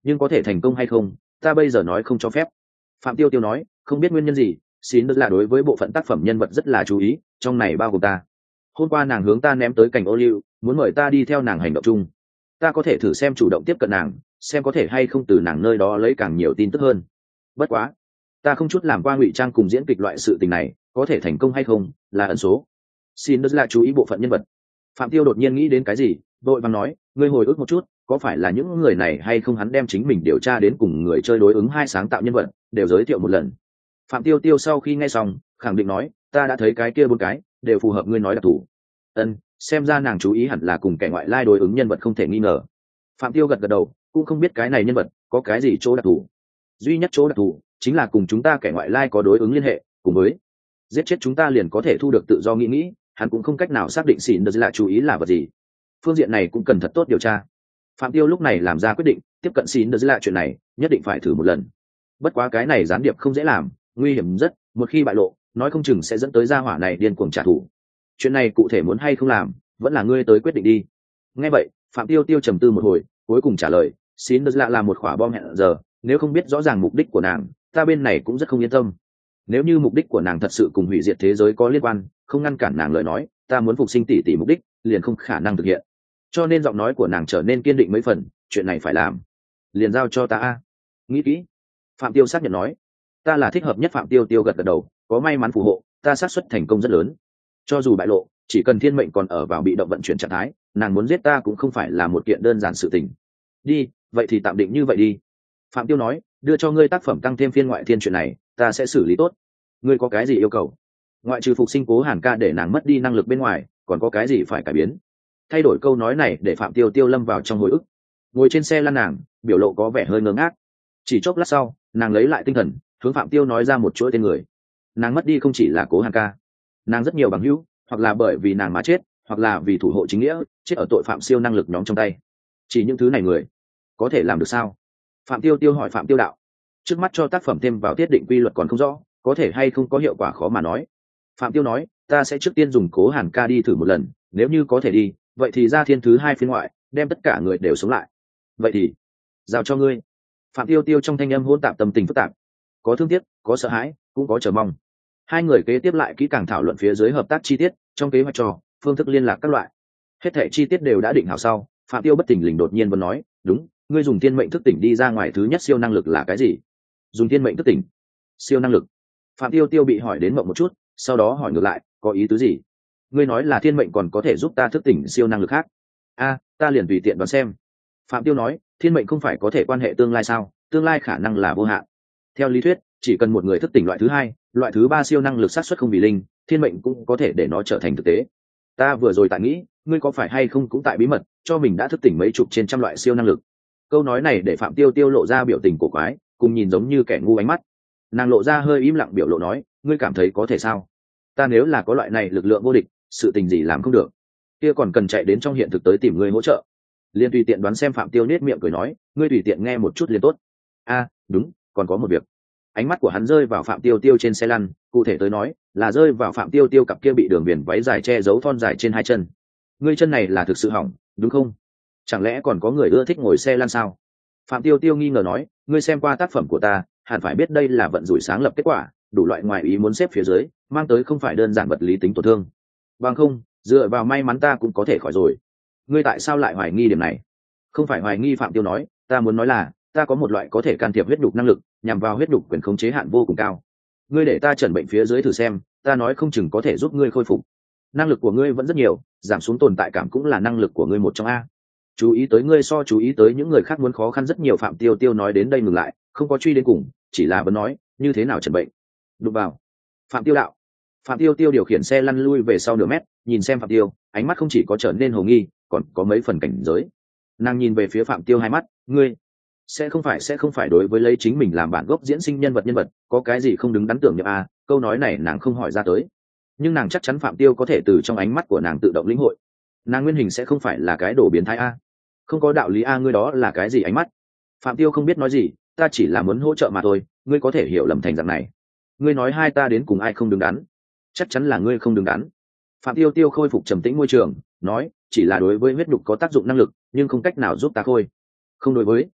nhưng có thể thành công hay không ta bây giờ nói không cho phép. Phạm Tiêu Tiêu nói, không biết nguyên nhân gì, xin đất là đối với bộ phận tác phẩm nhân vật rất là chú ý, trong này bao gồm ta. Hôm qua nàng hướng ta ném tới cành ô liu, muốn mời ta đi theo nàng hành động chung. Ta có thể thử xem chủ động tiếp cận nàng, xem có thể hay không từ nàng nơi đó lấy càng nhiều tin tức hơn. Bất quá, ta không chút làm qua ngụy trang cùng diễn kịch loại sự tình này, có thể thành công hay không là ẩn số. Xin đất là chú ý bộ phận nhân vật. Phạm Tiêu đột nhiên nghĩ đến cái gì, vội vàng nói, ngươi hồi ức một chút, có phải là những người này hay không hắn đem chính mình điều tra đến cùng người chơi đối ứng hai sáng tạo nhân vật đều giới thiệu một lần. Phạm Tiêu Tiêu sau khi nghe xong khẳng định nói, ta đã thấy cái kia bốn cái đều phù hợp ngươi nói đặc thù. Ân, xem ra nàng chú ý hẳn là cùng kẻ ngoại lai đối ứng nhân vật không thể nghi ngờ. Phạm Tiêu gật gật đầu, cũng không biết cái này nhân vật có cái gì chỗ đặc thù. Duy nhất chỗ đặc thù chính là cùng chúng ta kẻ ngoại lai có đối ứng liên hệ, cùng với giết chết chúng ta liền có thể thu được tự do nghĩ nghĩ, hắn cũng không cách nào xác định xỉn được là chú ý là vật gì. Phương diện này cũng cần thật tốt điều tra. Phạm Tiêu lúc này làm ra quyết định, tiếp cận xỉn được là chuyện này nhất định phải thử một lần. Bất quá cái này gián điệp không dễ làm, nguy hiểm rất, một khi bại lộ nói không chừng sẽ dẫn tới gia hỏa này điên cuồng trả thù. Chuyện này cụ thể muốn hay không làm vẫn là ngươi tới quyết định đi. Nghe vậy Phạm Tiêu Tiêu trầm tư một hồi, cuối cùng trả lời, xin đất lạ là một quả bom hẹn giờ, nếu không biết rõ ràng mục đích của nàng ta bên này cũng rất không yên tâm. Nếu như mục đích của nàng thật sự cùng hủy diệt thế giới có liên quan, không ngăn cản nàng lời nói, ta muốn phục sinh tỷ tỷ mục đích liền không khả năng thực hiện. Cho nên giọng nói của nàng trở nên kiên định mấy phần, chuyện này phải làm liền giao cho ta a. Nghĩ kỹ. Phạm Tiêu xác nhận nói, ta là thích hợp nhất. Phạm Tiêu Tiêu gật gật đầu, có may mắn phù hộ, ta xác suất thành công rất lớn. Cho dù bại lộ, chỉ cần thiên mệnh còn ở vào bị động vận chuyển trạng thái, nàng muốn giết ta cũng không phải là một kiện đơn giản sự tình. Đi, vậy thì tạm định như vậy đi. Phạm Tiêu nói, đưa cho ngươi tác phẩm tăng thêm phiên ngoại thiên chuyện này ta sẽ xử lý tốt. Ngươi có cái gì yêu cầu? Ngoại trừ phục sinh Cố Hàn Ca để nàng mất đi năng lực bên ngoài, còn có cái gì phải cải biến? Thay đổi câu nói này để Phạm Tiêu Tiêu lâm vào trong hồi ức. Ngồi trên xe lăn nàng biểu lộ có vẻ hơi ngơ ngác. Chỉ chốc lát sau nàng lấy lại tinh thần, hướng Phạm Tiêu nói ra một chuỗi tên người. Nàng mất đi không chỉ là Cố Hàn Ca, nàng rất nhiều bằng hữu, hoặc là bởi vì nàng mà chết, hoặc là vì thủ hộ chính nghĩa chết ở tội phạm siêu năng lực nhóm trong tay. Chỉ những thứ này người có thể làm được sao? Phạm Tiêu Tiêu hỏi Phạm Tiêu đạo. Trước mắt cho tác phẩm thêm vào tiết định quy luật còn không rõ, có thể hay không có hiệu quả khó mà nói. Phạm Tiêu nói, ta sẽ trước tiên dùng Cố Hàn Ca đi thử một lần, nếu như có thể đi, vậy thì ra thiên thứ hai phiên ngoại, đem tất cả người đều sống lại. Vậy thì giao cho ngươi. Phạm Tiêu Tiêu trong thanh âm hỗn tạp tâm tình phức tạp, có thương tiếc, có sợ hãi, cũng có chờ mong. Hai người kế tiếp lại kỹ càng thảo luận phía dưới hợp tác chi tiết, trong kế hoạch trò, phương thức liên lạc các loại. Hết thảy chi tiết đều đã định hảo sau, Phạm Tiêu bất tỉnh lình đột nhiên vẫn nói, đúng, ngươi dùng thiên mệnh thức tỉnh đi ra ngoài thứ nhất siêu năng lực là cái gì? Dùng thiên mệnh thức tỉnh siêu năng lực? Phạm Tiêu Tiêu bị hỏi đến mộng một chút, sau đó hỏi ngược lại, có ý tứ gì? Ngươi nói là thiên mệnh còn có thể giúp ta thức tỉnh siêu năng lực khác? A, ta liền tùy tiện đoán xem. Phạm Tiêu nói, thiên mệnh không phải có thể quan hệ tương lai sao? Tương lai khả năng là vô hạn. Theo lý thuyết, chỉ cần một người thức tỉnh loại thứ hai, loại thứ ba siêu năng lực sát xuất không vì linh, thiên mệnh cũng có thể để nó trở thành thực tế. Ta vừa rồi tại nghĩ, ngươi có phải hay không cũng tại bí mật cho mình đã thức tỉnh mấy chục trên trăm loại siêu năng lực? Câu nói này để Phạm Tiêu Tiêu lộ ra biểu tình cổ quái, cùng nhìn giống như kẻ ngu ánh mắt. Nàng lộ ra hơi im lặng biểu lộ nói, ngươi cảm thấy có thể sao? Ta nếu là có loại này lực lượng vô địch, sự tình gì làm không được? Kia còn cần chạy đến trong hiện thực tới tìm ngươi hỗ trợ? Liên tùy tiện đoán xem. Phạm Tiêu nết miệng cười nói, ngươi tùy tiện nghe một chút liền tốt. A, đúng, còn có một việc. Ánh mắt của hắn rơi vào Phạm Tiêu Tiêu trên xe lăn, cụ thể tới nói là rơi vào Phạm Tiêu Tiêu cặp kia bị đường viền váy dài che giấu thon dài trên hai chân. Ngươi chân này là thực sự hỏng, đúng không? Chẳng lẽ còn có người ưa thích ngồi xe lăn sao? Phạm Tiêu Tiêu nghi ngờ nói, ngươi xem qua tác phẩm của ta, hẳn phải biết đây là vận rủi sáng lập kết quả, đủ loại ngoài ý muốn xếp phía dưới, mang tới không phải đơn giản vật lý tính tổn thương. Bằng không, dựa vào may mắn ta cũng có thể khỏi rồi. Ngươi tại sao lại hoài nghi điểm này? Không phải hoài nghi. Phạm Tiêu nói, ta muốn nói là ta có một loại có thể can thiệp huyết nhục năng lực, nhằm vào huyết nhục quyền khống chế hạn vô cùng cao. Ngươi để ta chẩn bệnh phía dưới thử xem, ta nói không chừng có thể giúp ngươi khôi phục. Năng lực của ngươi vẫn rất nhiều, giảm xuống tồn tại cảm cũng là năng lực của ngươi một trong a. Chú ý tới ngươi so chú ý tới những người khác muốn khó khăn rất nhiều. Phạm Tiêu Tiêu nói đến đây ngừng lại, không có truy đến cùng, chỉ là vẫn nói, như thế nào chẩn bệnh? Đụng vào. Phạm Tiêu đạo. Phạm Tiêu Tiêu điều khiển xe lăn lui về sau nửa mét, nhìn xem Phạm Tiêu, ánh mắt không chỉ có trở nên hồ nghi, còn có mấy phần cảnh giới. Nàng nhìn về phía Phạm Tiêu hai mắt, ngươi sẽ không phải sẽ không phải đối với lấy chính mình làm bản gốc diễn sinh nhân vật nhân vật có cái gì không đứng đắn tưởng nhập a? Câu nói này nàng không hỏi ra tới, nhưng nàng chắc chắn Phạm Tiêu có thể từ trong ánh mắt của nàng tự động lĩnh hội, nàng nguyên hình sẽ không phải là cái đồ biến thái a. Không có đạo lý a. Ngươi đó là cái gì ánh mắt? Phạm Tiêu không biết nói gì, ta chỉ là muốn hỗ trợ mà thôi, ngươi có thể hiểu lầm thành dạng này. Ngươi nói hai ta đến cùng ai không đứng đắn? Chắc chắn là ngươi không đứng đắn. Phạm Tiêu Tiêu khôi phục trầm tĩnh môi trường, nói, chỉ là đối với huyết nhục có tác dụng năng lực, nhưng không cách nào giúp ta khôi. Không đối với.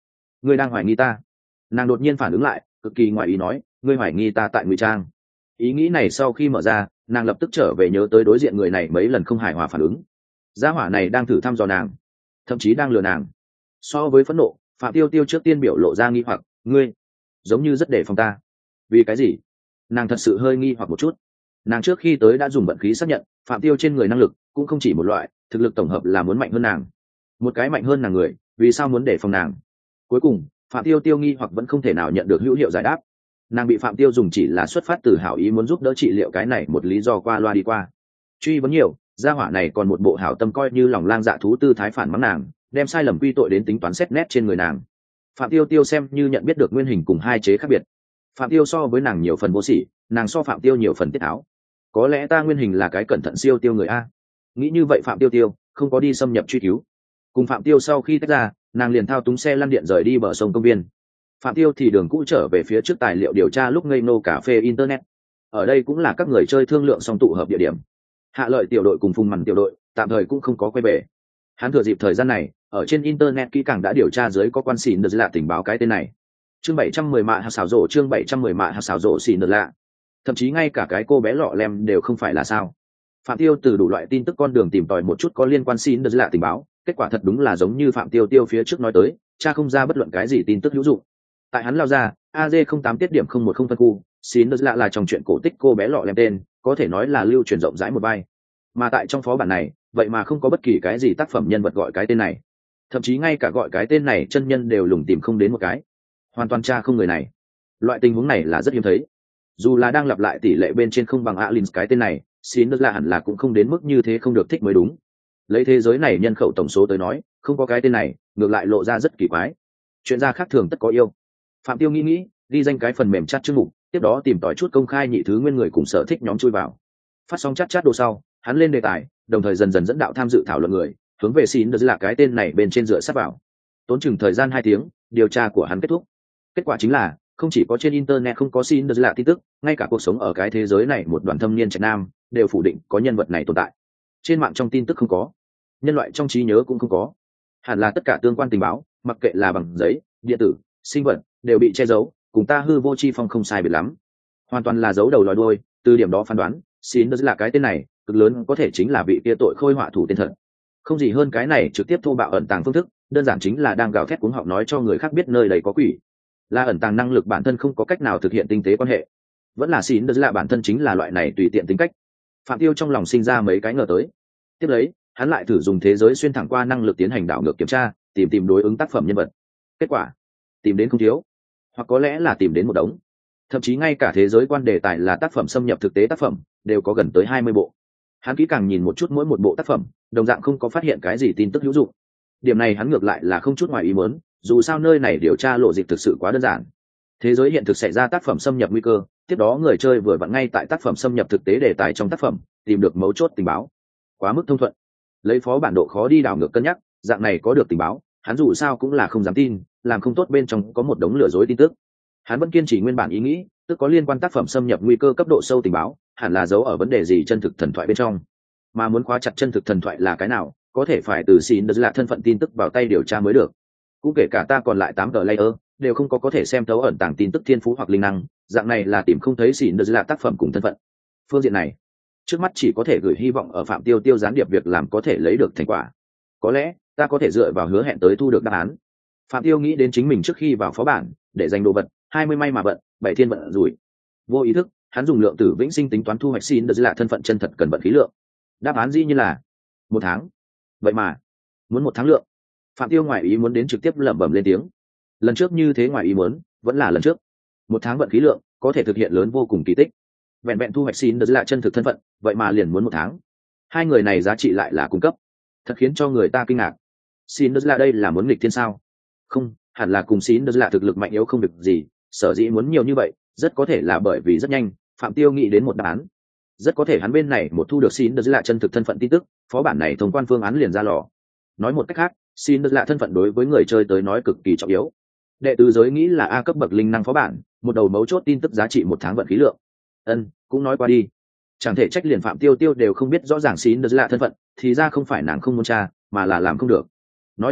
ngươi đang hoài nghi ta. Nàng đột nhiên phản ứng lại, cực kỳ ngoại ý nói, ngươi hoài nghi ta tại ngụy trang. Ý nghĩ này sau khi mở ra, nàng lập tức trở về nhớ tới đối diện người này mấy lần không hài hòa phản ứng. Gia hỏa này đang thử thăm dò nàng, thậm chí đang lừa nàng. So với phẫn nộ, Phạm Tiêu Tiêu trước tiên biểu lộ ra nghi hoặc, ngươi giống như rất đề phòng ta. Vì cái gì? Nàng thật sự hơi nghi hoặc một chút. Nàng trước khi tới đã dùng vận khí xác nhận Phạm Tiêu trên người năng lực cũng không chỉ một loại, thực lực tổng hợp là muốn mạnh hơn nàng. Một cái mạnh hơn nàng người, vì sao muốn đề phòng nàng? Cuối cùng, Phạm Tiêu Tiêu nghi hoặc vẫn không thể nào nhận được hữu hiệu giải đáp. Nàng bị Phạm Tiêu dùng chỉ là xuất phát từ hảo ý muốn giúp đỡ trị liệu cái này một lý do qua loa đi qua. Truy vấn nhiều, gia hỏa này còn một bộ hảo tâm coi như lòng lang dạ thú tư thái phản mắng nàng, đem sai lầm quy tội đến tính toán xét nét trên người nàng. Phạm Tiêu Tiêu xem như nhận biết được nguyên hình cùng hai chế khác biệt. Phạm Tiêu so với nàng nhiều phần vô sỉ, nàng so Phạm Tiêu nhiều phần tiết áo. Có lẽ ta nguyên hình là cái cẩn thận siêu tiêu người a. Nghĩ như vậy Phạm Tiêu Tiêu không có đi xâm nhập truy cứu. Cùng Phạm Tiêu sau khi tách ra, nàng liền thao túng xe lăn điện rời đi bờ sông công viên. Phạm Tiêu thì đường cũ trở về phía trước tài liệu điều tra lúc ngây nô cà phê internet. Ở đây cũng là các người chơi thương lượng xong tụ hợp địa điểm. Hạ Lợi tiểu đội cùng Phùng Mằn tiểu đội tạm thời cũng không có quay về. Hắn thừa dịp thời gian này, ở trên internet kỹ càng đã điều tra dưới có quan xỉn được lạ tình báo cái tên này. Chương bảy trăm mười mạ hạt xảo rổ, chương bảy trăm mười mạ hạt xảo rổ xỉn được lạ. Thậm chí ngay cả cái cô bé lọ lem đều không phải là sao. Phạm Tiêu từ đủ loại tin tức con đường tìm tòi một chút có liên quan xỉn được lạ tình báo, kết quả thật đúng là giống như Phạm Tiêu Tiêu phía trước nói tới, cha không ra bất luận cái gì tin tức hữu dụng. Tại hắn lao ra, A D không tám tiết điểm không một không phân khu, xỉn được lạ là trong chuyện cổ tích cô bé lọ lem tên, có thể nói là lưu truyền rộng rãi một vai. Mà tại trong phó bản này, vậy mà không có bất kỳ cái gì tác phẩm nhân vật gọi cái tên này, thậm chí ngay cả gọi cái tên này chân nhân đều lùng tìm không đến một cái, hoàn toàn tra không người này. Loại tình huống này là rất hiếm thấy, dù là đang lặp lại tỷ lệ bên trên không bằng Alin cái tên này, xin được là hẳn là cũng không đến mức như thế không được thích mới đúng. Lấy thế giới này nhân khẩu tổng số tới nói, không có cái tên này ngược lại lộ ra rất kỳ quái. Chuyện ra khác thường tất có yêu. Phạm Tiêu nghĩ nghĩ, đi danh cái phần mềm chat chương mục, tiếp đó tìm tòi chút công khai nhị thứ nguyên người cùng sở thích nhóm chui vào. Phát xong chat chat đồ sau, hắn lên đề tài, đồng thời dần dần dẫn đạo tham dự thảo luận người hướng về xin được là cái tên này bên trên dựa sát vào. Tốn chừng thời gian hai tiếng, điều tra của hắn kết thúc. Kết quả chính là không chỉ có trên internet không có xin được là tin tức, ngay cả cuộc sống ở cái thế giới này một đoàn thâm niên trẻ nam đều phủ định có nhân vật này tồn tại. Trên mạng trong tin tức không có, nhân loại trong trí nhớ cũng không có, hẳn là tất cả tương quan tình báo, mặc kệ là bằng giấy, điện tử, sinh vật, đều bị che giấu, cùng ta hư vô chi phong không sai biệt lắm, hoàn toàn là giấu đầu lòi đuôi. Từ điểm đó phán đoán, xin được là cái tên này cực lớn có thể chính là vị kia tội khôi họa thủ tên thật. Không gì hơn cái này trực tiếp thô bạo ẩn tàng phương thức, đơn giản chính là đang gào thét cuống họng nói cho người khác biết nơi đây có quỷ. Là ẩn tàng năng lực bản thân không có cách nào thực hiện tinh tế quan hệ, vẫn là xin được là bản thân chính là loại này tùy tiện tính cách. Phạm Tiêu trong lòng sinh ra mấy cái ngờ tới. Tiếp lấy, hắn lại thử dùng thế giới xuyên thẳng qua năng lực tiến hành đảo ngược kiểm tra, tìm tìm đối ứng tác phẩm nhân vật. Kết quả, tìm đến không thiếu, hoặc có lẽ là tìm đến một đống. Thậm chí ngay cả thế giới quan đề tài là tác phẩm xâm nhập thực tế tác phẩm, đều có gần tới hai mươi bộ. Hắn kỹ càng nhìn một chút mỗi một bộ tác phẩm, đồng dạng không có phát hiện cái gì tin tức hữu dụng. Điểm này hắn ngược lại là không chút ngoài ý muốn, dù sao nơi này điều tra lộ dịch thực sự quá đơn giản. Thế giới hiện thực xảy ra tác phẩm xâm nhập nguy cơ, tiếp đó người chơi vừa vặn ngay tại tác phẩm xâm nhập thực tế đề tài trong tác phẩm tìm được mấu chốt tình báo, quá mức thông thuận. Lấy phó bản độ khó đi đảo ngược cân nhắc, dạng này có được tình báo, hắn dù sao cũng là không dám tin, làm không tốt bên trong có một đống lừa dối tin tức. Hắn vẫn kiên trì nguyên bản ý nghĩ, tức có liên quan tác phẩm xâm nhập nguy cơ cấp độ sâu tình báo, hẳn là giấu ở vấn đề gì chân thực thần thoại bên trong. Mà muốn khóa chặt chân thực thần thoại là cái nào, có thể phải từ xin được là thân phận tin tức vào tay điều tra mới được. Cũng kể cả ta còn lại tám tờ layer đều không có có thể xem thấu ẩn tàng tin tức thiên phú hoặc linh năng, dạng này là tìm không thấy xin được là tác phẩm cùng thân phận. Phương diện này, trước mắt chỉ có thể gửi hy vọng ở Phạm Tiêu Tiêu gián điệp việc làm có thể lấy được thành quả. Có lẽ ta có thể dựa vào hứa hẹn tới thu được đáp án. Phạm Tiêu nghĩ đến chính mình trước khi vào phó bản để dành đồ vật hai mươi may mà vận, bảy thiên vận rủi. Vô ý thức, hắn dùng lượng tử vĩnh sinh tính toán thu hoạch xin được là thân phận chân thật cần vận khí lượng. Đáp án dĩ như là một tháng. Vậy mà muốn một tháng lượng. Phạm Tiêu ngoài ý muốn đến trực tiếp lẩm bẩm lên tiếng. Lần trước như thế ngoài ý muốn, vẫn là lần trước. Một tháng vận khí lượng có thể thực hiện lớn vô cùng kỳ tích. Vẹn vẹn thu hoạch xin được là chân thực thân phận, vậy mà liền muốn một tháng. Hai người này giá trị lại là cung cấp, thật khiến cho người ta kinh ngạc. Xin được là đây là muốn nghịch thiên sao? Không, hẳn là cùng xin được là thực lực mạnh yếu không được gì, sở dĩ muốn nhiều như vậy, rất có thể là bởi vì rất nhanh, Phạm Tiêu nghĩ đến một đáp án. Rất có thể hắn bên này một thu được xin được là chân thực thân phận tin tức, phó bản này thông quan phương án liền ra lò. Nói một cách khác, xin được là thân phận đối với người chơi tới nói cực kỳ trọng yếu. Đệ tứ giới nghĩ là A cấp bậc linh năng phó bản, một đầu mấu chốt tin tức giá trị một tháng vận khí lượng. Ân, cũng nói qua đi. Chẳng thể trách liền Phạm Tiêu Tiêu đều không biết rõ ràng xin được là thân phận, thì ra không phải nàng không muốn tra, mà là làm không được. Nói như vậy,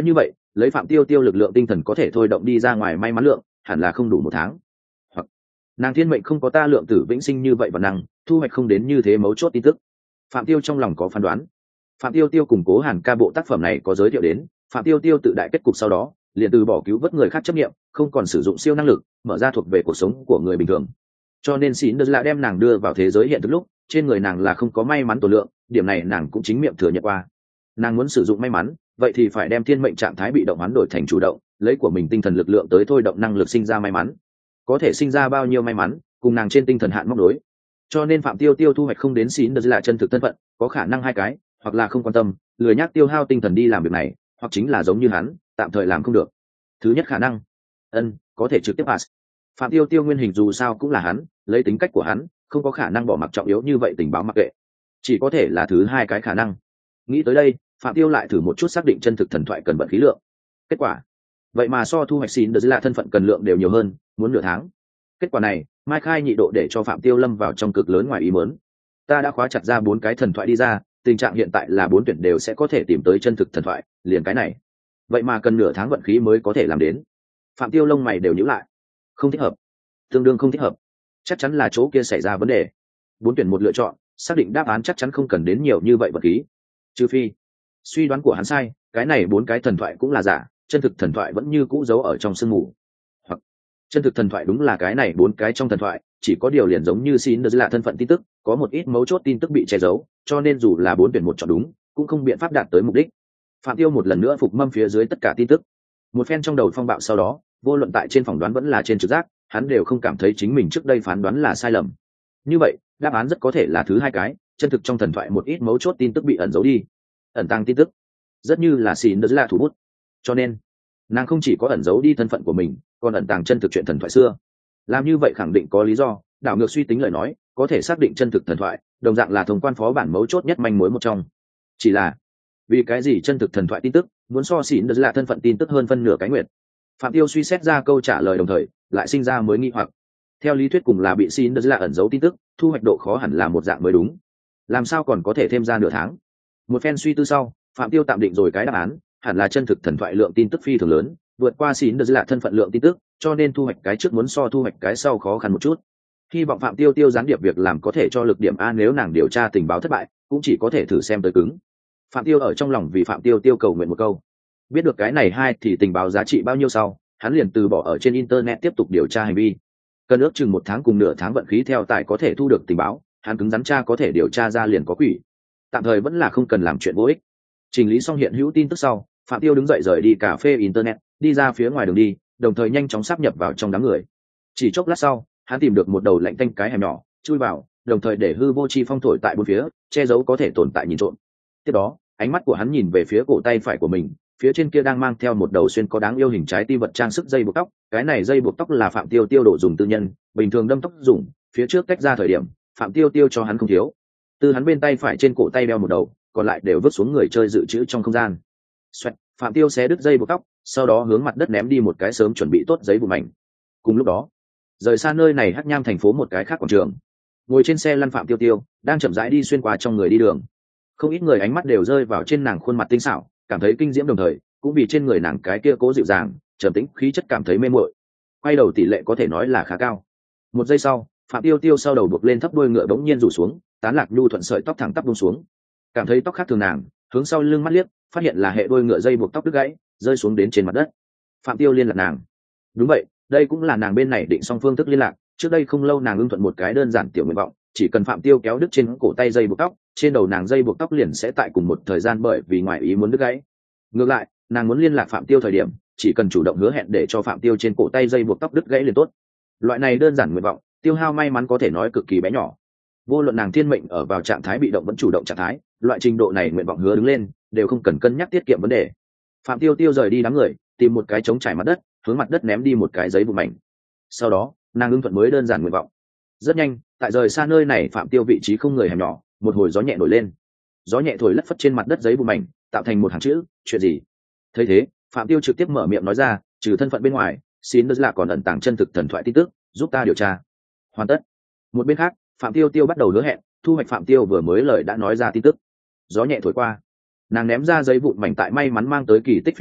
lấy phạm tiêu tiêu lực lượng tinh thần có thể thôi động đi ra ngoài may mắn lượng hẳn là không đủ một tháng. Hoặc nàng thiên mệnh không có ta lượng tử vĩnh sinh như vậy và năng thu hoạch không đến như thế mấu chốt tin tức. Phạm tiêu trong lòng có phán đoán. Phạm tiêu tiêu củng cố Hàn Ca bộ tác phẩm này có giới thiệu đến phạm tiêu tiêu tự đại kết cục sau đó liền từ bỏ cứu vớt người khác chấp nghiệm, không còn sử dụng siêu năng lực mở ra thuộc về cuộc sống của người bình thường. Cho nên xin đơ là đem nàng đưa vào thế giới hiện thực lúc trên người nàng là không có may mắn tổ lượng, điểm này nàng cũng chính miệng thừa nhận qua. Nàng muốn sử dụng may mắn vậy thì phải đem thiên mệnh trạng thái bị động hoán đổi thành chủ động, lấy của mình tinh thần lực lượng tới thôi động năng lực sinh ra may mắn. Có thể sinh ra bao nhiêu may mắn cùng nàng trên tinh thần hạn móc đối. Cho nên phạm tiêu tiêu thu hoạch không đến xin đơ là chân thực thân phận, có khả năng hai cái, hoặc là không quan tâm lười nhác tiêu hao tinh thần đi làm việc này, hoặc chính là giống như hắn tạm thời làm không được. Thứ nhất khả năng ân có thể trực tiếp pass. Phạm tiêu tiêu nguyên hình dù sao cũng là hắn, lấy tính cách của hắn không có khả năng bỏ mặc trọng yếu như vậy tình báo mặc kệ, chỉ có thể là thứ hai cái khả năng. Nghĩ tới đây phạm tiêu lại thử một chút xác định chân thực thần thoại cần vận khí lượng. Kết quả vậy mà so thu hoạch xin đợt là thân phận cần lượng đều nhiều hơn, muốn nửa tháng. Kết quả này mai khai nhị độ để cho phạm tiêu lâm vào trong cực lớn ngoài ý muốn. Ta đã khóa chặt ra bốn cái thần thoại đi ra, tình trạng hiện tại là bốn tuyển đều sẽ có thể tìm tới chân thực thần thoại, liền cái này vậy mà cần nửa tháng vận khí mới có thể làm đến. Phạm tiêu lông mày đều nhíu lại. Không thích hợp, tương đương không thích hợp, chắc chắn là chỗ kia xảy ra vấn đề. Bốn tuyển một lựa chọn, xác định đáp án chắc chắn không cần đến nhiều như vậy vận khí, trừ phi suy đoán của hắn sai, cái này bốn cái thần thoại cũng là giả, chân thực thần thoại vẫn như cũ giấu ở trong sương mù. Hoặc chân thực thần thoại đúng là cái này bốn cái trong thần thoại, chỉ có điều liền giống như xin đợt là thân phận tin tức có một ít mấu chốt tin tức bị che giấu, cho nên dù là bốn tuyển một chọn đúng cũng không biện pháp đạt tới mục đích. Phạm tiêu một lần nữa phục mâm phía dưới tất cả tin tức, một phen trong đầu phong bạo sau đó vô luận tại trên phỏng đoán vẫn là trên trực giác hắn đều không cảm thấy chính mình trước đây phán đoán là sai lầm. Như vậy đáp án rất có thể là thứ hai cái, chân thực trong thần thoại một ít mấu chốt tin tức bị ẩn giấu đi, ẩn tàng tin tức rất như là xin đợt là thủ bút, cho nên nàng không chỉ có ẩn giấu đi thân phận của mình còn ẩn tàng chân thực chuyện thần thoại xưa. Làm như vậy khẳng định có lý do, đảo ngược suy tính lời nói có thể xác định chân thực thần thoại đồng dạng là thông quan phó bản mấu chốt nhất manh mối một trong. Chỉ là vì cái gì chân thực thần thoại tin tức muốn so xỉn đợt là thân phận tin tức hơn phân nửa cái nguyệt? Phạm tiêu suy xét ra câu trả lời đồng thời lại sinh ra mới nghi hoặc. Theo lý thuyết cùng là bị xỉn đợt là ẩn giấu tin tức, thu hoạch độ khó hẳn là một dạng mới đúng, làm sao còn có thể thêm ra nửa tháng? Một phen suy tư sau phạm tiêu tạm định rồi cái đáp án hẳn là chân thực thần thoại lượng tin tức phi thường lớn, vượt qua xỉn đợt là thân phận lượng tin tức, cho nên thu hoạch cái trước muốn so thu hoạch cái sau khó khăn một chút. Hy vọng phạm tiêu tiêu gián điệp việc làm có thể cho lực điểm A, nếu nàng điều tra tình báo thất bại cũng chỉ có thể thử xem tới cứng. Phạm tiêu ở trong lòng vì phạm tiêu tiêu cầu nguyện một câu. Biết được cái này hai thì tình báo giá trị bao nhiêu sau hắn liền từ bỏ ở trên internet tiếp tục điều tra hành vi. Cần ước chừng một tháng cùng nửa tháng vận khí theo tài có thể thu được tình báo, hắn cứng rắn tra có thể điều tra ra liền có quỷ, tạm thời vẫn là không cần làm chuyện vô ích. Chỉnh lý xong hiện hữu tin tức sau phạm tiêu đứng dậy rời đi cà phê internet, đi ra phía ngoài đường đi, đồng thời nhanh chóng sáp nhập vào trong đám người. Chỉ chốc lát sau hắn tìm được một đầu lạnh tanh cái hẻm nhỏ, chui vào, đồng thời để hư vô chi phong thổi tại bốn phía, che giấu có thể tồn tại nhìn trộm. Tiếp đó ánh mắt của hắn nhìn về phía cổ tay phải của mình, phía trên kia đang mang theo một đầu xuyên có đáng yêu hình trái tim vật trang sức dây buộc tóc. Cái này dây buộc tóc là phạm tiêu tiêu độ dùng tư nhân, bình thường đâm tóc dùng, phía trước tách ra thời điểm phạm tiêu tiêu cho hắn không thiếu. Từ hắn bên tay phải trên cổ tay đeo một đầu, còn lại đều vứt xuống người chơi dự trữ trong không gian. Xoẹt, phạm tiêu xé đứt dây buộc tóc, sau đó hướng mặt đất ném đi một cái sớm chuẩn bị tốt giấy bùn mảnh. Cùng lúc đó rời xa nơi này hắc nham thành phố một cái khác quảng trường, ngồi trên xe lăn phạm tiêu tiêu đang chậm rãi đi xuyên qua trong người đi đường. Không ít người ánh mắt đều rơi vào trên nàng khuôn mặt tinh xảo, cảm thấy kinh diễm, đồng thời cũng vì trên người nàng cái kia cố dịu dàng trầm tĩnh khí chất cảm thấy mê muội. Quay đầu tỷ lệ có thể nói là khá cao. Một giây sau phạm tiêu tiêu sau đầu buộc lên thấp đuôi ngựa bỗng nhiên rủ xuống, tán lạc nhu thuận sợi tóc thẳng tắp buông xuống. Cảm thấy tóc khác thường nàng hướng sau lưng mắt liếc, phát hiện là hệ đuôi ngựa dây buộc tóc đứt gãy rơi xuống đến trên mặt đất. Phạm tiêu liên lạc nàng. Đúng vậy, đây cũng là nàng bên này định xong phương thức liên lạc. Trước đây không lâu nàng ưng thuận một cái đơn giản tiểu nguyện vọng, chỉ cần phạm tiêu kéo đứt trên cổ tay dây buộc tóc, trên đầu nàng dây buộc tóc liền sẽ tại cùng một thời gian bởi vì ngoài ý muốn đứt gãy. Ngược lại nàng muốn liên lạc phạm tiêu thời điểm chỉ cần chủ động hứa hẹn để cho phạm tiêu trên cổ tay dây buộc tóc đứt gãy liền tốt. Loại này đơn giản nguyện vọng tiêu hao may mắn có thể nói cực kỳ bé nhỏ. Vô luận nàng thiên mệnh ở vào trạng thái bị động vẫn chủ động trạng thái, loại trình độ này nguyện vọng hứa đứng lên đều không cần cân nhắc tiết kiệm vấn đề. Phạm tiêu tiêu rời đi đám người, tìm một cái trống trải mặt đất, hướng mặt đất ném đi một cái giấy bùn mảnh. Sau đó nàng ưng thuận mới đơn giản nguyện vọng. Rất nhanh tại rời xa nơi này phạm tiêu vị trí không người hẻm nhỏ, một hồi gió nhẹ nổi lên, gió nhẹ thổi lất phất trên mặt đất giấy bùn mảnh, tạo thành một hàng chữ chuyện gì. Thấy thế phạm tiêu trực tiếp mở miệng nói ra, trừ thân phận bên ngoài xin đ là còn ẩn tàng chân thực thần thoại tin tức, giúp ta điều tra. Hoàn tất. Một bên khác phạm tiêu tiêu bắt đầu hứa hẹn thu hoạch phạm tiêu vừa mới lời đã nói ra tin tức. Gió nhẹ thổi qua, nàng ném ra giấy vụn mảnh tại may mắn mang tới kỳ tích phía dưới,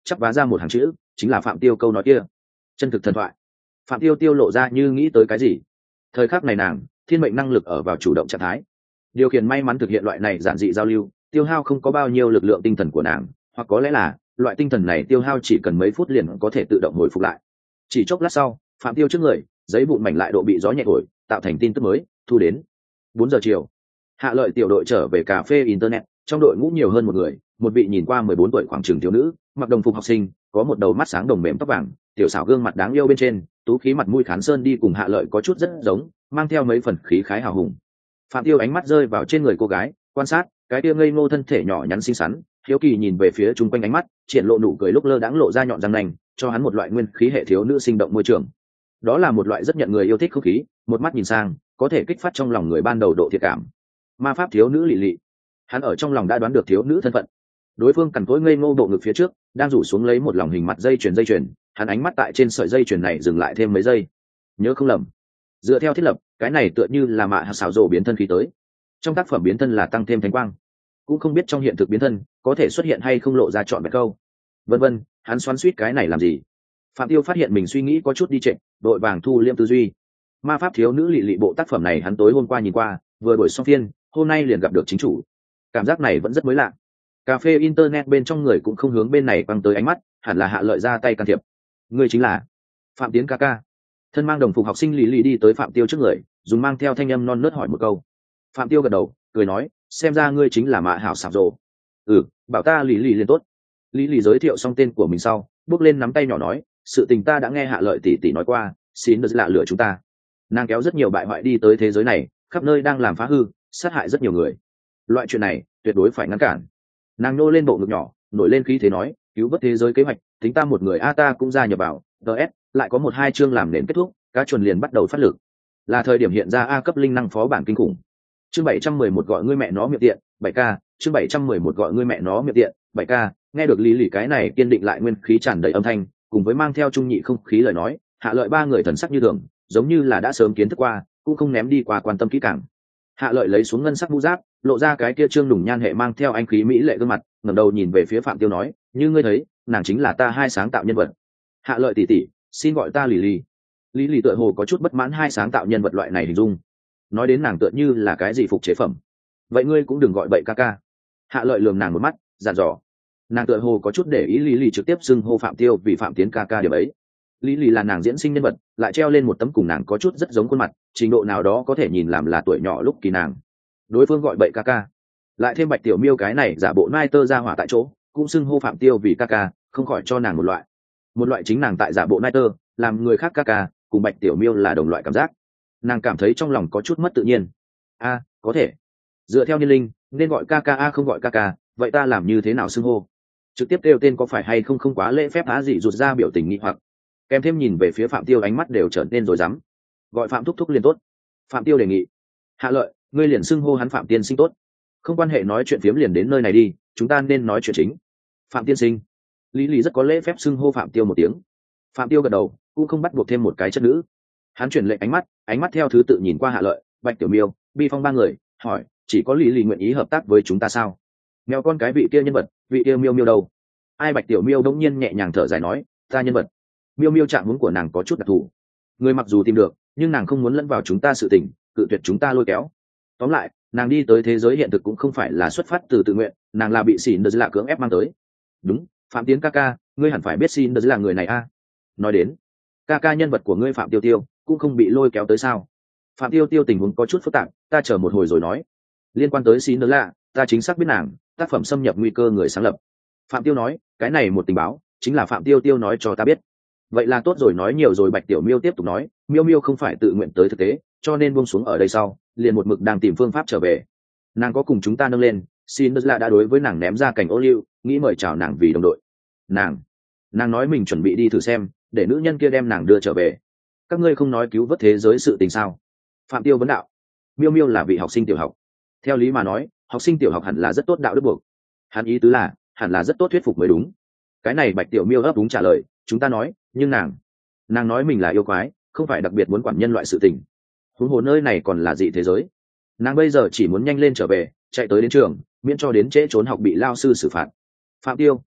chắp vá ra một hàng chữ, chính là Phạm Tiêu câu nói kia, chân thực thần thoại. Phạm Tiêu tiêu lộ ra như nghĩ tới cái gì. Thời khắc này nàng thiên mệnh năng lực ở vào chủ động trạng thái, điều khiển may mắn thực hiện loại này giản dị giao lưu, tiêu hao không có bao nhiêu lực lượng tinh thần của nàng, hoặc có lẽ là loại tinh thần này tiêu hao chỉ cần mấy phút liền có thể tự động hồi phục lại. Chỉ chốc lát sau, Phạm Tiêu trước người giấy vụn mảnh lại độ bị gió nhẹ thổi, tạo thành tin tức mới thu đến. Bốn giờ chiều, Hạ Lợi tiểu đội trở về cà phê internet, trong đội ngũ nhiều hơn một người, một vị nhìn qua mười bốn tuổi khoảng trường thiếu nữ, mặc đồng phục học sinh, có một đầu mắt sáng đồng mềm tóc vàng, tiểu xảo gương mặt đáng yêu bên trên, tú khí mặt mũi khán sơn đi cùng Hạ Lợi có chút rất giống, mang theo mấy phần khí khái hào hùng. Phạm Tiêu ánh mắt rơi vào trên người cô gái, quan sát cái kia ngây ngô thân thể nhỏ nhắn xinh xắn, hiếu kỳ nhìn về phía chung quanh, ánh mắt triển lộ nụ cười lúc lơ đãng lộ ra nhọn răng nanh, cho hắn một loại nguyên khí hệ thiếu nữ sinh động môi trường. Đó là một loại rất nhận người yêu thích không khí, một mắt nhìn sang có thể kích phát trong lòng người ban đầu độ thiện cảm. Ma pháp thiếu nữ Lị Lị, hắn ở trong lòng đã đoán được thiếu nữ thân phận. Đối phương cằn cỗi ngây ngô bộ ngực phía trước đang rủ xuống lấy một lòng hình mặt dây chuyền dây chuyền, hắn ánh mắt tại trên sợi dây chuyền này dừng lại thêm mấy giây. Nhớ không lầm, dựa theo thiết lập, cái này tựa như là mạ xảo rồ biến thân khí tới. Trong tác phẩm biến thân là tăng thêm thánh quang, cũng không biết trong hiện thực biến thân có thể xuất hiện hay không lộ ra chọn vẹn câu. Vân vân, hắn xoắn xuýt cái này làm gì? Phạm Tiêu phát hiện mình suy nghĩ có chút đi trệ, đội vàng thu liêm tư duy. Ma pháp thiếu nữ Lị Lị bộ tác phẩm này hắn tối hôm qua nhìn qua, vừa đổi xong phiên, hôm nay liền gặp được chính chủ. Cảm giác này vẫn rất mới lạ. Cà phê internet bên trong người cũng không hướng bên này quăng tới ánh mắt, hẳn là Hạ Lợi ra tay can thiệp. Người chính là Phạm Tiến ca ca. Thân mang đồng phục học sinh Lị Lị đi tới Phạm Tiêu trước người, dùng mang theo thanh âm non nớt hỏi một câu. Phạm Tiêu gật đầu, cười nói, xem ra ngươi chính là Mạ Hảo Sạp Rồ. Ừ, bảo ta Lị Lị liền tốt. Lị Lị giới thiệu xong tên của mình sau, bước lên nắm tay nhỏ nói, sự tình ta đã nghe Hạ Lợi tỷ tỷ nói qua, xin đừng lạ lửa chúng ta. Nàng kéo rất nhiều bại hoại đi tới thế giới này, khắp nơi đang làm phá hư, sát hại rất nhiều người. Loại chuyện này tuyệt đối phải ngăn cản. Nàng nô lên bộ ngực nhỏ, nổi lên khí thế nói, cứu vớt thế giới kế hoạch, tính ta một người a ta cũng gia nhập vào. ds lại có một hai chương làm nền kết thúc, cá chuồn liền bắt đầu phát lực, là thời điểm hiện ra a cấp linh năng phó bản kinh khủng. Chương bảy trăm mười một gọi ngươi mẹ nó miệng tiện, bảy k. Chương bảy trăm mười một gọi ngươi mẹ nó miệng tiện, bảy k. Nghe được Lý Lị cái này kiên định lại nguyên khí tràn đầy âm thanh, cùng với mang theo trung nhị không khí lời nói, Hạ Lợi ba người thần sắc như thường, giống như là đã sớm kiến thức qua, cũng không ném đi qua quan tâm kỹ càng. Hạ Lợi lấy xuống ngân sắc mũ giáp, lộ ra cái kia trương đủng nhan hệ mang theo anh khí mỹ lệ gương mặt, ngẩng đầu nhìn về phía Phạm Tiêu nói, như ngươi thấy, nàng chính là ta hai sáng tạo nhân vật. Hạ Lợi tỷ tỷ, xin gọi ta Lị Lị. Lý Lị tựa hồ có chút bất mãn hai sáng tạo nhân vật loại này hình dung, nói đến nàng tựa như là cái gì phục chế phẩm. Vậy ngươi cũng đừng gọi bậy ca ca. Hạ Lợi lườm nàng một mắt, dặn dò. Nàng tựa hồ có chút để ý Lý Lị trực tiếp xưng hô Phạm Tiêu vì Phạm Tiến ca ca điểm ấy. Lý Lị là nàng diễn sinh nhân vật, lại treo lên một tấm cùng nàng có chút rất giống khuôn mặt, trình độ nào đó có thể nhìn làm là tuổi nhỏ lúc kỳ nàng. Đối phương gọi bậy ca ca, lại thêm Bạch Tiểu Miêu cái này giả bộ nai tơ ra hỏa tại chỗ, cũng xưng hô Phạm Tiêu vì ca ca, không khỏi cho nàng một loại, một loại chính nàng tại giả bộ nai tơ, làm người khác ca ca, cùng Bạch Tiểu Miêu là đồng loại cảm giác. Nàng cảm thấy trong lòng có chút mất tự nhiên. A, có thể. Dựa theo niên linh, nên gọi ca ca a không gọi ca ca, vậy ta làm như thế nào xưng hô? Trực tiếp kêu tên có phải hay không không quá lễ phép á gì rụt ra biểu tình nghi hoặc. Kèm thêm nhìn về phía Phạm Tiêu ánh mắt đều trở nên rồi dám. Gọi Phạm thúc thúc liền tốt. Phạm Tiêu đề nghị. Hạ Lợi, ngươi liền xưng hô hắn Phạm tiên sinh tốt. Không quan hệ nói chuyện phiếm liền đến nơi này đi, chúng ta nên nói chuyện chính. Phạm tiên sinh. Lý Lý rất có lễ phép xưng hô Phạm Tiêu một tiếng. Phạm Tiêu gật đầu, cũng không bắt buộc thêm một cái chất nữ. Hắn chuyển lệnh ánh mắt, ánh mắt theo thứ tự nhìn qua Hạ Lợi, Bạch Tiểu Miêu, Bi Phong ba người, hỏi, chỉ có Lý Lý nguyện ý hợp tác với chúng ta sao? Mèo con cái vị kia nhân vật, vị kia Miêu Miêu đâu? Ai? Bạch Tiểu Miêu đống nhiên nhẹ nhàng thở dài nói, ta nhân vật. Miêu Miêu trạng huống của nàng có chút đặc thù, người mặc dù tìm được, nhưng nàng không muốn lẫn vào chúng ta sự tình, cự tuyệt chúng ta lôi kéo. Tóm lại, nàng đi tới thế giới hiện thực cũng không phải là xuất phát từ tự nguyện, nàng là bị Xin Đờ là cưỡng ép mang tới. Đúng, Phạm Tiến ca ca, ngươi hẳn phải biết Xin Đờ là người này a. Nói đến, ca ca nhân vật của ngươi Phạm Tiêu Tiêu cũng không bị lôi kéo tới sao? Phạm Tiêu Tiêu tình huống có chút phức tạp, ta chờ một hồi rồi nói. Liên quan tới Xin Đờ là, ta chính xác biết nàng, tác phẩm xâm nhập nguy cơ người sáng lập. Phạm Tiêu nói, cái này một tình báo, chính là Phạm Tiêu Tiêu nói cho ta biết. Vậy là tốt rồi, nói nhiều rồi. Bạch Tiểu Miêu tiếp tục nói, Miêu Miêu không phải tự nguyện tới thực tế, cho nên buông xuống ở đây sau, liền một mực đang tìm phương pháp trở về. Nàng có cùng chúng ta nâng lên, Xin Đờ là đã đối với nàng ném ra cảnh ô liu, nghĩ mời chào nàng vì đồng đội. Nàng, nàng nói mình chuẩn bị đi thử xem, để nữ nhân kia đem nàng đưa trở về. Các ngươi không nói cứu vớt thế giới sự tình sao? Phạm Tiêu vấn đạo. Miêu Miêu là vị học sinh tiểu học, theo lý mà nói, học sinh tiểu học hẳn là rất tốt đạo đức buộc. Hắn ý tứ là, hẳn là rất tốt thuyết phục mới đúng. Cái này Bạch Tiểu Miêu ấp úng trả lời, chúng ta nói, nhưng nàng, nàng nói mình là yêu quái, không phải đặc biệt muốn quản nhân loại sự tình. Huống hồ nơi này còn là dị thế giới. Nàng bây giờ chỉ muốn nhanh lên trở về, chạy tới đến trường, miễn cho đến trễ trốn học bị lao sư xử phạt. Phạm Tiêu,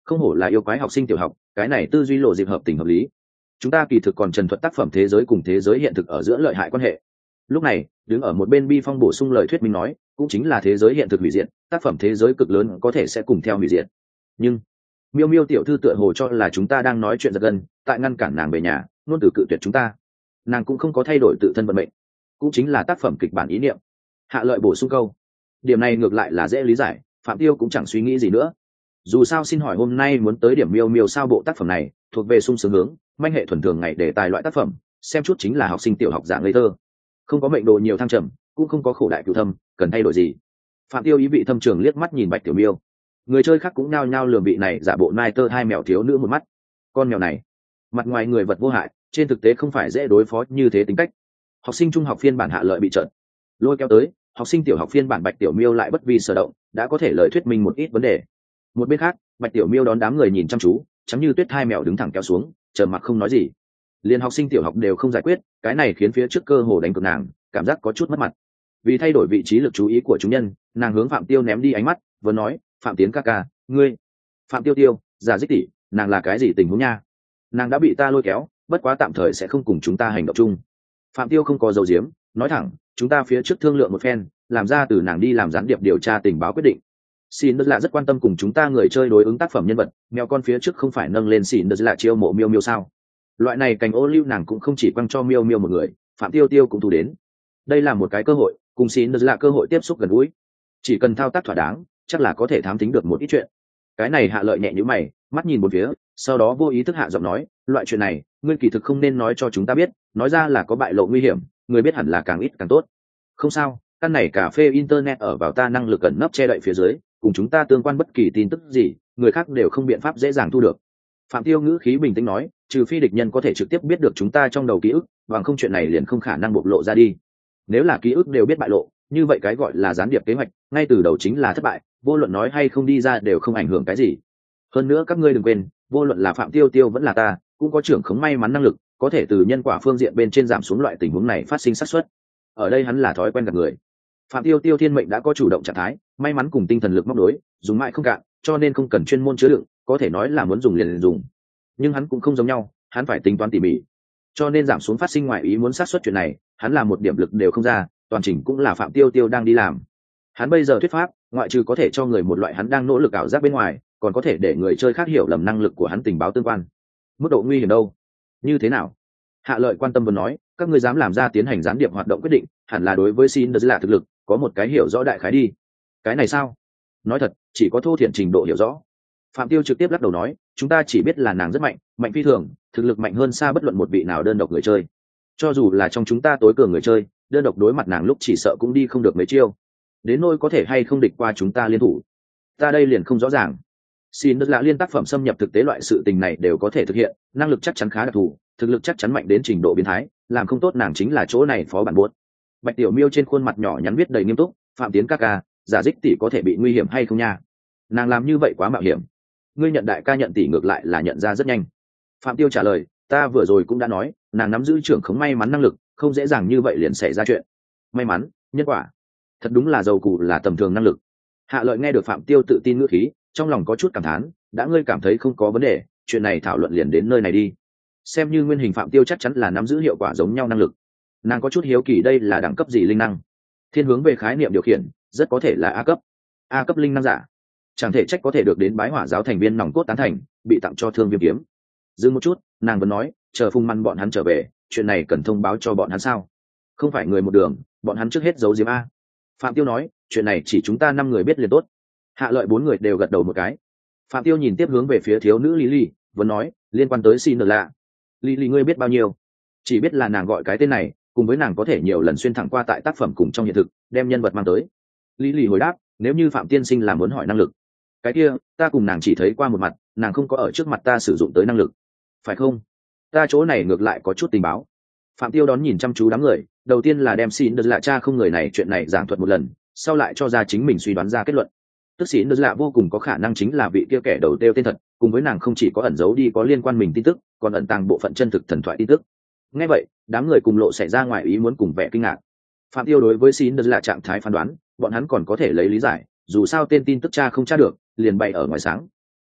không hổ là yêu quái học sinh tiểu học, cái này tư duy lộ dịp hợp tình hợp lý. Chúng ta kỳ thực còn trần thuật tác phẩm thế giới cùng thế giới hiện thực ở giữa lợi hại quan hệ. Lúc này đứng ở một bên Bi Phong bổ sung lời thuyết minh nói, cũng chính là thế giới hiện thực hủy diệt, tác phẩm thế giới cực lớn có thể sẽ cùng theo hủy diệt. Nhưng miêu miêu tiểu thư tựa hồ cho là chúng ta đang nói chuyện giật gân, tại ngăn cản nàng về nhà, luôn từ cự tuyệt chúng ta. Nàng cũng không có thay đổi tự thân vận mệnh, cũng chính là tác phẩm kịch bản ý niệm. Hạ Lợi bổ sung câu, điểm này ngược lại là dễ lý giải, Phạm Tiêu cũng chẳng suy nghĩ gì nữa. Dù sao xin hỏi hôm nay muốn tới điểm miêu miêu sao bộ tác phẩm này thuộc về sung sướng hướng manh hệ thuần thường ngày để tài loại tác phẩm, xem chút chính là học sinh tiểu học dạng ngây thơ, không có mệnh đồ nhiều thăng trầm, cũng không có khổ đại cửu thâm, cần thay đổi gì. Phạm Tiêu ý vị thâm trường liếc mắt nhìn Bạch Tiểu Miêu, người chơi khác cũng nao nhao lườm vị này giả bộ nai tơ hai mèo thiếu nữ một mắt. Con mèo này mặt ngoài người vật vô hại, trên thực tế không phải dễ đối phó như thế tính cách. Học sinh trung học phiên bản Hạ Lợi bị trợn lôi kéo tới, học sinh tiểu học phiên bản Bạch Tiểu Miêu lại bất vi sở động, đã có thể lời thuyết minh một ít vấn đề. Một bên khác, Bạch Tiểu Miêu đón đám người nhìn chăm chú, chấm như tuyết hai mèo đứng thẳng kéo xuống, trầm mặc không nói gì. Liên học sinh tiểu học đều không giải quyết, cái này khiến phía trước cơ hồ đánh cược nàng, cảm giác có chút mất mặt. Vì thay đổi vị trí lực chú ý của chúng nhân, nàng hướng Phạm Tiêu ném đi ánh mắt, vừa nói, Phạm Tiến ca ca, ngươi. Phạm Tiêu Tiêu, giả dích tỷ, nàng là cái gì tình huống nha? Nàng đã bị ta lôi kéo, bất quá tạm thời sẽ không cùng chúng ta hành động chung. Phạm Tiêu không có dấu diếm, nói thẳng, chúng ta phía trước thương lượng một phen, làm ra từ nàng đi làm gián điệp điều tra tình báo quyết định. Xin đất lạ rất quan tâm cùng chúng ta người chơi đối ứng tác phẩm nhân vật, mèo con phía trước không phải nâng lên xin đất lạ chiêu mộ miêu miêu sao? Loại này cành ô liu nàng cũng không chỉ quăng cho miêu miêu một người, Phạm Tiêu Tiêu cũng thu đến. Đây là một cái cơ hội, cùng xin đất lạ cơ hội tiếp xúc gần gũi. Chỉ cần thao tác thỏa đáng, chắc là có thể thám tính được một ít chuyện. Cái này Hạ Lợi nhẹ nhíu mày, mắt nhìn một phía, sau đó vô ý thức hạ giọng nói, loại chuyện này, ngươi kỳ thực không nên nói cho chúng ta biết, nói ra là có bại lộ nguy hiểm, người biết hẳn là càng ít càng tốt. Không sao, căn này cà phê internet ở vào ta năng lực cẩn nấp che đậy phía dưới, cùng chúng ta tương quan bất kỳ tin tức gì, người khác đều không biện pháp dễ dàng thu được. Phạm Tiêu ngữ khí bình tĩnh nói, trừ phi địch nhân có thể trực tiếp biết được chúng ta trong đầu ký ức, bằng không chuyện này liền không khả năng bộc lộ ra đi. Nếu là ký ức đều biết bại lộ, như vậy cái gọi là gián điệp kế hoạch, ngay từ đầu chính là thất bại, vô luận nói hay không đi ra đều không ảnh hưởng cái gì. Hơn nữa các ngươi đừng quên, vô luận là Phạm Tiêu Tiêu vẫn là ta, cũng có trưởng khống may mắn năng lực, có thể từ nhân quả phương diện bên trên giảm xuống loại tình huống này phát sinh xác suất. Ở đây hắn là thói quen gặp người. Phạm Tiêu Tiêu thiên mệnh đã có chủ động trạng thái, may mắn cùng tinh thần lực móc đối, dùng mãi không cạn, cho nên không cần chuyên môn chứa đựng, có thể nói là muốn dùng liền liền dùng. Nhưng hắn cũng không giống nhau, hắn phải tính toán tỉ mỉ, cho nên giảm xuống phát sinh ngoài ý muốn xác suất chuyện này, hắn là một điểm lực đều không ra, toàn trình cũng là Phạm Tiêu Tiêu đang đi làm. Hắn bây giờ thuyết pháp, ngoại trừ có thể cho người một loại hắn đang nỗ lực ảo giác bên ngoài, còn có thể để người chơi khác hiểu lầm năng lực của hắn tình báo tương quan. Mức độ nguy hiểm đâu? Như thế nào? Hạ Lợi quan tâm vừa nói, các ngươi dám làm ra tiến hành gián điệp hoạt động quyết định, hẳn là đối với Xin Đờ là thực lực, có một cái hiểu rõ đại khái đi. Cái này sao? Nói thật, chỉ có thô thiển trình độ hiểu rõ. Phạm Tiêu trực tiếp lắc đầu nói, chúng ta chỉ biết là nàng rất mạnh, mạnh phi thường, thực lực mạnh hơn xa bất luận một vị nào đơn độc người chơi. Cho dù là trong chúng ta tối cường người chơi, đơn độc đối mặt nàng lúc chỉ sợ cũng đi không được mấy chiêu. Đến nỗi có thể hay không địch qua chúng ta liên thủ, ta đây liền không rõ ràng. Xin đất lạ liên tác phẩm xâm nhập thực tế loại sự tình này đều có thể thực hiện, năng lực chắc chắn khá đặc thù, thực lực chắc chắn mạnh đến trình độ biến thái, làm không tốt nàng chính là chỗ này phó bản buốt. Bạch Tiểu Miêu trên khuôn mặt nhỏ nhắn viết đầy nghiêm túc, Phạm Tiến ca ca, giả dích tỷ có thể bị nguy hiểm hay không nha? Nàng làm như vậy quá mạo hiểm. Ngươi nhận đại ca nhận tỷ ngược lại là nhận ra rất nhanh. Phạm Tiêu trả lời, ta vừa rồi cũng đã nói, nàng nắm giữ trưởng khống may mắn năng lực, không dễ dàng như vậy liền xảy ra chuyện. May mắn, nhân quả, thật đúng là giàu cụ là tầm thường năng lực. Hạ Lợi nghe được Phạm Tiêu tự tin ngữ khí, trong lòng có chút cảm thán, đã ngươi cảm thấy không có vấn đề, chuyện này thảo luận liền đến nơi này đi. Xem như nguyên hình Phạm Tiêu chắc chắn là nắm giữ hiệu quả giống nhau năng lực. Nàng có chút hiếu kỳ đây là đẳng cấp gì linh năng, thiên hướng về khái niệm điều khiển, rất có thể là A cấp. A cấp linh năng giả, chẳng thể trách có thể được đến Bái Hỏa giáo thành viên nòng cốt tán thành, bị tặng cho Thương Viêm kiếm. Dừng một chút, nàng vẫn nói, chờ Phùng Măn bọn hắn trở về, chuyện này cần thông báo cho bọn hắn sao? Không phải người một đường, bọn hắn trước hết giấu diếm a. Phạm Tiêu nói, chuyện này chỉ chúng ta năm người biết liền tốt. Hạ Lợi bốn người đều gật đầu một cái. Phạm Tiêu nhìn tiếp hướng về phía thiếu nữ Lily, vẫn nói, liên quan tới xin lạ. Lily ngươi biết bao nhiêu? Chỉ biết là nàng gọi cái tên này, cùng với nàng có thể nhiều lần xuyên thẳng qua tại tác phẩm cùng trong hiện thực, đem nhân vật mang tới. Lily hồi đáp, nếu như Phạm tiên sinh là muốn hỏi năng lực, cái kia ta cùng nàng chỉ thấy qua một mặt, nàng không có ở trước mặt ta sử dụng tới năng lực, phải không? Ta chỗ này ngược lại có chút tình báo. Phạm Tiêu đón nhìn chăm chú đám người, đầu tiên là đem xin đợt lạ cha không người này chuyện này giảng thuật một lần, sau lại cho ra chính mình suy đoán ra kết luận. Tức xin đợt lạ vô cùng có khả năng chính là vị kia kẻ đầu tiêu tên thật, cùng với nàng không chỉ có ẩn giấu đi có liên quan mình tin tức, còn ẩn tàng bộ phận chân thực thần thoại tin tức. Nghe vậy, đám người cùng lộ xảy ra ngoài ý muốn cùng vẻ kinh ngạc. Phạm Tiêu đối với xin đợt lạ trạng thái phán đoán, bọn hắn còn có thể lấy lý giải, dù sao tên tin tức cha không tra được, liền bày ở ngoài sáng.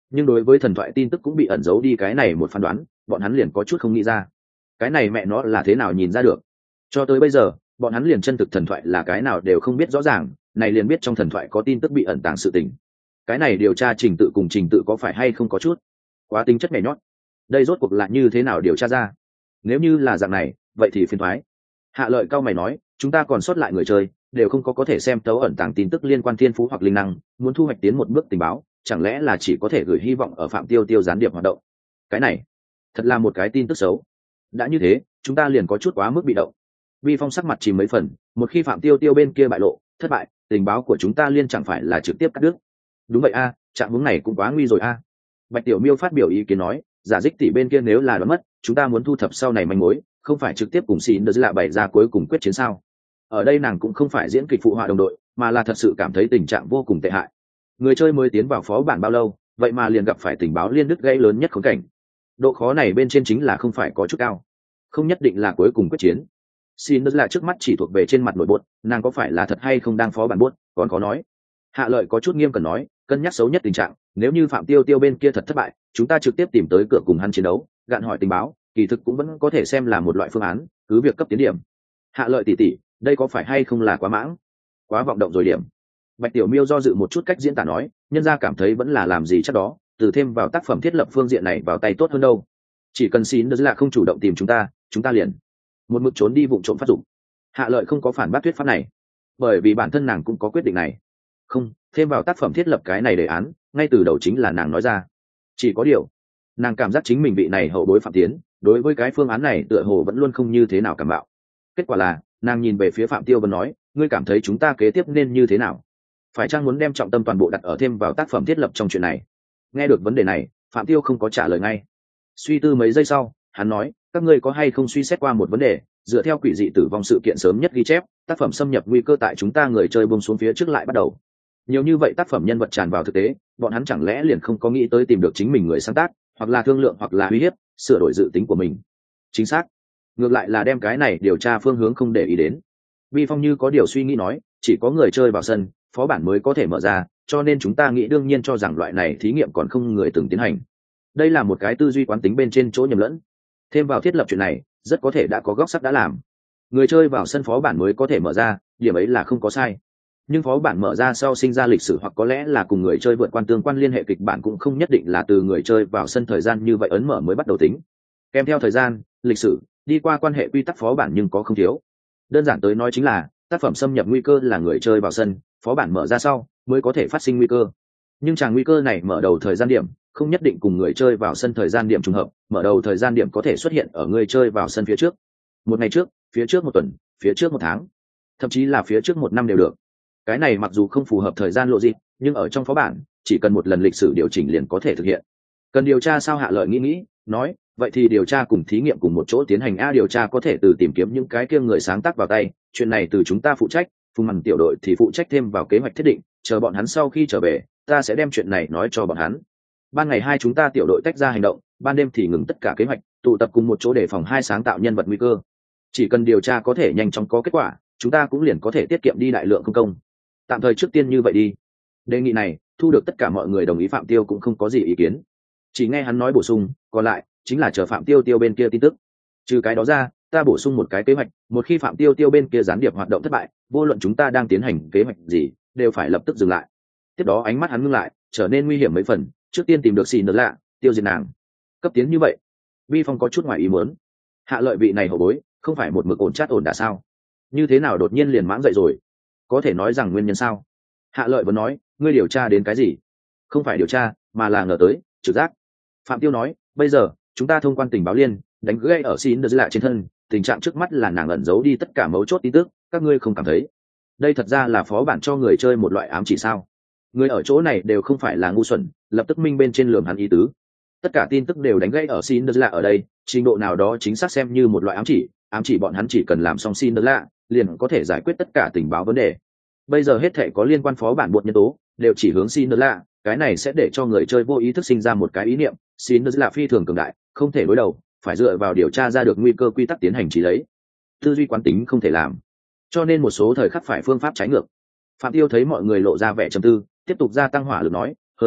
nhưng đối với thần thoại tin tức cũng bị ẩn giấu đi cái này một phán đoán, bọn hắn liền có chút không nghĩ ra cái này mẹ nó là thế nào nhìn ra được. Cho tới bây giờ bọn hắn liền chân thực thần thoại là cái nào đều không biết rõ ràng, này liền biết trong thần thoại có tin tức bị ẩn tàng sự tình. Cái này điều tra trình tự cùng trình tự có phải hay không có chút quá tính chất nhảy nhót. Đây rốt cuộc là như thế nào điều tra ra? Nếu như là dạng này vậy thì phiền thoái. Hạ Lợi cao mày nói, chúng ta còn sót lại người chơi đều không có có thể xem tấu ẩn tàng tin tức liên quan thiên phú hoặc linh năng, muốn thu hoạch tiến một bước tình báo chẳng lẽ là chỉ có thể gửi hy vọng ở Phạm Tiêu Tiêu gián điệp hoạt động? Cái này thật là một cái tin tức xấu. Đã như thế chúng ta liền có chút quá mức bị động. Vi Phong sắc mặt chìm mấy phần, một khi Phạm Tiêu Tiêu bên kia bại lộ thất bại, tình báo của chúng ta liên chẳng phải là trực tiếp cắt đứt. Đúng vậy a, trạng huống này cũng quá nguy rồi a. Bạch Tiểu Miêu phát biểu ý kiến nói, giả dích tỷ bên kia nếu là đoán mất, chúng ta muốn thu thập sau này manh mối, không phải trực tiếp cùng xin đỡ lạ bày ra cuối cùng quyết chiến sao? Ở đây nàng cũng không phải diễn kịch phụ họa đồng đội, mà là thật sự cảm thấy tình trạng vô cùng tệ hại. Người chơi mới tiến vào phó bản bao lâu, vậy mà liền gặp phải tình báo liên đứt gãy lớn nhất khốn cảnh. Độ khó này bên trên chính là không phải có chút cao, không nhất định là cuối cùng quyết chiến. Xin đỡ lạ trước mắt chỉ thuộc về trên mặt nội bộ, nàng có phải là thật hay không đang phó bản buốt, còn có nói. Hạ Lợi có chút nghiêm cẩn nói, cân nhắc xấu nhất tình trạng, nếu như Phạm Tiêu Tiêu bên kia thật thất bại, chúng ta trực tiếp tìm tới cửa cùng hắn chiến đấu, gạn hỏi tình báo, kỳ thực cũng vẫn có thể xem là một loại phương án, cứ việc cấp tiến điểm. Hạ Lợi tỷ tỷ, đây có phải hay không là quá mãng, quá vọng động rồi điểm. Bạch Tiểu Miêu do dự một chút cách diễn tả nói, nhân gia cảm thấy vẫn là làm gì chắc đó, từ thêm vào tác phẩm thiết lập phương diện này vào tay tốt hơn đâu. Chỉ cần xin đỡ là không chủ động tìm chúng ta, chúng ta liền một mực trốn đi vụng trộm phát dụng. Hạ Lợi không có phản bác thuyết pháp này, bởi vì bản thân nàng cũng có quyết định này. Không, thêm vào tác phẩm thiết lập cái này đề án, ngay từ đầu chính là nàng nói ra. Chỉ có điều, nàng cảm giác chính mình vị này hậu bối Phạm Tiến, đối với cái phương án này tựa hồ vẫn luôn không như thế nào cảm bạo. Kết quả là, nàng nhìn về phía Phạm Tiêu Vân nói, ngươi cảm thấy chúng ta kế tiếp nên như thế nào? Phải chăng muốn đem trọng tâm toàn bộ đặt ở thêm vào tác phẩm thiết lập trong chuyện này? Nghe được vấn đề này, Phạm Tiêu không có trả lời ngay. Suy tư mấy giây sau, hắn nói, các ngươi có hay không suy xét qua một vấn đề, dựa theo quỷ dị tử vong sự kiện sớm nhất ghi chép, tác phẩm xâm nhập nguy cơ tại chúng ta người chơi buông xuống phía trước lại bắt đầu. Nhiều như vậy tác phẩm nhân vật tràn vào thực tế, bọn hắn chẳng lẽ liền không có nghĩ tới tìm được chính mình người sáng tác, hoặc là thương lượng hoặc là uy hiếp, sửa đổi dự tính của mình? Chính xác. Ngược lại là đem cái này điều tra phương hướng không để ý đến. Vi Phong như có điều suy nghĩ nói, chỉ có người chơi vào sân, phó bản mới có thể mở ra, cho nên chúng ta nghĩ đương nhiên cho rằng loại này thí nghiệm còn không người từng tiến hành. Đây là một cái tư duy quán tính bên trên chỗ nhầm lẫn. Thêm vào thiết lập chuyện này, rất có thể đã có góc sắc đã làm. Người chơi vào sân phó bản mới có thể mở ra, điểm ấy là không có sai. Nhưng phó bản mở ra sau sinh ra lịch sử hoặc có lẽ là cùng người chơi vượt quan tương quan liên hệ kịch bản cũng không nhất định là từ người chơi vào sân thời gian như vậy ấn mở mới bắt đầu tính. Kèm theo thời gian, lịch sử, đi qua quan hệ quy tắc phó bản nhưng có không thiếu. Đơn giản tới nói chính là, tác phẩm xâm nhập nguy cơ là người chơi vào sân, phó bản mở ra sau mới có thể phát sinh nguy cơ. Nhưng chàng nguy cơ này mở đầu thời gian điểm không nhất định cùng người chơi vào sân thời gian điểm trùng hợp, mở đầu thời gian điểm có thể xuất hiện ở người chơi vào sân phía trước một ngày trước, phía trước một tuần, phía trước một tháng, thậm chí là phía trước một năm đều được. Cái này mặc dù không phù hợp thời gian lộ gì, nhưng ở trong phó bản chỉ cần một lần lịch sử điều chỉnh liền có thể thực hiện. Cần điều tra sao? Hạ Lợi nghĩ nghĩ nói, vậy thì điều tra cùng thí nghiệm cùng một chỗ tiến hành. A, điều tra có thể từ tìm kiếm những cái kia người sáng tác vào tay, chuyện này từ chúng ta phụ trách, Phùng Mằn tiểu đội thì phụ trách thêm vào kế hoạch thiết định, chờ bọn hắn sau khi trở về ta sẽ đem chuyện này nói cho bọn hắn. Ban ngày hai chúng ta tiểu đội tách ra hành động, ban đêm thì ngừng tất cả kế hoạch, tụ tập cùng một chỗ để phòng hai sáng tạo nhân vật nguy cơ. Chỉ cần điều tra có thể nhanh chóng có kết quả, chúng ta cũng liền có thể tiết kiệm đi đại lượng công công. Tạm thời trước tiên như vậy đi. Đề nghị này thu được tất cả mọi người đồng ý, Phạm Tiêu cũng không có gì ý kiến. Chỉ nghe hắn nói bổ sung, còn lại chính là chờ Phạm Tiêu Tiêu bên kia tin tức. Trừ cái đó ra, ta bổ sung một cái kế hoạch, một khi Phạm Tiêu Tiêu bên kia gián điệp hoạt động thất bại, vô luận chúng ta đang tiến hành kế hoạch gì, đều phải lập tức dừng lại. Tiếp đó ánh mắt hắn ngưng lại, trở nên nguy hiểm mấy phần, trước tiên tìm được xì nở lạ, tiêu diệt nàng. Cấp tiến như vậy, Vi Phong có chút ngoài ý muốn. Hạ Lợi vị này hậu bối, không phải một mực ổn chát ổn đã sao? Như thế nào đột nhiên liền mãng dậy rồi? Có thể nói rằng nguyên nhân sao? Hạ Lợi vẫn nói, ngươi điều tra đến cái gì? Không phải điều tra, mà là ngờ tới, trực giác. Phạm Tiêu nói, bây giờ chúng ta thông quan tình báo liên, đánh gãy ở xin đỡ lạ trên thân, tình trạng trước mắt là nàng ẩn giấu đi tất cả mấu chốt tin tức, các ngươi không cảm thấy đây thật ra là phó bản cho người chơi một loại ám chỉ sao? Người ở chỗ này đều không phải là ngu xuẩn, lập tức minh bên trên lườm hắn ý tứ. Tất cả tin tức đều đánh gãy ở xin đỡ lạ ở đây, trình độ nào đó chính xác xem như một loại ám chỉ, ám chỉ bọn hắn chỉ cần làm xong xin đỡ lạ, liền có thể giải quyết tất cả tình báo vấn đề. Bây giờ hết thể có liên quan phó bản buộc nhân tố đều chỉ hướng xin đỡ lạ, cái này sẽ để cho người chơi vô ý thức sinh ra một cái ý niệm, xin đỡ lạ phi thường cường đại, không thể đối đầu, phải dựa vào điều tra ra được nguy cơ quy tắc tiến hành chỉ lấy. Tư duy quán tính không thể làm, cho nên một số thời khắc phải phương pháp trái ngược. Phạm Tiêu thấy mọi người lộ ra vẻ trầm tư, tiếp tục gia tăng hỏa lực nói, hơn nữa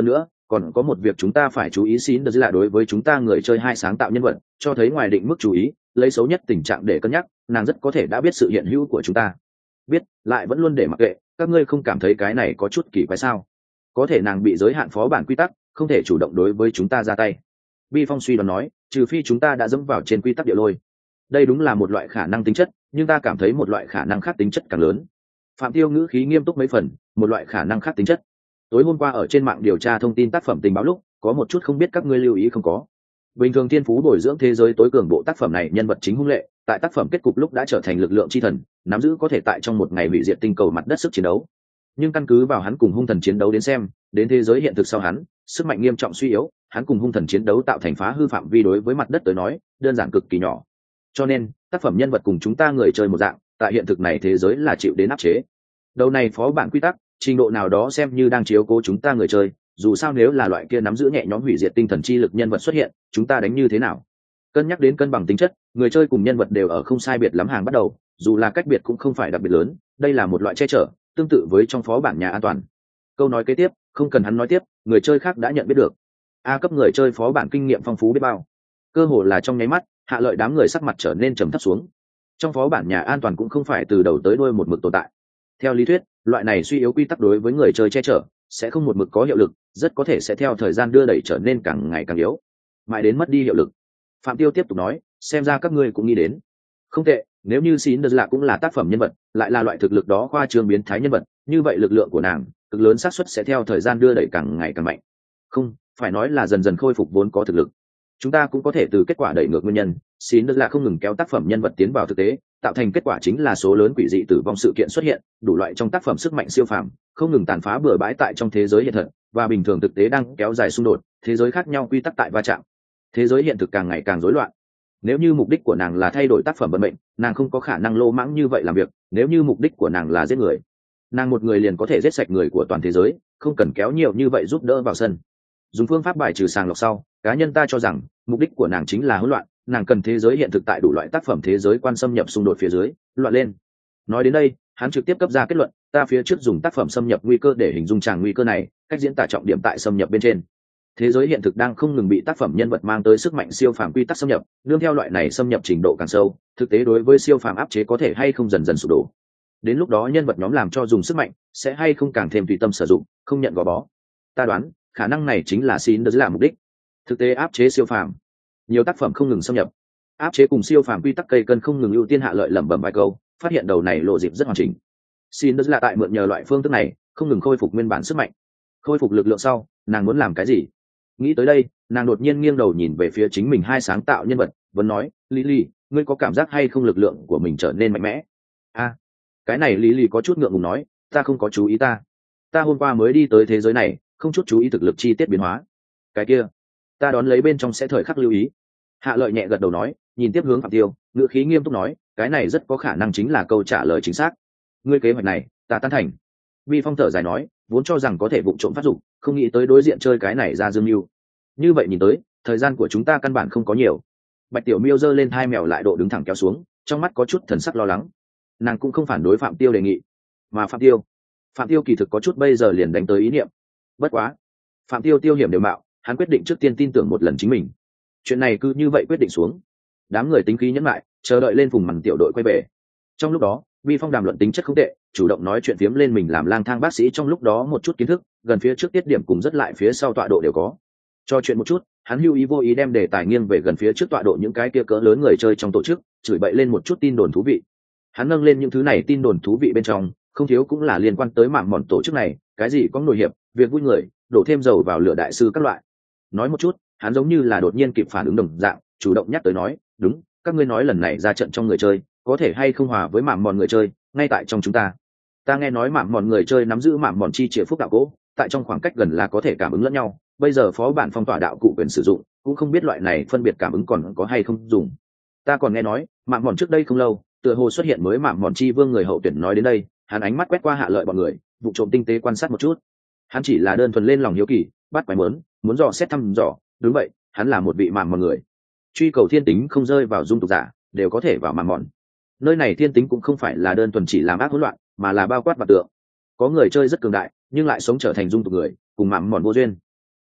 còn có một việc chúng ta phải chú ý xin được là đối với chúng ta người chơi hai sáng tạo nhân vật cho thấy ngoài định mức chú ý, lấy xấu nhất tình trạng để cân nhắc, nàng rất có thể đã biết sự hiện hữu của chúng ta. Biết lại vẫn luôn để mặc kệ, các ngươi không cảm thấy cái này có chút kỳ quái sao? Có thể nàng bị giới hạn phó bản quy tắc, không thể chủ động đối với chúng ta ra tay. Bi Phong suy đoán nói, trừ phi chúng ta đã dẫm vào trên quy tắc địa lôi. Đây đúng là một loại khả năng tính chất, nhưng ta cảm thấy một loại khả năng khác tính chất càng lớn. Phạm Tiêu ngữ khí nghiêm túc mấy phần, một loại khả năng khác tính chất. Tối hôm qua ở trên mạng điều tra thông tin tác phẩm tình báo lúc, có một chút không biết các ngươi lưu ý không có. Bình thường thiên phú bồi dưỡng thế giới tối cường bộ tác phẩm này nhân vật chính hung lệ, tại tác phẩm kết cục lúc đã trở thành lực lượng chi thần, nắm giữ có thể tại trong một ngày hủy diệt tinh cầu mặt đất sức chiến đấu. Nhưng căn cứ vào hắn cùng hung thần chiến đấu đến xem, đến thế giới hiện thực sau hắn, sức mạnh nghiêm trọng suy yếu, hắn cùng hung thần chiến đấu tạo thành phá hư phạm vi đối với mặt đất tới nói, đơn giản cực kỳ nhỏ. Cho nên, tác phẩm nhân vật cùng chúng ta người chơi một dạng, tại hiện thực này thế giới là chịu đến áp chế. Đầu này phó bản quy tắc, trình độ nào đó xem như đang chiếu cố chúng ta người chơi, dù sao nếu là loại kia nắm giữ nhẹ nhõm hủy diệt tinh thần chi lực nhân vật xuất hiện, chúng ta đánh như thế nào? Cân nhắc đến cân bằng tính chất, người chơi cùng nhân vật đều ở không sai biệt lắm hàng bắt đầu, dù là cách biệt cũng không phải đặc biệt lớn, đây là một loại che chở, tương tự với trong phó bản nhà an toàn. Câu nói kế tiếp, không cần hắn nói tiếp, người chơi khác đã nhận biết được. A cấp người chơi phó bản kinh nghiệm phong phú biết bao. Cơ hồ là trong nháy mắt, Hạ Lợi đám người sắc mặt trở nên trầm thấp xuống. Trong phó bản nhà an toàn cũng không phải từ đầu tới đuôi một mực tồn tại. Theo lý thuyết, loại này suy yếu quy tắc đối với người chơi che chở sẽ không một mực có hiệu lực, rất có thể sẽ theo thời gian đưa đẩy trở nên càng ngày càng yếu, mãi đến mất đi hiệu lực. Phạm Tiêu tiếp tục nói, xem ra các ngươi cũng nghĩ đến. Không tệ, nếu như Xin Đờ Lạ cũng là tác phẩm nhân vật, lại là loại thực lực đó khoa trương biến thái nhân vật, như vậy lực lượng của nàng, cực lớn xác suất sẽ theo thời gian đưa đẩy càng ngày càng mạnh. Không, phải nói là dần dần khôi phục vốn có thực lực. Chúng ta cũng có thể từ kết quả đẩy ngược nguyên nhân, Xin Đờ Lạ không ngừng kéo tác phẩm nhân vật tiến vào thực tế, tạo thành kết quả chính là số lớn quỷ dị tử vong sự kiện xuất hiện, đủ loại trong tác phẩm sức mạnh siêu phàm, không ngừng tàn phá bừa bãi tại trong thế giới hiện thực, và bình thường thực tế đang kéo dài xung đột, thế giới khác nhau quy tắc tại va chạm. Thế giới hiện thực càng ngày càng rối loạn. Nếu như mục đích của nàng là thay đổi tác phẩm vận mệnh, nàng không có khả năng lô mãng như vậy làm việc, nếu như mục đích của nàng là giết người, nàng một người liền có thể giết sạch người của toàn thế giới, không cần kéo nhiều như vậy giúp đỡ vào sân. Dùng phương pháp bài trừ sàng lọc sau, cá nhân ta cho rằng mục đích của nàng chính là hỗn loạn, nàng cần thế giới hiện thực tại đủ loại tác phẩm thế giới quan xâm nhập xung đột phía dưới loạn lên. Nói đến đây, hắn trực tiếp cấp ra kết luận, ta phía trước dùng tác phẩm xâm nhập nguy cơ để hình dung tràng nguy cơ này, cách diễn tả trọng điểm tại xâm nhập bên trên. Thế giới hiện thực đang không ngừng bị tác phẩm nhân vật mang tới sức mạnh siêu phàm quy tắc xâm nhập, nương theo loại này xâm nhập trình độ càng sâu, thực tế đối với siêu phàm áp chế có thể hay không dần dần sụp đổ. Đến lúc đó nhân vật nhóm làm cho dùng sức mạnh sẽ hay không càng thêm tùy tâm sử dụng, không nhận gò bó. Ta đoán khả năng này chính là xin đỡ là mục đích. Thực tế áp chế siêu phàm, nhiều tác phẩm không ngừng xâm nhập, áp chế cùng siêu phàm quy tắc cây cân không ngừng ưu tiên. Hạ Lợi lẩm bẩm vài câu, phát hiện đầu này lộ dịp rất hoàn chỉnh. Xin đỡ là tại mượn nhờ loại phương thức này không ngừng khôi phục nguyên bản sức mạnh, khôi phục lực lượng sau, nàng muốn làm cái gì? Nghĩ tới đây, nàng đột nhiên nghiêng đầu nhìn về phía chính mình hai sáng tạo nhân vật, vẫn nói, Lily, ngươi có cảm giác hay không lực lượng của mình trở nên mạnh mẽ? A, à, cái này Lily có chút ngượng ngùng nói, ta không có chú ý ta. Ta hôm qua mới đi tới thế giới này, không chút chú ý thực lực chi tiết biến hóa. Cái kia, ta đón lấy bên trong sẽ thời khắc lưu ý. Hạ Lợi nhẹ gật đầu nói, nhìn tiếp hướng Phạm Tiêu, ngữ khí nghiêm túc nói, cái này rất có khả năng chính là câu trả lời chính xác. Ngươi kế hoạch này, ta tán thành. Vi Phong thở dài nói, vốn cho rằng có thể vụng trộm phát dụng, không nghĩ tới đối diện chơi cái này ra dương mưu. Như vậy nhìn tới, thời gian của chúng ta căn bản không có nhiều. Bạch Tiểu Miêu giơ lên hai mèo lại độ đứng thẳng kéo xuống, trong mắt có chút thần sắc lo lắng. Nàng cũng không phản đối Phạm Tiêu đề nghị, mà Phạm Tiêu, Phạm Tiêu kỳ thực có chút bây giờ liền đánh tới ý niệm. Bất quá, Phạm Tiêu tiêu hiểm đều mạo, hắn quyết định trước tiên tin tưởng một lần chính mình. Chuyện này cứ như vậy quyết định xuống. Đám người tính khí nhẫn lại, chờ đợi lên vùng màn tiểu đội quay về. Trong lúc đó, Vi Phong đàm luận tính chất không tệ, chủ động nói chuyện phiếm lên mình làm lang thang bác sĩ trong lúc đó một chút kiến thức, gần phía trước tiết điểm cùng rất lại phía sau tọa độ đều có. Cho chuyện một chút, hắn hưu ý vô ý đem đề tài nghiêng về gần phía trước tọa độ những cái kia cỡ lớn người chơi trong tổ chức, chửi bậy lên một chút tin đồn thú vị. Hắn nâng lên những thứ này tin đồn thú vị bên trong, không thiếu cũng là liên quan tới mạng mòn tổ chức này, cái gì có nổi hiệp, việc vui người, đổ thêm dầu vào lửa đại sư các loại. Nói một chút, hắn giống như là đột nhiên kịp phản ứng đồng dạng, chủ động nhắc tới nói, đúng, các ngươi nói lần này ra trận trong người chơi, có thể hay không hòa với mạng mòn người chơi, ngay tại trong chúng ta. Ta nghe nói mạng mòn người chơi nắm giữ mạng mòn chi chìa phúc đạo cỗ, tại trong khoảng cách gần là có thể cảm ứng lẫn nhau. Bây giờ phó bản phong tỏa đạo cụ quyền sử dụng, cũng không biết loại này phân biệt cảm ứng còn có hay không dùng. Ta còn nghe nói, mạng mòn trước đây không lâu, tựa hồ xuất hiện mới mạng mòn chi vương người hậu tuyển. Nói đến đây, hắn ánh mắt quét qua Hạ Lợi bọn người, vụ trộm tinh tế quan sát một chút. Hắn chỉ là đơn thuần lên lòng hiếu kỳ, bắt quái muốn, muốn dò xét thăm dò, đúng vậy, hắn là một vị mạng mòn người. Truy cầu thiên tính không rơi vào dung tục giả, đều có thể vào mạng mòn. Nơi này thiên tính cũng không phải là đơn thuần chỉ làm ác hỗn loạn, mà là bao quát vật tượng. Có người chơi rất cường đại, nhưng lại sống trở thành dung tục người, cùng mạng mòn vô duyên.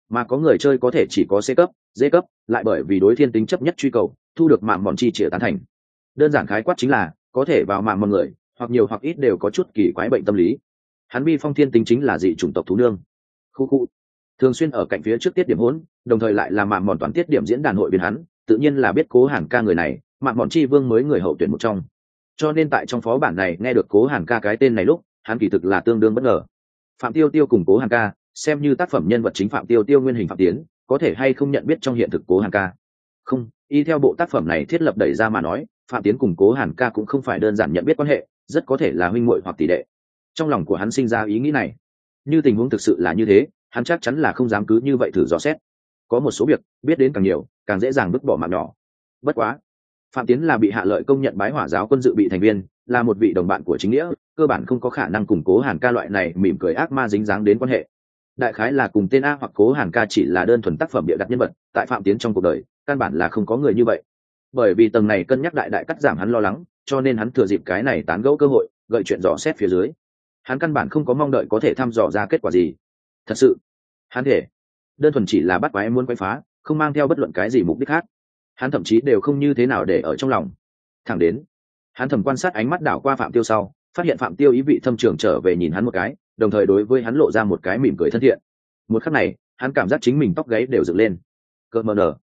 mà có người chơi có thể chỉ có C cấp, D cấp, lại bởi vì đối thiên tính chấp nhất truy cầu thu được mạng mòn chi chìa tán thành. Đơn giản khái quát chính là có thể vào mạng mọi người, hoặc nhiều hoặc ít đều có chút kỳ quái bệnh tâm lý. Hắn bi phong thiên tính chính là dị chủng tộc thú nương, khu khu thường xuyên ở cạnh phía trước tiết điểm hỗn, đồng thời lại là mạng mòn toàn tiết điểm diễn đàn hội viên hắn, tự nhiên là biết Cố Hàn Ca người này, mạng mòn chi vương mới người hậu tuyển một trong. Cho nên tại trong phó bản này nghe được Cố Hàn Ca cái tên này lúc, hắn kỳ thực là tương đương bất ngờ. Phạm Tiêu Tiêu cùng Cố Hàn Ca, xem như tác phẩm nhân vật chính Phạm Tiêu Tiêu nguyên hình Phạm Tiến, có thể hay không nhận biết trong hiện thực Cố Hàn Ca? Không, y theo bộ tác phẩm này thiết lập đẩy ra mà nói, Phạm Tiến cùng Cố Hàn Ca cũng không phải đơn giản nhận biết quan hệ, rất có thể là huynh muội hoặc tỷ đệ. Trong lòng của hắn sinh ra ý nghĩ này. Như tình huống thực sự là như thế, hắn chắc chắn là không dám cứ như vậy thử dò xét. Có một số việc, biết đến càng nhiều, càng dễ dàng vứt bỏ mạng nhỏ. Bất quá, Phạm Tiến là bị Hạ Lợi công nhận bái Hỏa giáo quân dự bị thành viên, là một vị đồng bạn của chính nghĩa, cơ bản không có khả năng cùng Cố Hàn Ca loại này mỉm cười ác ma dính dáng đến quan hệ. Đại khái là cùng tên A hoặc Cố Hàn Ca chỉ là đơn thuần tác phẩm bịa đặt nhân vật, tại Phạm Tiến trong cuộc đời, căn bản là không có người như vậy. Bởi vì tầng này cân nhắc đại đại cắt giảm hắn lo lắng, cho nên hắn thừa dịp cái này tán gẫu cơ hội, gợi chuyện dò xét phía dưới. Hắn căn bản không có mong đợi có thể thăm dò ra kết quả gì. Thật sự, hắn thể đơn thuần chỉ là bắt quái muốn quấy phá, không mang theo bất luận cái gì mục đích khác. Hắn thậm chí đều không như thế nào để ở trong lòng. Thẳng đến, hắn thầm quan sát ánh mắt đảo qua Phạm Tiêu sau, phát hiện Phạm Tiêu ý vị thâm trường trở về nhìn hắn một cái, đồng thời đối với hắn lộ ra một cái mỉm cười thân thiện. Một khắc này, hắn cảm giác chính mình tóc gáy đều dựng lên. Cơ mờ nở,